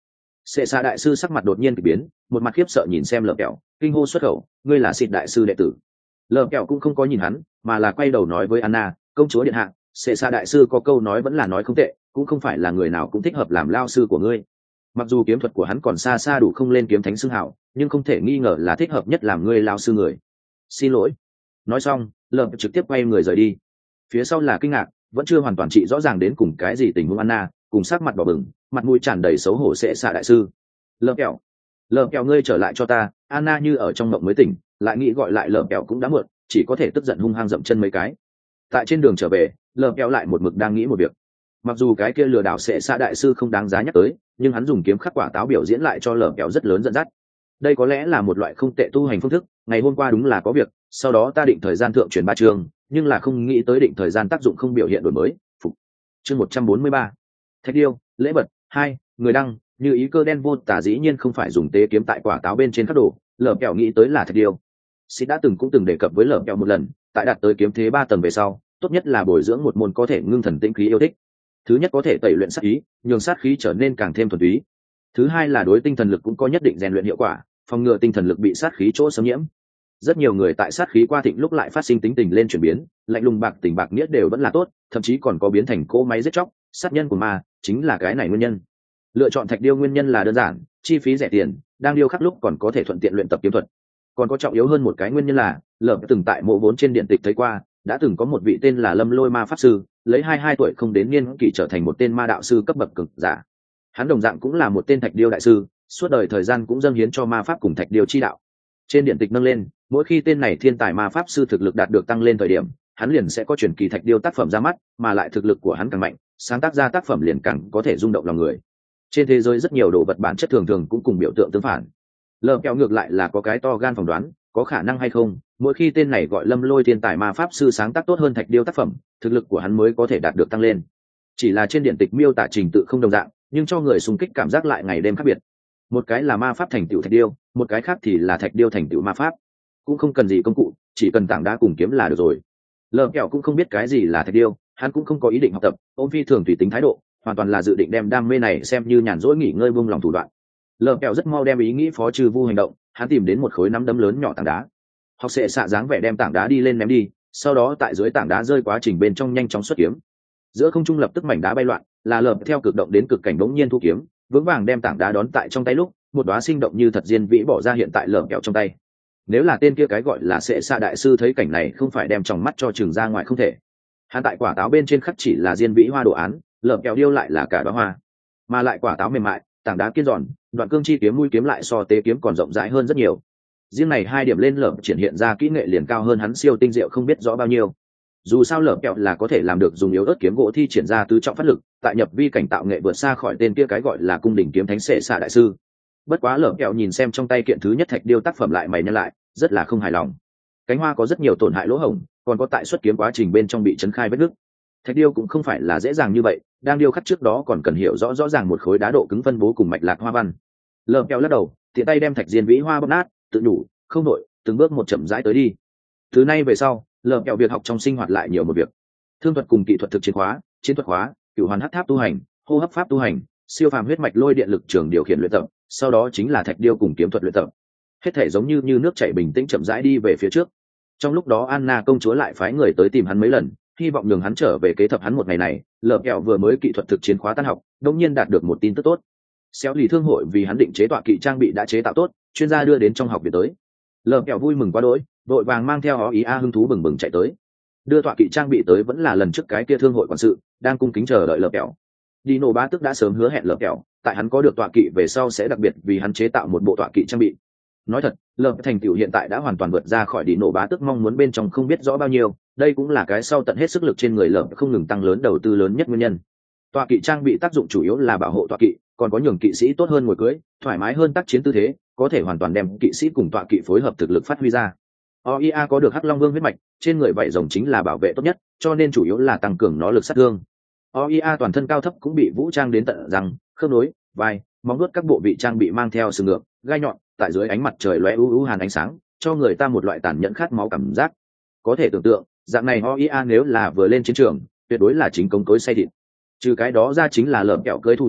Sệ xạ đại sư sắc mặt đột nhiên k ỳ biến, một mặt khiếp sợ nhìn xem lờ kẹo, kinh hô xuất khẩu, ngươi là xịt đại sư đệ tử. Lờ kẹo cũng không có nhìn hắn, mà là quay đầu nói với Anna, công chúa điện hạ, sệ xạ đại sư có câu nói vẫn là nói không tệ, cũng không phải là người nào cũng thích hợp làm lao sư của ngươi. Mặc dù kiếm thuật của hắn còn xa xa đủ không lên kiếm thánh xưng hảo, nhưng không thể nghi ngờ là thích hợp nhất làm ngươi lao sư người. Xin lỗi. Nói xong, lờ trực tiếp quay người rời đi. Phía sau là kinh ngạc, vẫn chưa hoàn toàn trị rõ ràng đến cùng cái gì tình huống. Anna cùng sắc mặt đỏ bừng, mặt mũi tràn đầy xấu hổ sệ xạ đại sư. Lờ kẹo, lờ kẹo ngươi trở lại cho ta. Anna như ở trong mộng mới tỉnh, lại nghĩ gọi lại lờ kẹo cũng đã muộn, chỉ có thể tức giận hung hăng dậm chân mấy cái. Tại trên đường trở về, lờ kẹo lại một mực đang nghĩ một việc. Mặc dù cái kia lừa đảo sệ xạ đại sư không đáng giá nhắc tới, nhưng hắn dùng kiếm khắc quả táo biểu diễn lại cho lờ kẹo rất lớn dẫn dắt. Đây có lẽ là một loại không tệ tu hành phương thức. Ngày hôm qua đúng là có việc, sau đó ta định thời gian thượng truyền ba chương, nhưng là không nghĩ tới định thời gian tác dụng không biểu hiện đổi mới. Phục. Chương một trăm bốn mươi ba. Thạch điêu, lễ vật hai, người đăng, như ý cơ đen vô tả dĩ nhiên không phải dùng tế kiếm tại quả táo bên trên khắc đồ, lờ kẹo nghĩ tới là thạch điêu. Xịt đã từng cũng từng đề cập với lờ kẹo một lần, tại đạt tới kiếm thế ba tầng về sau, tốt nhất là bồi dưỡng một môn có thể ngưng thần tĩnh khí yêu thích. Thứ nhất có thể tẩy luyện sát khí, nhường sát khí trở nên càng thêm thuần túy. Thứ hai là đối tinh thần lực cũng có nhất định rèn luyện hiệu quả, phòng ngừa tinh thần lực bị sát khí chỗ xâm nhiễm. Rất nhiều người tại sát khí qua thịnh lúc lại phát sinh tính tình lên chuyển biến, lạnh lùng bạc tình bạc nghĩa đều vẫn là tốt, thậm chí còn có biến thành cỗ máy giết chóc, sát nhân của ma, chính là cái này nguyên nhân. Lựa chọn thạch điêu nguyên nhân là đơn giản, chi phí rẻ tiền, đang điêu khắc lúc còn có thể thuận tiện luyện tập kiếm thuật. Còn có trọng yếu hơn một cái nguyên nhân là, lờ từng tại mộ vốn trên điện tịch thấy qua, đã từng có một vị tên là Lâm Lôi Ma pháp sư, lấy hai mươi hai tuổi không đến niên kỷ trở thành một tên ma đạo sư cấp bậc cực giả. Hắn đồng dạng cũng là một tên thạch điêu đại sư, suốt đời thời gian cũng dâng hiến cho ma pháp cùng thạch điêu chi đạo. Trên điện tịch nâng lên, mỗi khi tên này thiên tài ma pháp sư thực lực đạt được tăng lên thời điểm, hắn liền sẽ có truyền kỳ thạch điêu tác phẩm ra mắt, mà lại thực lực của hắn càng mạnh, sáng tác ra tác phẩm liền càng có thể rung động lòng người. Trên thế giới rất nhiều đồ vật bản chất thường thường cũng cùng biểu tượng tương phản. Lờ kẹo ngược lại là có cái to gan phỏng đoán, có khả năng hay không, mỗi khi tên này gọi Lâm Lôi thiên tài ma pháp sư sáng tác tốt hơn thạch điêu tác phẩm, thực lực của hắn mới có thể đạt được tăng lên. Chỉ là trên điện tịch miêu tả trình tự không đồng dạng, nhưng cho người xung kích cảm giác lại ngày đêm khác biệt. Một cái là ma pháp thành tựu thạch điêu, một cái khác thì là thạch điêu thành tựu ma pháp. Cũng không cần gì công cụ, chỉ cần tảng đá cùng kiếm là được rồi. Lờ kẹo cũng không biết cái gì là thạch điêu, hắn cũng không có ý định học tập, ôm phi thường tùy tính thái độ, hoàn toàn là dự định đem đam mê này xem như nhàn rỗi nghỉ ngơi buông lòng thủ đoạn. Lờ kẹo rất mau đem ý nghĩ phó trừ vu hành động, hắn tìm đến một khối nắm đấm lớn nhỏ tảng đá, học sẽ xạ dáng vẻ đem tảng đá đi lên ném đi, sau đó tại dưới tảng đá rơi quá trình bên trong nhanh chóng xuất kiếm. Giữa không trung lập tức mảnh đá bay loạn, là lờ theo cực động đến cực cảnh bỗng nhiên thu kiếm, vững vàng đem tảng đá đón tại trong tay lúc, một đóa sinh động như thật diên vĩ bỏ ra hiện tại lờ kẹo trong tay. Nếu là tên kia cái gọi là sệ xạ đại sư thấy cảnh này không phải đem tròng mắt cho chừng ra ngoài không thể. Hắn tại quả táo bên trên khắc chỉ là diên vĩ hoa đồ án, lờ kẹo điêu lại là cả đóa hoa, mà lại quả táo mềm mại, tảng đá kiên giòn, đoạn cương chi kiếm mũi kiếm lại so tế kiếm còn rộng rãi hơn rất nhiều. Riêng này hai điểm lên lở triển hiện ra kỹ nghệ liền cao hơn hắn siêu tinh diệu không biết rõ bao nhiêu. Dù sao lở kẹo là có thể làm được dùng yếu ớt kiếm gỗ thi triển ra tứ trọng phát lực, tại nhập vi cảnh tạo nghệ vượt xa khỏi tên kia cái gọi là cung đỉnh kiếm thánh sệ xạ đại sư. Bất quá lở kẹo nhìn xem trong tay kiện thứ nhất thạch điêu tác phẩm lại mày nhăn lại, rất là không hài lòng. Cánh hoa có rất nhiều tổn hại lỗ hổng, còn có tại xuất kiếm quá trình bên trong bị chấn khai vết nứt. Thạch điêu cũng không phải là dễ dàng như vậy, đang điêu khắc trước đó còn cần hiểu rõ rõ ràng một khối đá độ cứng phân bố cùng mạch lạc hoa văn. Lở kẹo lắc đầu, tiện tay đem thạch diên vĩ hoa bóp nát, tự nhủ, không nổi, từng bước một chậm rãi tới đi. Từ nay về sau, lở kẹo việc học trong sinh hoạt lại nhiều một việc. Thương thuật cùng kỹ thuật thực chiến khóa, chiến thuật khóa, cửu hoàn hắc tháp tu hành, hô hấp pháp tu hành, siêu phàm huyết mạch lôi điện lực trường điều khiển luyện tập, sau đó chính là thạch điêu cùng kiếm thuật luyện tập. Hết thể giống như như nước chảy bình tĩnh chậm rãi đi về phía trước. Trong lúc đó Anna công chúa lại phái người tới tìm hắn mấy lần, hy vọng nhường hắn trở về kế thập hắn một ngày này. Lở kẹo vừa mới kỹ thuật thực chiến khóa tan học, đống nhiên đạt được một tin tức tốt. Xéo lì thương hội vì hắn định chế tọa kỵ trang bị đã chế tạo tốt, chuyên gia đưa đến trong học viện tới. Lở kẹo vui mừng quá đỗi, đội vàng mang theo ó ý a hứng thú bừng bừng chạy tới. Đưa tọa kỵ trang bị tới vẫn là lần trước cái kia thương hội quản sự, đang cung kính chờ đợi lở kẹo. Dino bá tức đã sớm hứa hẹn lở kẹo, tại hắn có được tọa kỵ về sau sẽ đặc biệt vì hắn chế tạo một bộ tọa kỵ trang bị. Nói thật, lở thành tựu hiện tại đã hoàn toàn vượt ra khỏi Dino bá tức mong muốn bên trong không biết rõ bao nhiêu, đây cũng là cái sau tận hết sức lực trên người lở không ngừng tăng lớn đầu tư lớn nhất nguyên nhân. Tọa kỵ trang bị tác dụng chủ yếu là bảo hộ tọa kỵ, còn có nhường kỵ sĩ tốt hơn ngồi cưỡi, thoải mái hơn tác chiến tư thế, có thể hoàn toàn đem kỵ sĩ cùng tọa kỵ phối hợp thực lực phát huy ra. o i a có được hắc long vương huyết mạch, trên người vảy rồng chính là bảo vệ tốt nhất, cho nên chủ yếu là tăng cường nó lực sát thương. o i a toàn thân cao thấp cũng bị vũ trang đến tận răng, khớp nối, vai, móng vuốt các bộ vị trang bị mang theo sừng ngược, gai nhọn, tại dưới ánh mặt trời lóe u u hàn ánh sáng, cho người ta một loại tàn nhẫn khát máu cảm giác. Có thể tưởng tượng, dạng này o i a nếu là vừa lên chiến trường, tuyệt đối là chính công tối say thịt. Trừ cái đó ra chính là lợm kẹo cưới thu yên,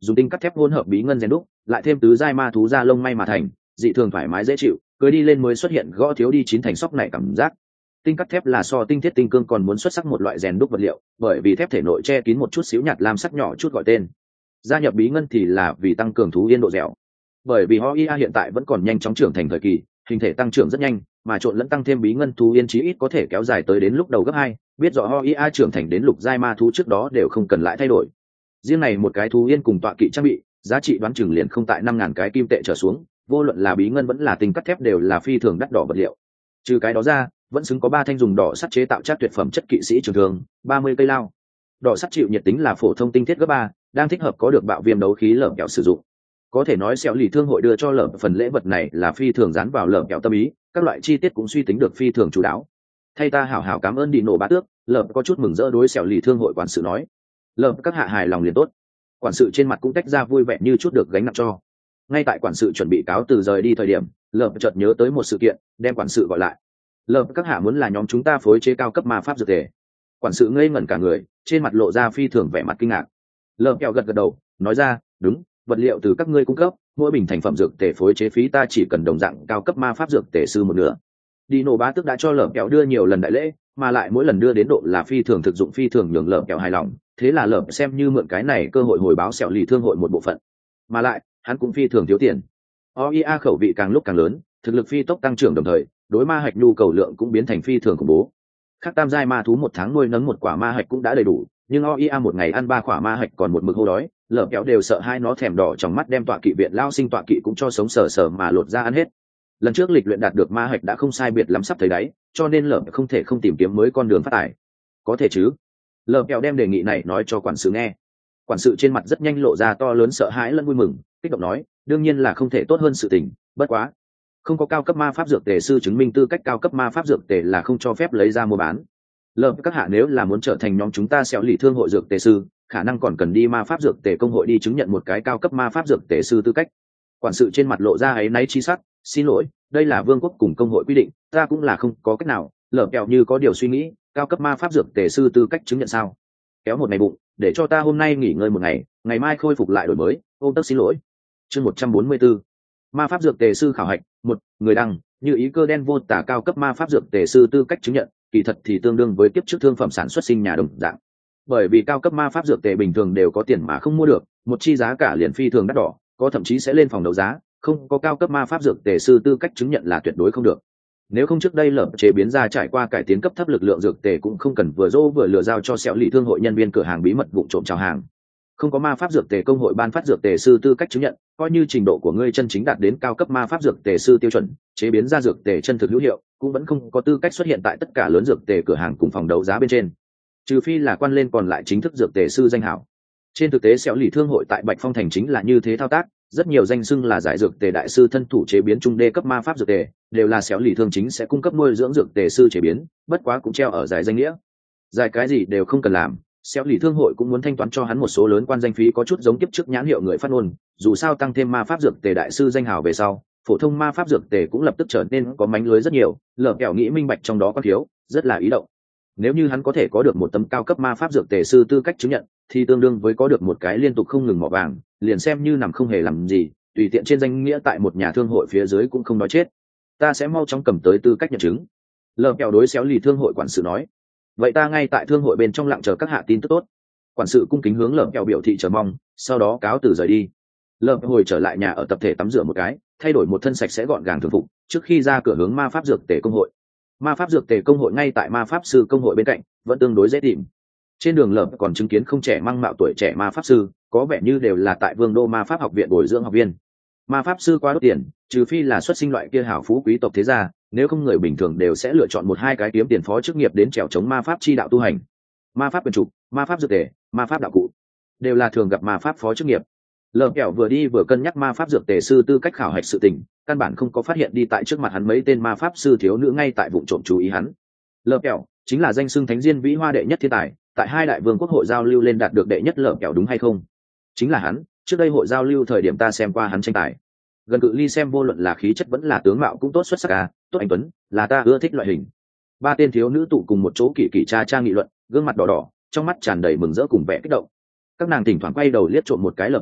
dùng tinh cắt thép hỗn hợp bí ngân rèn đúc, lại thêm tứ giai ma thú da lông may mà thành, dị thường thoải mái dễ chịu, cưới đi lên mới xuất hiện gõ thiếu đi chín thành sóc này cảm giác. Tinh cắt thép là so tinh thiết tinh cương còn muốn xuất sắc một loại rèn đúc vật liệu, bởi vì thép thể nội che kín một chút xíu nhạt lam sắc nhỏ chút gọi tên. Gia nhập bí ngân thì là vì tăng cường thú yên độ dẻo. Bởi vì o i a hiện tại vẫn còn nhanh chóng trưởng thành thời kỳ, hình thể tăng trưởng rất nhanh, mà trộn lẫn tăng thêm bí ngân thú yên chí ít có thể kéo dài tới đến lúc đầu gấp hai, biết rõ o i a trưởng thành đến lục giai ma thú trước đó đều không cần lại thay đổi. Riêng này một cái thú yên cùng tọa kỵ trang bị, giá trị đoán chừng liền không tại năm ngàn cái kim tệ trở xuống, vô luận là bí ngân vẫn là tinh cắt thép đều là phi thường đắt đỏ vật liệu. Trừ cái đó ra, vẫn xứng có ba thanh dùng đỏ sắt chế tạo chắc tuyệt phẩm chất kỵ sĩ trường thường, ba mươi cây lao. Đỏ sắt chịu nhiệt tính là phổ thông tinh thiết gấp ba, đang thích hợp có được bạo viêm đấu khí lởm kẹo sử dụng. Có thể nói Xẻo Lì thương hội đưa cho lởm phần lễ vật này là phi thường dán vào lởm kẹo tâm ý, các loại chi tiết cũng suy tính được phi thường chú đáo. Thay ta hảo hảo cảm ơn đi nổ bá tước, lởm có chút mừng rỡ đối Xẻo Lì thương hội quản sự nói. Lởm các hạ hài lòng liền tốt. Quản sự trên mặt cũng tách ra vui vẻ như chút được gánh nặng cho. Ngay tại quản sự chuẩn bị cáo từ rời đi thời điểm, lởm chợt nhớ tới một sự kiện, đem quản sự gọi lại. Lởm các hạ muốn là nhóm chúng ta phối chế cao cấp ma pháp dược tề. Quản sự ngây ngẩn cả người, trên mặt lộ ra phi thường vẻ mặt kinh ngạc. Lởm kẹo gật gật đầu, nói ra, đúng, vật liệu từ các ngươi cung cấp, mỗi bình thành phẩm dược tề phối chế phí ta chỉ cần đồng dạng cao cấp ma pháp dược tề sư một nửa. Đi nổ bá tước đã cho lởm kẹo đưa nhiều lần đại lễ, mà lại mỗi lần đưa đến độ là phi thường thực dụng phi thường nhường lởm kẹo hài lòng, thế là lởm xem như mượn cái này cơ hội hồi báo Xẻo Lì thương hội một bộ phận. Mà lại, hắn cũng phi thường thiếu tiền. o i a khẩu vị càng lúc càng lớn, thực lực phi tốc tăng trưởng đồng thời, đối ma hạch nhu cầu lượng cũng biến thành phi thường khủng bố. Khác tam giai ma thú một tháng nuôi nấng một quả ma hạch cũng đã đầy đủ, nhưng o i a một ngày ăn ba quả ma hạch còn một mực hô đói, lởm kẹo đều sợ hai nó thèm đỏ trong mắt đem tọa kỵ viện lao sinh tọa kỵ cũng cho sống sờ sờ mà lột ra ăn hết. Lần trước lịch luyện đạt được ma hạch đã không sai biệt lắm sắp thấy đáy, cho nên lởm không thể không tìm kiếm mới con đường phát tài. Có thể chứ? Lởm kẹo đem đề nghị này nói cho quản sự nghe. Quản sự trên mặt rất nhanh lộ ra to lớn sợ hãi lẫn vui mừng, kích động nói, đương nhiên là không thể tốt hơn sự tình, bất quá không có cao cấp ma pháp dược tề sư chứng minh tư cách cao cấp ma pháp dược tề là không cho phép lấy ra mua bán. Lợm các hạ nếu là muốn trở thành nhóm chúng ta Xẻo Lì thương hội dược tề sư, khả năng còn cần đi ma pháp dược tề công hội đi chứng nhận một cái cao cấp ma pháp dược tề sư tư cách. Quản sự trên mặt lộ ra áy náy chi sắc, xin lỗi, đây là vương quốc cùng công hội quy định, ta cũng là không có cách nào. Lợm kẹo như có điều suy nghĩ, cao cấp ma pháp dược tề sư tư cách chứng nhận sao? Kéo một ngày bụng, để cho ta hôm nay nghỉ ngơi một ngày, ngày mai khôi phục lại đổi mới. Ôm tất xin lỗi. Chương một trăm bốn mươi tư, ma pháp dược tề sư khảo hạch. Một, người đăng, như ý cơ đen vô tả cao cấp ma pháp dược tề sư tư cách chứng nhận, kỳ thật thì tương đương với kiếp trước thương phẩm sản xuất sinh nhà đồng dạng. Bởi vì cao cấp ma pháp dược tề bình thường đều có tiền mà không mua được, một chi giá cả liền phi thường đắt đỏ, có thậm chí sẽ lên phòng đấu giá, không có cao cấp ma pháp dược tề sư tư cách chứng nhận là tuyệt đối không được. Nếu không trước đây lởm chế biến ra trải qua cải tiến cấp thấp lực lượng dược tề cũng không cần vừa dỗ vừa lừa giao cho Xẻo Lì thương hội nhân viên cửa hàng bí mật vụ trộm chào hàng. Không có ma pháp dược tề công hội ban phát dược tề sư tư cách chứng nhận, coi như trình độ của ngươi chân chính đạt đến cao cấp ma pháp dược tề sư tiêu chuẩn, chế biến ra dược tề chân thực hữu hiệu, cũng vẫn không có tư cách xuất hiện tại tất cả lớn dược tề cửa hàng cùng phòng đấu giá bên trên. Trừ phi là quan lên còn lại chính thức dược tề sư danh hảo. Trên thực tế Xẻo Lì thương hội tại Bạch Phong thành chính là như thế thao tác, rất nhiều danh xưng là giải dược tề đại sư thân thủ chế biến trung đê cấp ma pháp dược tề, đều là Xẻo Lì thương chính sẽ cung cấp nuôi dưỡng dược tề sư chế biến, bất quá cũng treo ở giải danh nghĩa. Giải cái gì đều không cần làm, Xẻo Lì thương hội cũng muốn thanh toán cho hắn một số lớn quan danh phí có chút giống kiếp trước nhãn hiệu người phát ngôn, dù sao tăng thêm ma pháp dược tề đại sư danh hào về sau, phổ thông ma pháp dược tề cũng lập tức trở nên có mánh lưới rất nhiều, lở kẹo nghĩ minh bạch trong đó có thiếu, rất là ý động. Nếu như hắn có thể có được một tấm cao cấp ma pháp dược tề sư tư cách chứng nhận, thì tương đương với có được một cái liên tục không ngừng mỏ vàng, liền xem như nằm không hề làm gì, tùy tiện trên danh nghĩa tại một nhà thương hội phía dưới cũng không nói chết. Ta sẽ mau chóng cầm tới tư cách nhận chứng. Lở kẹo đối Xéo Lì thương hội quản sự nói. Vậy ta ngay tại thương hội bên trong lặng chờ các hạ tin tức tốt. Quản sự cung kính hướng Lở kẹo biểu thị chờ mong, sau đó cáo từ rời đi. Lở kẹo hồi trở lại nhà ở tập thể tắm rửa một cái, thay đổi một thân sạch sẽ gọn gàng thường phục, trước khi ra cửa hướng ma pháp dược tề công hội. Ma pháp dược tề công hội ngay tại ma pháp sư công hội bên cạnh, vẫn tương đối dễ tìm. Trên đường Lở còn chứng kiến không trẻ măng mạo tuổi trẻ ma pháp sư, có vẻ như đều là tại Vương đô ma pháp học viện bồi dưỡng học viên. Ma pháp sư quá đốt tiền, trừ phi là xuất sinh loại kia hảo phú quý tộc thế gia, nếu không người bình thường đều sẽ lựa chọn một hai cái kiếm tiền phó chức nghiệp đến trèo chống ma pháp chi đạo tu hành. Ma pháp quyền trục, ma pháp dược tề, ma pháp đạo cụ, đều là thường gặp ma pháp phó chức nghiệp. Lở kẹo vừa đi vừa cân nhắc ma pháp dược tề sư tư cách khảo hạch sự tình, căn bản không có phát hiện đi tại trước mặt hắn mấy tên ma pháp sư thiếu nữ ngay tại vụ trộm chú ý hắn. Lở kẹo chính là danh xưng thánh diên vĩ hoa đệ nhất thiên tài, tại hai đại vương quốc hội giao lưu lên đạt được đệ nhất. Lở kẹo đúng hay không? Chính là hắn, trước đây hội giao lưu thời điểm ta xem qua hắn tranh tài. Gần cự ly xem vô luận là khí chất vẫn là tướng mạo cũng tốt xuất sắc à, tốt anh tuấn, là ta ưa thích loại hình. Ba tên thiếu nữ tụ cùng một chỗ kỳ kỳ cha cha nghị luận, gương mặt đỏ đỏ, trong mắt tràn đầy mừng rỡ cùng vẻ kích động. Các nàng thỉnh thoảng quay đầu liếc trộm một cái Lở kẹo,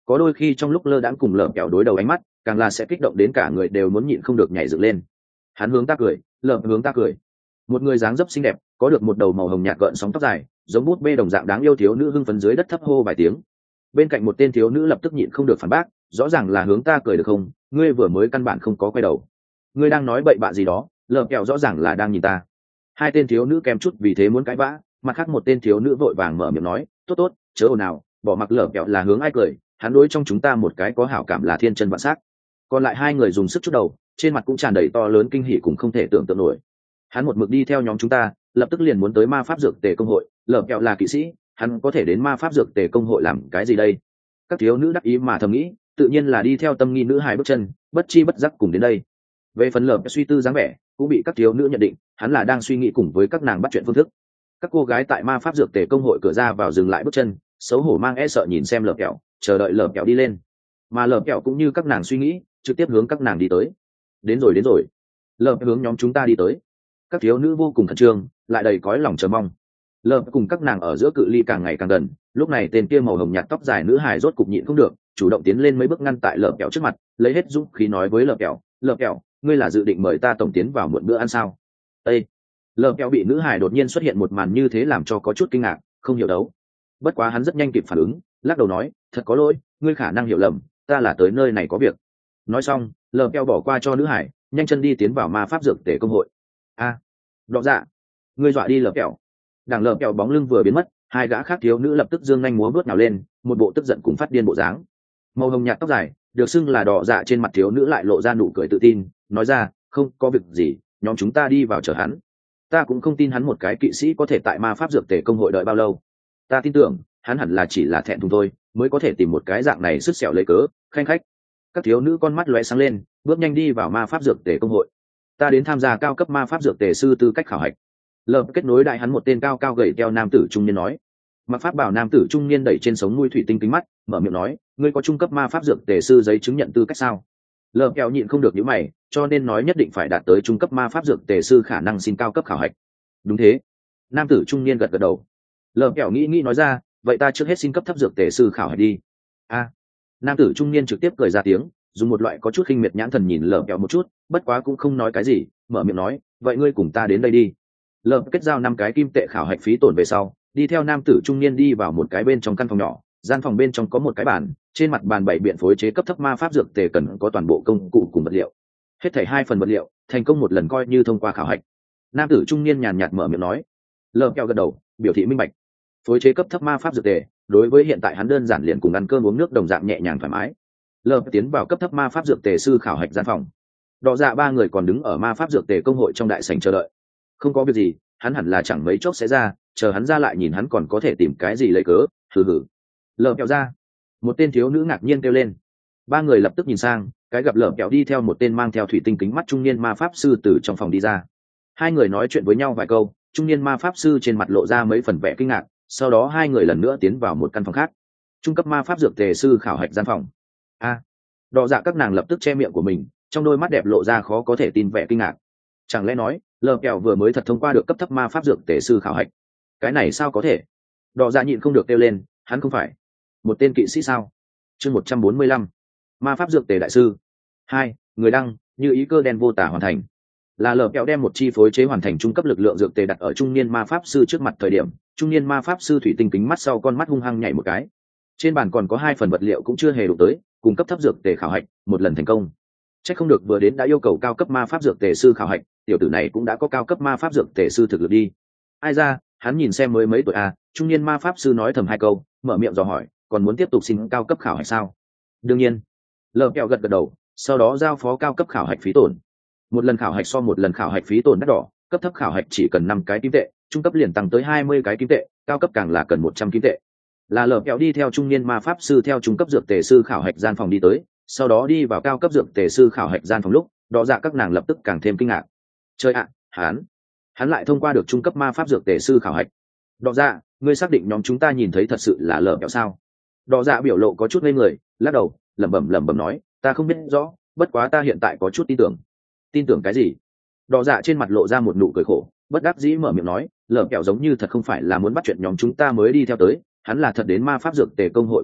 có đôi khi trong lúc lơ đãng cùng lợm kẹo đối đầu ánh mắt càng là sẽ kích động đến cả người đều muốn nhịn không được nhảy dựng lên. Hắn hướng ta cười, lợm hướng ta cười. Một người dáng dấp xinh đẹp, có được một đầu màu hồng nhạt gợn sóng tóc dài, giống bút bê đồng dạng đáng yêu thiếu nữ hưng phấn dưới đất thấp hô vài tiếng. Bên cạnh một tên thiếu nữ lập tức nhịn không được phản bác, rõ ràng là hướng ta cười được không, ngươi vừa mới căn bản không có quay đầu. Ngươi đang nói bậy bạ gì đó, lợm kẹo rõ ràng là đang nhìn ta. Hai tên thiếu nữ kèm chút vì thế muốn cãi vã, mặt khác một tên thiếu nữ vội vàng mở miệng nói, tốt tốt, chớ ồn nào, bỏ mặc lợm kẹo là hướng ai cười, hắn đối trong chúng ta một cái có hảo cảm là thiên chân vạn sắc. Còn lại hai người dùng sức chút đầu, trên mặt cũng tràn đầy to lớn kinh hỉ cũng không thể tưởng tượng nổi. Hắn một mực đi theo nhóm chúng ta, lập tức liền muốn tới ma pháp dược tề công hội, lợm kẹo là kỵ sĩ, hắn có thể đến ma pháp dược tề công hội làm cái gì đây? Các thiếu nữ đắc ý mà thầm nghĩ, tự nhiên là đi theo tâm nghi nữ hài bước chân, bất chi bất giác cùng đến đây. Về phần lợm suy tư dáng vẻ, cũng bị các thiếu nữ nhận định hắn là đang suy nghĩ cùng với các nàng bắt chuyện phương thức. Các cô gái tại ma pháp dược tề công hội cửa ra vào dừng lại bước chân, xấu hổ mang e sợ nhìn xem lợm kẹo, chờ đợi lợm kẹo đi lên. Mà lợm kẹo cũng như các nàng suy nghĩ, trực tiếp hướng các nàng đi tới. Đến rồi đến rồi, lợm hướng nhóm chúng ta đi tới. Các thiếu nữ vô cùng khẩn trương, lại đầy cõi lòng chờ mong. Lợm cùng các nàng ở giữa cự ly càng ngày càng gần, lúc này tên kia màu hồng nhạt tóc dài nữ hài rốt cục nhịn không được, chủ động tiến lên mấy bước ngăn tại lợm kẹo trước mặt, lấy hết dũng khí nói với lợm kẹo, lợm kẹo, ngươi là dự định mời ta tổng tiến vào muộn bữa ăn sao? Ê! Lợm kẹo bị nữ hài đột nhiên xuất hiện một màn như thế làm cho có chút kinh ngạc, không hiểu đấu. Bất quá hắn rất nhanh kịp phản ứng, lắc đầu nói, thật có lỗi, ngươi khả năng hiểu lầm, ta là tới nơi này có việc. Nói xong, lợm kẹo bỏ qua cho nữ hải, nhanh chân đi tiến vào ma pháp dược tề công hội. A, à, đọ dạ, ngươi dọa đi lợm kẹo. Đằng lợm kẹo bóng lưng vừa biến mất, hai gã khác thiếu nữ lập tức giương nhanh múa bước nào lên, một bộ tức giận cùng phát điên bộ dáng. Màu hồng nhạt tóc dài, được xưng là đỏ dạ trên mặt thiếu nữ lại lộ ra nụ cười tự tin, nói ra, không có việc gì, nhóm chúng ta đi vào chờ hắn. Ta cũng không tin hắn một cái kỵ sĩ có thể tại ma pháp dược tề công hội đợi bao lâu. Ta tin tưởng hắn hẳn là chỉ là thẹn thùng thôi, mới có thể tìm một cái dạng này sứt sẹo lấy cớ khanh khách. Các thiếu nữ con mắt lóe sáng lên, bước nhanh đi vào ma pháp dược tề công hội. Ta đến tham gia cao cấp ma pháp dược tề sư tư cách khảo hạch. Lợm kết nối đại hắn một tên cao cao gầy teo nam tử trung niên nói. Mặc pháp bảo nam tử trung niên đẩy trên sống nuôi thủy tinh kính mắt, mở miệng nói, ngươi có trung cấp ma pháp dược tề sư giấy chứng nhận tư cách sao? Lợm kẹo nhịn không được những mày, cho nên nói nhất định phải đạt tới trung cấp ma pháp dược tề sư khả năng xin cao cấp khảo hạch. Đúng thế. Nam tử trung niên gật gật đầu. Lợm kẹo nghĩ nghĩ nói ra, vậy ta trước hết xin cấp thấp dược tề sư khảo hạch đi. A. Nam tử trung niên trực tiếp cười ra tiếng, dùng một loại có chút khinh miệt nhãn thần nhìn lợm kẹo một chút, bất quá cũng không nói cái gì, mở miệng nói, vậy ngươi cùng ta đến đây đi. Lợm kết giao năm cái kim tệ khảo hạch phí tổn về sau, đi theo nam tử trung niên đi vào một cái bên trong căn phòng nhỏ. Gian phòng bên trong có một cái bàn, trên mặt bàn bày biện phối chế cấp thấp ma pháp dược tề cần có toàn bộ công cụ cùng vật liệu. Hết thảy hai phần vật liệu, thành công một lần coi như thông qua khảo hạch. Nam tử trung niên nhàn nhạt mở miệng nói. Lợm kẹo gật đầu, biểu thị minh bạch. Phối chế cấp thấp ma pháp dược tề, đối với hiện tại hắn đơn giản liền cùng ăn cơm uống nước đồng dạng nhẹ nhàng thoải mái. Lợm tiến vào cấp thấp ma pháp dược tề sư khảo hạch gian phòng. Đọ dạ ba người còn đứng ở ma pháp dược tề công hội trong đại sảnh chờ đợi. Không có việc gì, hắn hẳn là chẳng mấy chốc sẽ ra, chờ hắn ra lại nhìn hắn còn có thể tìm cái gì lấy cớ. Hừ hừ. Lợm kẹo ra. Một tên thiếu nữ ngạc nhiên kêu lên. Ba người lập tức nhìn sang, cái gặp lợm kẹo đi theo một tên mang theo thủy tinh kính mắt trung niên ma pháp sư từ trong phòng đi ra. Hai người nói chuyện với nhau vài câu, trung niên ma pháp sư trên mặt lộ ra mấy phần vẻ kinh ngạc, sau đó hai người lần nữa tiến vào một căn phòng khác. Trung cấp ma pháp dược tề sư khảo hạch gian phòng. A. À, đọ dạ các nàng lập tức che miệng của mình, trong đôi mắt đẹp lộ ra khó có thể tin vẻ kinh ngạc. Chẳng lẽ nói, lợm kẹo vừa mới thật thông qua được cấp thấp ma pháp dược tề sư khảo hạch? Cái này sao có thể? Đọ dạ nhịn không được kêu lên, hắn không phải một tên kỵ sĩ sao? Chương một trăm bốn mươi lăm, ma pháp dược tề đại sư. Hai, người đăng, như ý cơ đen vô tả hoàn thành. Là lợm kẹo đem một chi phối chế hoàn thành trung cấp lực lượng dược tề đặt ở trung niên ma pháp sư trước mặt thời điểm, trung niên ma pháp sư thủy tinh kính mắt sau con mắt hung hăng nhảy một cái. Trên bàn còn có hai phần vật liệu cũng chưa hề đủ tới, cùng cấp thấp dược tề khảo hạch, một lần thành công. Chắc không được vừa đến đã yêu cầu cao cấp ma pháp dược tề sư khảo hạch, tiểu tử này cũng đã có cao cấp ma pháp dược tề sư thực lực đi. Ai ra, hắn nhìn xem mới mấy tuổi à, trung niên ma pháp sư nói thầm hai câu, mở miệng dò hỏi, còn muốn tiếp tục xin cao cấp khảo hạch sao? Đương nhiên. Lợm kẹo gật gật đầu, sau đó giao phó cao cấp khảo hạch phí tổn. Một lần khảo hạch so một lần khảo hạch phí tổn đắt đỏ, cấp thấp khảo hạch chỉ cần năm cái kim tệ, trung cấp liền tăng tới hai mươi cái kim tệ, cao cấp càng là cần một trăm kim tệ. Là lợm kẹo đi theo trung niên ma pháp sư theo trung cấp dược tề sư khảo hạch gian phòng đi tới, sau đó đi vào cao cấp dược tề sư khảo hạch gian phòng lúc, đọ dạ các nàng lập tức càng thêm kinh ngạc. Chơi ạ, à, hắn, hắn lại thông qua được trung cấp ma pháp dược tề sư khảo hạch. Đọ dạ, ngươi xác định nhóm chúng ta nhìn thấy thật sự là lợm kẹo sao? Đọ dạ biểu lộ có chút ngây người, lắc đầu, lẩm bẩm lẩm bẩm nói, ta không biết rõ, bất quá ta hiện tại có chút tin tưởng. Tin tưởng cái gì? Đọ dạ trên mặt lộ ra một nụ cười khổ, bất đắc dĩ mở miệng nói, lợm kẹo giống như thật không phải là muốn bắt chuyện nhóm chúng ta mới đi theo tới, hắn là thật đến ma pháp dược tề công hội có việc,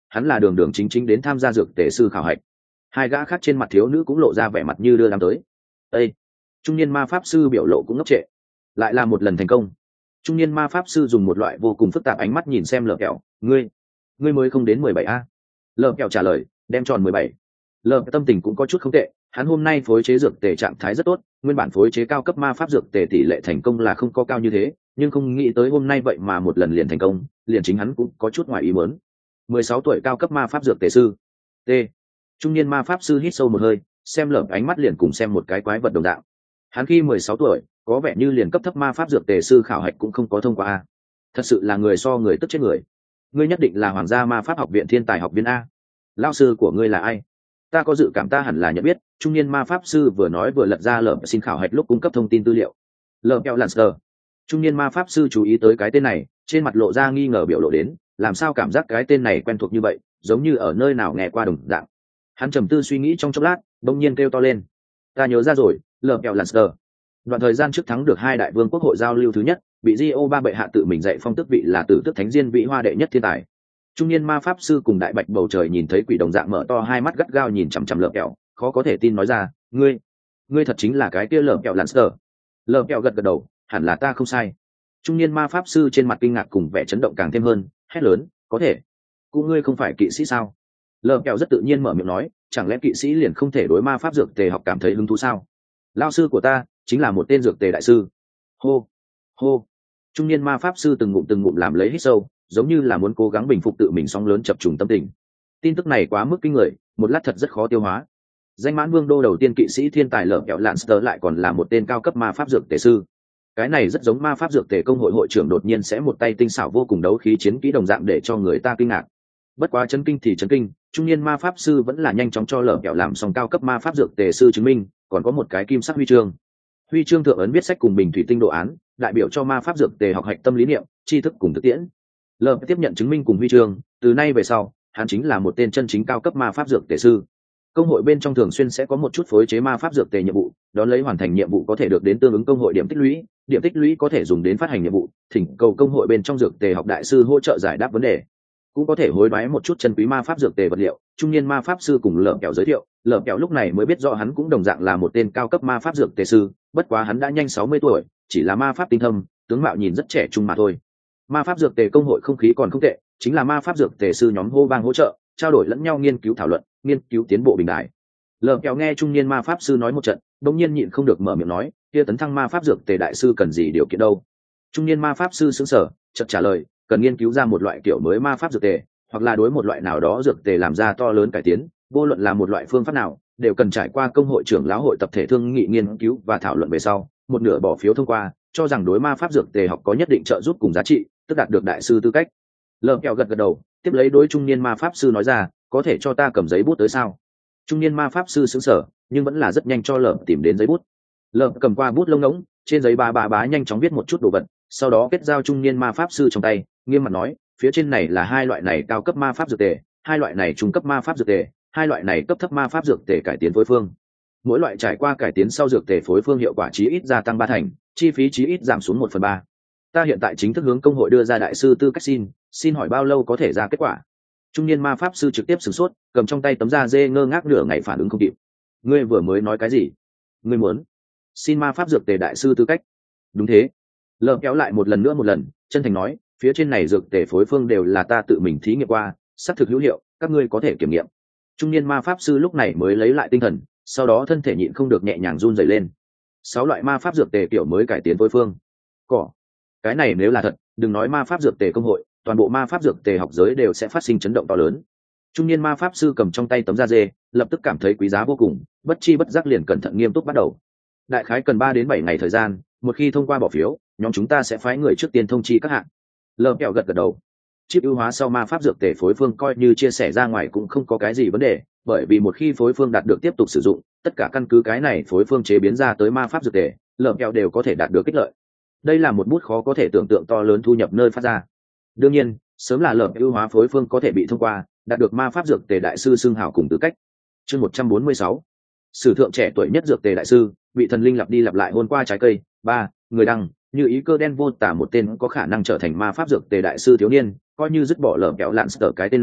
hắn là đường đường chính chính đến tham gia dược tề sư khảo hạch. Hai gã khác trên mặt thiếu nữ cũng lộ ra vẻ mặt như đưa đám tới. Ê! Trung niên ma pháp sư biểu lộ cũng ngốc trệ. Lại là một lần thành công. Trung niên ma pháp sư dùng một loại vô cùng phức tạp ánh mắt nhìn xem Lở Kẹo, ngươi, ngươi mới không đến mười bảy a? Lở Kẹo trả lời, đem tròn mười bảy. Lở tâm tình cũng có chút không tệ, hắn hôm nay phối chế dược tề trạng thái rất tốt, nguyên bản phối chế cao cấp ma pháp dược tề tỷ lệ thành công là không có cao như thế, nhưng không nghĩ tới hôm nay vậy mà một lần liền thành công, liền chính hắn cũng có chút ngoài ý muốn. mười sáu tuổi cao cấp ma pháp dược tề sư. T. Trung niên ma pháp sư hít sâu một hơi, xem Lở ánh mắt liền cùng xem một cái quái vật đồng dạng. Hắn khi mười sáu tuổi, có vẻ như liền cấp thấp ma pháp dược tề sư khảo hạch cũng không có thông qua a. Thật sự là người so người tức chết người. Ngươi nhất định là Hoàng gia Ma pháp học viện thiên tài học viên a. Lão sư của ngươi là ai? Ta có dự cảm ta hẳn là nhận biết. Trung niên ma pháp sư vừa nói vừa lật ra Lở xin khảo hạch lúc cung cấp thông tin tư liệu. Lở kẹo Lancer. Trung niên ma pháp sư chú ý tới cái tên này, trên mặt lộ ra nghi ngờ biểu lộ đến, làm sao cảm giác cái tên này quen thuộc như vậy, giống như ở nơi nào nghe qua đồng dạng. Hắn trầm tư suy nghĩ trong chốc lát, bỗng nhiên kêu to lên, ta nhớ ra rồi, Lở kẹo Lancer. Đoạn thời gian trước thắng được hai đại vương quốc hội giao lưu thứ nhất, bị Dio ba bệ hạ tự mình dạy phong tước vị là tử tước thánh diên vị hoa đệ nhất thiên tài. Trung niên ma pháp sư cùng đại bạch bầu trời nhìn thấy quỷ đồng dạng mở to hai mắt gắt gao nhìn chằm chằm Lở kẹo, khó có thể tin nói ra, ngươi, ngươi thật chính là cái kia Lở kẹo Lancer. Lở kẹo gật gật đầu, hẳn là ta không sai. Trung niên ma pháp sư trên mặt kinh ngạc cùng vẻ chấn động càng thêm hơn, hét lớn, có thể, cũng ngươi không phải kỵ sĩ sao? Lở kẹo rất tự nhiên mở miệng nói, chẳng lẽ kỵ sĩ liền không thể đối ma pháp dược tề học cảm thấy hứng thú sao? Lao sư của ta chính là một tên dược tề đại sư. Hô, hô. Trung niên ma pháp sư từng ngụm từng ngụm làm lấy hít sâu, giống như là muốn cố gắng bình phục tự mình sóng lớn chập trùng tâm tình. Tin tức này quá mức kinh người, một lát thật rất khó tiêu hóa. Danh mãn vương đô đầu tiên kỵ sĩ thiên tài Lở kẹo Lancer lại còn là một tên cao cấp ma pháp dược tề sư. Cái này rất giống ma pháp dược tề công hội hội trưởng đột nhiên sẽ một tay tinh xảo vô cùng đấu khí chiến kỹ đồng dạng để cho người ta kinh ngạc. Bất quá chấn kinh thì chấn kinh, trung niên ma pháp sư vẫn là nhanh chóng cho Lở kẹo làm xong cao cấp ma pháp dược tề sư chứng minh, còn có một cái kim sắc huy chương. Huy chương thượng ấn viết sách cùng bình thủy tinh đồ án, đại biểu cho ma pháp dược tề học hạch tâm lý niệm, tri thức cùng thực tiễn. Lở tiếp nhận chứng minh cùng huy chương, từ nay về sau, hắn chính là một tên chân chính cao cấp ma pháp dược tề sư. Công hội bên trong thường xuyên sẽ có một chút phối chế ma pháp dược tề nhiệm vụ, đón lấy hoàn thành nhiệm vụ có thể được đến tương ứng công hội điểm tích lũy, điểm tích lũy có thể dùng đến phát hành nhiệm vụ, thỉnh cầu công hội bên trong dược tề học đại sư hỗ trợ giải đáp vấn đề, cũng có thể hối đoái một chút chân quý ma pháp dược tề vật liệu. Trung niên ma pháp sư cùng Lở kẹo giới thiệu, Lở kẹo lúc này mới biết rõ hắn cũng đồng dạng là một tên cao cấp ma pháp dược tề sư, bất quá hắn đã nhanh sáu mươi tuổi, chỉ là ma pháp tinh thâm, tướng mạo nhìn rất trẻ trung mà thôi. Ma pháp dược tề công hội không khí còn không tệ, chính là ma pháp dược tề sư nhóm hô bang hỗ trợ, trao đổi lẫn nhau nghiên cứu thảo luận, nghiên cứu tiến bộ bình đại. Lở kẹo nghe trung niên ma pháp sư nói một trận, đột nhiên nhịn không được mở miệng nói, kia tấn thăng ma pháp dược tề đại sư cần gì điều kiện đâu? Trung niên ma pháp sư sững sờ, chợt trả lời, cần nghiên cứu ra một loại kiểu mới ma pháp dược tề, hoặc là đối một loại nào đó dược tề làm ra to lớn cải tiến, vô luận là một loại phương pháp nào, đều cần trải qua công hội trưởng lão hội tập thể thương nghị nghiên cứu và thảo luận về sau, một nửa bỏ phiếu thông qua, cho rằng đối ma pháp dược tề học có nhất định trợ giúp cùng giá trị, tức đạt được đại sư tư cách. Lở kẹo gật gật đầu, tiếp lấy đối trung niên ma pháp sư nói ra, có thể cho ta cầm giấy bút tới sao? Trung niên ma pháp sư sững sờ, nhưng vẫn là rất nhanh cho Lở tìm đến giấy bút. Lở cầm qua bút lông ngỗng, trên giấy ba ba bá nhanh chóng viết một chút đồ vật, sau đó kết giao trung niên ma pháp sư trong tay, nghiêm mặt nói, phía trên này là hai loại này cao cấp ma pháp dược tề, hai loại này trung cấp ma pháp dược tề, hai loại này cấp thấp ma pháp dược tề cải tiến phối phương. Mỗi loại trải qua cải tiến sau dược tề phối phương hiệu quả chí ít gia tăng ba thành, chi phí chí ít giảm xuống một phần ba. Ta hiện tại chính thức hướng công hội đưa ra đại sư tư cách xin, xin hỏi bao lâu có thể ra kết quả? Trung niên ma pháp sư trực tiếp sửng sốt, cầm trong tay tấm da dê ngơ ngác nửa ngày phản ứng không kịp. Ngươi vừa mới nói cái gì? Ngươi muốn xin ma pháp dược tề đại sư tư cách? Đúng thế. Lở kéo lại một lần nữa một lần, chân thành nói, phía trên này dược tề phối phương đều là ta tự mình thí nghiệm qua, xác thực hữu hiệu, các ngươi có thể kiểm nghiệm. Trung niên ma pháp sư lúc này mới lấy lại tinh thần, sau đó thân thể nhịn không được nhẹ nhàng run rẩy lên. Sáu loại ma pháp dược tề kiểu mới cải tiến phối phương. Cỏ. Cái này nếu là thật, đừng nói ma pháp dược tề công hội, toàn bộ ma pháp dược tề học giới đều sẽ phát sinh chấn động to lớn. Trung niên ma pháp sư cầm trong tay tấm da dê, lập tức cảm thấy quý giá vô cùng, bất chi bất giác liền cẩn thận nghiêm túc bắt đầu. Đại khái cần ba đến bảy ngày thời gian, một khi thông qua bỏ phiếu, nhóm chúng ta sẽ phái người trước tiên thông chi các hạng. Lở kẹo gật gật đầu. Chip ưu hóa sau ma pháp dược tề phối phương coi như chia sẻ ra ngoài cũng không có cái gì vấn đề, bởi vì một khi phối phương đạt được tiếp tục sử dụng, tất cả căn cứ cái này phối phương chế biến ra tới ma pháp dược tề, Lở kẹo đều có thể đạt được kích lợi. Đây là một bút khó có thể tưởng tượng to lớn thu nhập nơi phát ra. Đương nhiên, sớm là Lở ưu hóa phối phương có thể bị thông qua, đạt được ma pháp dược tề đại sư xưng hào cùng tư cách. Chương một trăm bốn mươi sáu. Sử thượng trẻ tuổi nhất dược tề đại sư, bị thần linh lặp đi lặp lại hôn qua trái cây. Ba, người đăng, như ý cơ đen vô tả một tên có khả năng trở thành ma pháp dược tề đại sư thiếu niên, coi như dứt bỏ Lở kẹo lạn sở cái tên này,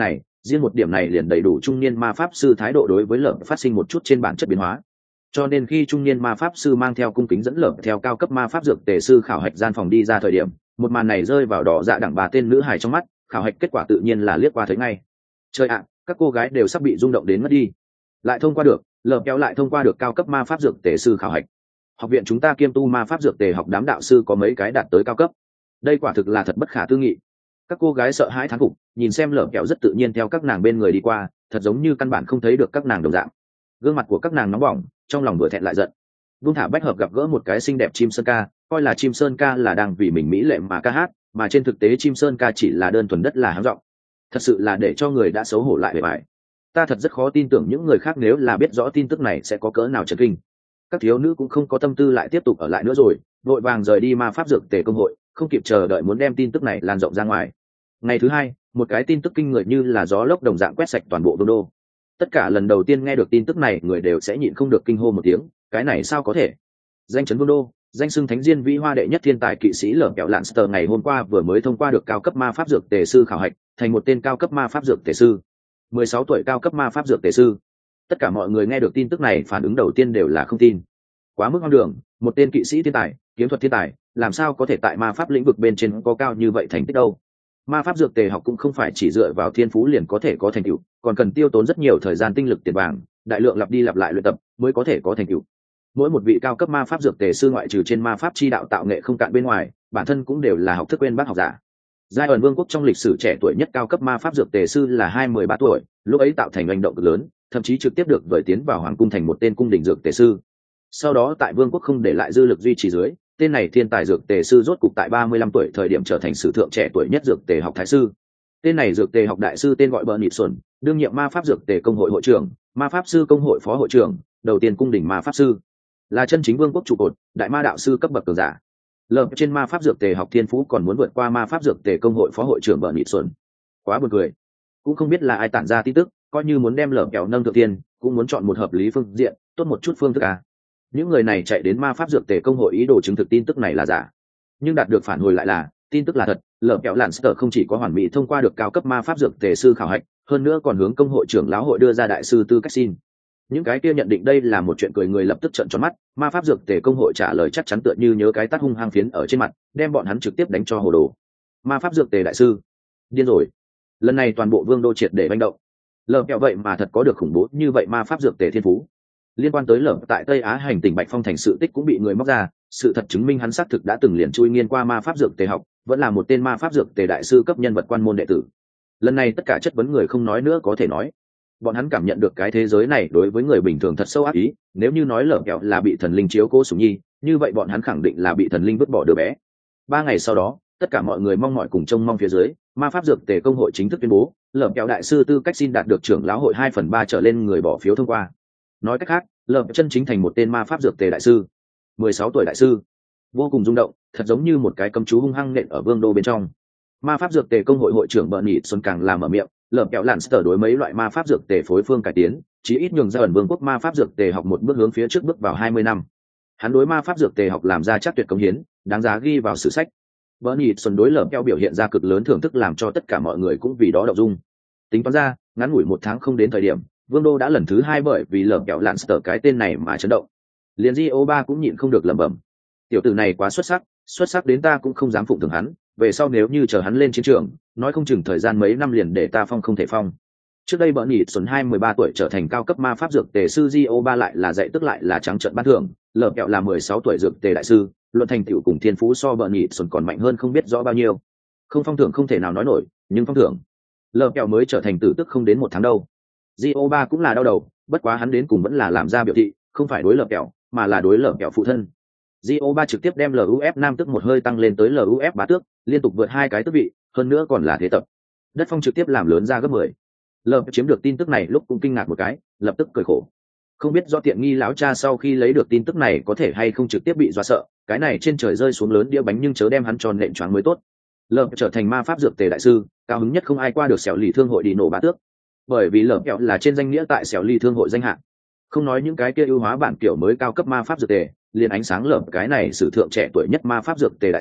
riêng một điểm này liền đầy đủ trung niên ma pháp sư thái độ đối với lở phát sinh một chút trên bản chất biến hóa. Cho nên khi trung niên ma pháp sư mang theo cung kính dẫn lở theo cao cấp ma pháp dược tề sư khảo hạch gian phòng đi ra thời điểm, một màn này rơi vào đỏ dạ đẳng bà tên nữ hài trong mắt, khảo hạch kết quả tự nhiên là liếc qua thấy ngay. Trời ạ, các cô gái đều sắp bị rung động đến mất đi. Lại thông qua được, lở kéo lại thông qua được cao cấp ma pháp dược tề sư khảo hạch. Học viện chúng ta kiêm tu ma pháp dược tề học đám đạo sư có mấy cái đạt tới cao cấp. Đây quả thực là thật bất khả tư nghị. Các cô gái sợ hãi thán phục, nhìn xem lở kéo rất tự nhiên theo các nàng bên người đi qua, thật giống như căn bản không thấy được các nàng đồng dạng. Gương mặt của các nàng nóng bỏng, trong lòng vừa thẹn lại giận. Vung thả bách hợp gặp gỡ một cái xinh đẹp chim sơn ca, coi là chim sơn ca là đang vì mình mỹ lệ mà ca hát, mà trên thực tế chim sơn ca chỉ là đơn thuần đất là háng giọng. Thật sự là để cho người đã xấu hổ lại bề bài. Ta thật rất khó tin tưởng những người khác nếu là biết rõ tin tức này sẽ có cỡ nào chấn kinh. Các thiếu nữ cũng không có tâm tư lại tiếp tục ở lại nữa rồi, vội vàng rời đi ma pháp dược tề công hội, không kịp chờ đợi muốn đem tin tức này lan rộng ra ngoài. Ngày thứ hai, một cái tin tức kinh người như là gió lốc đồng dạng quét sạch toàn bộ vương đô. Tất cả lần đầu tiên nghe được tin tức này người đều sẽ nhịn không được kinh hô một tiếng, cái này sao có thể? Danh chấn vương đô, danh xưng thánh diên vĩ hoa đệ nhất thiên tài kỵ sĩ lở kẹo Lancaster ngày hôm qua vừa mới thông qua được cao cấp ma pháp dược tề sư khảo hạch, thành một tên cao cấp ma pháp dược tề sư. mười sáu tuổi cao cấp ma pháp dược tề sư. Tất cả mọi người nghe được tin tức này phản ứng đầu tiên đều là không tin. Quá mức hoang đường, một tên kỵ sĩ thiên tài, kiếm thuật thiên tài, làm sao có thể tại ma pháp lĩnh vực bên trên có cao như vậy thành tích đâu? Ma pháp dược tề học cũng không phải chỉ dựa vào thiên phú liền có thể có thành tựu, còn cần tiêu tốn rất nhiều thời gian tinh lực tiền vàng, đại lượng lặp đi lặp lại luyện tập mới có thể có thành tựu. Mỗi một vị cao cấp ma pháp dược tề sư ngoại trừ trên ma pháp chi đạo tạo nghệ không cạn bên ngoài, bản thân cũng đều là học thức bên bác học giả. Giai ẩn vương quốc trong lịch sử trẻ tuổi nhất cao cấp ma pháp dược tề sư là hai mươi ba tuổi, lúc ấy tạo thành hành động cực lớn, thậm chí trực tiếp được vời tiến vào hoàng cung thành một tên cung đình dược tề sư. Sau đó tại vương quốc không để lại dư lực duy trì dưới, tên này thiên tài dược tề sư rốt cục tại ba mươi lăm tuổi thời điểm trở thành sử thượng trẻ tuổi nhất dược tề học thái sư. Tên này dược tề học đại sư tên gọi Bernard Xuân, đương nhiệm ma pháp dược tề công hội hội trưởng, ma pháp sư công hội phó hội trưởng, đầu tiên cung đình ma pháp sư, là chân chính vương quốc trụ cột, đại ma đạo sư cấp bậc cường giả. Lờ trên ma pháp dược tề học thiên phú còn muốn vượt qua ma pháp dược tề công hội phó hội trưởng Bernard Xuân. Quá buồn cười. Cũng không biết là ai tản ra tin tức, coi như muốn đem lở kẹo nâng thượng tiên, cũng muốn chọn một hợp lý phương diện, tốt một chút phương thức à. Những người này chạy đến ma pháp dược tề công hội ý đồ chứng thực tin tức này là giả, nhưng đạt được phản hồi lại là tin tức là thật. Lở kẹo lạn sở không chỉ có hoàn mỹ thông qua được cao cấp ma pháp dược tề sư khảo hạch, hơn nữa còn hướng công hội trưởng lão hội đưa ra đại sư tư cách xin. Những cái kia nhận định đây là một chuyện cười người lập tức trợn tròn mắt, ma pháp dược tề công hội trả lời chắc chắn tựa như nhớ cái tát hung hăng phiến ở trên mặt, đem bọn hắn trực tiếp đánh cho hồ đồ. Ma pháp dược tề đại sư, điên rồi. Lần này toàn bộ vương đô triệt để manh động. Lở kẹo vậy mà thật có được khủng bố như vậy ma pháp dược tề thiên phú. Liên quan tới lở tại Tây Á hành tỉnh Bạch Phong thành sự tích cũng bị người móc ra, sự thật chứng minh hắn xác thực đã từng liền chui nghiên qua ma pháp dược tề học, vẫn là một tên ma pháp dược tề đại sư cấp nhân vật quan môn đệ tử. Lần này tất cả chất vấn người không nói nữa có thể nói, bọn hắn cảm nhận được cái thế giới này đối với người bình thường thật sâu ác ý. Nếu như nói lở kẹo là bị thần linh chiếu cố sủng nhi, như vậy bọn hắn khẳng định là bị thần linh vứt bỏ đứa bé. Ba ngày sau đó, tất cả mọi người mong mỏi cùng trông mong phía dưới, ma pháp dược tề công hội chính thức tuyên bố lở kẹo đại sư tư cách xin đạt được trưởng lão hội hai phần ba trở lên người bỏ phiếu thông qua. Nói cách khác, lở chân chính thành một tên ma pháp dược tề đại sư. mười sáu tuổi đại sư, vô cùng rung động, thật giống như một cái cấm chú hung hăng nện ở vương đô bên trong. Ma pháp dược tề công hội hội trưởng Bernard Xuân càng làm ở miệng, lở kẹo lạn sở đối mấy loại ma pháp dược tề phối phương cải tiến, chí ít nhường ra ẩn vương quốc ma pháp dược tề học một bước hướng phía trước bước vào hai mươi năm. Hắn đối ma pháp dược tề học làm ra chắc tuyệt công hiến, đáng giá ghi vào sử sách. Bernard Xuân đối lở kẹo biểu hiện ra cực lớn thưởng thức làm cho tất cả mọi người cũng vì đó động dung. Tính toán ra, ngắn ngủi một tháng không đến thời điểm, vương đô đã lần thứ hai bởi vì lở kẹo lạn sở cái tên này mà chấn động. Liền Di O ba cũng nhịn không được lẩm bẩm, tiểu tử này quá xuất sắc, xuất sắc đến ta cũng không dám phụng thường hắn, về sau nếu như chờ hắn lên chiến trường, nói không chừng thời gian mấy năm liền để ta phong không thể phong. Trước đây Bernard Xuân hai mươi ba tuổi trở thành cao cấp ma pháp dược tề sư, Di O ba lại là dạy tức lại là trắng trợn ban thưởng, lở kẹo là mười sáu tuổi dược tề đại sư, luận thành tựu cùng thiên phú so Bernard Xuân còn mạnh hơn không biết rõ bao nhiêu. Không phong thưởng không thể nào nói nổi, nhưng phong thưởng, lở kẹo mới trở thành tử tức không đến một tháng đâu. Di O ba cũng là đau đầu, bất quá hắn đến cùng vẫn là làm ra biểu thị, không phải đối lở kẹo, mà là đối lở kẹo phụ thân. Di O ba trực tiếp đem lờ u ép nam tước một hơi tăng lên tới lờ u ép bá tước, liên tục vượt hai cái tước vị, hơn nữa còn là thế tập. Đất phong trực tiếp làm lớn ra gấp mười. Lờ chiếm được tin tức này lúc cũng kinh ngạc một cái, lập tức cười khổ. Không biết do tiện nghi lão cha sau khi lấy được tin tức này có thể hay không trực tiếp bị dọa sợ, cái này trên trời rơi xuống lớn đĩa bánh nhưng chớ đem hắn tròn nện choáng mới tốt. Lờ trở thành ma pháp dược tề đại sư, cao hứng nhất không ai qua được xẻo lì thương hội đi nổ bá tước. Bởi vì lờ kẹo là trên danh nghĩa tại xẻo lì thương hội danh hạng. Không nói những cái kia ưu hóa bản kiểu mới cao cấp ma pháp dược tề, liền ánh sáng lởm cái này sử thượng trẻ tuổi nhất ma pháp dược tề đại sư,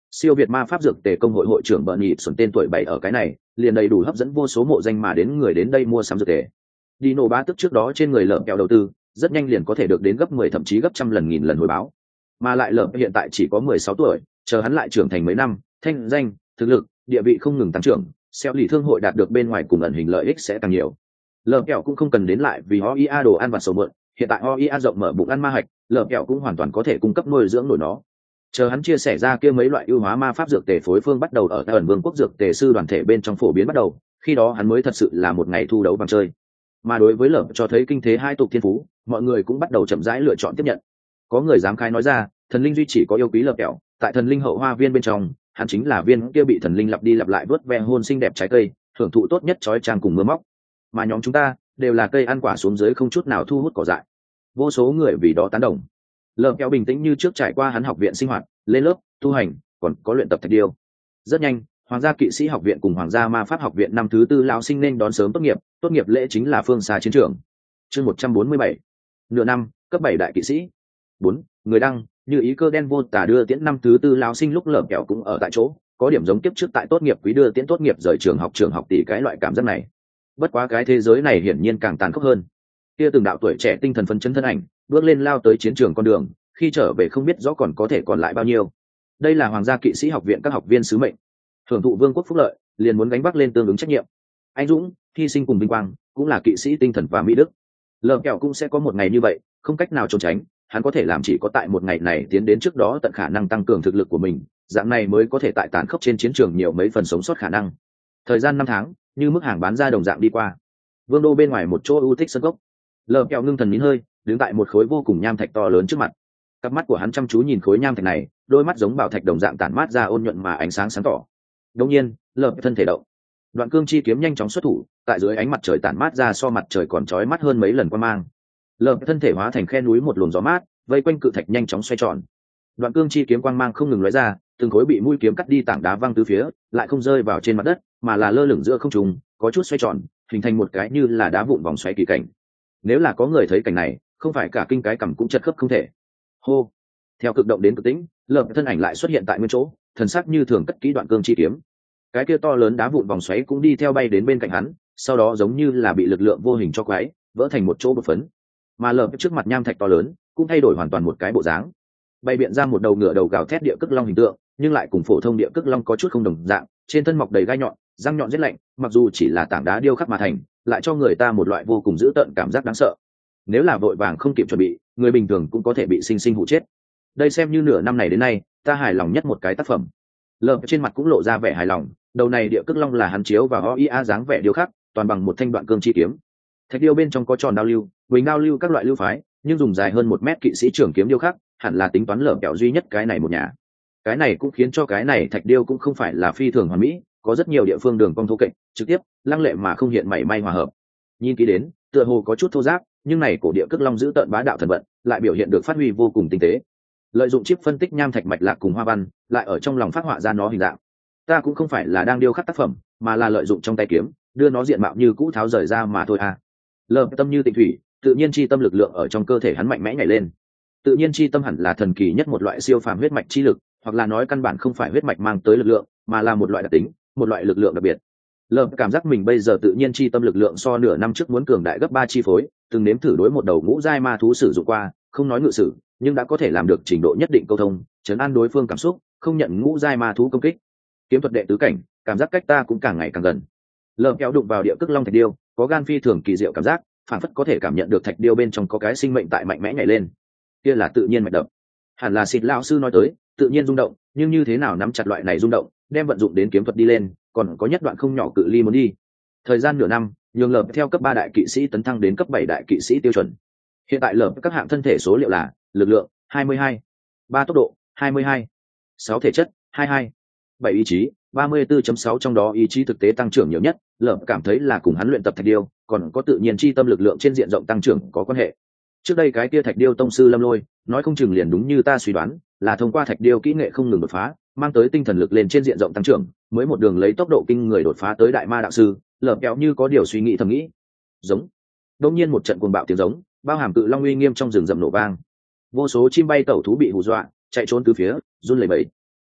Siêu việt ma pháp dược tề công hội hội trưởng bợn nhị xuẩn tên tuổi bảy ở cái này liền đầy đủ hấp dẫn vô số mộ danh mà đến người đến đây mua sắm dược tề. Đi nổ bá tức trước đó trên người lợm kẹo đầu tư rất nhanh liền có thể được đến gấp mười thậm chí gấp trăm lần nghìn lần hồi báo, mà lại lợm hiện tại chỉ có mười sáu tuổi, chờ hắn lại trưởng thành mấy năm, thanh danh, thực lực, địa vị không ngừng tăng trưởng, xeo lì thương hội đạt được bên ngoài cùng ẩn hình lợi ích sẽ càng nhiều. Lợm kẹo cũng không cần đến lại vì o i a đồ ăn vặt sầu mượn, hiện tại o i a rộng mở bụng ăn ma hạch, lợm kẹo cũng hoàn toàn có thể cung cấp nuôi dưỡng nổi nó. Chờ hắn chia sẻ ra kia mấy loại ưu hóa ma pháp dược tề phối phương bắt đầu ở ẩn vương quốc dược tề sư đoàn thể bên trong phổ biến bắt đầu, khi đó hắn mới thật sự là một ngày thu đấu bằng chơi. Mà đối với lợm cho thấy kinh thế hai tục thiên phú, mọi người cũng bắt đầu chậm rãi lựa chọn tiếp nhận. Có người dám khai nói ra, thần linh duy chỉ có yêu quý lợm kẹo, tại thần linh hậu hoa viên bên trong, hắn chính là viên kia bị thần linh lặp đi lặp lại vớt ve hôn xinh đẹp trái cây, hưởng thụ tốt nhất chói chang cùng mưa móc. Mà nhóm chúng ta đều là cây ăn quả xuống dưới không chút nào thu hút cỏ dại. Vô số người vì đó tán đồng. Lợm kẹo bình tĩnh như trước trải qua hắn học viện sinh hoạt, lên lớp, tu hành, còn có luyện tập thạch điêu. Rất nhanh, Hoàng gia kỵ sĩ học viện cùng Hoàng gia ma pháp học viện năm thứ tư lão sinh nên đón sớm tốt nghiệp, tốt nghiệp lễ chính là phương xa chiến trường. Chương một trăm bốn mươi bảy. Nửa năm, cấp bảy đại kỵ sĩ. Bốn, người đăng, như ý cơ đen vô tả đưa tiễn năm thứ tư lão sinh lúc lợm kẹo cũng ở tại chỗ, có điểm giống kiếp trước tại tốt nghiệp quý đưa tiễn tốt nghiệp rời trường học trường học tỷ cái loại cảm giác này. Bất quá cái thế giới này hiển nhiên càng tàn khốc hơn. Kia từng đạo tuổi trẻ tinh thần phấn chấn thân ảnh, bước lên lao tới chiến trường con đường, khi trở về không biết rõ còn có thể còn lại bao nhiêu. Đây là Hoàng gia kỵ sĩ học viện các học viên sứ mệnh. Hưởng thụ vương quốc phúc lợi, liền muốn gánh vác lên tương ứng trách nhiệm. Anh dũng, hy sinh cùng vinh quang, cũng là kỵ sĩ tinh thần và mỹ đức. Lợm kẹo cũng sẽ có một ngày như vậy, không cách nào trốn tránh, hắn có thể làm chỉ có tại một ngày này tiến đến trước đó tận khả năng tăng cường thực lực của mình, dạng này mới có thể tại tàn khốc trên chiến trường nhiều mấy phần sống sót khả năng. Thời gian năm tháng, như mức hàng bán ra đồng dạng đi qua. Vương đô bên ngoài một chỗ ưu thích sân gốc. Lợm kẹo ngưng thần nín hơi, đứng tại một khối vô cùng nham thạch to lớn trước mặt. Cặp mắt của hắn chăm chú nhìn khối nham thạch này, đôi mắt giống bảo thạch đồng dạng tản mát ra ôn nhuận mà ánh sáng sáng tỏ. Đột nhiên, lợm thân thể động. Đoạn cương chi kiếm nhanh chóng xuất thủ, tại dưới ánh mặt trời tản mát ra so mặt trời còn chói mắt hơn mấy lần qua mang. Lợm thân thể hóa thành khe núi một luồng gió mát, vây quanh cự thạch nhanh chóng xoay tròn. Đoạn cương chi kiếm quang mang không ngừng lóe ra, từng khối bị mũi kiếm cắt đi tảng đá văng tứ phía, lại không rơi vào trên mặt đất, mà là lơ lửng giữa không trung, có chút xoay tròn, hình thành một cái như là đá vụn vòng xoáy kỳ cảnh. Nếu là có người thấy cảnh này, không phải cả kinh cái cằm cũng chật khớp không thể. Hô. Theo cực động đến cực tĩnh, lợm thân ảnh lại xuất hiện tại nguyên chỗ, thần sắc như thường cất kỹ đoạn cương chi kiếm. Cái kia to lớn đá vụn vòng xoáy cũng đi theo bay đến bên cạnh hắn, sau đó giống như là bị lực lượng vô hình cho quái, vỡ thành một chỗ bột phấn. Mà lợm trước mặt nham thạch to lớn, cũng thay đổi hoàn toàn một cái bộ dáng. Bay biện ra một đầu ngựa đầu gào thét địa cức long hình tượng, nhưng lại cùng phổ thông địa cức long có chút không đồng dạng, trên thân mọc đầy gai nhọn, răng nhọn rất lạnh, mặc dù chỉ là tảng đá điêu khắc mà thành, lại cho người ta một loại vô cùng dữ tợn cảm giác đáng sợ. Nếu là vội vàng không kịp chuẩn bị, người bình thường cũng có thể bị sinh sinh hụ chết. Đây xem như nửa năm này đến nay, ta hài lòng nhất một cái tác phẩm. Lợm trên mặt cũng lộ ra vẻ hài lòng, đầu này địa cức long là hắn chiếu và o i a dáng vẻ điêu khắc, toàn bằng một thanh đoạn cương chi kiếm. Thạch điêu bên trong có tròn đao lưu, bình đao lưu các loại lưu phái, nhưng dùng dài hơn một mét kỵ sĩ trưởng kiếm điêu khắc, hẳn là tính toán lợm kẹo duy nhất cái này một nhà. Cái này cũng khiến cho cái này thạch điêu cũng không phải là phi thường hoàn mỹ, có rất nhiều địa phương đường cong thô kệch, trực tiếp, lăng lệ mà không hiện mảy may hòa hợp. Nhìn kỹ đến, tựa hồ có chút thô ráp, nhưng này cổ địa cức long giữ tợn bá đạo thần vận, lại biểu hiện được phát huy vô cùng tinh tế. Lợi dụng chip phân tích nham thạch mạch lạc cùng hoa văn, lại ở trong lòng phát họa ra nó hình dạng. Ta cũng không phải là đang điêu khắc tác phẩm, mà là lợi dụng trong tay kiếm, đưa nó diện mạo như cũ tháo rời ra mà thôi à. Lợm tâm như tịnh thủy, tự nhiên chi tâm lực lượng ở trong cơ thể hắn mạnh mẽ nhảy lên. Tự nhiên chi tâm hẳn là thần kỳ nhất một loại siêu phàm huyết mạch chi lực, hoặc là nói căn bản không phải huyết mạch mang tới lực lượng, mà là một loại đặc tính, một loại lực lượng đặc biệt. Lợm cảm giác mình bây giờ tự nhiên chi tâm lực lượng so nửa năm trước muốn cường đại gấp ba chi phối, từng nếm thử đối một đầu ngũ giai ma thú sử dụng qua, không nói ngự sử, nhưng đã có thể làm được trình độ nhất định câu thông, trấn an đối phương cảm xúc, không nhận ngũ giai ma thú công kích. Kiếm thuật đệ tứ cảnh, cảm giác cách ta cũng càng ngày càng gần. Lợm kéo đụng vào địa cức long thạch điêu, có gan phi thường kỳ diệu cảm giác, phản phất có thể cảm nhận được thạch điêu bên trong có cái sinh mệnh tại mạnh mẽ nhảy lên. Kia là tự nhiên mạch đập. Hẳn là xịt lão sư nói tới, tự nhiên rung động, nhưng như thế nào nắm chặt loại này rung động, đem vận dụng đến kiếm thuật đi lên, còn có nhất đoạn không nhỏ cự ly muốn đi. Thời gian nửa năm, nhường lợm theo cấp ba đại kỵ sĩ tấn thăng đến cấp bảy đại kỵ sĩ tiêu chuẩn. Hiện tại lợm các hạng thân thể số liệu là lực lượng hai mươi hai, ba tốc độ hai mươi hai, sáu thể chất hai mươi hai, bảy ý chí ba mươi tư chấm sáu, trong đó ý chí thực tế tăng trưởng nhiều nhất, lợm cảm thấy là cùng hắn luyện tập thạch điêu, còn có tự nhiên chi tâm lực lượng trên diện rộng tăng trưởng có quan hệ. Trước đây cái kia thạch điêu tông sư Lâm Lôi, nói không chừng liền đúng như ta suy đoán, là thông qua thạch điêu kỹ nghệ không ngừng đột phá, mang tới tinh thần lực lên trên diện rộng tăng trưởng, mới một đường lấy tốc độ kinh người đột phá tới đại ma đạo sư. Lợm kéo như có điều suy nghĩ thầm nghĩ. Giống. Đột nhiên một trận cuồng bạo tiếng giống, bao hàm cự long uy nghiêm trong rừng rậm nổ vang. Vô số chim bay tẩu thú bị hù dọa, chạy trốn từ phía, run lẩy bẩy.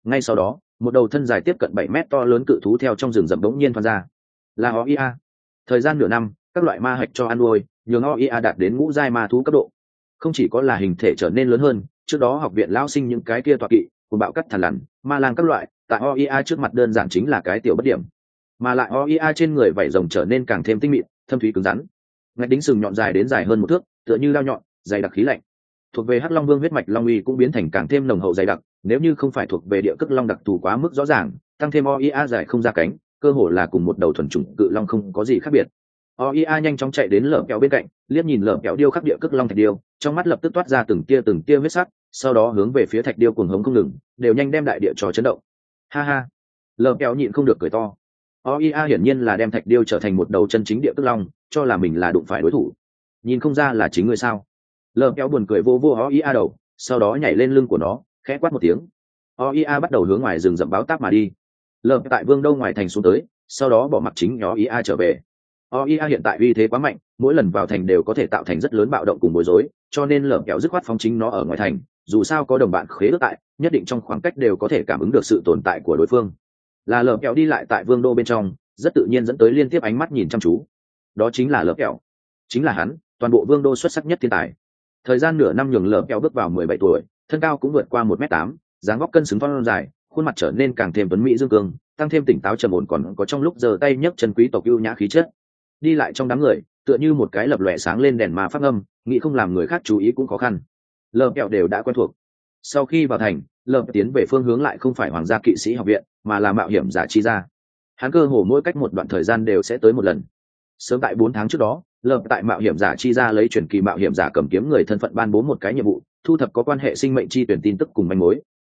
Ngay sau đó một đầu thân dài tiếp cận bảy mét to lớn cự thú theo trong rừng rậm bỗng nhiên thoăn ra, là o i a. Thời gian nửa năm, các loại ma hạch cho ăn nuôi nhường o i a đạt đến ngũ giai ma thú cấp độ. Không chỉ có là hình thể trở nên lớn hơn, trước đó học viện lao sinh những cái kia tọa kỵ cùng bạo cắt thằn lằn, ma lang các loại tại o i a trước mặt đơn giản chính là cái tiểu bất điểm. Mà lại o i a trên người vảy rồng trở nên càng thêm tinh mịn, thâm thúy cứng rắn, ngạch đính sừng nhọn dài đến dài hơn một thước, tựa như dao nhọn, dày đặc khí lạnh. Thuộc về hắc long vương huyết mạch long uy cũng biến thành càng thêm nồng hậu dày đặc, nếu như không phải thuộc về địa cức long đặc thù quá mức rõ ràng, tăng thêm o i a dài không ra cánh, cơ hồ là cùng một đầu thuần chủng cự long không có gì khác biệt. o i a nhanh chóng chạy đến lở kẹo bên cạnh, liếc nhìn lở kẹo điêu khắc địa cức long thạch điêu, trong mắt lập tức toát ra từng tia từng tia huyết sắc, sau đó hướng về phía thạch điêu cuồng hống không ngừng, đều nhanh đem đại địa trò chấn động. Ha ha, lở kẹo nhịn không được cười to. o i a hiển nhiên là đem thạch điêu trở thành một đầu chân chính địa cức long, cho là mình là đụng phải đối thủ. Nhìn không ra là chính người sao? Lở kẹo buồn cười vô vô o i a đầu, sau đó nhảy lên lưng của nó, khẽ quát một tiếng. o i a bắt đầu hướng ngoài rừng rậm báo táp mà đi. Lở tại vương đâu ngoài thành xuống tới, sau đó bỏ mặc chính o i a trở về. o i a hiện tại uy thế quá mạnh, mỗi lần vào thành đều có thể tạo thành rất lớn bạo động cùng bối rối, cho nên lở kẹo dứt khoát phóng chính nó ở ngoài thành, dù sao có đồng bạn khế ước tại, nhất định trong khoảng cách đều có thể cảm ứng được sự tồn tại của đối phương. Là lở kẹo đi lại tại vương đô bên trong, rất tự nhiên dẫn tới liên tiếp ánh mắt nhìn chăm chú. Đó chính là lở kẹo, chính là hắn, toàn bộ vương đô xuất sắc nhất thiên tài. Thời gian nửa năm nhường lở kẹo bước vào mười bảy tuổi, thân cao cũng vượt qua một m tám, dáng vóc cân xứng thon dài, khuôn mặt trở nên càng thêm tuấn mỹ dương cương, tăng thêm tỉnh táo trầm ổn, còn có trong lúc giơ tay nhấc chân quý tộc ưu nhã khí chất. Đi lại trong đám người, tựa như một cái lập lòe sáng lên đèn ma pháp âm, nghĩ không làm người khác chú ý cũng khó khăn. Lở kẹo đều đã quen thuộc. Sau khi vào thành, lở tiến về phương hướng lại không phải hoàng gia kỵ sĩ học viện, mà là mạo hiểm giả chi gia. Hắn cơ hồ mỗi cách một đoạn thời gian đều sẽ tới một lần. Sớm tại bốn tháng trước đó, lở tại mạo hiểm giả chi gia lấy truyền kỳ mạo hiểm giả cầm kiếm người thân phận ban bố một cái nhiệm vụ, thu thập có quan hệ sinh mệnh chi tuyển tin tức cùng manh mối,